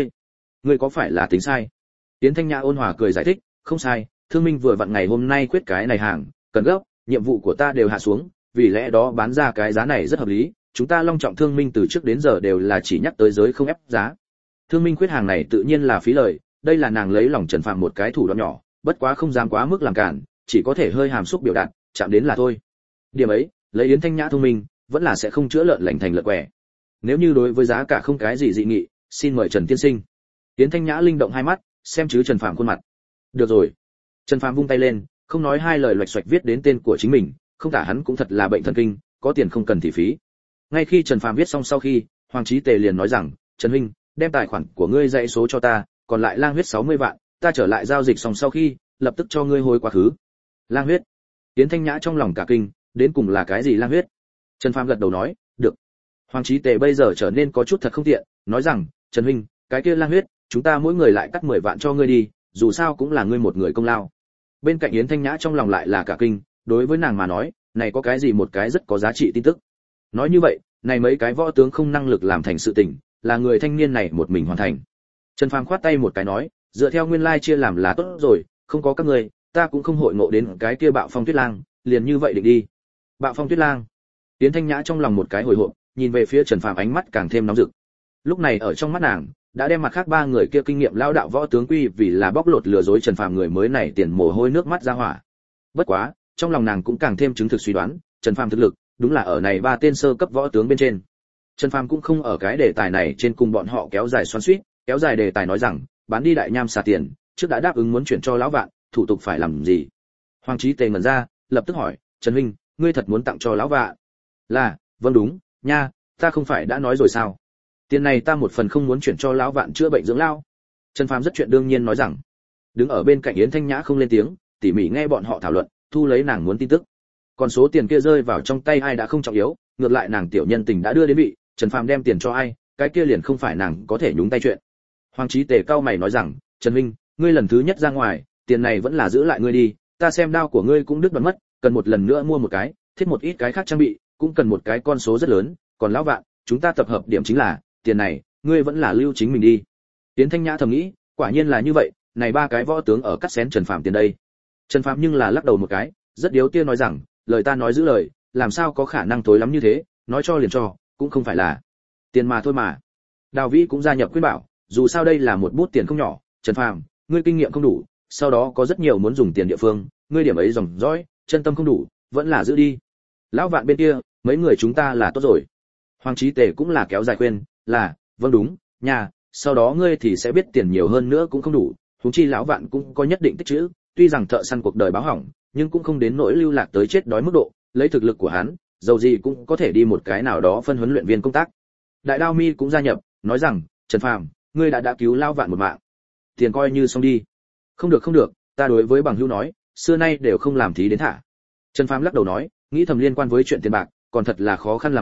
ngươi có phải là tính sai? Tiến Thanh Nhã ôn hòa cười giải thích, không sai, Thương Minh vừa vặn ngày hôm nay quyết cái này hàng, cần gấp, nhiệm vụ của ta đều hạ xuống, vì lẽ đó bán ra cái giá này rất hợp lý, chúng ta Long Trọng Thương Minh từ trước đến giờ đều là chỉ nhắc tới giới không ép giá. Thương Minh quyết hàng này tự nhiên là phí lời, đây là nàng lấy lòng Trần Phàm một cái thủ đoạn nhỏ, bất quá không dám quá mức làm cản, chỉ có thể hơi hàm xúc biểu đạt, chạm đến là thôi. Điểm ấy, lấy Yến Thanh Nhã thông minh, vẫn là sẽ không chữa lợn lành thành lợn quẻ. Nếu như đối với giá cả không cái gì dị nghị, xin mời Trần tiên sinh. Yến Thanh Nhã linh động hai mắt, xem chứ Trần Phàm khuôn mặt. Được rồi. Trần Phàm vung tay lên, không nói hai lời loạch xoạch viết đến tên của chính mình, không tả hắn cũng thật là bệnh thần kinh, có tiền không cần thì phí. Ngay khi Trần Phàm viết xong sau khi, Hoàng Chí Tề liền nói rằng, Trần huynh, đem tài khoản của ngươi dãy số cho ta, còn lại lang huyết 60 vạn, ta trở lại giao dịch xong sau khi, lập tức cho ngươi hồi quá khứ. Lang huyết. Yến Thanh Nhã trong lòng cả kinh, đến cùng là cái gì lang huyết? Trần Phàm gật đầu nói, được. Hoàng Chí Tề bây giờ trở nên có chút thật không tiện, nói rằng, Trần huynh, cái kia lang huyết, chúng ta mỗi người lại cắt 10 vạn cho ngươi đi, dù sao cũng là ngươi một người công lao. Bên cạnh Yến Thanh Nhã trong lòng lại là cả kinh, đối với nàng mà nói, này có cái gì một cái rất có giá trị tin tức. Nói như vậy, này mấy cái võ tướng không năng lực làm thành sự tình, là người thanh niên này một mình hoàn thành. Trần Phàm khoát tay một cái nói, dựa theo nguyên lai chia làm là tốt rồi, không có các ngươi, ta cũng không hội ngộ đến cái kia Bạo Phong Tuyết Lang, liền như vậy định đi. Bạo Phong Tuyết Lang. Yến Thanh Nhã trong lòng một cái hồi hộp, nhìn về phía Trần Phàm ánh mắt càng thêm nóng rực. Lúc này ở trong mắt nàng, đã đem mặt khác ba người kia kinh nghiệm lao đạo võ tướng quy vì là bóc lột lừa dối Trần Phàm người mới này tiền mồ hôi nước mắt ra hỏa. Bất quá, trong lòng nàng cũng càng thêm chứng thực suy đoán, Trần Phàm thực lực đúng là ở này ba tên sơ cấp võ tướng bên trên. Trần Phàm cũng không ở cái đề tài này trên cùng bọn họ kéo dài xoắn xuýt, kéo dài đề tài nói rằng, bán đi đại nham xà tiền, trước đã đáp ứng muốn chuyển cho lão vạn, thủ tục phải làm gì? Hoàng Chí Tề ngẩn ra, lập tức hỏi, Trần huynh, ngươi thật muốn tặng cho lão vạn? Là, vâng đúng, nha, ta không phải đã nói rồi sao? Tiền này ta một phần không muốn chuyển cho lão vạn chữa bệnh dưỡng lao. Trần Phàm rất chuyện đương nhiên nói rằng. Đứng ở bên cạnh Yến Thanh Nhã không lên tiếng, tỉ mỉ nghe bọn họ thảo luận, thu lấy nàng muốn tin tức. Còn số tiền kia rơi vào trong tay ai đã không trọng yếu, ngược lại nàng tiểu nhân tình đã đưa đến vị, Trần Phàm đem tiền cho ai, cái kia liền không phải nàng có thể nhúng tay chuyện. Hoàng Chí Tề cao mày nói rằng, Trần huynh, ngươi lần thứ nhất ra ngoài, tiền này vẫn là giữ lại ngươi đi, ta xem đao của ngươi cũng đứt đoạn mất, cần một lần nữa mua một cái, thiết một ít cái khác trang bị, cũng cần một cái con số rất lớn, còn lão vạn, chúng ta tập hợp điểm chính là, tiền này, ngươi vẫn là lưu chính mình đi. Yến Thanh Nhã thầm nghĩ, quả nhiên là như vậy, này ba cái võ tướng ở cắt xén Trần Phàm tiền đây. Trần Phàm nhưng là lắc đầu một cái, rất điếu tia nói rằng, lời ta nói giữ lời, làm sao có khả năng tối lắm như thế, nói cho liền cho, cũng không phải là tiền mà thôi mà. Đào Vĩ cũng gia nhập khuyên bảo, dù sao đây là một bút tiền không nhỏ, Trần Phàm, ngươi kinh nghiệm không đủ, sau đó có rất nhiều muốn dùng tiền địa phương, ngươi điểm ấy dòng dõi, chân tâm không đủ, vẫn là giữ đi. Lão vạn bên kia, mấy người chúng ta là tốt rồi. Hoàng Chí Tề cũng là kéo dài khuyên, là, vâng đúng, nhà, sau đó ngươi thì sẽ biết tiền nhiều hơn nữa cũng không đủ, huống chi lão vạn cũng có nhất định tích trữ, tuy rằng thợ săn cuộc đời báo hỏng, nhưng cũng không đến nỗi lưu lạc tới chết đói mức độ, lấy thực lực của hắn, dầu gì cũng có thể đi một cái nào đó phân huấn luyện viên công tác. Đại Đao Mi cũng gia nhập, nói rằng, Trần Phàm, ngươi đã cứu lão vạn một mạng, tiền coi như xong đi. Không được, ta đối với bằng hữu nói, xưa nay đều không làm thí đến thả. Trần Phàm lắc đầu nói, nghĩ thầm liên quan với chuyện tiền bạc, còn thật là khó khăn làm à,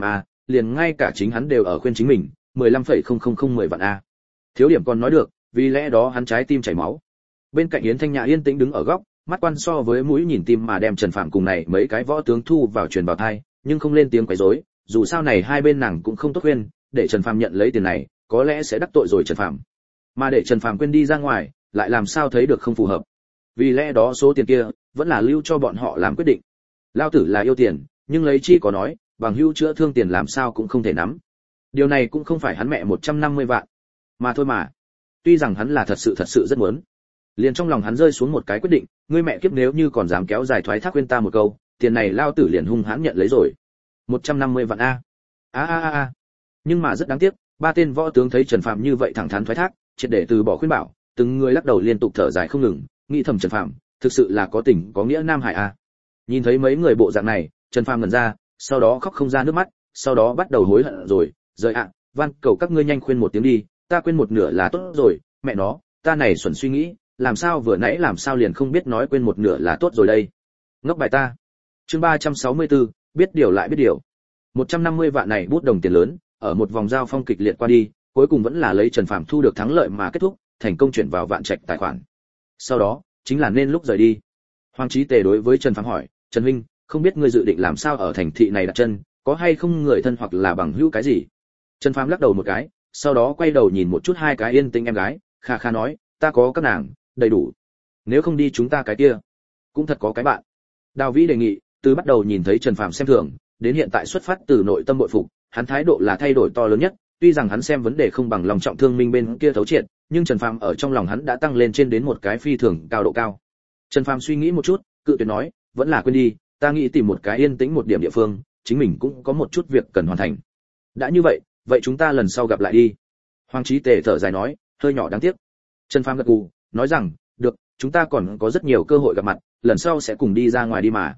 liền ngay cả chính hắn đều ở khuyên chính mình, 15,000 vạn a. Thiếu điểm còn nói được, vì lẽ đó hắn trái tim chảy máu. Bên cạnh Yến Thanh Nhã yên tĩnh đứng ở góc, mắt quan so với mũi nhìn tim mà đem Trần Phạm cùng này mấy cái võ tướng thu vào truyền vào thai, nhưng không lên tiếng quấy rối, dù sao này hai bên nàng cũng không tốt khuyên, để Trần Phạm nhận lấy tiền này, có lẽ sẽ đắc tội rồi Trần Phạm. Mà để Trần Phạm quên đi ra ngoài, lại làm sao thấy được không phù hợp. Vì lẽ đó số tiền kia vẫn là lưu cho bọn họ làm quyết định. Lao tử là yêu tiền, nhưng lấy chi có nói, bằng hữu chữa thương tiền làm sao cũng không thể nắm. Điều này cũng không phải hắn mẹ 150 vạn, mà thôi mà. Tuy rằng hắn là thật sự rất muốn. Liền trong lòng hắn rơi xuống một cái quyết định, ngươi mẹ kiếp nếu như còn dám kéo dài thoái thác khuyên ta một câu, tiền này lao tử liền hung hãn nhận lấy rồi. 150 vạn a. A. Nhưng mà rất đáng tiếc, ba tên võ tướng thấy Trần Phạm như vậy thẳng thắn thoái thác, triệt để từ bỏ khuyên bảo, từng người lắc đầu liên tục thở dài không ngừng, nghĩ thầm Trần Phạm, thực sự là có tình có nghĩa Nam Hải a. Nhìn thấy mấy người bộ dạng này, Trần Phạm ngẩn ra, sau đó khóc không ra nước mắt, sau đó bắt đầu hối hận rồi, rời ạ, van cầu các ngươi nhanh khuyên một tiếng đi, ta quên một nửa là tốt rồi, mẹ nó, ta này xuẩn suy nghĩ, làm sao vừa nãy làm sao liền không biết nói quên một nửa là tốt rồi đây. Ngốc bài ta. Chương 364, biết điều lại biết điều. 150 vạn này bút đồng tiền lớn, ở một vòng giao phong kịch liệt qua đi, cuối cùng vẫn là lấy Trần Phạm thu được thắng lợi mà kết thúc, thành công chuyển vào Vạn Trạch tài khoản. Sau đó, chính là nên lúc rời đi. Hoàng Chí Tề đối với Trần Phạm hỏi, "Trần huynh, không biết ngươi dự định làm sao ở thành thị này đặt chân, có hay không người thân hoặc là bằng hữu cái gì?" Trần Phạm lắc đầu một cái, sau đó quay đầu nhìn một chút hai cái yên tĩnh em gái, kha kha nói, "Ta có các nàng, đầy đủ. Nếu không đi chúng ta cái kia, cũng thật có cái bạn." Đào Vĩ đề nghị, từ bắt đầu nhìn thấy Trần Phạm xem thường, đến hiện tại xuất phát từ nội tâm bội phục, hắn thái độ là thay đổi to lớn nhất, tuy rằng hắn xem vấn đề không bằng lòng trọng thương minh bên kia thấu triệt, nhưng Trần Phạm ở trong lòng hắn đã tăng lên trên đến một cái phi thường cao độ cao. Trần Phạm suy nghĩ một chút, cự tuyệt nói, "Vẫn là quên đi, ta nghĩ tìm một cái yên tĩnh một điểm địa phương, chính mình cũng có một chút việc cần hoàn thành." "Đã như vậy, vậy chúng ta lần sau gặp lại đi." Hoàng Chí Tề thở dài nói, hơi nhỏ đáng tiếc. Trần Phạm gật gù, nói rằng, "Được, chúng ta còn có rất nhiều cơ hội gặp mặt, lần sau sẽ cùng đi ra ngoài đi mà."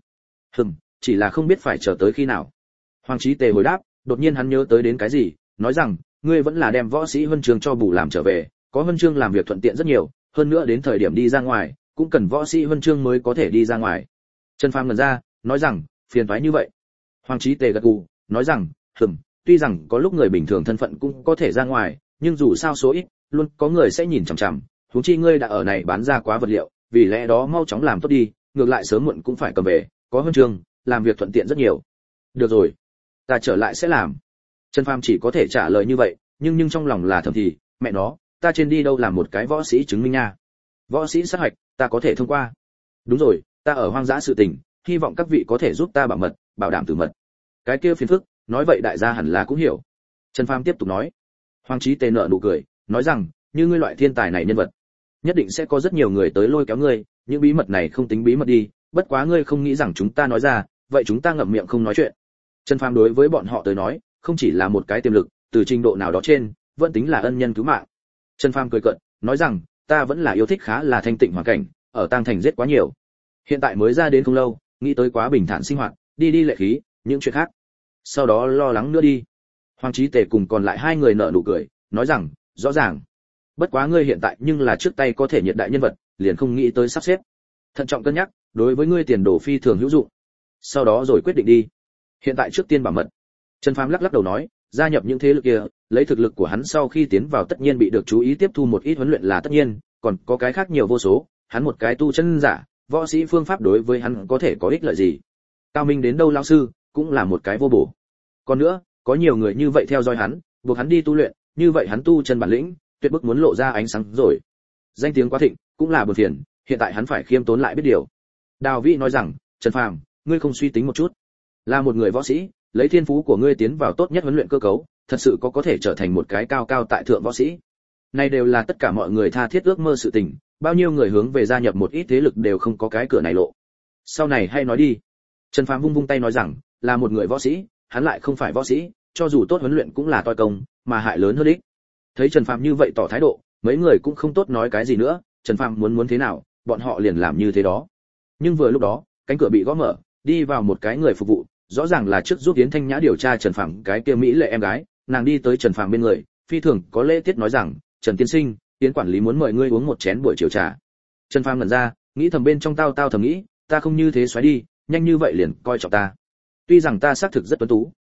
Chỉ là không biết phải chờ tới khi nào. Hoàng Chí Tề hồi đáp, đột nhiên hắn nhớ tới đến cái gì, nói rằng, "Ngươi vẫn là đem võ sĩ huân chương cho bù làm trở về, có huân chương làm việc thuận tiện rất nhiều, hơn nữa đến thời điểm đi ra ngoài, cũng cần võ sĩ huân chương mới có thể đi ra ngoài." Trần Phàm ngẩn ra, nói rằng, "Phiền toái như vậy." Hoàng Chí Tề gật gù, nói rằng, tuy rằng có lúc người bình thường thân phận cũng có thể ra ngoài, nhưng dù sao số ít, luôn có người sẽ nhìn chằm chằm, huống chi ngươi đã ở này bán ra quá vật liệu, vì lẽ đó mau chóng làm tốt đi, ngược lại sớm muộn cũng phải cầm về, có huân chương, làm việc thuận tiện rất nhiều." "Được rồi, ta trở lại sẽ làm." Trần Phàm chỉ có thể trả lời như vậy, nhưng trong lòng là thầm thì, mẹ nó, ta trên đi đâu làm một cái võ sĩ chứng minh nha. Võ sĩ sát hạch, ta có thể thông qua. Đúng rồi, ta ở hoang dã sự tình, hy vọng các vị có thể giúp ta bảo mật, bảo đảm tử mật. Cái kia phiền phức, nói vậy đại gia hẳn là cũng hiểu. Trần Phàm tiếp tục nói. Hoàng Chí Tề nở nụ cười, nói rằng, như ngươi loại thiên tài này nhân vật, nhất định sẽ có rất nhiều người tới lôi kéo ngươi, những bí mật này không tính bí mật đi, bất quá ngươi không nghĩ rằng chúng ta nói ra, vậy chúng ta ngậm miệng không nói chuyện. Trần Phàm đối với bọn họ tới nói, không chỉ là một cái tiềm lực, từ trình độ nào đó trên, vẫn tính là ân nhân cứu mạng. Trần Phàm cười cợt, nói rằng, ta vẫn là yêu thích khá là thanh tịnh hoàn cảnh, ở Tang Thành giết quá nhiều. Hiện tại mới ra đến không lâu, nghĩ tới quá bình thản sinh hoạt, đi lệ khí, những chuyện khác. Sau đó lo lắng nữa đi. Hoàng Chí Tề cùng còn lại hai người nở nụ cười, nói rằng, rõ ràng. Bất quá ngươi hiện tại nhưng là trước tay có thể nhiệt đại nhân vật, liền không nghĩ tới sắp xếp. Thận trọng cân nhắc, đối với ngươi tiền đồ phi thường hữu dụng. Sau đó rồi quyết định đi. Hiện tại trước tiên bảo mật. Trần Phàm lắc đầu nói, gia nhập những thế lực kia, lấy thực lực của hắn sau khi tiến vào tất nhiên bị được chú ý tiếp thu một ít huấn luyện là tất nhiên, còn có cái khác nhiều vô số, hắn một cái tu chân giả, võ sĩ phương pháp đối với hắn có thể có ích lợi gì? Cao minh đến đâu lão sư, cũng là một cái vô bổ. Còn nữa, có nhiều người như vậy theo dõi hắn, buộc hắn đi tu luyện, như vậy hắn tu chân bản lĩnh, tuyệt bức muốn lộ ra ánh sáng rồi. Danh tiếng quá thịnh, cũng là buồn phiền, hiện tại hắn phải khiêm tốn lại biết điều. Đào Vĩ nói rằng, Trần Phàm, ngươi không suy tính một chút, là một người võ sĩ, lấy thiên phú của ngươi tiến vào tốt nhất huấn luyện cơ cấu, thật sự có thể trở thành một cái cao cao tại thượng võ sĩ. Này đều là tất cả mọi người tha thiết ước mơ sự tình, bao nhiêu người hướng về gia nhập một ít thế lực đều không có cái cửa này lộ. Sau này hay nói đi. Trần Phàm vung vung tay nói rằng, là một người võ sĩ, hắn lại không phải võ sĩ, cho dù tốt huấn luyện cũng là toi công, mà hại lớn hơn ích. Thấy Trần Phàm như vậy tỏ thái độ, mấy người cũng không tốt nói cái gì nữa, Trần Phàm muốn thế nào, bọn họ liền làm như thế đó. Nhưng vừa lúc đó, cánh cửa bị gõ mở, đi vào một cái người phục vụ, rõ ràng là trước giúp Yến Thanh Nhã điều tra Trần Phàm cái kia mỹ lệ em gái, nàng đi tới Trần Phàm bên người, phi thường có lễ tiết nói rằng, "Trần tiên sinh, Yến quản lý muốn mời ngươi uống một chén buổi chiều trà." Trần Phàm ngẩn ra, nghĩ thầm bên trong tao thầm nghĩ, ta không như thế xoáy đi, nhanh như vậy liền coi trọng ta. Tuy rằng ta xác thực rất tuấn tú,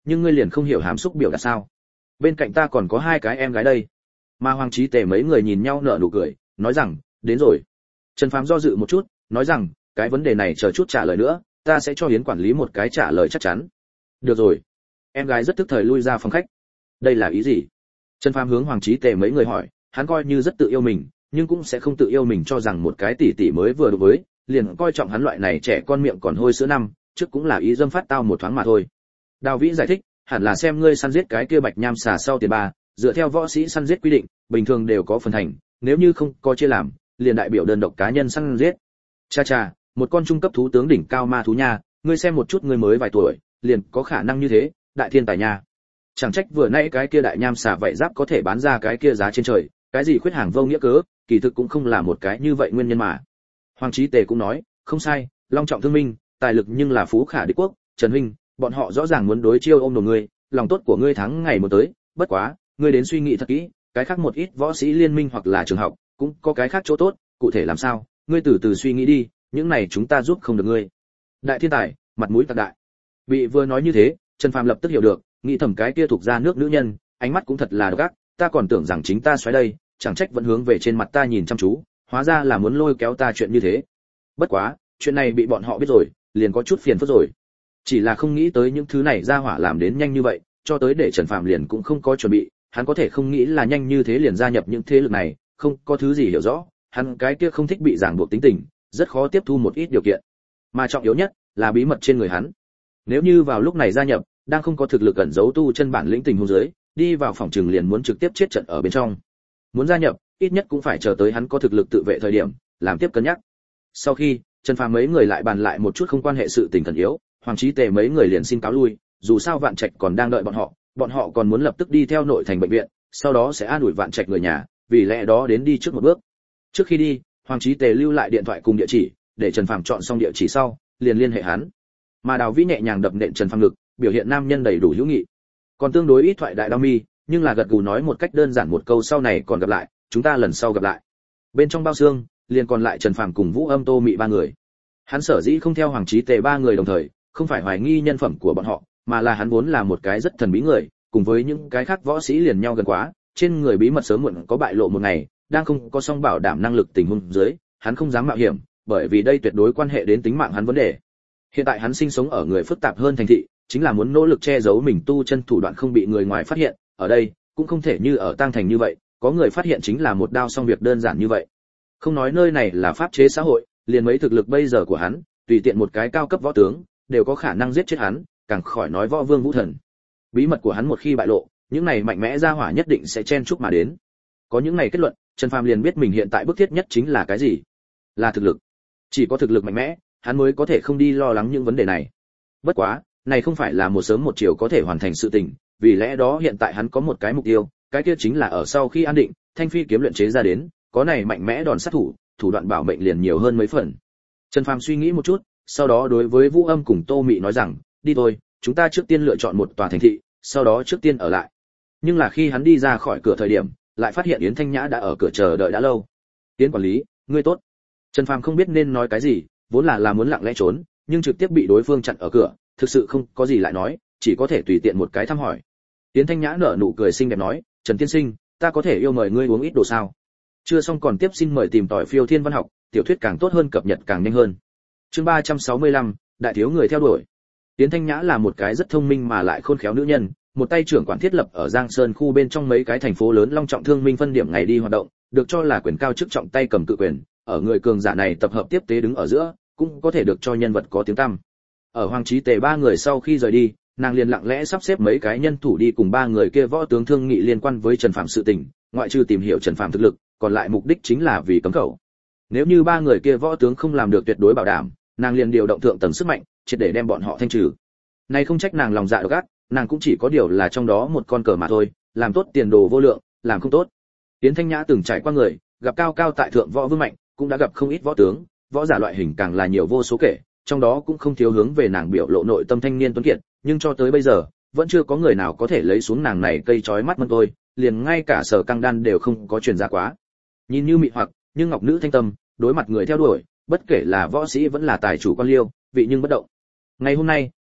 nhưng ngươi liền không hiểu hàm xúc biểu đạt sao? Bên cạnh ta còn có hai cái em gái đây. Mà Hoàng Chí Tề mấy người nhìn nhau nở nụ cười, nói rằng, đến rồi. Trần Phàm do dự một chút, nói rằng, cái vấn đề này chờ chút trả lời nữa, ta sẽ cho Yến quản lý một cái trả lời chắc chắn. Được rồi. Em gái rất tức thời lui ra phòng khách. Đây là ý gì? Trần Phàm hướng Hoàng Chí Tề mấy người hỏi, hắn coi như rất tự yêu mình, nhưng cũng sẽ không tự yêu mình cho rằng một cái tỷ tỷ mới vừa đối với, liền coi trọng hắn loại này trẻ con miệng còn hôi sữa năm, trước cũng là ý dâm phát tao một thoáng mà thôi. Đào Vĩ giải thích, hẳn là xem ngươi săn giết cái kia bạch nham xà sau tiền ba, dựa theo võ sĩ săn giết quy định, bình thường đều có phần thành, nếu như không có chia làm, liền đại biểu đơn độc cá nhân săn giết. Cha cha, một con trung cấp thú tướng đỉnh cao ma thú nha, ngươi xem một chút ngươi mới vài tuổi, liền có khả năng như thế, đại thiên tài nha. Chẳng trách vừa nãy cái kia đại nham xà vậy giáp có thể bán ra cái kia giá trên trời, cái gì khuyết hàng vô nghĩa cớ, kỳ thực cũng không là một cái như vậy nguyên nhân mà. Hoàng Chí Tề cũng nói, không sai, long trọng thương minh, tài lực nhưng là phú khả địch quốc, Trần huynh, bọn họ rõ ràng muốn đối chiêu ôm đồn ngươi, lòng tốt của ngươi tháng ngày một tới, bất quá, ngươi đến suy nghĩ thật kỹ, cái khác một ít võ sĩ liên minh hoặc là trường học, cũng có cái khác chỗ tốt, cụ thể làm sao, ngươi từ từ suy nghĩ đi, những này chúng ta giúp không được ngươi. Đại thiên tài, mặt mũi tặc đại. Bị vừa nói như thế, Trần Phàm lập tức hiểu được, nghĩ thầm cái kia thuộc ra nước nữ nhân, ánh mắt cũng thật là độc ác, ta còn tưởng rằng chính ta xoáy đây, chẳng trách vẫn hướng về trên mặt ta nhìn chăm chú, hóa ra là muốn lôi kéo ta chuyện như thế. Bất quá, chuyện này bị bọn họ biết rồi, liền có chút phiền phức rồi. Chỉ là không nghĩ tới những thứ này ra hỏa làm đến nhanh như vậy, cho tới để Trần Phàm liền cũng không có chuẩn bị, hắn có thể không nghĩ là nhanh như thế liền gia nhập những thế lực này, không có thứ gì hiểu rõ, hắn cái kia không thích bị ràng buộc tính tình, rất khó tiếp thu một ít điều kiện. Mà trọng yếu nhất là bí mật trên người hắn. Nếu như vào lúc này gia nhập, đang không có thực lực ẩn giấu tu chân bản lĩnh tình huống dưới, đi vào phòng trường liền muốn trực tiếp chết trận ở bên trong. Muốn gia nhập, ít nhất cũng phải chờ tới hắn có thực lực tự vệ thời điểm, làm tiếp cân nhắc. Sau khi, Trần Phàm mấy người lại bàn lại một chút không quan hệ sự tình thần yếu, Hoàng Chí Tề mấy người liền xin cáo lui, dù sao Vạn Trạch còn đang đợi bọn họ còn muốn lập tức đi theo nội thành bệnh viện, sau đó sẽ an ủi Vạn Trạch người nhà, vì lẽ đó đến đi trước một bước. Trước khi đi, Hoàng Chí Tề lưu lại điện thoại cùng địa chỉ, để Trần Phàm chọn xong địa chỉ sau, liền liên hệ hắn. Mà Đào Vĩ nhẹ nhàng đập nện Trần Phàm ngực, biểu hiện nam nhân đầy đủ hữu nghị. Còn tương đối ít thoại đại đao mi, nhưng là gật gù nói một cách đơn giản một câu sau này còn gặp lại, chúng ta lần sau gặp lại. Bên trong bao xương, liền còn lại Trần Phàm cùng Vũ Âm Tô Mị ba người. Hắn sở dĩ không theo Hoàng Chí Tề ba người đồng thời, không phải hoài nghi nhân phẩm của bọn họ, mà là hắn vốn là một cái rất thần bí người, cùng với những cái khác võ sĩ liền nhau gần quá, trên người bí mật sớm muộn có bại lộ một ngày, đang không có song bảo đảm năng lực tình huống dưới, hắn không dám mạo hiểm, bởi vì đây tuyệt đối quan hệ đến tính mạng hắn vấn đề. Hiện tại hắn sinh sống ở người phức tạp hơn thành thị, chính là muốn nỗ lực che giấu mình tu chân thủ đoạn không bị người ngoài phát hiện, ở đây cũng không thể như ở Tang Thành như vậy, có người phát hiện chính là một đao xong việc đơn giản như vậy. Không nói nơi này là pháp chế xã hội, liền mấy thực lực bây giờ của hắn, tùy tiện một cái cao cấp võ tướng đều có khả năng giết chết hắn, càng khỏi nói võ vương vũ thần. Bí mật của hắn một khi bại lộ, những này mạnh mẽ ra hỏa nhất định sẽ chen chúc mà đến. Có những này kết luận, Trần Phàm liền biết mình hiện tại bức thiết nhất chính là cái gì? Là thực lực. Chỉ có thực lực mạnh mẽ, hắn mới có thể không đi lo lắng những vấn đề này. Bất quá, này không phải là một sớm một chiều có thể hoàn thành sự tình, vì lẽ đó hiện tại hắn có một cái mục tiêu, cái kia chính là ở sau khi an định, Thanh Phi kiếm luyện chế ra đến, có này mạnh mẽ đòn sát thủ, thủ đoạn bảo mệnh liền nhiều hơn mấy phần. Trần Phàm suy nghĩ một chút, sau đó đối với Vũ Âm cùng Tô Mị nói rằng, đi thôi, chúng ta trước tiên lựa chọn một tòa thành thị, sau đó trước tiên ở lại. Nhưng là khi hắn đi ra khỏi cửa thời điểm, lại phát hiện Yến Thanh Nhã đã ở cửa chờ đợi đã lâu. Yến quản lý, ngươi tốt. Trần Phàm không biết nên nói cái gì, vốn là muốn lặng lẽ trốn, nhưng trực tiếp bị đối phương chặn ở cửa, thực sự không có gì lại nói, chỉ có thể tùy tiện một cái thăm hỏi. Yến Thanh Nhã nở nụ cười xinh đẹp nói, Trần tiên sinh, ta có thể yêu mời ngươi uống ít đồ sao? Chưa xong còn tiếp xin mời tìm tỏi Phiêu Thiên Văn Học, tiểu thuyết càng tốt hơn cập nhật càng nhanh hơn. Chương 365, đại thiếu người theo đuổi. Yến Thanh Nhã là một cái rất thông minh mà lại khôn khéo nữ nhân, một tay trưởng quản thiết lập ở Giang Sơn khu bên trong mấy cái thành phố lớn long trọng thương minh phân điểm ngày đi hoạt động, được cho là quyền cao chức trọng tay cầm cự quyền, ở người cường giả này tập hợp tiếp tế đứng ở giữa, cũng có thể được cho nhân vật có tiếng tăm. Ở Hoàng Chí Tề ba người sau khi rời đi, nàng liền lặng lẽ sắp xếp mấy cái nhân thủ đi cùng ba người kia võ tướng thương nghị liên quan với Trần Phạm sự tình, ngoại trừ tìm hiểu Trần Phạm thực lực, còn lại mục đích chính là vì cấm khẩu. Nếu như ba người kia võ tướng không làm được tuyệt đối bảo đảm, nàng liền điều động thượng tầng sức mạnh, triệt để đem bọn họ thanh trừ. Này không trách nàng lòng dạ độc ác, nàng cũng chỉ có điều là trong đó một con cờ mà thôi, làm tốt tiền đồ vô lượng, làm không tốt. Yến Thanh Nhã từng trải qua người, gặp cao cao tại thượng võ vương mạnh, cũng đã gặp không ít võ tướng, võ giả loại hình càng là nhiều vô số kể, trong đó cũng không thiếu hướng về nàng biểu lộ nội tâm thanh niên tuấn kiệt, nhưng cho tới bây giờ, vẫn chưa có người nào có thể lấy xuống nàng này cây chói mắt mân tôi, liền ngay cả Sở Căng Đan đều không có truyền ra quá. Nhìn như mị hoặc, nhưng ngọc nữ thanh tâm, đối mặt người theo đuổi, bất kể là võ sĩ vẫn là tài chủ quan liêu, vị nhưng bất động. Ngày hôm nay,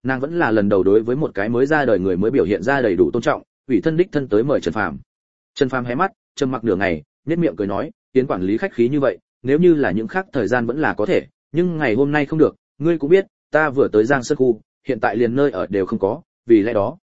Nàng vẫn là lần đầu đối với một cái mới ra đời người mới biểu hiện ra đầy đủ tôn trọng, ủy thân đích thân tới mời Trần Phàm. Trần Phàm hé mắt, trầm mặc nửa ngày, nhếch miệng cười nói, Yến quản lý khách khí như vậy, nếu như là những khác thời gian vẫn là có thể, nhưng ngày hôm nay không được, ngươi cũng biết, ta vừa tới Giang Sơn khu, hiện tại liền nơi ở đều không có, vì lẽ đó,